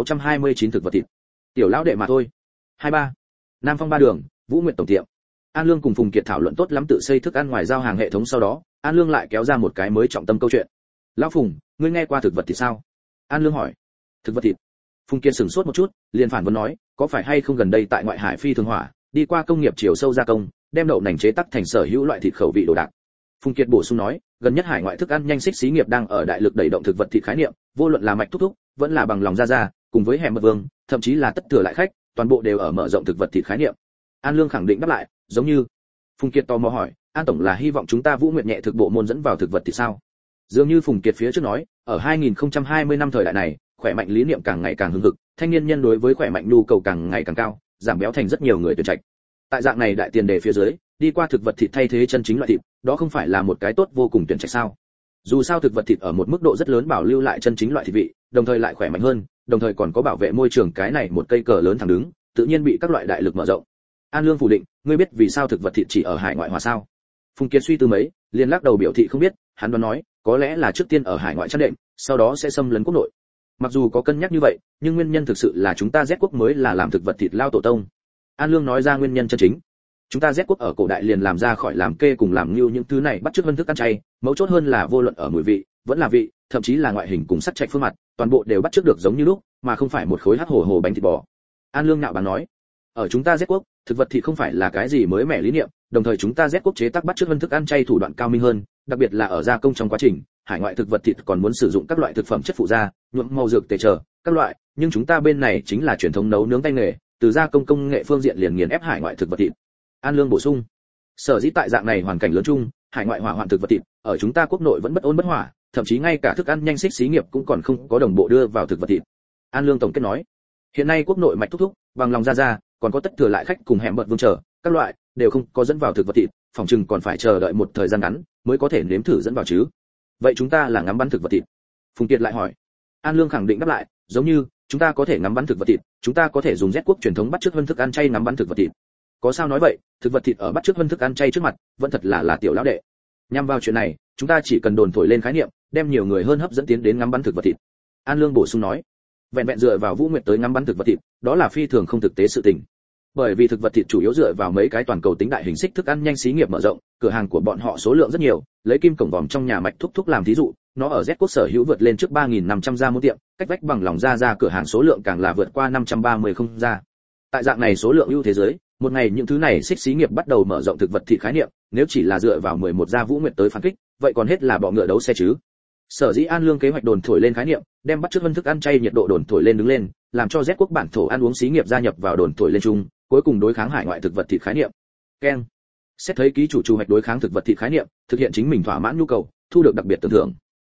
2629 thực vật thịt. Tiểu lão đệ mà thôi. 23. Nam Phong ba đường, Vũ Nguyệt tổng tiệm. An Lương cùng Phùng Kiệt thảo luận tốt lắm tự xây thức ăn ngoài giao hàng hệ thống sau đó, An Lương lại kéo ra một cái mới trọng tâm câu chuyện. Lão Phùng, ngươi nghe qua thực vật thịt sao? An Lương hỏi. Thực vật thịt? Phùng Kiệt sửng sốt một chút, liền phản vấn nói, có phải hay không gần đây tại ngoại hải phi thường hỏa, đi qua công nghiệp chiều sâu gia công, đem đậu nành chế tác thành sở hữu loại thịt khẩu vị đồ đạc. Phùng Kiệt bổ sung nói, gần nhất hải ngoại thức ăn nhanh xích xí nghiệp đang ở đại lực đẩy động thực vật thịt khái niệm, vô luận là mạch thúc thúc, vẫn là bằng lòng ra, cùng với hẻm mật vương, thậm chí là tất thừa lại khách, toàn bộ đều ở mở rộng thực vật thịt khái niệm. An Lương khẳng định đáp lại, giống như. Phùng Kiệt tò mò hỏi, An tổng là hy vọng chúng ta Vũ Nguyệt nhẹ thực bộ môn dẫn vào thực vật thịt sao? Dường như Phùng Kiệt phía trước nói, ở 2020 năm thời đại này, khỏe mạnh lý niệm càng ngày càng hưng hực, thanh niên nhân đối với khỏe mạnh nhu cầu càng ngày càng cao, giảm béo thành rất nhiều người tuyển trạch. Tại dạng này đại tiền đề phía dưới, đi qua thực vật thịt thay thế chân chính loại thịt, đó không phải là một cái tốt vô cùng tuyển trạch sao? Dù sao thực vật thịt ở một mức độ rất lớn bảo lưu lại chân chính loại thịt vị, đồng thời lại khỏe mạnh hơn, đồng thời còn có bảo vệ môi trường, cái này một cây cờ lớn thẳng đứng, tự nhiên bị các loại đại lực mở rộng. An Lương phủ định, ngươi biết vì sao thực vật thịt chỉ ở hải ngoại hòa sao? Phùng Kiệt suy tư mấy, liền lắc đầu biểu thị không biết, hắn đoán nói, có lẽ là trước tiên ở hải ngoại chăn đệm, sau đó sẽ xâm lấn quốc nội. Mặc dù có cân nhắc như vậy, nhưng nguyên nhân thực sự là chúng ta Z quốc mới là làm thực vật thịt lao tổ tông. An Lương nói ra nguyên nhân chân chính. Chúng ta Z quốc ở cổ đại liền làm ra khỏi làm kê cùng làm ngưu những thứ này bắt chước vân thức ăn chay, mấu chốt hơn là vô luận ở mùi vị, vẫn là vị, thậm chí là ngoại hình cùng sắc trạch phương mặt, toàn bộ đều bắt chước được giống như lúc, mà không phải một khối hắc hổ bánh thịt bò. An Lương nạo báng nói, ở chúng ta Z quốc, thực vật thịt không phải là cái gì mới mẻ lý niệm, đồng thời chúng ta Z quốc chế tác bắt chước vân thức ăn chay thủ đoạn cao minh hơn, đặc biệt là ở gia công trong quá trình, hải ngoại thực vật thịt còn muốn sử dụng các loại thực phẩm chất phụ gia, nhuộm màu dược tề chờ, các loại, nhưng chúng ta bên này chính là truyền thống nấu nướng tay nghề, từ gia công công nghệ phương diện liền nghiền ép hải ngoại thực vật thịt. An Lương bổ sung, sở dĩ tại dạng này hoàn cảnh lớn chung, hải ngoại hỏa hoạn thực vật thịt, ở chúng ta quốc nội vẫn bất ổn bất hỏa, thậm chí ngay cả thức ăn nhanh xích xí nghiệp cũng còn không có đồng bộ đưa vào thực vật thịt. An Lương tổng kết nói, hiện nay quốc nội mạch thúc thúc, bằng lòng ra, còn có tất thừa lại khách cùng hẻm bật vương chờ, các loại đều không có dẫn vào thực vật thịt, phòng chừng còn phải chờ đợi một thời gian ngắn mới có thể nếm thử dẫn vào chứ. Vậy chúng ta là ngắm bắn thực vật thịt? Phùng Kiệt lại hỏi. An Lương khẳng định đáp lại, giống như chúng ta có thể ngắm bắn thực vật thịt, chúng ta có thể dùng Z quốc truyền thống bắt chước vân thức ăn chay ngắm bắn thực vật thịt. Có sao nói vậy, thực vật thịt ở bắt chước vân thức ăn chay trước mặt, vẫn thật là tiểu lão đệ. Nhằm vào chuyện này, chúng ta chỉ cần đồn thổi lên khái niệm, đem nhiều người hơn hấp dẫn tiến đến ngắm bắn thực vật thịt. An Lương bổ sung nói, vẹn vẹn dựa vào Vũ Nguyệt tới ngắm bắn thực vật thịt, đó là phi thường không thực tế sự tình. Bởi vì thực vật thịt chủ yếu dựa vào mấy cái toàn cầu tính đại hình xích thức ăn nhanh xí nghiệp mở rộng, cửa hàng của bọn họ số lượng rất nhiều, lấy kim cổng vòm trong nhà mạch thúc thúc làm thí dụ, nó ở Z quốc sở hữu vượt lên trước 3.500 gia môn tiệm, cách vách bằng lòng ra cửa hàng số lượng càng là vượt qua 530 không gia. Tại dạng này số lượng ưu thế giới, một ngày những thứ này xích xí nghiệp bắt đầu mở rộng thực vật thịt khái niệm, nếu chỉ là dựa vào 11 gia Vũ Nguyệt tới phản kích, vậy còn hết là bọ ngựa đấu xe chứ. Sở dĩ An Lương kế hoạch đồn thổi lên khái niệm, đem bắt chước vân thức ăn chay nhiệt độ đồn thổi lên đứng lên, làm cho Z quốc bản thổ ăn uống xí nghiệp gia nhập vào đồn thổi lên chung, cuối cùng đối kháng hải ngoại thực vật thịt khái niệm. Ken. Xét thấy ký chủ hoạch đối kháng thực vật thịt khái niệm, thực hiện chính mình thỏa mãn nhu cầu, thu được đặc biệt tưởng thưởng.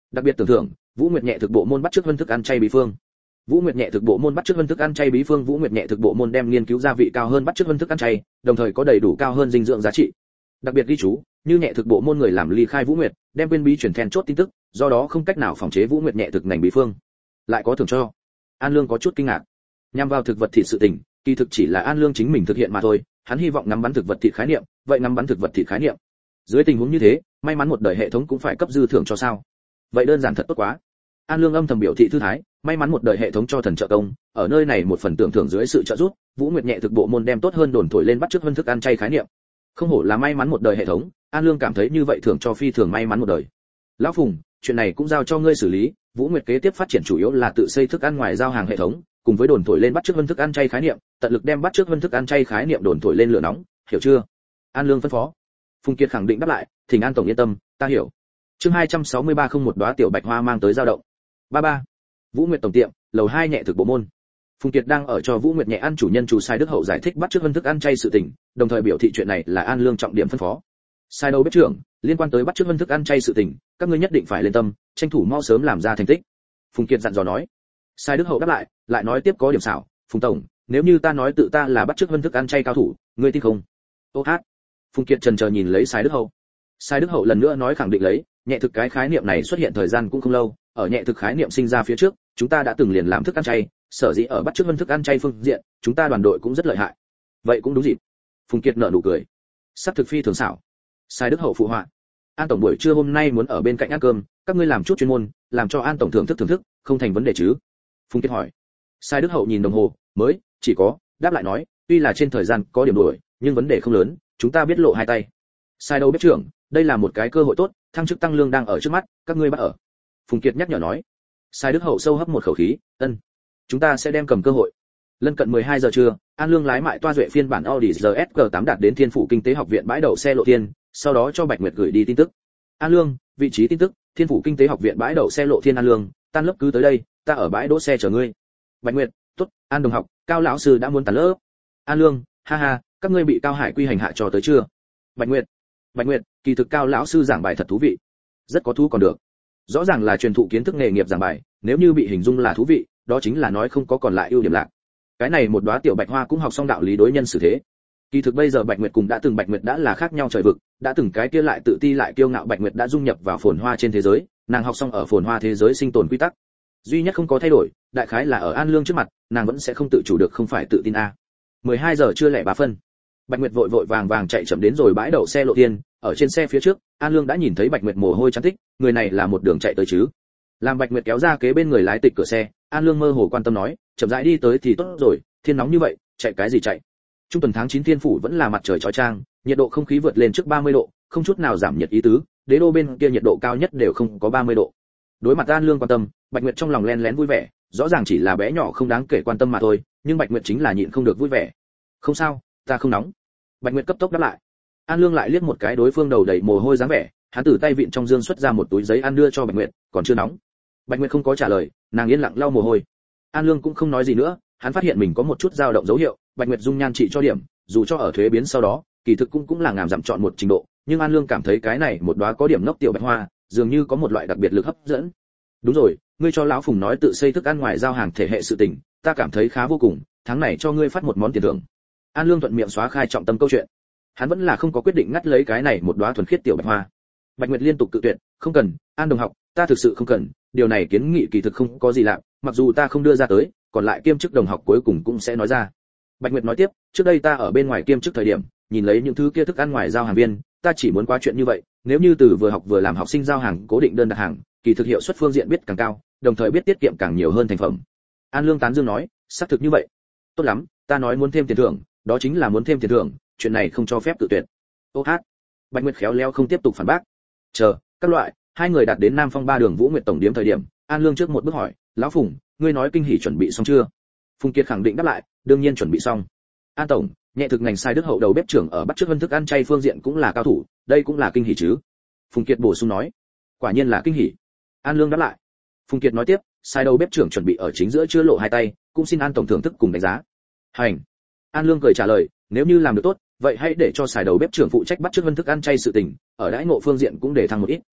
Đặc biệt tưởng thưởng, Vũ Nguyệt nhẹ thực bộ môn bắt chước vân thức ăn chay bí phương. Vũ Nguyệt nhẹ thực bộ môn bắt chước vân thức ăn chay bí phương. Vũ Nguyệt nhẹ thực bộ môn đem nghiên cứu gia vị cao hơn bắt chước vân thức ăn chay, đồng thời có đầy đủ cao hơn dinh dưỡng giá trị. Đặc biệt ghi chú, như nhẹ thực bộ môn người làm ly khai Vũ Nguyệt, đem quên bí chuyển then chốt tin tức, do đó không cách nào phòng chế Vũ Nguyệt nhẹ thực ngành bí phương. Lại có thưởng cho. An Lương có chút kinh ngạc. Nhằm vào thực vật thịt sự tình, kỳ thực chỉ là An Lương chính mình thực hiện mà thôi, hắn hy vọng ngắm bắn thực vật thịt khái niệm, vậy ngắm bắn thực vật thịt khái niệm. Dưới tình huống như thế, may mắn một đời hệ thống cũng phải cấp dư thưởng cho sao? Vậy đơn giản thật tốt quá. An Lương âm thầm biểu thị thư thái, may mắn một đời hệ thống cho thần trợ công, ở nơi này một phần tưởng thưởng dưới sự trợ giúp, Vũ Nguyệt nhẹ thực bộ môn đem tốt hơn đồn thổi lên bắt chước vân thức ăn chay khái niệm. Không hổ là may mắn một đời hệ thống, An Lương cảm thấy như vậy thưởng cho phi thường may mắn một đời. Lão Phùng, chuyện này cũng giao cho ngươi xử lý, Vũ Nguyệt kế tiếp phát triển chủ yếu là tự xây thức ăn ngoài giao hàng hệ thống, cùng với đồn thổi lên bắt chước vân thức ăn chay khái niệm, tận lực đem bắt chước vân thức ăn chay khái niệm đồn thổi lên lửa nóng, hiểu chưa? An Lương phân phó. Phùng Kiệt khẳng định đáp lại, Thỉnh An tổng yên tâm, ta hiểu. Chương 263 không một đóa tiểu bạch hoa mang tới dao động. 33. Vũ Nguyệt tổng tiệm, lầu 2 nhẹ thực bộ môn. Phùng Kiệt đang ở cho Vũ Nguyệt nhẹ ăn chủ nhân chủ Sai Đức Hậu giải thích bắt chước vân thức ăn chay sự tình, đồng thời biểu thị chuyện này là An Lương trọng điểm phân phó. Sai đầu bếp trưởng, liên quan tới bắt chước vân thức ăn chay sự tình, các ngươi nhất định phải lên tâm, tranh thủ mau sớm làm ra thành tích. Phùng Kiệt dặn dò nói. Sai Đức Hậu đáp lại, lại nói tiếp có điểm xảo, Phùng tổng, nếu như ta nói tự ta là bắt chước vân thức ăn chay cao thủ, ngươi tin không? Ô hát. Phùng Kiệt chần chờ nhìn lấy Sai Đức Hậu. Sai Đức Hậu lần nữa nói khẳng định lấy, nhẹ thực cái khái niệm này xuất hiện thời gian cũng không lâu, ở nhẹ thực khái niệm sinh ra phía trước, chúng ta đã từng liền làm thức ăn chay, sở dĩ ở bắt chước vân thức ăn chay phương diện, chúng ta đoàn đội cũng rất lợi hại. Vậy cũng đúng dịp. Phùng Kiệt nở nụ cười. Sắc thực phi thường xảo. Sai Đức Hậu phụ họa. An tổng buổi trưa hôm nay muốn ở bên cạnh ăn cơm, các ngươi làm chút chuyên môn, làm cho An tổng thưởng thức, không thành vấn đề chứ? Phùng Kiệt hỏi. Sai Đức Hậu nhìn đồng hồ, mới, chỉ có, đáp lại nói, tuy là trên thời gian có điểm đổi, nhưng vấn đề không lớn, chúng ta biết lộ hai tay. Sai đâu bếp trưởng, đây là một cái cơ hội tốt, thăng chức tăng lương đang ở trước mắt, các ngươi bắt ở. Phùng Kiệt nhắc nhở nói. Sai Đức Hậu sâu hấp một khẩu khí, ân, chúng ta sẽ đem cầm cơ hội. Lân cận 12 giờ trưa, An Lương lái mại toa duệ phiên bản Audi RSG8 đạt đến Thiên Phủ Kinh tế học viện bãi đậu xe Lộ Thiên, sau đó cho Bạch Nguyệt gửi đi tin tức. An Lương, vị trí tin tức, Thiên Phủ Kinh tế học viện bãi đậu xe Lộ Thiên. An Lương, tan lớp cứ tới đây, ta ở bãi đỗ xe chờ ngươi. Bạch Nguyệt, tốt, An đồng học, Cao lão sư đã muốn tán lớp. An Lương, ha ha, các ngươi bị Cao Hải quy hành hạ cho tới chưa? Bạch Nguyệt, kỳ thực Cao lão sư giảng bài thật thú vị. Rất có thú còn được. Rõ ràng là truyền thụ kiến thức nghề nghiệp giảng bài, nếu như bị hình dung là thú vị, đó chính là nói không có còn lại ưu điểm lạc. Cái này một đóa tiểu bạch hoa cũng học xong đạo lý đối nhân xử thế. Kỳ thực bây giờ Bạch Nguyệt cùng đã từng Bạch Nguyệt đã là khác nhau trời vực, đã từng cái kia lại tự ti lại kiêu ngạo Bạch Nguyệt đã dung nhập vào phồn hoa trên thế giới, nàng học xong ở phồn hoa thế giới sinh tồn quy tắc. Duy nhất không có thay đổi, đại khái là ở An Lương trước mặt, nàng vẫn sẽ không tự chủ được không phải tự tin a. 12 giờ trưa lẻ 3 phân. Bạch Nguyệt vội vội vàng vàng chạy chậm đến rồi bãi đậu xe Lộ Thiên, ở trên xe phía trước, An Lương đã nhìn thấy Bạch Nguyệt mồ hôi trắng tích, người này là một đường chạy tới chứ. Làm Bạch Nguyệt kéo ra kế bên người lái tịch cửa xe, An Lương mơ hồ quan tâm nói, chậm rãi đi tới thì tốt rồi, thiên nóng như vậy, chạy cái gì chạy. Trung tuần tháng 9 Thiên Phủ vẫn là mặt trời chói chang, nhiệt độ không khí vượt lên trước 30 độ, không chút nào giảm nhiệt ý tứ, đế đô bên kia nhiệt độ cao nhất đều không có 30 độ. Đối mặt An Lương quan tâm, Bạch Nguyệt trong lòng len lén vui vẻ, rõ ràng chỉ là bé nhỏ không đáng kể quan tâm mà thôi, nhưng Bạch Nguyệt chính là nhịn không được vui vẻ. Không sao, ta không nóng. Bạch Nguyệt cấp tốc đáp lại. An Lương lại liếc một cái đối phương đầu đầy mồ hôi dáng vẻ, hắn từ tay vịn trong dương xuất ra một túi giấy ăn đưa cho Bạch Nguyệt, còn chưa nóng. Bạch Nguyệt không có trả lời, nàng yên lặng lau mồ hôi. An Lương cũng không nói gì nữa, hắn phát hiện mình có một chút dao động dấu hiệu, Bạch Nguyệt dung nhan trị cho điểm, dù cho ở thuế biến sau đó, kỳ thực cũng là ngàm dặm chọn một trình độ, nhưng An Lương cảm thấy cái này một đóa có điểm ngốc tiểu bạch hoa, dường như có một loại đặc biệt lực hấp dẫn. Đúng rồi, ngươi cho lão Phùng nói tự xây thức ăn ngoài giao hàng thể hệ sự tình, ta cảm thấy khá vô cùng, tháng này cho ngươi phát một món tiền thưởng. An Lương thuận miệng xóa khai trọng tâm câu chuyện. Hắn vẫn là không có quyết định ngắt lấy cái này một đóa thuần khiết tiểu bạch hoa. Bạch Nguyệt liên tục cự tuyệt, không cần, An đồng học, ta thực sự không cần, điều này kiến nghị kỳ thực không có gì lạ, mặc dù ta không đưa ra tới, còn lại kiêm chức đồng học cuối cùng cũng sẽ nói ra. Bạch Nguyệt nói tiếp, trước đây ta ở bên ngoài kiêm chức thời điểm, nhìn lấy những thứ kia thức ăn ngoài giao hàng viên, ta chỉ muốn qua chuyện như vậy, nếu như từ vừa học vừa làm học sinh giao hàng cố định đơn đặt hàng, kỳ thực hiệu suất phương diện biết càng cao, đồng thời biết tiết kiệm càng nhiều hơn thành phẩm. An Lương tán dương nói, xác thực như vậy. Tốt lắm, ta nói muốn thêm tiền thưởng, đó chính là muốn thêm tiền thưởng, chuyện này không cho phép tự tuyệt. Ô hát. Bạch Nguyệt khéo léo không tiếp tục phản bác. Chờ, các loại, hai người đạt đến Nam Phong Ba đường Vũ Nguyệt tổng điểm thời điểm, An Lương trước một bước hỏi, lão Phùng, ngươi nói kinh hỉ chuẩn bị xong chưa? Phùng Kiệt khẳng định đáp lại, đương nhiên chuẩn bị xong. An tổng, nhẹ thực ngành Sai Đức Hậu đầu bếp trưởng ở bắt chước vân thức ăn chay phương diện cũng là cao thủ, đây cũng là kinh hỉ chứ? Phùng Kiệt bổ sung nói. Quả nhiên là kinh hỉ. An Lương đáp lại. Phùng Kiệt nói tiếp, Sai đầu bếp trưởng chuẩn bị ở chính giữa chưa lộ hai tay, cũng xin An tổng thưởng thức cùng đánh giá. Hành. An Lương cười trả lời, nếu như làm được tốt, vậy hãy để cho Sai đầu bếp trưởng phụ trách bắt chước vân thức ăn chay sự tình, ở đãi ngộ phương diện cũng để thăng một ít.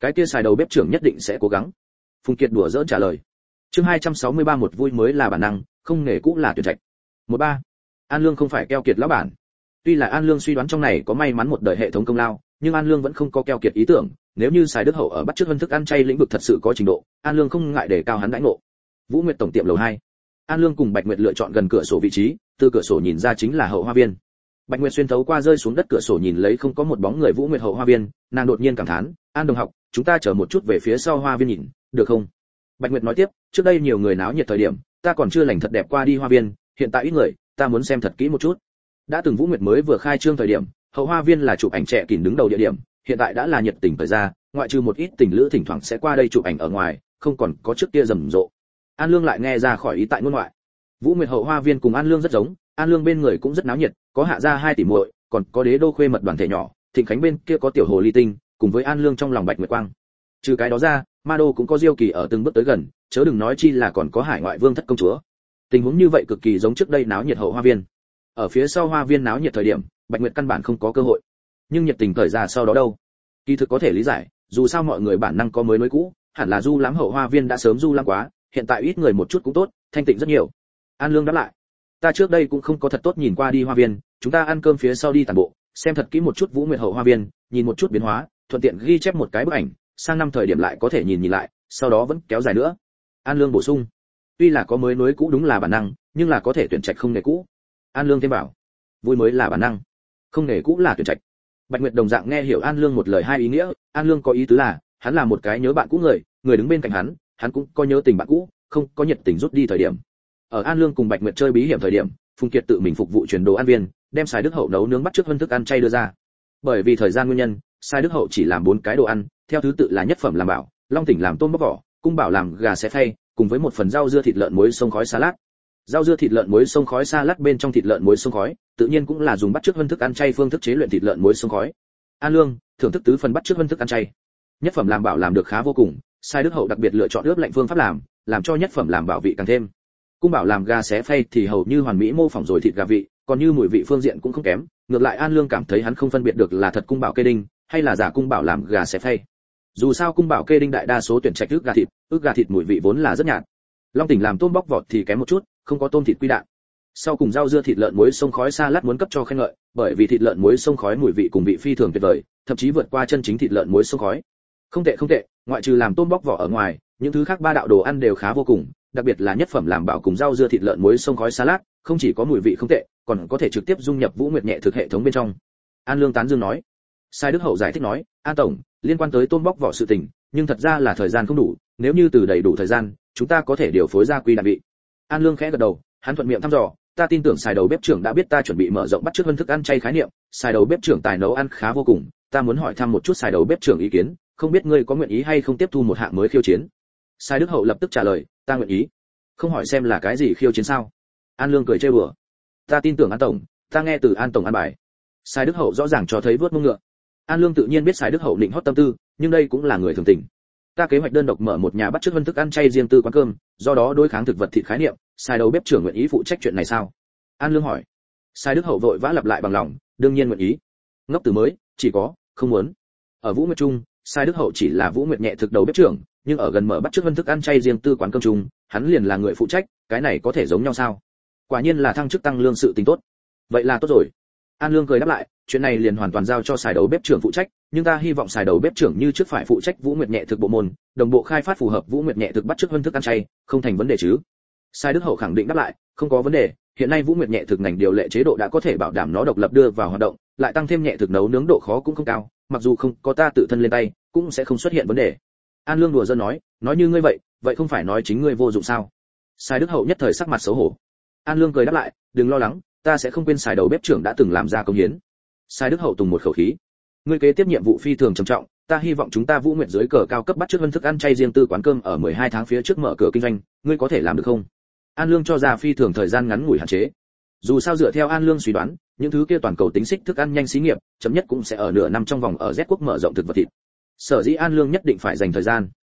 Cái kia xài đầu bếp trưởng nhất định sẽ cố gắng. Phùng Kiệt đùa giỡn trả lời. Chương 263 một vui mới là bản năng, không nghề cũ là tuyển trạch. 13. An Lương không phải keo kiệt lão bản. Tuy là An Lương suy đoán trong này có may mắn một đời hệ thống công lao, nhưng An Lương vẫn không có keo kiệt ý tưởng, nếu như Sài Đức Hậu ở bắt chước vân thức ăn chay lĩnh vực thật sự có trình độ, An Lương không ngại để cao hắn đãi ngộ. Vũ Nguyệt tổng tiệm lầu 2. An Lương cùng Bạch Nguyệt lựa chọn gần cửa sổ vị trí, từ cửa sổ nhìn ra chính là hậu hoa viên. Bạch Nguyệt xuyên thấu qua rơi xuống đất cửa sổ nhìn lấy không có một bóng người Vũ Nguyệt hậu hoa viên, nàng đột nhiên cảm thán, "An đồng học, chúng ta chờ một chút về phía sau hoa viên nhìn, được không?" Bạch Nguyệt nói tiếp, "Trước đây nhiều người náo nhiệt thời điểm, ta còn chưa lành thật đẹp qua đi hoa viên, hiện tại ít người, ta muốn xem thật kỹ một chút." Đã từng Vũ Nguyệt mới vừa khai trương thời điểm, hậu hoa viên là chụp ảnh trẻ kìm đứng đầu địa điểm, hiện tại đã là nhiệt tình thời ra, ngoại trừ một ít tình lữ thỉnh thoảng sẽ qua đây chụp ảnh ở ngoài, không còn có trước kia rầm rộ. An Lương lại nghe ra khỏi ý tại ngôn ngoại. Vũ Nguyệt hậu hoa viên cùng An Lương rất giống, An Lương bên người cũng rất náo nhiệt, có Hạ gia 2 tỷ muội, còn có Đế đô khuê mật đoàn thể nhỏ, Thịnh Khánh bên kia có tiểu hồ ly tinh, cùng với An Lương trong lòng Bạch Nguyệt Quang. Trừ cái đó ra, Ma Đô cũng có Diêu Kỳ ở từng bước tới gần, chớ đừng nói chi là còn có Hải Ngoại Vương thất công chúa. Tình huống như vậy cực kỳ giống trước đây náo nhiệt hậu hoa viên. Ở phía sau hoa viên náo nhiệt thời điểm, Bạch Nguyệt căn bản không có cơ hội. Nhưng nhiệt tình thời ra sau đó đâu? Kỳ thực có thể lý giải, dù sao mọi người bản năng có mới nối cũ, hẳn là du lãm hậu hoa viên đã sớm du lãm quá, hiện tại ít người một chút cũng tốt, thanh tịnh rất nhiều. An Lương đáp lại, ta trước đây cũng không có thật tốt nhìn qua đi hoa viên, chúng ta ăn cơm phía sau đi tản bộ, xem thật kỹ một chút Vũ Nguyệt hậu hoa viên, nhìn một chút biến hóa, thuận tiện ghi chép một cái bức ảnh, sang năm thời điểm lại có thể nhìn lại, sau đó vẫn kéo dài nữa. An Lương bổ sung, tuy là có mới nối cũ đúng là bản năng, nhưng là có thể tuyển trạch không nghề cũ. An Lương thêm bảo, vui mới là bản năng, không nghề cũ là tuyển trạch. Bạch Nguyệt đồng dạng nghe hiểu An Lương một lời hai ý nghĩa, An Lương có ý tứ là, hắn là một cái nhớ bạn cũ người, người đứng bên cạnh hắn cũng có nhớ tình bạn cũ, không có nhiệt tình rút đi thời điểm. Ở An Lương cùng Bạch Nguyệt chơi bí hiểm thời điểm, Phùng Kiệt tự mình phục vụ truyền đồ ăn viên, đem Sài Đức Hậu nấu nướng bắt trước vân thức ăn chay đưa ra. Bởi vì thời gian nguyên nhân, Sài Đức Hậu chỉ làm 4 cái đồ ăn, theo thứ tự là nhất phẩm làm bảo, Long Tỉnh làm tôm bóc vỏ, Cung Bảo làm gà xé phay, cùng với một phần rau dưa thịt lợn muối sông khói salad. Rau dưa thịt lợn muối sông khói salad bên trong thịt lợn muối sông khói, tự nhiên cũng là dùng bắt chước vân thức ăn chay phương thức chế luyện thịt lợn muối sông khói. An Lương thưởng thức tứ phần bắt chước vân thức ăn chay. Nhất phẩm làm bảo làm được khá vô cùng, Sài Đức Hậu đặc biệt lựa chọn ướp lạnh phương pháp làm cho nhất phẩm làm bảo vị càng thêm. Cung Bảo làm gà xé phay thì hầu như hoàn mỹ mô phỏng rồi thịt gà vị, còn như mùi vị phương diện cũng không kém, ngược lại An Lương cảm thấy hắn không phân biệt được là thật Cung Bảo kê đinh hay là giả Cung Bảo làm gà xé phay. Dù sao Cung Bảo kê đinh đại đa số tuyển trạch ức gà thịt mùi vị vốn là rất nhạt. Long Tỉnh làm tôm bóc vỏ thì kém một chút, không có tôm thịt quy đạn. Sau cùng rau dưa thịt lợn muối sông khói salad muốn cấp cho khen ngợi, bởi vì thịt lợn muối sông khói mùi vị cùng vị phi thường tuyệt vời, thậm chí vượt qua chân chính thịt lợn muối sông khói. Không tệ, ngoại trừ làm tôm bóc vỏ ở ngoài, những thứ khác 3 đạo đồ ăn đều khá vô cùng, đặc biệt là nhất phẩm làm bảo cùng rau dưa thịt lợn muối sông khói salad, không chỉ có mùi vị không tệ, còn có thể trực tiếp dung nhập Vũ Nguyệt nhẹ thực hệ thống bên trong. An Lương tán dương nói. Sai Đức Hậu giải thích nói, An tổng, liên quan tới tôm bóc vỏ sự tình, nhưng thật ra là thời gian không đủ, nếu như từ đầy đủ thời gian, chúng ta có thể điều phối gia quy đạn vị. An Lương khẽ gật đầu, hắn thuận miệng thăm dò, ta tin tưởng Sài đầu bếp trưởng đã biết ta chuẩn bị mở rộng bắt chước vân thức ăn chay khái niệm, Sài đầu bếp trưởng tài nấu ăn khá vô cùng, ta muốn hỏi thăm một chút Sài đầu bếp trưởng ý kiến, không biết ngươi có nguyện ý hay không tiếp thu một hạng mới khiêu chiến. Sai Đức Hậu lập tức trả lời, ta nguyện ý. Không hỏi xem là cái gì khiêu chiến sao? An Lương cười trêu đùa, ta tin tưởng An tổng, ta nghe từ An tổng an bài. Sai Đức Hậu rõ ràng cho thấy vớt mông ngựa. An Lương tự nhiên biết Sai Đức Hậu định hót tâm tư, nhưng đây cũng là người thường tình. Ta kế hoạch đơn độc mở một nhà bắt chước vân thức ăn chay riêng tư quán cơm, do đó đối kháng thực vật thịt khái niệm, Sai đầu bếp trưởng nguyện ý phụ trách chuyện này sao? An Lương hỏi. Sai Đức Hậu vội vã lặp lại bằng lòng, đương nhiên nguyện ý. Ngốc từ mới, chỉ có không muốn. Ở Vũ Nguyệt Trung, Sai Đức Hậu chỉ là Vũ Nguyệt nhẹ thực đầu bếp trưởng, nhưng ở gần mở bắt chước vân thức ăn chay riêng tư quán cơm chung, hắn liền là người phụ trách, cái này có thể giống nhau sao? Quả nhiên là thăng chức tăng lương sự tình tốt. Vậy là tốt rồi. An Lương cười đáp lại, chuyện này liền hoàn toàn giao cho Sài đầu bếp trưởng phụ trách, nhưng ta hy vọng Sài đầu bếp trưởng như trước phải phụ trách Vũ Nguyệt nhẹ thực bộ môn, đồng bộ khai phát phù hợp Vũ Nguyệt nhẹ thực bắt chước vân thức ăn chay, không thành vấn đề chứ? Sai Đức Hậu khẳng định đáp lại, không có vấn đề, hiện nay Vũ Nguyệt nhẹ thực ngành điều lệ chế độ đã có thể bảo đảm nó độc lập đưa vào hoạt động, lại tăng thêm nhẹ thực nấu nướng độ khó cũng không cao, mặc dù không có ta tự thân lên tay, cũng sẽ không xuất hiện vấn đề. An Lương đùa giỡn nói như ngươi vậy không phải nói chính ngươi vô dụng sao? Sai Đức Hậu nhất thời sắc mặt xấu hổ. An Lương cười đáp lại, đừng lo lắng, ta sẽ không quên Sài đầu bếp trưởng đã từng làm ra công hiến. Sai Đức Hậu tùng một khẩu khí. Ngươi kế tiếp nhiệm vụ phi thường trầm trọng, ta hy vọng chúng ta Vũ Nguyệt dưới cờ cao cấp bắt chước vân thức ăn chay riêng tư quán cơm ở 12 tháng phía trước mở cửa kinh doanh, ngươi có thể làm được không? An Lương cho ra phi thường thời gian ngắn ngủi hạn chế. Dù sao dựa theo An Lương suy đoán, những thứ kia toàn cầu tính xích thức ăn nhanh xí nghiệp, chấm nhất cũng sẽ ở nửa năm trong vòng ở Z quốc mở rộng thực vật thịt. Sở dĩ An Lương nhất định phải dành thời gian.